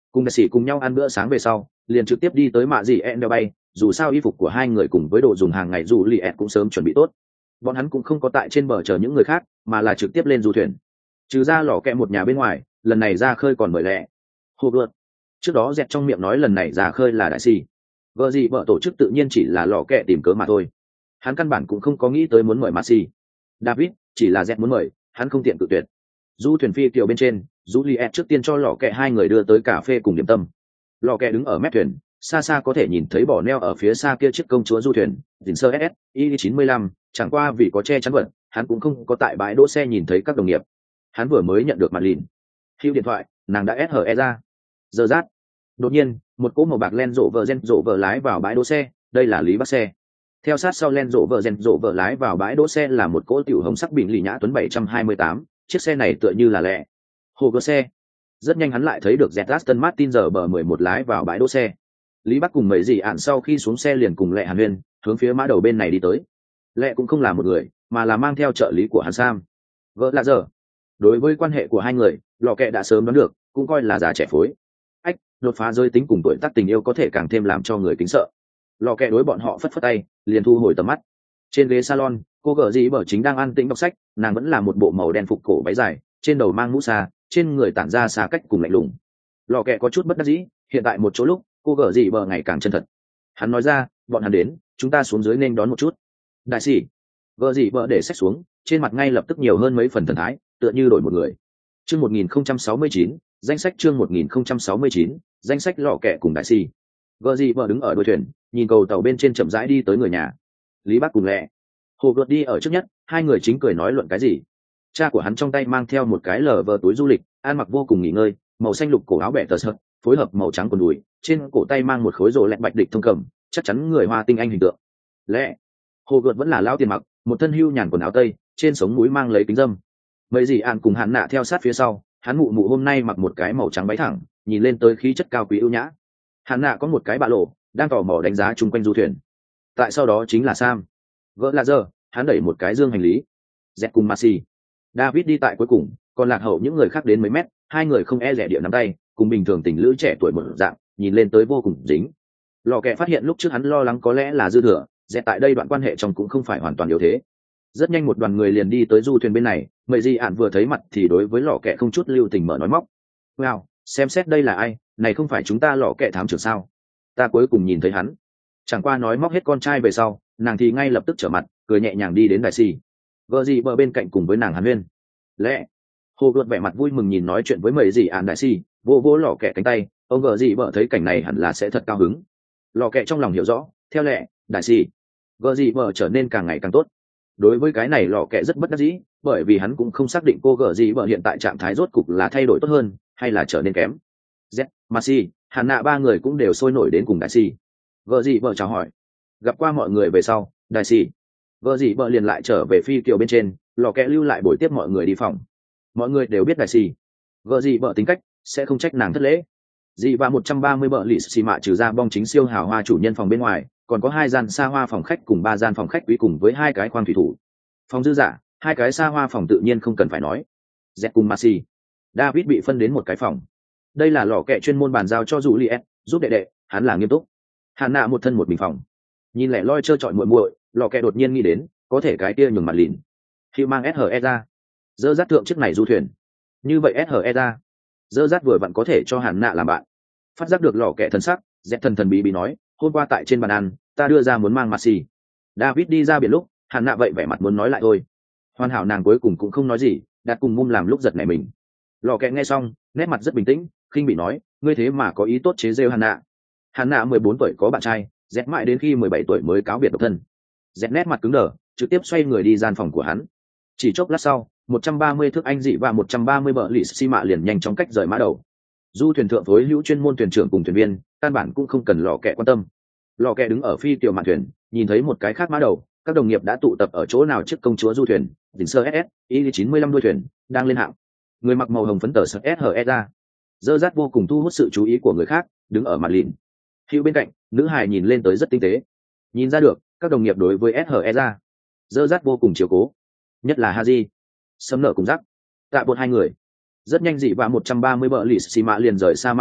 cùng đại sĩ cùng nhau ăn bữa sáng về sau liền trực tiếp đi tới mạ gì ẹn đeo bay, dù sao y phục của hai người cùng với đồ dùng hàng ngày dù li ẹn cũng sớm chuẩn bị tốt, bọn hắn cũng không có tại trên bờ chờ những người khác mà là trực tiếp lên du thuyền. Trừ ra lò kẹ một nhà bên ngoài, lần này ra khơi còn mời lẹ hồ vượt. Trước đó dẹt trong miệng nói lần này ra khơi là đại sĩ, vợ gì vợ tổ chức tự nhiên chỉ là lò kẹ tìm cớ mà thôi, hắn căn bản cũng không có nghĩ tới muốn mời Maxi. David chỉ là dẹt muốn mời, hắn không tiện cự tuyệt. Du thuyền phi kiều bên trên, Juliet trước tiên cho lò kẹ hai người đưa tới cà phê cùng điểm tâm. Lò kẹ đứng ở mép thuyền, xa xa có thể nhìn thấy bỏ neo ở phía xa kia chiếc công chúa du thuyền dình sơ ss i chín mươi lăm. Chẳng qua vì có che chắn vật, hắn cũng không có tại bãi đỗ xe nhìn thấy các đồng nghiệp. Hắn vừa mới nhận được mặt lìn hữu điện thoại, nàng đã ét hờ e ra. Giờ rát đột nhiên một cỗ màu bạc len rộ vợ gen rộ vợ lái vào bãi đỗ xe, đây là Lý Bắc xe. Theo sát sau len rộ vợ gen rộ vợ lái vào bãi đỗ xe là một cỗ tiểu hồng sắc bình lì nhã tuấn bảy trăm hai mươi tám, chiếc xe này tựa như là lẹ hồ cơ xe. Rất nhanh hắn lại thấy được dẹt Aston Martin giờ bờ mười một lái vào bãi đỗ xe. Lý Bắc cùng mấy gì ạn sau khi xuống xe liền cùng lẹ hàn huyên hướng phía mã đầu bên này đi tới. Lẹ cũng không là một người mà là mang theo trợ lý của hắn Sam. Vợ là giờ. Đối với quan hệ của hai người, lò kẹ đã sớm đoán được, cũng coi là già trẻ phối. Ách, đột phá giới tính cùng tuổi tác tình yêu có thể càng thêm làm cho người kính sợ. Lò kẹ đối bọn họ phất phất tay, liền thu hồi tầm mắt. Trên ghế salon, cô gờ gì bở chính đang an tĩnh đọc sách, nàng vẫn là một bộ màu đen phục cổ váy dài, trên đầu mang mũ xa, trên người tản ra xa cách cùng lạnh lùng. Lò kẹ có chút bất đắc dĩ, hiện tại một chỗ lúc cô gờ gì bở ngày càng chân thật. Hắn nói ra, bọn hắn đến, chúng ta xuống dưới nên đón một chút. Đại sĩ, gờ gì bở để sách xuống, trên mặt ngay lập tức nhiều hơn mấy phần thần thái, tựa như đổi một người. Chương một nghìn không trăm sáu mươi chín, danh sách chương một nghìn không trăm sáu mươi chín, danh sách lò kẹ cùng đại sĩ. Gờ gì bở đứng ở đuôi thuyền, nhìn cầu tàu bên trên chậm rãi đi tới người nhà. Lý Bắc cùng lẹ hồ gợt đi ở trước nhất, hai người chính cười nói luận cái gì. Cha của hắn trong tay mang theo một cái lờ vờ túi du lịch, ăn mặc vô cùng nghỉ ngơi, màu xanh lục cổ áo bẹ tờ sợt, phối hợp màu trắng quần đùi, trên cổ tay mang một khối rổ lẹt bạch địch thông cầm, chắc chắn người hoa tinh anh hình tượng. Lẹ hồ gợt vẫn là lão tiền mặc, một thân hưu nhàn quần áo tây, trên sống mũi mang lấy kính dâm. Mấy gì ạn cùng hắn nạ theo sát phía sau, hắn mụ mụ hôm nay mặc một cái màu trắng váy thẳng, nhìn lên tới khí chất cao quý ưu nhã. Hắn nạ có một cái bạ lộ, đang tò mò đánh giá chung quanh du thuyền. Tại sau đó chính là Sam. Vợ là giờ, hắn đẩy một cái dương hành lý. Z cùng Maxi. David đi tại cuối cùng, còn lạc hậu những người khác đến mấy mét, hai người không e rẻ địa nắm tay, cùng bình thường tình lữ trẻ tuổi một dạng, nhìn lên tới vô cùng dính. Lò kẹ phát hiện lúc trước hắn lo lắng có lẽ là dư thừa, Z tại đây đoạn quan hệ trong cũng không phải hoàn toàn yếu thế. Rất nhanh một đoàn người liền đi tới du thuyền bên này, mấy gì ạn vừa thấy mặt thì đối với lò kẹ không chút lưu tình mở nói móc. Wow, xem xét đây là ai, này không phải chúng ta lò kẹ thám trưởng sao? Ta cuối cùng nhìn thấy hắn. Chẳng qua nói móc hết con trai về sau, nàng thì ngay lập tức trở mặt, cười nhẹ nhàng đi đến đại sĩ. Vợ gì bờ bên cạnh cùng với nàng hàn huyên. Lẽ hồ gợt vẻ mặt vui mừng nhìn nói chuyện với mấy gì ạn đại sĩ, vô vô lò kẹ cánh tay. Ông vợ gì bờ thấy cảnh này hẳn là sẽ thật cao hứng. Lò kẹ trong lòng hiểu rõ, theo lẽ đại sĩ, vợ gì bờ trở nên càng ngày càng tốt. Đối với cái này lò kẹ rất bất đắc dĩ, bởi vì hắn cũng không xác định cô gờ gì bờ hiện tại trạng thái rốt cục là thay đổi tốt hơn hay là trở nên kém. Z, Maxi, hàn nạ ba người cũng đều sôi nổi đến cùng đại sĩ. Vợ gì vợ chào hỏi, gặp qua mọi người về sau, đại sĩ. Vợ gì vợ liền lại trở về phi kiều bên trên, lò kẹ lưu lại buổi tiếp mọi người đi phòng. Mọi người đều biết đại sĩ. Vợ gì vợ tính cách sẽ không trách nàng thất lễ. Dì và một trăm ba mươi bợ lì xì mạ trừ ra bong chính siêu hào hoa chủ nhân phòng bên ngoài, còn có hai gian xa hoa phòng khách cùng ba gian phòng khách quý cùng với hai cái khoang thủy thủ. Phòng dư giả, hai cái xa hoa phòng tự nhiên không cần phải nói. Z cùng Maxi, David bị phân đến một cái phòng. Đây là lò kẹ chuyên môn bàn giao cho Juliet, giúp đệ đệ, hắn là nghiêm túc. Hàn nạ một thân một bình phòng, nhìn lẻ loi trơ trọi muội muội, lò kẹ đột nhiên nghĩ đến, có thể cái kia nhường mặt lìn khi mang ét hờ e ra, dơ dắt thượng chiếc này du thuyền, như vậy ét hờ e ra, dơ dắt vừa vặn có thể cho Hàn nạ làm bạn. Phát giác được lò kẹ thần sắc, dẹp thần thần bí bí nói, hôm qua tại trên bàn ăn, ta đưa ra muốn mang Maxi. David đi ra biển lúc, Hàn nạ vậy vẻ mặt muốn nói lại thôi. Hoàn hảo nàng cuối cùng cũng không nói gì, đặt cùng mum làm lúc giật này mình. Lò kẹ nghe xong, nét mặt rất bình tĩnh, khinh bị nói, ngươi thế mà có ý tốt chế rêu Hàn nạ. Hàn nạ mười bốn tuổi có bạn trai, dẹt mãi đến khi mười bảy tuổi mới cáo biệt độc thân. Dẹt nét mặt cứng đờ, trực tiếp xoay người đi gian phòng của hắn. Chỉ chốc lát sau, một trăm ba mươi thước anh dị và một trăm ba mươi bợ lì xi mạ liền nhanh chóng cách rời mã đầu. Du thuyền thượng phối hữu chuyên môn thuyền trưởng cùng thuyền viên, căn bản cũng không cần lò kẹ quan tâm. Lò kẹ đứng ở phi tiểu mạn thuyền, nhìn thấy một cái khác mã đầu, các đồng nghiệp đã tụ tập ở chỗ nào trước công chúa du thuyền, đỉnh sơ ét ét, i chín mươi lăm đuôi thuyền, đang lên hạng. Người mặc màu hồng phấn tờ sợi ét hờ e ra, dơ dắt vô cùng thu hút sự chú ý của người khác, đứng ở mặt lìn. Hữu bên cạnh, nữ hài nhìn lên tới rất tinh tế, nhìn ra được các đồng nghiệp đối với ét hờ e ra dơ dắt vô cùng chiều cố, nhất là Haji, sấm nở cùng rắc tạ bột hai người. Rất nhanh dị và một trăm ba mươi bợ lì xì mạ liền rời xa mã đầu,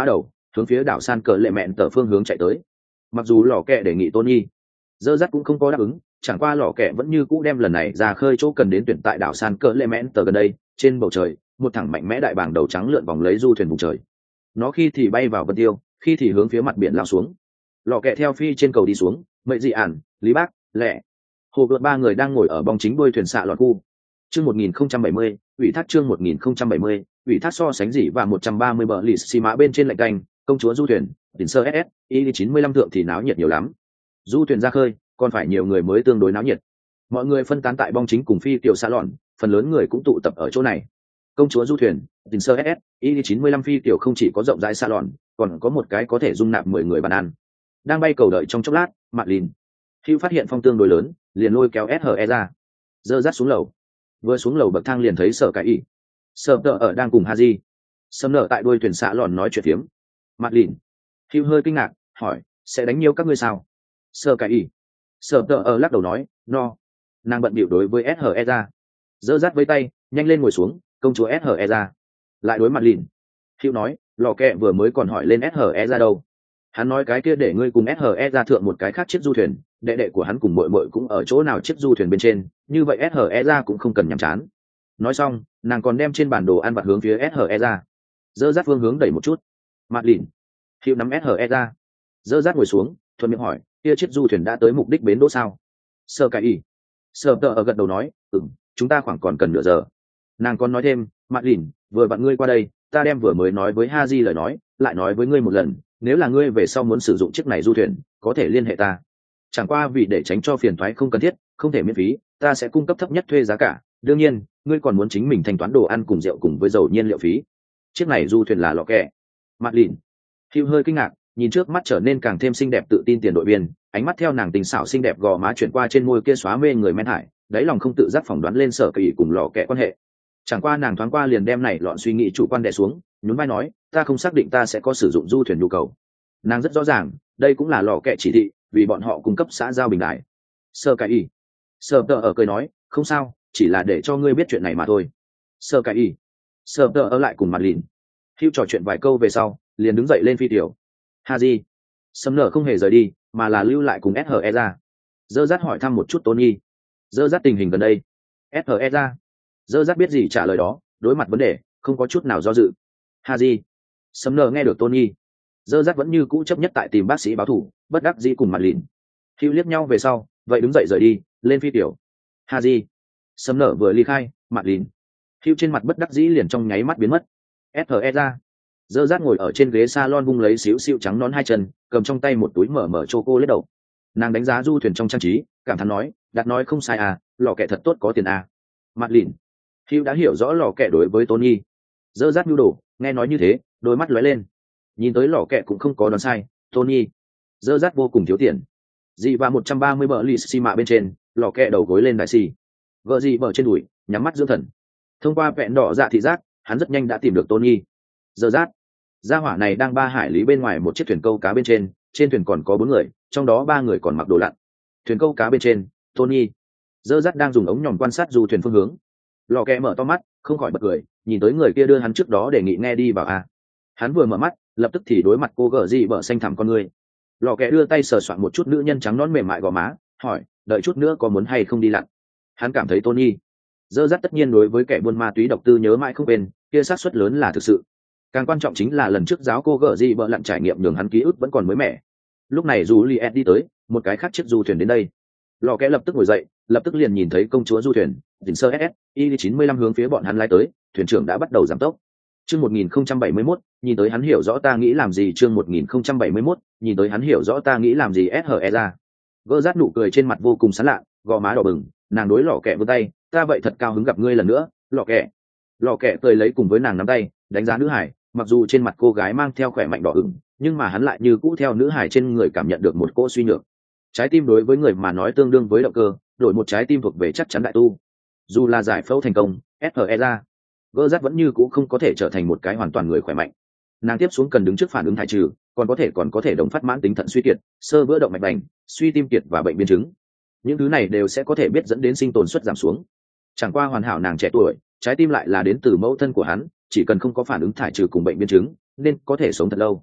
hướng phía đảo San Cờ Lệ Mẹn tờ phương hướng chạy tới. Mặc dù lò kẹ đề nghị Tony, dơ dắt cũng không có đáp ứng, chẳng qua lò kẹ vẫn như cũ đem lần này ra khơi chỗ cần đến tuyển tại đảo San Cờ Lệ Mẹn tờ gần đây. Trên bầu trời, một thẳng mạnh mẽ đại bảng đầu trắng lượn vòng lấy du thuyền vùng trời. Nó khi thì bay vào vân tiêu, khi thì hướng phía mặt biển lao xuống. Lò kẹ theo phi trên cầu đi xuống, Mệ Dị Ản, Lý Bác, Lệ, Hồ Gợt ba người đang ngồi ở bong chính đuôi thuyền xạ lọt khu. Chương một nghìn không trăm bảy mươi, ủy thác chương một nghìn không trăm bảy mươi, ủy thác so sánh gì và một trăm ba mươi bờ lì xì mã bên trên lạnh canh, công chúa du thuyền, tỉnh sơ ét ét, y chín mươi lăm thượng thì náo nhiệt nhiều lắm. Du thuyền ra khơi, còn phải nhiều người mới tương đối náo nhiệt. Mọi người phân tán tại bong chính cùng phi tiểu xạ lọn, phần lớn người cũng tụ tập ở chỗ này. Công chúa du thuyền, tỉnh sơ ét ét, y chín mươi lăm phi tiểu không chỉ có rộng rãi xạ lọn, còn có một cái có thể dung nạp mười người bàn ăn. Đang bay cầu đợi trong chốc lát, Mạc Lìn Hugh phát hiện phong tương đối lớn, liền lôi kéo ét hờ e ra, dơ dắt xuống lầu. Vừa xuống lầu bậc thang liền thấy Sở Cái ỉ, Sở Tợ ở đang cùng Haji, Sâm nở tại đuôi thuyền xạ lòn nói chuyện phiếm. Mạc Lìn Hugh hơi kinh ngạc, hỏi, sẽ đánh nhiều các ngươi sao? Sở Cái ỉ, Sở Tợ ở lắc đầu nói, no. Nàng bận bịu đối với ét hờ e ra, dơ dắt với tay, nhanh lên ngồi xuống, công chúa ét hờ e ra. Lại đối Mạc Lìn Hugh nói, lò kẹ vừa mới còn hỏi lên ét hờ e ra đâu. Hắn nói cái kia để ngươi cùng ét hờ e ra thượng một cái khác chiếc du thuyền, đệ đệ của hắn cùng muội muội cũng ở chỗ nào chiếc du thuyền bên trên, như vậy ét hờ e ra cũng không cần nhàm chán. Nói xong, nàng còn đem trên bản đồ ăn vặt hướng phía ét hờ e ra, dơ dắt phương hướng đẩy một chút. Mặt lìn hiệu nắm ét hờ e ra, dơ dắt ngồi xuống, thuận miệng hỏi, kia chiếc du thuyền đã tới mục đích bến đỗ sao? Sơ Cái ỉ, Sơ Tợ ở gật đầu nói, ừm, chúng ta khoảng còn cần nửa giờ. Nàng còn nói thêm, Mặt lìn, vừa bạn ngươi qua đây, ta đem vừa mới nói với Haji lời nói, lại nói với ngươi một lần, nếu là ngươi về sau muốn sử dụng chiếc này du thuyền, có thể liên hệ ta. Chẳng qua vì để tránh cho phiền toái không cần thiết, không thể miễn phí, ta sẽ cung cấp thấp nhất thuê giá cả. Đương nhiên, ngươi còn muốn chính mình thanh toán đồ ăn cùng rượu cùng với dầu nhiên liệu phí. Chiếc này du thuyền là lọ kẹ. Mặt lìn Hugh hơi kinh ngạc, nhìn trước mắt trở nên càng thêm xinh đẹp tự tin tiền đội viên, ánh mắt theo nàng tình xảo xinh đẹp gò má chuyển qua trên môi kia xóa mê người men hải, đáy lòng không tự giác phỏng đoán lên Sở Kỳ cùng lọ kẹ quan hệ. Chẳng qua nàng thoáng qua liền đem này lọn suy nghĩ chủ quan đè xuống, nhún vai nói, ta không xác định ta sẽ có sử dụng du thuyền nhu cầu. Nàng rất rõ ràng, đây cũng là lò kẹ chỉ thị, vì bọn họ cung cấp xã giao bình đại. Sơ Cái ỉ, Sơ Tợ ở cười nói, không sao, chỉ là để cho ngươi biết chuyện này mà thôi. Sơ Cái ỉ, Sơ Tợ ở lại cùng Mặt Lìn Hugh trò chuyện vài câu về sau, liền đứng dậy lên phi tiểu. Haji, Sâm nở không hề rời đi, mà là lưu lại cùng ét hờ e ra. Dơ dắt hỏi thăm một chút Tony, dơ dắt tình hình gần đây. ét hờ e ra, dơ dắt biết gì trả lời đó, đối mặt vấn đề, không có chút nào do dự. Haji, Sâm nở nghe được Tony, dơ dắt vẫn như cũ chấp nhất tại tìm bác sĩ báo thù, bất đắc dĩ cùng Mặt Lìn Hugh liếc nhau về sau, vậy đứng dậy rời đi, lên phi tiểu. Haji, Sâm nở vừa ly khai, Mặt Lìn Hugh trên mặt bất đắc dĩ liền trong nháy mắt biến mất. ét hờ e ra, dơ dắt ngồi ở trên ghế salon vung lấy xíu xíu trắng nón hai chân, cầm trong tay một túi mở mở choco lết đầu. Nàng đánh giá du thuyền trong trang trí, cảm thán nói, đặt nói không sai à, lò kẹ thật tốt có tiền à. Mặt Lìn Hugh đã hiểu rõ lò kẹ đối với Tony. Dơ dắt nhu đồ, nghe nói như thế, đôi mắt lóe lên, nhìn tới lò kẹ cũng không có đoán sai. Tony, dơ dắt vô cùng thiếu tiền. Dị và một trăm ba mươi bờ lì xì mạ bên trên, lò kẹ đầu gối lên đại xì, vợ dị bờ trên đùi, nhắm mắt dưỡng thần. Thông qua vẹn đỏ dạ thị giác, hắn rất nhanh đã tìm được Tony. Dơ dắt, gia hỏa này đang ba hải lý bên ngoài một chiếc thuyền câu cá bên trên, trên thuyền còn có bốn người, trong đó ba người còn mặc đồ lặn. Thuyền câu cá bên trên, Tony, dơ dắt đang dùng ống nhòm quan sát du thuyền phương hướng. Lò kẹ mở to mắt, không khỏi bật cười, nhìn tới người kia đưa hắn trước đó đề nghị nghe đi vào à. Hắn vừa mở mắt, lập tức thì đối mặt cô gở dị bờ xanh thẳm con người. Lò kẹ đưa tay sờ soạn một chút nữ nhân trắng nón mềm mại gò má, hỏi, đợi chút nữa có muốn hay không đi lặn. Hắn cảm thấy Tony dơ dắt tất nhiên đối với kẻ buôn ma túy độc tư nhớ mãi không quên, kia xác suất lớn là thực sự. Càng quan trọng chính là lần trước giáo cô gở dị bờ lặn trải nghiệm nhường hắn ký ức vẫn còn mới mẻ. Lúc này dù Juliet đi tới, một cái khác chiếc du thuyền đến đây. Lò kẹ lập tức ngồi dậy, lập tức liền nhìn thấy công chúa du thuyền, tỉnh sơ ét ét, y chín mươi lăm hướng phía bọn hắn lái tới, thuyền trưởng đã bắt đầu giảm tốc. Chương một nghìn không trăm bảy mươi mốt, nhìn tới hắn hiểu rõ ta nghĩ làm gì. Chương một nghìn không trăm bảy mươi mốt, nhìn tới hắn hiểu rõ ta nghĩ làm gì. ét hờ e ra, gỡ rát nụ cười trên mặt vô cùng sán lạ, gò má đỏ bừng, nàng đối lò kẹ vươn tay, ta vậy thật cao hứng gặp ngươi lần nữa, lò kẹ. Lò kẹ cười lấy cùng với nàng nắm tay, đánh giá nữ hải, mặc dù trên mặt cô gái mang theo khỏe mạnh đỏ ửng, nhưng mà hắn lại như cũ theo nữ hải trên người cảm nhận được một cỗ suy nhược. Trái tim đối với người mà nói tương đương với động cơ, đổi một trái tim thuộc về chắc chắn đại tu. Dù là giải phẫu thành công, ét hờ e ra, gỡ rát vẫn như cũ không có thể trở thành một cái hoàn toàn người khỏe mạnh. Nàng tiếp xuống cần đứng trước phản ứng thải trừ, còn có thể còn có thể đồng phát mãn tính thận suy kiệt, sơ vữa động mạch bành, suy tim kiệt và bệnh biến chứng. Những thứ này đều sẽ có thể biết dẫn đến sinh tồn suất giảm xuống. Chẳng qua hoàn hảo nàng trẻ tuổi, trái tim lại là đến từ mẫu thân của hắn, chỉ cần không có phản ứng thải trừ cùng bệnh biến chứng, nên có thể sống thật lâu.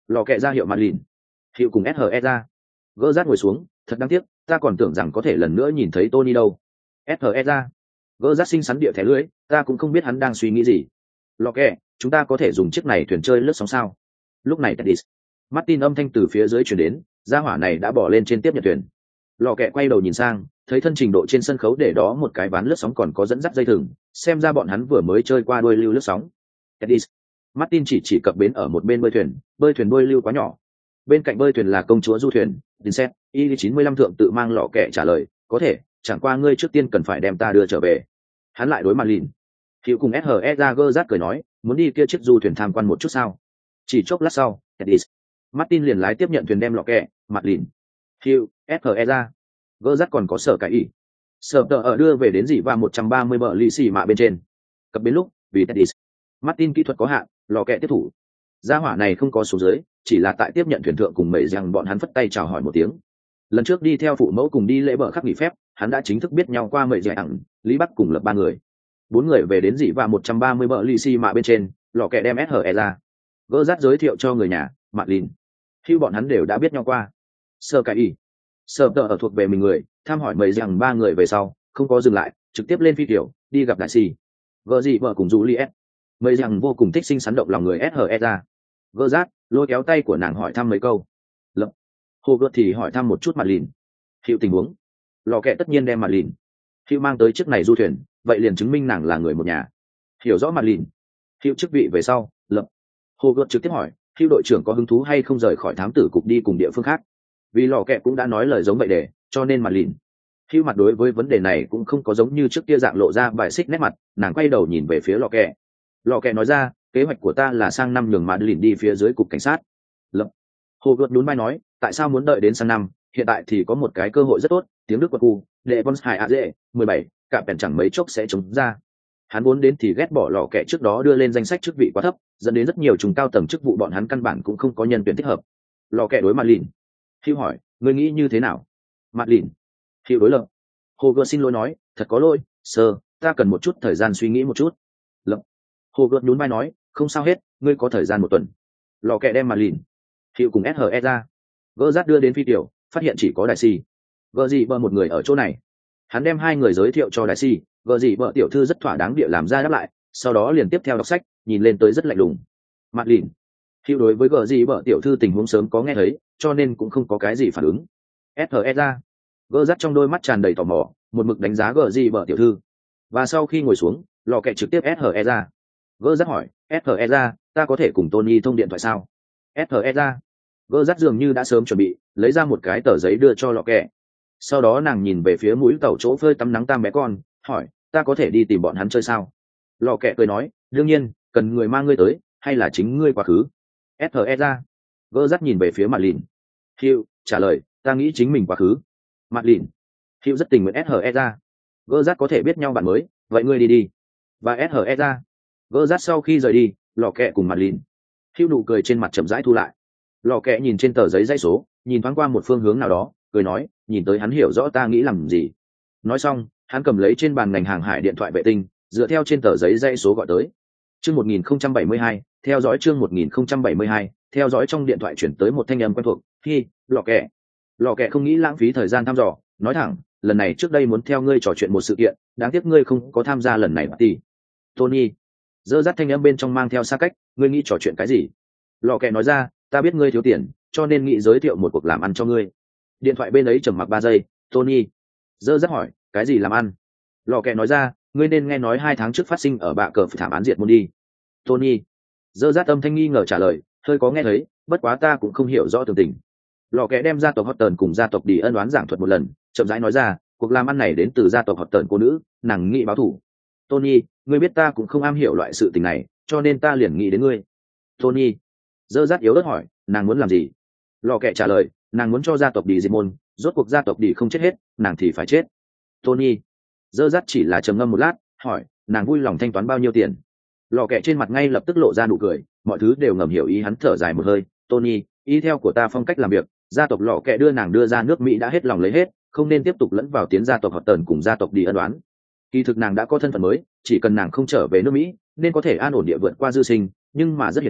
lò kẹ ra hiệu mặt lìn. Hiệu cùng SHE ra. Gỡ rát ngồi xuống, thật đáng tiếc, ta còn tưởng rằng có thể lần nữa nhìn thấy Tony đâu. SHE ra. Gỡ rát xinh xắn địa thẻ lưới, ta cũng không biết hắn đang suy nghĩ gì. Lò kẹ, chúng ta có thể dùng chiếc này thuyền chơi lướt sóng sao? Lúc này Teddy, Martin âm thanh từ phía dưới truyền đến, gia hỏa này đã bỏ lên trên tiếp nhận thuyền. Lò kẹ quay đầu nhìn sang, thấy thân trình độ trên sân khấu để đó một cái ván lướt sóng còn có dẫn dắt dây thừng, xem ra bọn hắn vừa mới chơi qua đuôi lưu lướt sóng. Teddy, Martin chỉ chỉ cập bến ở một bên bơi thuyền, bơi thuyền đuôi lưu quá nhỏ. Bên cạnh bơi thuyền là công chúa du thuyền, Vincent, Y chín mươi lăm thượng tự mang lọ kẹ trả lời, có thể, chẳng qua ngươi trước tiên cần phải đem ta đưa trở về. Hắn lại đối mặt lìn. Hiệu cùng SHE ra gơ rát cười nói, muốn đi kia chiếc du thuyền tham quan một chút sao? Chỉ chốc lát sau, Teddy, Martin liền lái tiếp nhận thuyền đem lọ kẹ, mặt lìn. Hiệu, SHE ra. Gơ rát còn có sở cái ý. Sở tờ ở đưa về đến dị và một trăm ba mươi bờ lì xì mạ bên trên. Cập bến lúc, vì Teddy, Martin kỹ thuật có hạn, lò kẹ tiếp thủ. Gia hỏa này không có số dưới, chỉ là tại tiếp nhận thuyền thượng cùng mẩy rằng bọn hắn phất tay chào hỏi một tiếng. Lần trước đi theo phụ mẫu cùng đi lễ bờ khắc nghỉ phép, hắn đã chính thức biết nhau qua mẩy rằng, Lý Bắc cùng lập ba người. Bốn người về đến dị và một trăm ba mươi bờ lì xì mạ bên trên, lò kẹ đem SHE ra. Gỡ rát giới thiệu cho người nhà, Mạc Lìn. Khi bọn hắn đều đã biết nhau qua. Sơ cái ý. Sơ tờ ở thuộc về mình người, thăm hỏi mẩy rằng ba người về sau, không có dừng lại, trực tiếp lên phi tiểu, đi gặp đại sĩ. Vợ dị vợ cùng Juliet. Mây rằng vô cùng thích sinh sắn động lòng người SHE ra. Gơ rát lôi kéo tay của nàng hỏi thăm mấy câu. Lập hồ gợt thì hỏi thăm một chút mặt lìn. Hiệu tình huống. Lò kẹ tất nhiên đem mặt lìn. Hiệu mang tới chiếc này du thuyền, vậy liền chứng minh nàng là người một nhà. Hiểu rõ mặt lìn. Hiệu chức vị về sau. Lập hồ gợt trực tiếp hỏi, Hiệu đội trưởng có hứng thú hay không rời khỏi thám tử cục đi cùng địa phương khác? Vì lò kẹ cũng đã nói lời giống vậy để, cho nên mặt lìn. Hiệu mặt đối với vấn đề này cũng không có giống như trước kia dạng lộ ra bài xích nét mặt, nàng quay đầu nhìn về phía lò kẹ. Lò kẹ nói ra, kế hoạch của ta là sang năm nhường Madeline đi phía dưới cục cảnh sát. Lập hồ gợt nhún vai nói, tại sao muốn đợi đến sang năm? Hiện tại thì có một cái cơ hội rất tốt, tiếng Đức quật cu, đệ von hải a dễ mười bảy, cả bèn chẳng mấy chốc sẽ chống ra. Hắn vốn đến thì ghét bỏ lò kẹ trước đó đưa lên danh sách chức vị quá thấp, dẫn đến rất nhiều trùng cao tầng chức vụ bọn hắn căn bản cũng không có nhân tuyển thích hợp. Lò kẹ đối Madeline. Hugh hỏi, ngươi nghĩ như thế nào? Madeline. Hugh đối lập. Hồ gợt xin lỗi nói, thật có lỗi, sơ, ta cần một chút thời gian suy nghĩ một chút. Lập hồ gợt nhún vai nói, không sao hết, ngươi có thời gian một tuần. Lò kẹ đem mà lìn. Hiệu cùng SHE ra. Gỡ rát đưa đến phi tiểu, phát hiện chỉ có đại si. Gỡ gì bờ một người ở chỗ này. Hắn đem hai người giới thiệu cho đại si, gỡ gì bờ tiểu thư rất thỏa đáng địa làm ra đáp lại, sau đó liền tiếp theo đọc sách, nhìn lên tới rất lạnh lùng. Mặt lìn. Hiệu đối với gỡ gì bờ tiểu thư tình huống sớm có nghe thấy, cho nên cũng không có cái gì phản ứng. SHE ra. Gỡ rát trong đôi mắt tràn đầy tò mò, một mực đánh giá gỡ gì bờ tiểu thư. Và sau khi ngồi xuống, lò kẹ trực tiếp SHE ra. Gỡ rát hỏi, SHE ra, ta có thể cùng Tony thông điện thoại sao? SHE ra. Gỡ rát dường như đã sớm chuẩn bị, lấy ra một cái tờ giấy đưa cho lò kẹ. Sau đó nàng nhìn về phía mũi tàu chỗ phơi tắm nắng tam bé con, hỏi, ta có thể đi tìm bọn hắn chơi sao? Lò kẹ cười nói, đương nhiên, cần người mang ngươi tới, hay là chính ngươi quá khứ? SHE ra. Gỡ rát nhìn về phía mặt lìn. Hiệu trả lời, ta nghĩ chính mình quá khứ. Mặt lìn. Hiệu rất tình nguyện SHE ra. Gỡ rát có thể biết nhau bạn mới, vậy ngươi đi đi. Và SHE ra. Gỡ rát sau khi rời đi, lò kẹ cùng mặt lìn. Hữu nụ cười trên mặt chậm rãi thu lại. Lò kẹ nhìn trên tờ giấy dãy số, nhìn thoáng qua một phương hướng nào đó, cười nói, nhìn tới hắn hiểu rõ ta nghĩ làm gì. Nói xong, hắn cầm lấy trên bàn ngành hàng hải điện thoại vệ tinh, dựa theo trên tờ giấy dãy số gọi tới. Chương một nghìn không trăm bảy mươi hai, theo dõi chương một nghìn không trăm bảy mươi hai, theo dõi trong điện thoại chuyển tới một thanh âm quen thuộc, "Hi, lò kẹ." Lò kẹ không nghĩ lãng phí thời gian thăm dò, nói thẳng, lần này trước đây muốn theo ngươi trò chuyện một sự kiện, đáng tiếc ngươi không có tham gia lần này party. Tony. Dơ dắt thanh âm bên trong mang theo xa cách, ngươi nghĩ trò chuyện cái gì? Lò kẹ nói ra, ta biết ngươi thiếu tiền, cho nên nghĩ giới thiệu một cuộc làm ăn cho ngươi. Điện thoại bên ấy trầm mặc ba giây, Tony. Dơ dắt hỏi, cái gì làm ăn? Lò kẹ nói ra, ngươi nên nghe nói hai tháng trước phát sinh ở bạ cờ thảm án diệt môn đi. Tony. Dơ dắt âm thanh nghi ngờ trả lời, hơi có nghe thấy, bất quá ta cũng không hiểu rõ tường tình. Lò kẹ đem gia tộc Horton cùng gia tộc đi ân đoán giảng thuật một lần, chậm rãi nói ra, cuộc làm ăn này đến từ gia tộc Horton cô nữ, nàng nghĩ báo thù. Tony, ngươi biết ta cũng không am hiểu loại sự tình này, cho nên ta liền nghĩ đến ngươi. Tony. Dơ dắt yếu ớt hỏi, nàng muốn làm gì? Lò kẹ trả lời, nàng muốn cho gia tộc đi diệt môn, rốt cuộc gia tộc đi không chết hết, nàng thì phải chết. Tony. Dơ dắt chỉ là trầm ngâm một lát, hỏi, nàng vui lòng thanh toán bao nhiêu tiền? Lò kẹ trên mặt ngay lập tức lộ ra nụ cười, mọi thứ đều ngầm hiểu ý hắn thở dài một hơi. Tony, ý theo của ta phong cách làm việc, gia tộc lò kẹ đưa nàng đưa ra nước Mỹ đã hết lòng lấy hết, không nên tiếp tục lẫn vào tiến gia tộc Horton cùng gia tộc đi ân đoán. Kỳ thực nàng đã có thân phận mới, chỉ cần nàng không trở về nước Mỹ, nên có thể an ổn địa vượt qua dư sinh, nhưng mà rất hiển nhiên,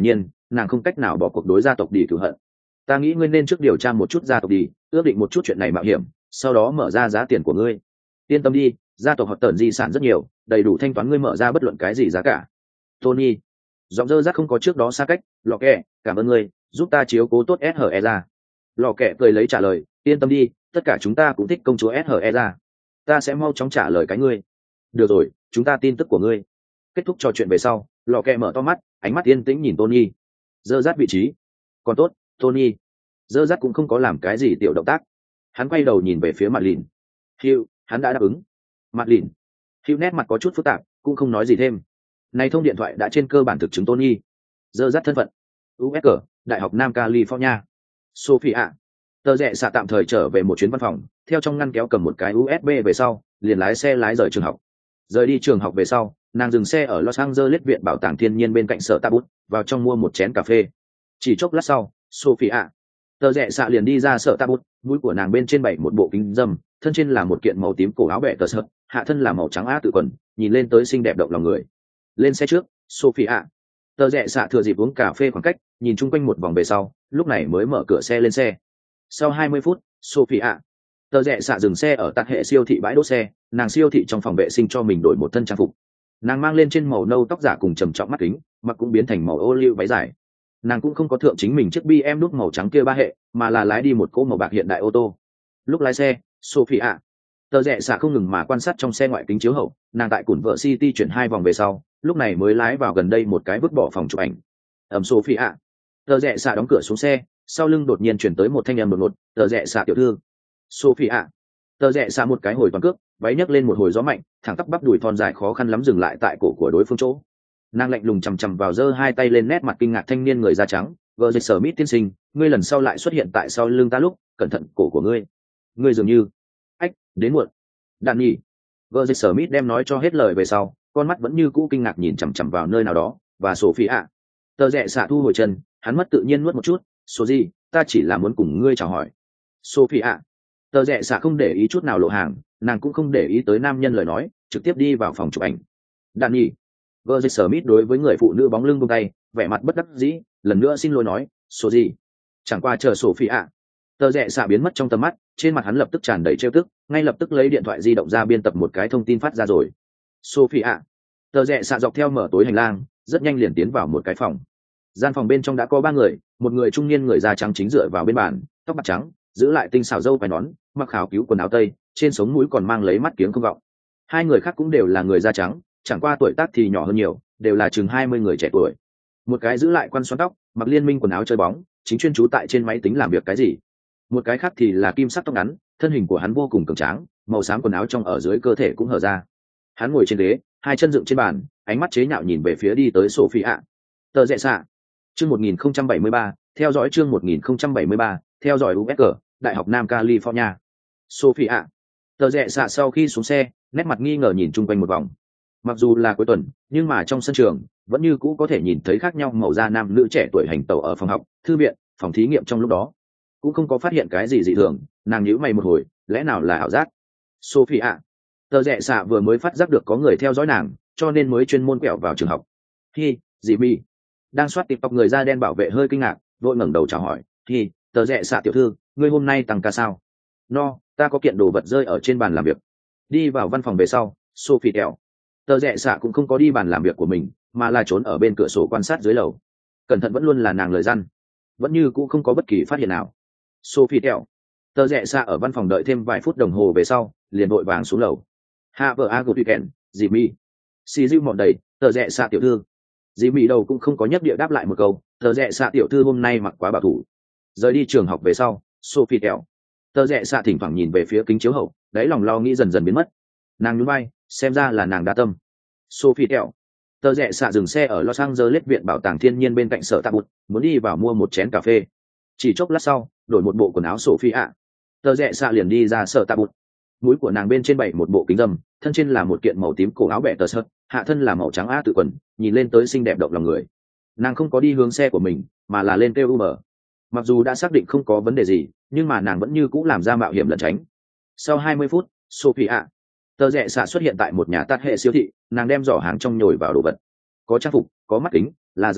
nàng không cách nào bỏ cuộc đối gia tộc đi cửu hận. Ta nghĩ ngươi nên trước điều tra một chút gia tộc đi, ước định một chút chuyện này mạo hiểm, sau đó mở ra giá tiền của ngươi. Yên tâm đi, gia tộc họ tần di sản rất nhiều, đầy đủ thanh toán ngươi mở ra bất luận cái gì giá cả. Tony, giọng dơ rác không có trước đó xa cách. Lò kẹ, cảm ơn ngươi, giúp ta chiếu cố tốt ét hờ e ra. Lò kẹ cười lấy trả lời, yên tâm đi, tất cả chúng ta cũng thích công chúa ét hờ e ra. Ta sẽ mau chóng trả lời cái ngươi. Được rồi, chúng ta tin tức của ngươi. Kết thúc trò chuyện về sau, lò kẹ mở to mắt, ánh mắt yên tĩnh nhìn Tony. Dơ rát vị trí. Còn tốt, Tony. Dơ rát cũng không có làm cái gì tiểu động tác. Hắn quay đầu nhìn về phía mặt lìn. Hugh, hắn đã đáp ứng. Mặt lìn. Hugh nét mặt có chút phức tạp, cũng không nói gì thêm. Này thông điện thoại đã trên cơ bản thực chứng Tony. Dơ rát thân phận. u ét ca, Đại học Nam California. Sophia. Tờ rẽ xạ tạm thời trở về một chuyến văn phòng, theo trong ngăn kéo cầm một cái u ét bê về sau, liền lái xe lái rời trường học. Rời đi trường học về sau, nàng dừng xe ở Los Angeles viện bảo tàng thiên nhiên bên cạnh sở Tabut, vào trong mua một chén cà phê. Chỉ chốc lát sau, Sophia. Tờ rẽ xạ liền đi ra sở Tabut, mũi của nàng bên trên bảy một bộ kính dâm, thân trên là một kiện màu tím cổ áo bẹ tờ sợt, hạ thân là màu trắng á tự quần, nhìn lên tới xinh đẹp động lòng người. Lên xe trước, Sophia. Tờ rẽ xạ thừa dịp uống cà phê khoảng cách, nhìn chung quanh một vòng về sau, lúc này mới mở cửa xe lên xe. Sau hai mươi phút, Sophia. Tờ rẽ xạ dừng xe ở tạt hệ siêu thị bãi đỗ xe, nàng siêu thị trong phòng vệ sinh cho mình đổi một thân trang phục. Nàng mang lên trên màu nâu tóc giả cùng trầm trọng mắt kính, mặc cũng biến thành màu ô liu váy dài. Nàng cũng không có thượng chính mình chiếc bê em đúc màu trắng kia ba hệ, mà là lái đi một cỗ màu bạc hiện đại ô tô. Lúc lái xe, Sophia. Tờ rẽ xạ không ngừng mà quan sát trong xe ngoại kính chiếu hậu, nàng tại Củn Vợ City chuyển hai vòng về sau, lúc này mới lái vào gần đây một cái vứt bỏ phòng chụp ảnh. Ẩm Sophia. Tờ rẽ xạ đóng cửa xuống xe, sau lưng đột nhiên chuyển tới một thanh âm đột ngột, tờ rẽ xạ tiểu thư. Sophia. Tờ rẽ xạ một cái hồi toàn cước, váy nhấc lên một hồi gió mạnh, thẳng tắp bắp đùi thon dài khó khăn lắm dừng lại tại cổ của đối phương chỗ. Nàng lạnh lùng chằm chằm vào giơ hai tay lên nét mặt kinh ngạc thanh niên người da trắng. Vợ dịch sở mít tiên sinh, ngươi lần sau lại xuất hiện tại sau lưng ta lúc, cẩn thận cổ của ngươi. Ngươi dường như ách đến muộn. Đàn nhỉ. Vợ dịch sở mít đem nói cho hết lời về sau, con mắt vẫn như cũ kinh ngạc nhìn chằm chằm vào nơi nào đó. Và Sophia. Tờ rẽ xạ thu hồi chân, hắn mất tự nhiên nuốt một chút. Số gì, ta chỉ là muốn cùng ngươi chào hỏi. Sophia. Tờ rẽ xạ không để ý chút nào lộ hàng, nàng cũng không để ý tới nam nhân lời nói, trực tiếp đi vào phòng chụp ảnh. Đàn nhỉ. Vợ dịch sở mít đối với người phụ nữ bóng lưng buông tay, vẻ mặt bất đắc dĩ, lần nữa xin lỗi nói, số gì? Chẳng qua chờ Sophia. Tờ rẽ xạ biến mất trong tầm mắt, trên mặt hắn lập tức tràn đầy trêu tức, ngay lập tức lấy điện thoại di động ra biên tập một cái thông tin phát ra rồi. Sophia. Tờ rẽ xạ dọc theo mở tối hành lang, rất nhanh liền tiến vào một cái phòng. Gian phòng bên trong đã có ba người, một người trung niên người da trắng chính dựa vào bên bàn, tóc bạc trắng, giữ lại tinh xảo râu quai nón, mặc khảo cứu quần áo tây, trên sống mũi còn mang lấy mắt kiếng không gọng. Hai người khác cũng đều là người da trắng, chẳng qua tuổi tác thì nhỏ hơn nhiều, đều là chừng hai mươi người trẻ tuổi. Một cái giữ lại quan xoăn tóc, mặc liên minh quần áo chơi bóng, chính chuyên trú tại trên máy tính làm việc cái gì. Một cái khác thì là kim sắc tóc ngắn, thân hình của hắn vô cùng cường tráng, màu xám quần áo trong ở dưới cơ thể cũng hở ra. Hắn ngồi trên ghế, hai chân dựng trên bàn, ánh mắt chế nhạo nhìn về phía đi tới Sophia. Tờ rẽ xạ. Chương một nghìn không trăm bảy mươi ba, theo dõi chương một nghìn không trăm bảy mươi ba, theo dõi u ét ca, Đại học Nam California. Sophia. Tờ rẽ xạ sau khi xuống xe, nét mặt nghi ngờ nhìn chung quanh một vòng. Mặc dù là cuối tuần, nhưng mà trong sân trường vẫn như cũ có thể nhìn thấy khác nhau màu da nam nữ trẻ tuổi hành tẩu ở phòng học, thư viện, phòng thí nghiệm trong lúc đó. Cũng không có phát hiện cái gì dị thường, nàng nhíu mày một hồi, lẽ nào là ảo giác? Sophia. Tờ rẽ xạ vừa mới phát giác được có người theo dõi nàng, cho nên mới chuyên môn quẹo vào trường học. Hi, dị mi. Đang soát TikTok người da đen bảo vệ hơi kinh ngạc, vội ngẩng đầu chào hỏi. Hi, tờ rẽ xạ tiểu thư, ngươi hôm nay tăng ca sao? No, ta có kiện đồ vật rơi ở trên bàn làm việc. Đi vào văn phòng về sau, Sophie tẹo. Tờ rẽ xạ cũng không có đi bàn làm việc của mình, mà là trốn ở bên cửa sổ quan sát dưới lầu. Cẩn thận vẫn luôn là nàng lời răn, vẫn như cũng không có bất kỳ phát hiện nào. Sophie tẹo. Tờ rẽ xạ ở văn phòng đợi thêm vài phút đồng hồ về sau, liền vội vàng xuống lầu. Hạ vợ a gục kèn, dì mi. Xì dư mọn đầy, tờ rẽ xạ tiểu thư. Dì mi đầu cũng không có nhấp địa đáp lại một câu, tờ rẽ xạ tiểu thư hôm nay mặc quá bảo thủ. Rời đi trường học về sau, Sophie tẹo. Tờ rẽ xạ thỉnh thoảng nhìn về phía kính chiếu hậu, đáy lòng lo nghĩ dần dần biến mất. Nàng nhún vai, xem ra là nàng đa tâm. Sophie tẹo. Tờ rẽ xạ dừng xe ở Los Angeles viện bảo tàng thiên nhiên bên cạnh sở Tabut, muốn đi vào mua một chén cà phê. Chỉ chốc lát sau, đổi một bộ quần áo Sophie ạ. Tờ rẽ xạ liền đi ra sở Tabut. Mũi của nàng bên trên bảy một bộ kính dâm, thân trên là một kiện màu tím cổ áo bẹ tờ sợt, hạ thân là màu trắng á tự quần, nhìn lên tới xinh đẹp động lòng người. Nàng không có đi hướng xe của mình, mà là lên kêu Uber. Mặc dù đã xác định không có vấn đề gì, nhưng mà nàng vẫn như cũ làm ra mạo hiểm lẩn tránh. Sau hai mươi phút, Sophie ạ. Tờ rẽ xạ xuất hiện tại một nhà tát hệ siêu thị, nàng đem giỏ hàng trong nhồi vào đồ vật. Có trang phục, có mắt kính, là giả phát,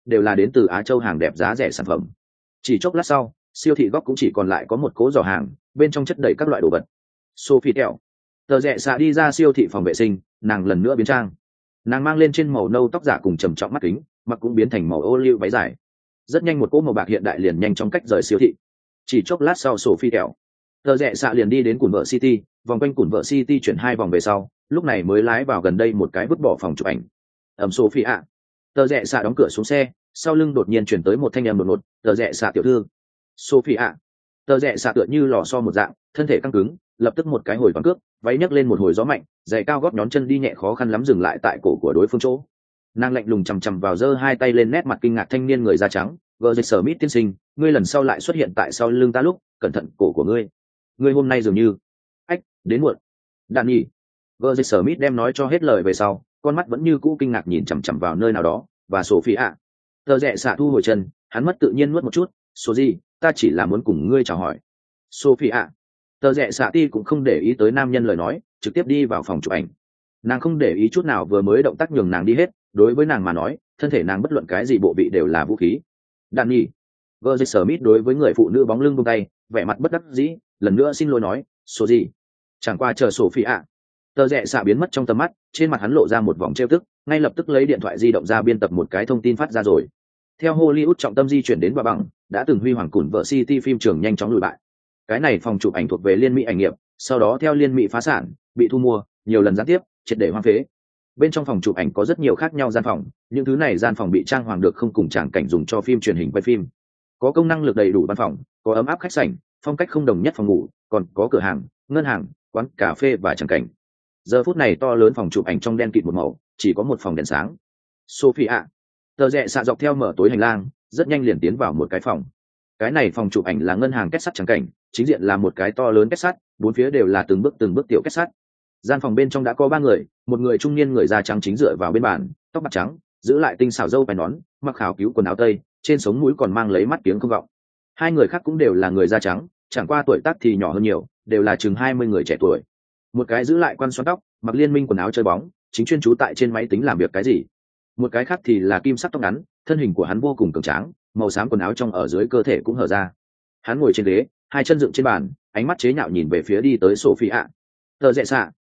đều là đến từ Á Châu hàng đẹp giá rẻ sản phẩm. Chỉ chốc lát sau, siêu thị góc cũng chỉ còn lại có một cố giỏ hàng, bên trong chất đầy các loại đồ vật. Sophie Tẹo, tờ rẽ xạ đi ra siêu thị phòng vệ sinh, nàng lần nữa biến trang. Nàng mang lên trên màu nâu tóc giả cùng trầm trọng mắt kính, mặc cũng biến thành màu ô liu váy dài. Rất nhanh một cỗ màu bạc hiện đại liền nhanh chóng cách rời siêu thị. Chỉ chốc lát sau Sophie Tẹo, tờ rẽ xạ liền đi đến Cùn Vợ City, vòng quanh Cùn Vợ City chuyển hai vòng về sau, lúc này mới lái vào gần đây một cái vứt bỏ phòng chụp ảnh. Ẩm Sophie ạ. Tờ rẽ xạ đóng cửa xuống xe, sau lưng đột nhiên chuyển tới một thanh âm đột ngột, tờ rẽ xạ tiểu thư. Sophie ạ. Tờ rẽ xạ tựa như lò xo một dạng, thân thể căng cứng, lập tức một cái hồi toàn cước, váy nhấc lên một hồi gió mạnh, giày cao gót nhón chân đi nhẹ khó khăn lắm dừng lại tại cổ của đối phương chỗ. Nàng lạnh lùng chằm chằm vào giơ hai tay lên nét mặt kinh ngạc thanh niên người da trắng, vợ dịch sở mít tiên sinh, ngươi lần sau lại xuất hiện tại sau lưng ta lúc, cẩn thận cổ của ngươi. Ngươi hôm nay dường như ách đến muộn. Đàn nhỉ. Vợ dịch sở mít đem nói cho hết lời về sau, con mắt vẫn như cũ kinh ngạc nhìn chằm chằm vào nơi nào đó, và Sophie ạ. Tờ rẽ xạ thu hồi chân, hắn mất tự nhiên nuốt một chút, số gì, ta chỉ là muốn cùng ngươi chào hỏi. Sophie ạ. Tờ rẽ xạ ti cũng không để ý tới nam nhân lời nói, trực tiếp đi vào phòng chụp ảnh. Nàng không để ý chút nào vừa mới động tác nhường nàng đi hết, đối với nàng mà nói, thân thể nàng bất luận cái gì bộ vị đều là vũ khí. Đàn nhỉ. Vợ dịch sở mít đối với người phụ nữ bóng lưng buông tay, vẻ mặt bất đắc dĩ, lần nữa xin lỗi nói, số gì. Chẳng qua chờ Sophie ạ. Tờ rẽ xạ biến mất trong tầm mắt, trên mặt hắn lộ ra một vòng trêu tức, ngay lập tức lấy điện thoại di động ra biên tập một cái thông tin phát ra rồi. Theo Hollywood trọng tâm di chuyển đến Bà Bằng, đã từng huy hoàng Cùn Vợ City phim trường nhanh chóng lùi bại. Cái này phòng chụp ảnh thuộc về Liên Mỹ ảnh nghiệp, sau đó theo Liên Mỹ phá sản, bị thu mua, nhiều lần gián tiếp, triệt để hoang phế. Bên trong phòng chụp ảnh có rất nhiều khác nhau gian phòng, những thứ này gian phòng bị trang hoàng được không cùng tràng cảnh dùng cho phim truyền hình quay phim. Có công năng lực đầy đủ văn phòng, có ấm áp khách sảnh, phong cách không đồng nhất phòng ngủ, còn có cửa hàng, ngân hàng, quán cà phê và tràng cảnh. Giờ phút này to lớn phòng chụp ảnh trong đen kịt một màu, chỉ có một phòng đèn sáng. Sophie ạ. Tờ rẽ xạ dọc theo mở tối hành lang, rất nhanh liền tiến vào một cái phòng. Cái này phòng chụp ảnh là ngân hàng kết sắt tràng cảnh, chính diện là một cái to lớn kết sắt, bốn phía đều là từng bước từng bước tiểu kết sắt. Gian phòng bên trong đã có ba người, một người trung niên người da trắng chính dựa vào bên bàn, tóc bạc trắng, giữ lại tinh xảo râu và nón, mặc khảo cứu quần áo tây, trên sống mũi còn mang lấy mắt kiếng không vọng. Hai người khác cũng đều là người da trắng, chẳng qua tuổi tác thì nhỏ hơn nhiều, đều là chừng hai mươi người trẻ tuổi. Một cái giữ lại quan xoăn tóc, mặc liên minh quần áo chơi bóng, chính chuyên trú tại trên máy tính làm việc cái gì. Một cái khác thì là kim sắc tóc ngắn, thân hình của hắn vô cùng cường tráng, màu xám quần áo trong ở dưới cơ thể cũng hở ra. Hắn ngồi trên ghế, hai chân dựng trên bàn, ánh mắt chế nhạo nhìn về phía đi tới Sophie ạ. Tờ rẽ xạ.